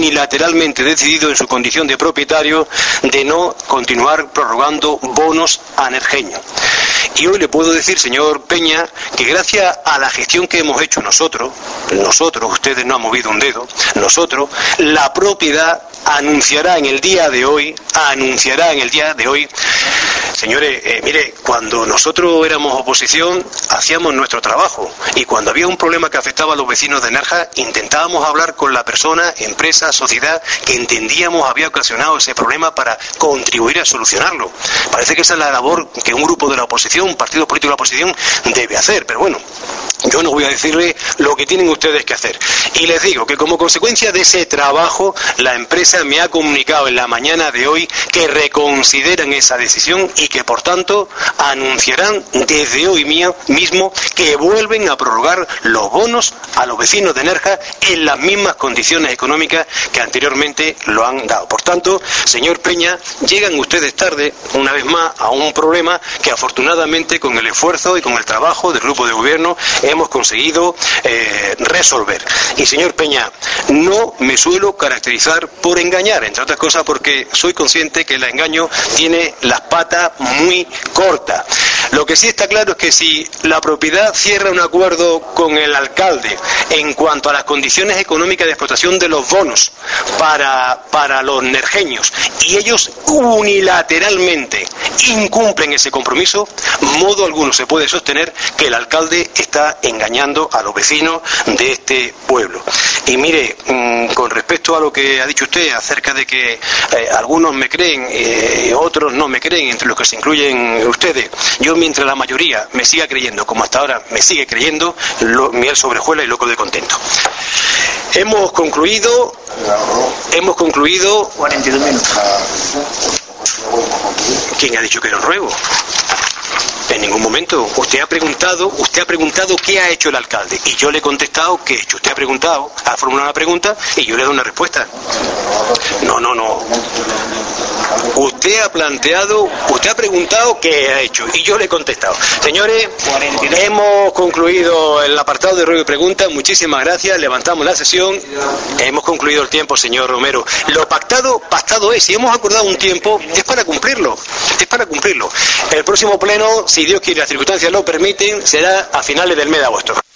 en su condición de propietario, de no continuar prorrogando bonos a nerjeños. Y hoy le puedo decir, señor Peña, que gracias a la gestión que hemos hecho nosotros, ustedes no han movido un dedo, la propiedad anunciará en el día de hoy, señores, mire, cuando nosotros éramos oposición hacíamos nuestro trabajo y cuando había un problema que afectaba a los vecinos de Nerja intentábamos hablar con la persona, empresa, sociedad que entendíamos había ocasionado ese problema para contribuir a solucionarlo. Parece que esa es la labor que un grupo de la oposición, un partido político de la oposición debe hacer, pero bueno, yo no voy a decirle lo que tienen ustedes que hacer. Y les digo que como consecuencia de ese trabajo, la empresa me ha comunicado en la mañana de hoy que reconsideran esa decisión y que por tanto anunciarán desde hoy mismo que vuelven a prorrogar los bonos a los vecinos de Nerja en las mismas condiciones económicas que anteriormente lo han dado. Por tanto, señor Peña, llegan ustedes tarde, una vez más, a un problema que afortunadamente con el esfuerzo y con el trabajo del grupo de gobierno hemos conseguido resolver. Y señor Peña, no me suelo caracterizar por engañar, entre otras cosas porque soy consciente que el engaño tiene las patas muy cortas. Lo que sí está claro es que si la propiedad cierra un acuerdo con el alcalde en cuanto a las condiciones económicas de explotación de los bonos para los nerjeños y ellos unilateralmente incumplen ese compromiso, modo alguno se puede sostener que el alcalde está engañando a los vecinos de este pueblo. Y mire, con respecto a lo que ha dicho usted acerca de que algunos me creen y otros no me creen, entre los que se incluyen ustedes, yo mientras la mayoría me siga creyendo como hasta ahora me sigue creyendo, miel sobre hojuelas y loco de contento. Hemos concluido 42 minutos. ¿Quién ha dicho que era un ruego? En ningún momento. Usted ha preguntado qué ha hecho el alcalde y yo le he contestado qué he hecho. Usted ha formulado una pregunta y yo le he dado una respuesta. No. Usted ha preguntado qué ha hecho y yo le he contestado. Señores, hemos concluido el apartado de ruego y pregunta. Muchísimas gracias. Levantamos la sesión. Hemos concluido el tiempo, señor Romero. Lo pactado es. Si hemos acordado un tiempo, es para cumplirlo. El próximo pleno, si Dios quiere y las circunstancias lo permiten, será a finales del mes de agosto.